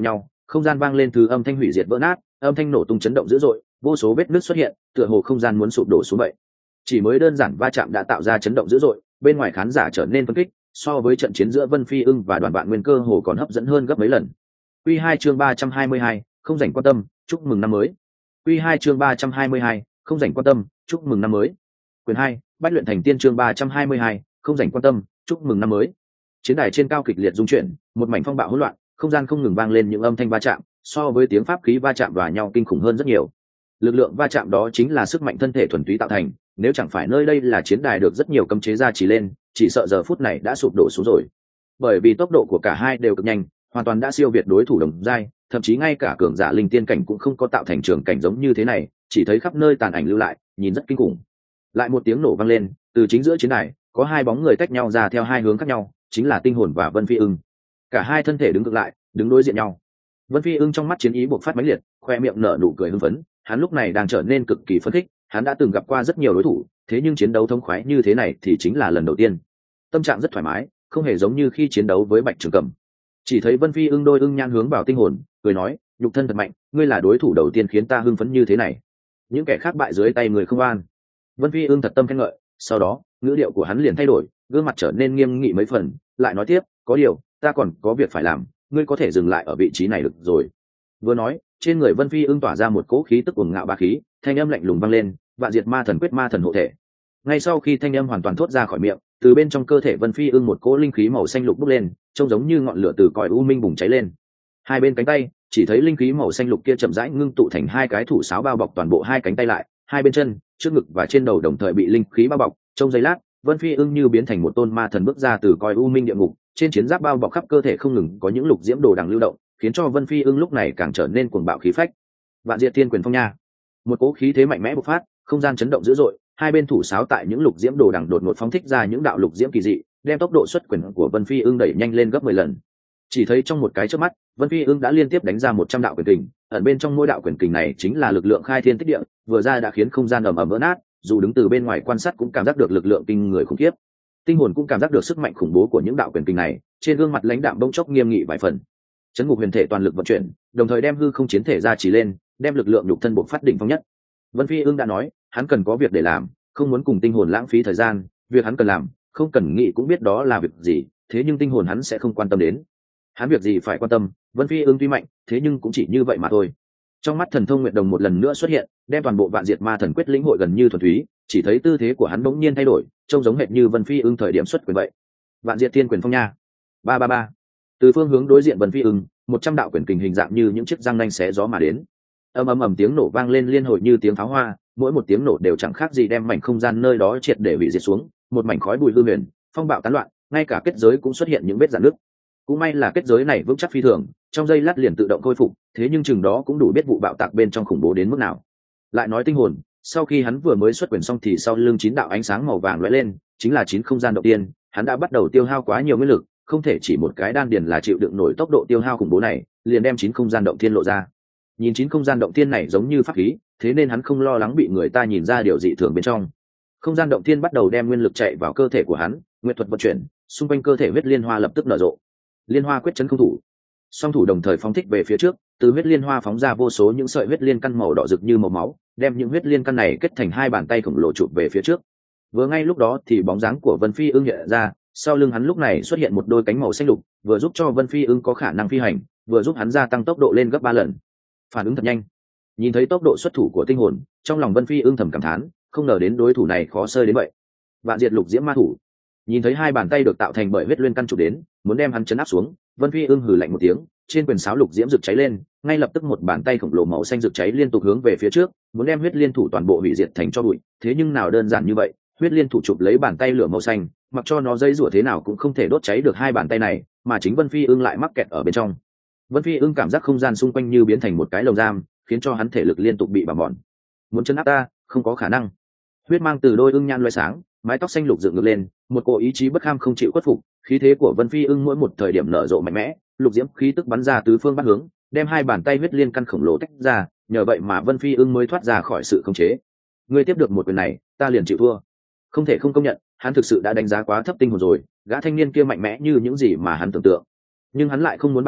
không gian vang lên thứ âm thanh hủy diệt vỡ nát, âm thanh nổ tung chấn động dữ dội, vô số vết nứt xuất hiện, tựa hồ không gian muốn sụp đổ xuống vậy. Chỉ mới đơn giản va chạm đã tạo ra chấn động dữ dội, bên ngoài khán giả trở nên phấn khích, so với trận chiến giữa Vân Phi Ưng và Đoàn Vạn Nguyên cơ hồ còn hấp dẫn hơn gấp mấy lần. Quy 2 chương 322, không rảnh quan tâm, chúc mừng năm mới. Quy 2 chương 322, không rảnh quan tâm, chúc mừng năm mới. Quyền 2, Bách luyện thành tiên chương 322, không rảnh quan tâm, chúc mừng năm mới. Chiến đài trên cao kịch liệt rung chuyển, một mảnh phong bạo hỗn loạn, không gian không ngừng vang lên những âm thanh va chạm, so với tiếng pháp khí va chạm vào nhau kinh khủng hơn rất nhiều. Lực lượng va chạm đó chính là sức mạnh thân thể thuần túy tạo thành, nếu chẳng phải nơi đây là chiến đài được rất nhiều cấm chế gia trì lên, chỉ sợ giờ phút này đã sụp đổ xuống rồi. Bởi vì tốc độ của cả hai đều cực nhanh, hoàn toàn đã siêu việt đối thủ đồng giai, thậm chí ngay cả cường giả linh tiên cảnh cũng không có tạo thành trường cảnh giống như thế này, chỉ thấy khắp nơi tàn ảnh lưu lại, nhìn rất kinh khủng. Lại một tiếng nổ vang lên, từ chính giữa chiến đài, có hai bóng người tách nhau ra theo hai hướng khác nhau, chính là Tinh Hồn và Vân Phi Ưng. Cả hai thân thể đứng cực lại, đứng đối diện nhau. Vân Phi Ưng trong mắt chiến ý bộc phát mãnh liệt, khoe miệng nở nụ cười hưng phấn, hắn lúc này đang trở nên cực kỳ phấn khích, hắn đã từng gặp qua rất nhiều đối thủ, thế nhưng chiến đấu thông khoái như thế này thì chính là lần đầu tiên. Tâm trạng rất thoải mái, không hề giống như khi chiến đấu với Bạch Trường Cẩm. Chỉ thấy Vân Phi Ưng đôi ưng nhan hướng vào Tinh Hồn, cười nói, nhục thân thật mạnh, ngươi là đối thủ đầu tiên khiến ta hưng phấn như thế này. Những kẻ khác bại dưới tay người không an. Vân Phi Ưng thật tâm khen ngợi, sau đó, ngữ điệu của hắn liền thay đổi, gương mặt trở nên nghiêm nghị mấy phần, lại nói tiếp, có điều, ta còn có việc phải làm, ngươi có thể dừng lại ở vị trí này được rồi. Vừa nói, trên người Vân Phi Ưng tỏa ra một cỗ khí tức cuồng ngạo bá khí, thanh âm lạnh lùng vang lên, vạn diệt ma thần quyết ma thần hộ thể. Ngay sau khi thanh âm hoàn toàn thốt ra khỏi miệng, từ bên trong cơ thể Vân Phi Ưng một cỗ linh khí màu xanh lục bốc lên, trông giống như ngọn lửa từ cõi u minh bùng cháy lên. Hai bên cánh tay, chỉ thấy linh khí màu xanh lục kia chậm rãi ngưng tụ thành hai cái thủ sáo bao bọc toàn bộ hai cánh tay lại, hai bên chân, trước ngực và trên đầu đồng thời bị linh khí bao bọc. Trong giây lát, Vân Phi Ưng như biến thành một tôn ma thần bước ra từ cõi u minh địa ngục, trên chiến giáp bao bọc khắp cơ thể không ngừng có những lục diễm đồ đằng lưu động, khiến cho Vân Phi Ưng lúc này càng trở nên cuồng bạo khí phách. Vạn diệt thiên quyền phong nha, một cỗ khí thế mạnh mẽ bộc phát, không gian chấn động dữ dội, hai bên thủ sáo tại những lục diễm đồ đằng đột ngột phóng thích ra những đạo lục diễm kỳ dị, đem tốc độ xuất quyền của Vân Phi Ưng đẩy nhanh lên gấp 10 lần. Chỉ thấy trong một cái chớp mắt, Vân Phi Ưng đã liên tiếp đánh ra 100 đạo quyền kình, ẩn bên trong mỗi đạo quyền kình này chính là lực lượng khai thiên tích địa, vừa ra đã khiến không gian ầm ầm vỡ nát, dù đứng từ bên ngoài quan sát cũng cảm giác được lực lượng kinh người khủng khiếp. Tinh Hồn cũng cảm giác được sức mạnh khủng bố của những đạo quyền kình này, trên gương mặt lãnh đạm bỗng chốc nghiêm nghị vài phần. Chấn ngục huyền thể toàn lực vận chuyển, đồng thời đem hư không chiến thể ra chỉ lên, đem lực lượng nhục thân buộc phát đỉnh phong nhất. Vân Phi Ưng đã nói, hắn cần có việc để làm, không muốn cùng Tinh Hồn lãng phí thời gian, việc hắn cần làm, không cần nghĩ cũng biết đó là việc gì, thế nhưng Tinh Hồn hắn sẽ không quan tâm đến. Hắn việc gì phải quan tâm, Vân Phi Ưng tuy mạnh, thế nhưng cũng chỉ như vậy mà thôi. Trong mắt Thần Thông Nguyệt Đồng một lần nữa xuất hiện, đem toàn bộ Vạn Diệt Ma Thần Quyết lĩnh hội gần như thuần túy, chỉ thấy tư thế của hắn bỗng nhiên thay đổi, trông giống hệt như Vân Phi Ưng thời điểm xuất quyền vậy. Vạn Diệt Thiên Quyền Phong nha. 333. Từ phương hướng đối diện Vân Phi Ưng, 100 đạo quyền kình hình dạng như những chiếc răng nanh xé gió mà đến. Ầm ầm ầm tiếng nổ vang lên liên hồi như tiếng pháo hoa, mỗi một tiếng nổ đều chẳng khác gì đem mảnh không gian nơi đó triệt để hủy diệt xuống, một mảnh khói bụi hư huyền, phong bạo tán loạn, ngay cả kết giới cũng xuất hiện những vết rạn nứt. Cũng may là kết giới này vững chắc phi thường, trong giây lát liền tự động khôi phục, thế nhưng chừng đó cũng đủ biết vụ bạo tạc bên trong khủng bố đến mức nào. Lại nói Tinh Hồn, sau khi hắn vừa mới xuất quyền xong thì sau lưng 9 đạo ánh sáng màu vàng lóe lên, chính là 9 không gian động tiên, hắn đã bắt đầu tiêu hao quá nhiều nguyên lực, không thể chỉ một cái đan điền là chịu đựng nổi tốc độ tiêu hao khủng bố này, liền đem 9 không gian động tiên lộ ra. Nhìn 9 không gian động tiên này giống như pháp khí, thế nên hắn không lo lắng bị người ta nhìn ra điều dị thường bên trong. Không gian động tiên bắt đầu đem nguyên lực chạy vào cơ thể của hắn, nguyệt thuật vận chuyển, xung quanh cơ thể huyết liên hoa lập tức nở rộ. Liên hoa quyết chấn không thủ, song thủ đồng thời phóng thích về phía trước, từ huyết liên hoa phóng ra vô số những sợi huyết liên căn màu đỏ rực như màu máu, đem những huyết liên căn này kết thành hai bàn tay khổng lồ chụp về phía trước. Vừa ngay lúc đó thì bóng dáng của Vân Phi Ưng hiện ra, sau lưng hắn lúc này xuất hiện một đôi cánh màu xanh lục, vừa giúp cho Vân Phi Ưng có khả năng phi hành, vừa giúp hắn gia tăng tốc độ lên gấp 3 lần. Phản ứng thật nhanh. Nhìn thấy tốc độ xuất thủ của Tinh Hồn, trong lòng Vân Phi Ưng thầm cảm thán, không ngờ đến đối thủ này khó sơi đến vậy. Vạn Diệt Lục Diễm Ma Thủ. Nhìn thấy hai bàn tay được tạo thành bởi huyết liên căn chụp đến, muốn đem hắn chấn áp xuống, Vân Phi Ưng hừ lạnh một tiếng, trên quyền sáo lục diễm rực cháy lên, ngay lập tức một bàn tay khổng lồ màu xanh rực cháy liên tục hướng về phía trước, muốn đem huyết liên thủ toàn bộ hủy diệt thành tro bụi. Thế nhưng nào đơn giản như vậy, huyết liên thủ chụp lấy bàn tay lửa màu xanh, mặc cho nó dây rủa thế nào cũng không thể đốt cháy được hai bàn tay này, mà chính Vân Phi Ưng lại mắc kẹt ở bên trong. Vân Phi Ưng cảm giác không gian xung quanh như biến thành một cái lồng giam, khiến cho hắn thể lực liên tục bị bào mòn. Muốn chấn áp ta, không có khả năng. Huyết mang từ đôi ưng nhan loé sáng, mái tóc xanh lục dựng ngược lên, một cỗ ý chí bất kham không chịu khuất phục, khí thế của Vân Phi Ưng mỗi một thời điểm nở rộ mạnh mẽ, lục diễm khí tức bắn ra tứ phương bát hướng, đem hai bàn tay huyết liên căn khổng lồ tách ra, nhờ vậy mà Vân Phi Ưng mới thoát ra khỏi sự khống chế. Ngươi tiếp được một quyền này, ta liền chịu thua. Không thể không công nhận, hắn thực sự đã đánh giá quá thấp Tinh Hồn rồi, gã thanh niên kia mạnh mẽ như những gì mà hắn tưởng tượng. Nhưng hắn lại không muốn bại trận,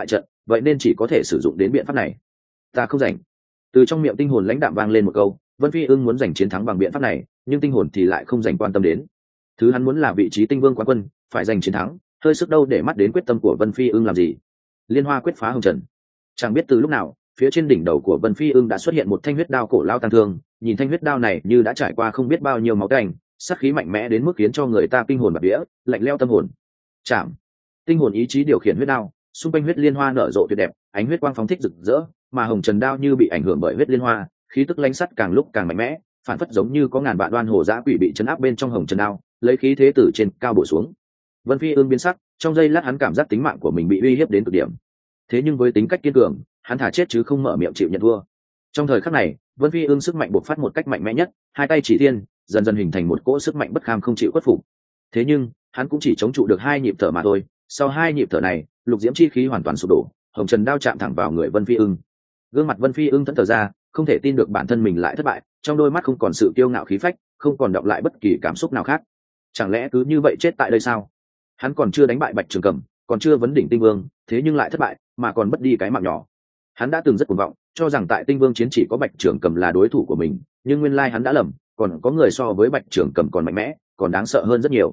vậy nên chỉ có thể sử dụng đến biện pháp này. Ta không rảnh. Từ trong miệng tinh hồn lãnh đạm vang lên một câu. Vân Phi Ưng muốn giành chiến thắng bằng biện pháp này, nhưng tinh hồn thì lại không dành quan tâm đến. Thứ hắn muốn là vị trí tinh vương quán quân, phải giành chiến thắng, hơi sức đâu để mắt đến quyết tâm của Vân Phi Ưng làm gì. Liên hoa quyết phá hồng trần. Chẳng biết từ lúc nào, phía trên đỉnh đầu của Vân Phi Ưng đã xuất hiện một thanh huyết đao cổ lao tăng thương. Nhìn thanh huyết đao này như đã trải qua không biết bao nhiêu máu tanh, sát khí mạnh mẽ đến mức khiến cho người ta kinh hồn bạt vía, lạnh lẽo tâm hồn. Chạm. Tinh hồn ý chí điều khiển huyết đao, xung quanh huyết liên hoa nở rộ tuyệt đẹp, ánh huyết quang phóng thích rực rỡ, mà hồng trần đao như bị ảnh hưởng bởi huyết liên hoa, khí tức lãnh sắt càng lúc càng mạnh mẽ, phản phất giống như có ngàn vạn đoan hổ dã quỷ bị chấn áp bên trong hồng trần đao, lấy khí thế từ trên cao bổ xuống. Vân Phi Ưng biến sắc, trong giây lát hắn cảm giác tính mạng của mình bị uy hiếp đến cực điểm. Thế nhưng với tính cách kiên cường, hắn thả chết chứ không mở miệng chịu nhận thua. Trong thời khắc này, Vân Phi Ưng sức mạnh bộc phát một cách mạnh mẽ nhất, hai tay chỉ thiên, dần dần hình thành một cỗ sức mạnh bất kham không chịu khuất phục. Thế nhưng, hắn cũng chỉ chống trụ được 2 nhịp thở mà thôi. Sau 2 nhịp thở này, lục diễm chi khí hoàn toàn sụp đổ, hồng trần đao chạm thẳng vào người Vân Phi Ưng. Gương mặt Vân Phi Ưng thẫn thờ ra, không thể tin được bản thân mình lại thất bại, trong đôi mắt không còn sự kiêu ngạo khí phách, không còn đọng lại bất kỳ cảm xúc nào khác. Chẳng lẽ cứ như vậy chết tại đây sao? Hắn còn chưa đánh bại Bạch Trường Cầm, còn chưa vấn đỉnh tinh vương, thế nhưng lại thất bại, mà còn mất đi cái mạng nhỏ. Hắn đã từng rất cuồng vọng, cho rằng tại tinh vương chiến chỉ có Bạch Trường Cầm là đối thủ của mình, nhưng nguyên lai hắn đã lầm, còn có người so với Bạch Trường Cầm còn mạnh mẽ, còn đáng sợ hơn rất nhiều.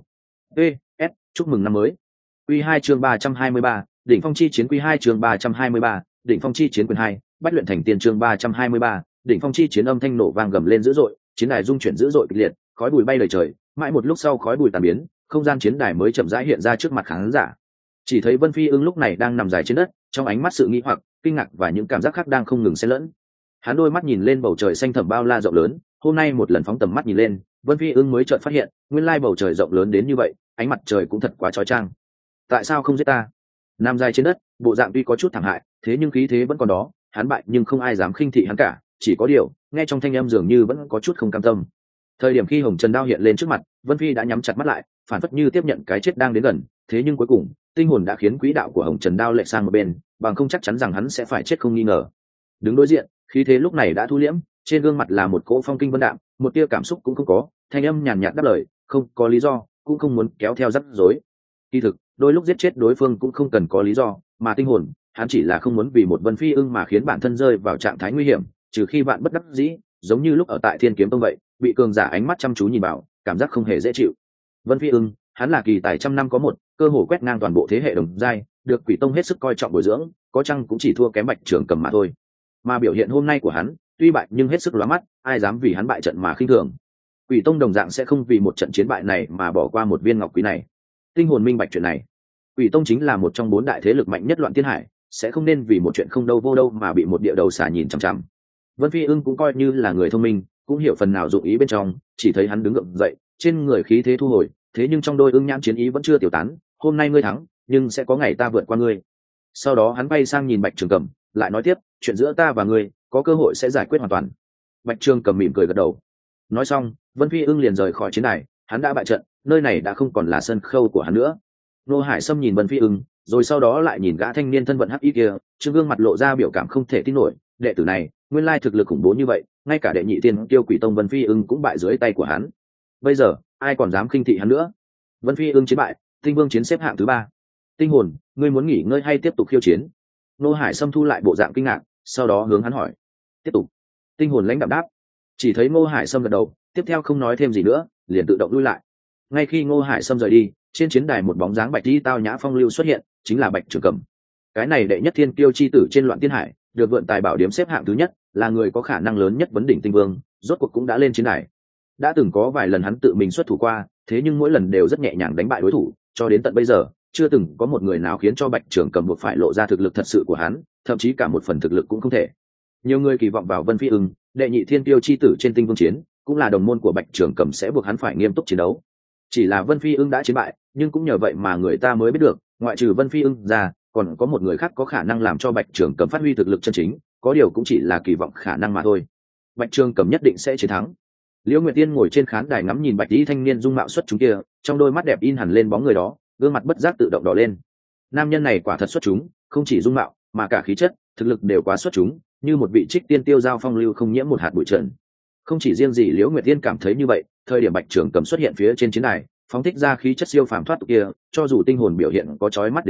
S, chúc mừng năm mới. Quy 2 chương 323, đỉnh phong chi chiến. Quy 2 chương 323, đỉnh phong chi chiến. Quyền 2, bách luyện thành tiên. Chương 323, đỉnh phong chi chiến. Âm thanh nổ vang gầm lên dữ dội, chiến đài rung chuyển dữ dội kịch liệt, khói bụi bay đầy trời, mãi một lúc sau khói bụi tàn biến, không gian chiến đài mới chậm rãi hiện ra trước mặt khán giả. Chỉ thấy Vân Phi Ưng lúc này đang nằm dài trên đất, trong ánh mắt sự nghi hoặc, kinh ngạc và những cảm giác khác đang không ngừng xen lẫn. Hắn đôi mắt nhìn lên bầu trời xanh thẳm bao la rộng lớn, hôm nay một lần phóng tầm mắt nhìn lên, Vân Phi Ưng mới chợt phát hiện, nguyên lai bầu trời rộng lớn đến như vậy, ánh mặt trời cũng thật quá chói chang. Tại sao không giết ta? Nằm dài trên đất, bộ dạng tuy có chút thảm hại, thế nhưng khí thế vẫn còn đó, hắn bại nhưng không ai dám khinh thị hắn cả, chỉ có điều, nghe trong thanh âm dường như vẫn có chút không cam tâm. Thời điểm khi hồng trần đao hiện lên trước mặt, Vân Phi đã nhắm chặt mắt lại, phản phất như tiếp nhận cái chết đang đến gần, thế nhưng cuối cùng, tinh hồn đã khiến quỹ đạo của hồng trần đao lệch sang một bên, bằng không chắc chắn rằng hắn sẽ phải chết không nghi ngờ. Đứng đối diện, khí thế lúc này đã thu liễm, trên gương mặt là một cỗ phong kinh vân đạm, một tia cảm xúc cũng không có, thanh âm nhàn nhạt đáp lời, không có lý do, cũng không muốn kéo theo rắc rối. Kỳ thực, đôi lúc giết chết đối phương cũng không cần có lý do, mà tinh hồn, hắn chỉ là không muốn vì một Vân Phi Ưng mà khiến bản thân rơi vào trạng thái nguy hiểm, trừ khi bạn bất đắc dĩ, giống như lúc ở tại Thiên Kiếm Tông vậy, bị cường giả ánh mắt chăm chú nhìn vào, cảm giác không hề dễ chịu. Vân Phi Ưng, hắn là kỳ tài trăm năm có một, cơ hồ quét ngang toàn bộ thế hệ đồng giai, được Quỷ Tông hết sức coi trọng bồi dưỡng, có chăng cũng chỉ thua kém Bạch Trường Cầm mà thôi. Mà biểu hiện hôm nay của hắn, tuy bại nhưng hết sức lóa mắt, ai dám vì hắn bại trận mà khinh thường. Quỷ Tông đồng dạng sẽ không vì một trận chiến bại này mà bỏ qua một viên ngọc quý này. Tinh hồn minh bạch chuyện này. Quỷ Tông chính là một trong 4 đại thế lực mạnh nhất loạn thiên hải, sẽ không nên vì một chuyện không đâu vô đâu mà bị một địa đầu xà nhìn chằm chằm. Vân Phi Ưng cũng coi như là người thông minh, cũng hiểu phần nào dụng ý bên trong, chỉ thấy hắn đứng ngượng dậy, trên người khí thế thu hồi, thế nhưng trong đôi ưng nhãn chiến ý vẫn chưa tiêu tán. Hôm nay ngươi thắng, nhưng sẽ có ngày ta vượt qua ngươi. Sau đó hắn bay sang nhìn Bạch Trường Cầm, lại nói tiếp, chuyện giữa ta và ngươi, có cơ hội sẽ giải quyết hoàn toàn. Bạch Trường Cầm mỉm cười gật đầu. Nói xong, Vân Phi Ưng liền rời khỏi chiến đài, hắn đã bại trận, nơi này đã không còn là sân khấu của hắn nữa. Nô Hải Sâm nhìn Vân Phi Ưng, rồi sau đó lại nhìn gã thanh niên thân vận hắc y kia, trên gương mặt lộ ra biểu cảm không thể tin nổi, đệ tử này, nguyên lai thực lực khủng bố như vậy, ngay cả đệ nhị tiên tiêu Quỷ Tông Vân Phi Ưng cũng bại dưới tay của hắn. Bây giờ, ai còn dám khinh thị hắn nữa? Vân Phi Ưng chiến bại, Tinh Vương chiến xếp hạng thứ 3. Tinh hồn, ngươi muốn nghỉ ngơi hay tiếp tục khiêu chiến? Nô Hải Sâm thu lại bộ dạng kinh ngạc, sau đó hướng hắn hỏi. Tiếp tục. Tinh hồn lãnh đạm đáp. Chỉ thấy Ngô Hải Sâm gật đầu, tiếp theo không nói thêm gì nữa, liền tự động lui lại. Ngay khi Ngô Hải Sâm rời đi, trên chiến đài một bóng dáng bạch y tao nhã phong lưu xuất hiện, chính là Bạch Trường Cầm. Cái này đệ nhất thiên kiêu chi tử trên loạn thiên hải, được vượn tài bảo điếm xếp hạng thứ nhất, là người có khả năng lớn nhất vấn đỉnh tinh vương, rốt cuộc cũng đã lên chiến đài. Đã từng có vài lần hắn tự mình xuất thủ qua, thế nhưng mỗi lần đều rất nhẹ nhàng đánh bại đối thủ, cho đến tận bây giờ, chưa từng có một người nào khiến cho Bạch Trường Cầm buộc phải lộ ra thực lực thật sự của hắn, thậm chí cả một phần thực lực cũng không thể. Nhiều người kỳ vọng vào Vân Phi Ưng, đệ nhị thiên kiêu chi tử trên tinh vương chiến, cũng là đồng môn của Bạch Trường Cầm sẽ buộc hắn phải nghiêm túc chiến đấu. Chỉ là Vân Phi Ưng đã chiến bại, nhưng cũng nhờ vậy mà người ta mới biết được, ngoại trừ Vân Phi Ưng ra, còn có một người khác có khả năng làm cho Bạch Trường Cầm phát huy thực lực chân chính, có điều cũng chỉ là kỳ vọng khả năng mà thôi. Bạch Trường Cầm nhất định sẽ chiến thắng. Liễu Nguyệt Tiên ngồi trên khán đài ngắm nhìn bạch y thanh niên dung mạo xuất chúng kia, trong đôi mắt đẹp in hẳn lên bóng người đó, gương mặt bất giác tự động đỏ lên. Nam nhân này quả thật xuất chúng, không chỉ dung mạo, mà cả khí chất, thực lực đều quá xuất chúng, như một vị trích tiên tiêu giao phong lưu không nhiễm một hạt bụi trần. Không chỉ riêng gì Liễu Nguyệt Tiên cảm thấy như vậy, thời điểm Bạch Trường Cầm xuất hiện phía trên chiến đài, phóng thích ra khí chất siêu phàm thoát tục kia, cho dù tinh hồn biểu hiện có chói mắt đến mấy,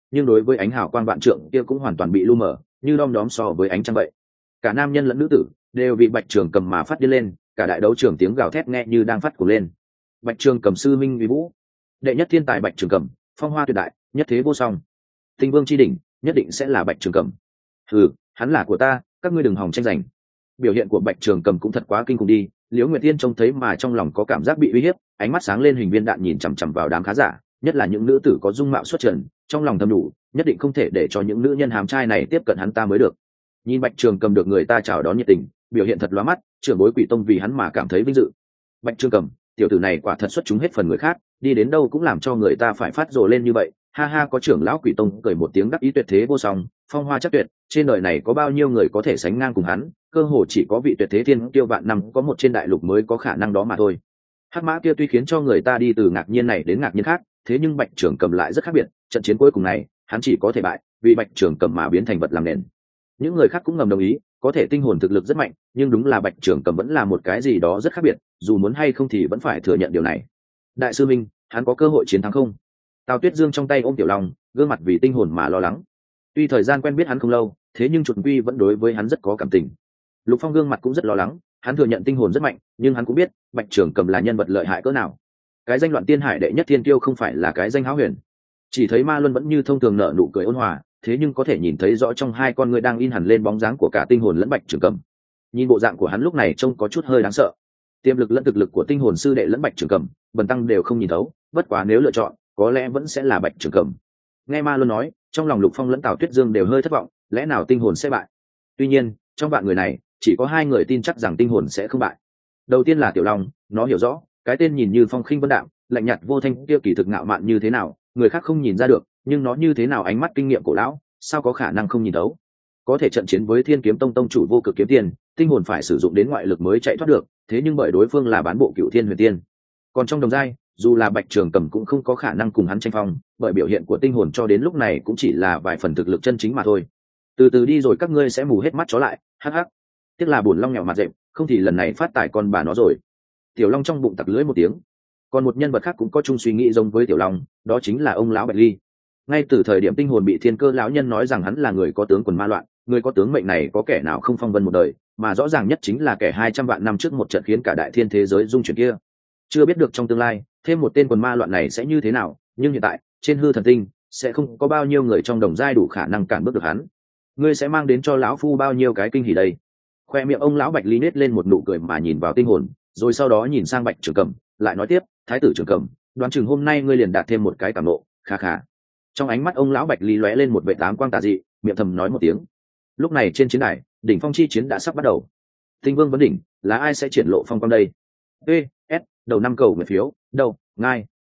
nhưng đối với ánh hào quang vạn trượng kia cũng hoàn toàn bị lu mờ, như đom đóm so với ánh trăng vậy. Cả nam nhân lẫn nữ tử đều vì Bạch Trường Cầm mà phát điên lên, cả đại đấu trường tiếng gào thét nghe như đang phát cuồng lên. Bạch Trường Cầm sư minh uy vũ, đệ nhất thiên tài Bạch Trường Cầm, phong hoa tuyệt đại, nhất thế vô song, tinh vương chi đỉnh nhất định sẽ là Bạch Trường Cầm. Ừ, hắn là của ta, các ngươi đừng hòng tranh giành. Biểu hiện của Bạch Trường Cầm cũng thật quá kinh khủng đi. Liễu Nguyệt Tiên trông thấy mà trong lòng có cảm giác bị uy hiếp, ánh mắt sáng lên hình viên đạn nhìn chằm chằm vào đám khán giả, nhất là những nữ tử có dung mạo xuất trần, trong lòng thầm đủ, nhất định không thể để cho những nữ nhân hám trai này tiếp cận hắn ta mới được. Nhìn Bạch Trường Cầm được người ta chào đón nhiệt tình, biểu hiện thật lóa mắt, trưởng bối Quỷ Tông vì hắn mà cảm thấy vinh dự. Bạch Trường Cầm, tiểu tử này quả thật xuất chúng hết phần người khác, đi đến đâu cũng làm cho người ta phải phát rồ lên như vậy. Ha ha, có trưởng lão Quỷ Tông cười một tiếng đắc ý, tuyệt thế vô song, phong hoa chắc tuyệt, trên đời này có bao nhiêu người có thể sánh ngang cùng hắn, cơ hồ chỉ có vị tuyệt thế thiên tiêu vạn năm có một trên đại lục mới có khả năng đó mà thôi. Hắc mã kia tuy khiến cho người ta đi từ ngạc nhiên này đến ngạc nhiên khác, thế nhưng Bạch Trường Cầm lại rất khác biệt, trận chiến cuối cùng này hắn chỉ có thể bại vì Bạch Trường Cầm mà biến thành vật làm nền. Những người khác cũng ngầm đồng ý, có thể tinh hồn thực lực rất mạnh, nhưng đúng là Bạch Trường Cầm vẫn là một cái gì đó rất khác biệt, dù muốn hay không thì vẫn phải thừa nhận điều này. Đại sư minh, hắn có cơ hội chiến thắng không? Tào Tuyết Dương trong tay ôm Tiểu Long, gương mặt vì tinh hồn mà lo lắng. Tuy thời gian quen biết hắn không lâu, thế nhưng Chuột Quy vẫn đối với hắn rất có cảm tình. Lục Phong gương mặt cũng rất lo lắng, hắn thừa nhận tinh hồn rất mạnh, nhưng hắn cũng biết Bạch Trường Cầm là nhân vật lợi hại cỡ nào. Cái danh Loạn Tiên Hải đệ nhất thiên tiêu không phải là cái danh hão huyền. Chỉ thấy Ma Luân vẫn như thông thường nở nụ cười ôn hòa, thế nhưng có thể nhìn thấy rõ trong hai con người đang in hẳn lên bóng dáng của cả tinh hồn lẫn Bạch Trường Cầm. Nhìn bộ dạng của hắn lúc này trông có chút hơi đáng sợ. Tiềm lực lẫn thực lực của tinh hồn sư đệ lẫn Bạch Trường Cầm, Bần tăng đều không nhìn thấu, bất quá nếu lựa chọn, có lẽ vẫn sẽ là Bạch Trường Cầm. Nghe Ma Luân nói, trong lòng Lục Phong lẫn Tào Tuyết Dương đều hơi thất vọng, lẽ nào tinh hồn sẽ bại? Tuy nhiên, trong vạn người này, chỉ có hai người tin chắc rằng tinh hồn sẽ không bại. Đầu tiên là Tiểu Long, nó hiểu rõ, cái tên nhìn như phong khinh vân đạm, lạnh nhạt vô thanh kia kỳ thực ngạo mạn như thế nào, người khác không nhìn ra được, nhưng nó như thế nào ánh mắt kinh nghiệm cổ lão, sao có khả năng không nhìn thấu? Có thể trận chiến với Thiên Kiếm Tông tông chủ Vô Cực Kiếm Tiên, tinh hồn phải sử dụng đến ngoại lực mới chạy thoát được, thế nhưng bởi đối phương là bán bộ Cựu Thiên Huyền Tiên. Còn trong đồng giai, dù là Bạch Trường Cầm cũng không có khả năng cùng hắn tranh phong, bởi biểu hiện của tinh hồn cho đến lúc này cũng chỉ là vài phần thực lực chân chính mà thôi. Từ từ đi rồi các ngươi sẽ mù hết mắt chó lại, hắc hắc. Tiếc là buồn long nhèo mặt dệm, không thì lần này phát tài con bà nó rồi. Tiểu Long trong bụng tặc lưỡi một tiếng. Còn một nhân vật khác cũng có chung suy nghĩ giống với Tiểu Long, đó chính là ông lão Bạch Ly. Ngay từ thời điểm tinh hồn bị Thiên Cơ lão nhân nói rằng hắn là người có tướng quần ma loạn, người có tướng mệnh này có kẻ nào không phong vân một đời, mà rõ ràng nhất chính là kẻ 200 vạn năm trước một trận khiến cả đại thiên thế giới rung chuyển kia. Chưa biết được trong tương lai, thêm một tên quần ma loạn này sẽ như thế nào, nhưng hiện tại, trên hư thần tinh, sẽ không có bao nhiêu người trong đồng giai đủ khả năng cản bước được hắn. Ngươi sẽ mang đến cho lão phu bao nhiêu cái kinh hỉ đây? Khoe miệng ông lão Bạch Ly nết lên một nụ cười mà nhìn vào tinh hồn, rồi sau đó nhìn sang Bạch Trường Cầm, lại nói tiếp, Thái tử Trường Cầm, đoán chừng hôm nay ngươi liền đạt thêm một cái cảm nộ, khà khà. Trong ánh mắt ông lão Bạch Ly lóe lên một vẻ tám quang tà dị, miệng thầm nói một tiếng. Lúc này trên chiến đài, đỉnh phong chi chiến đã sắp bắt đầu. Tinh Vương vấn đỉnh, là ai sẽ triển lộ phong quang đây? S, đầu năm cầu nguyện phiếu, đâu, ngay.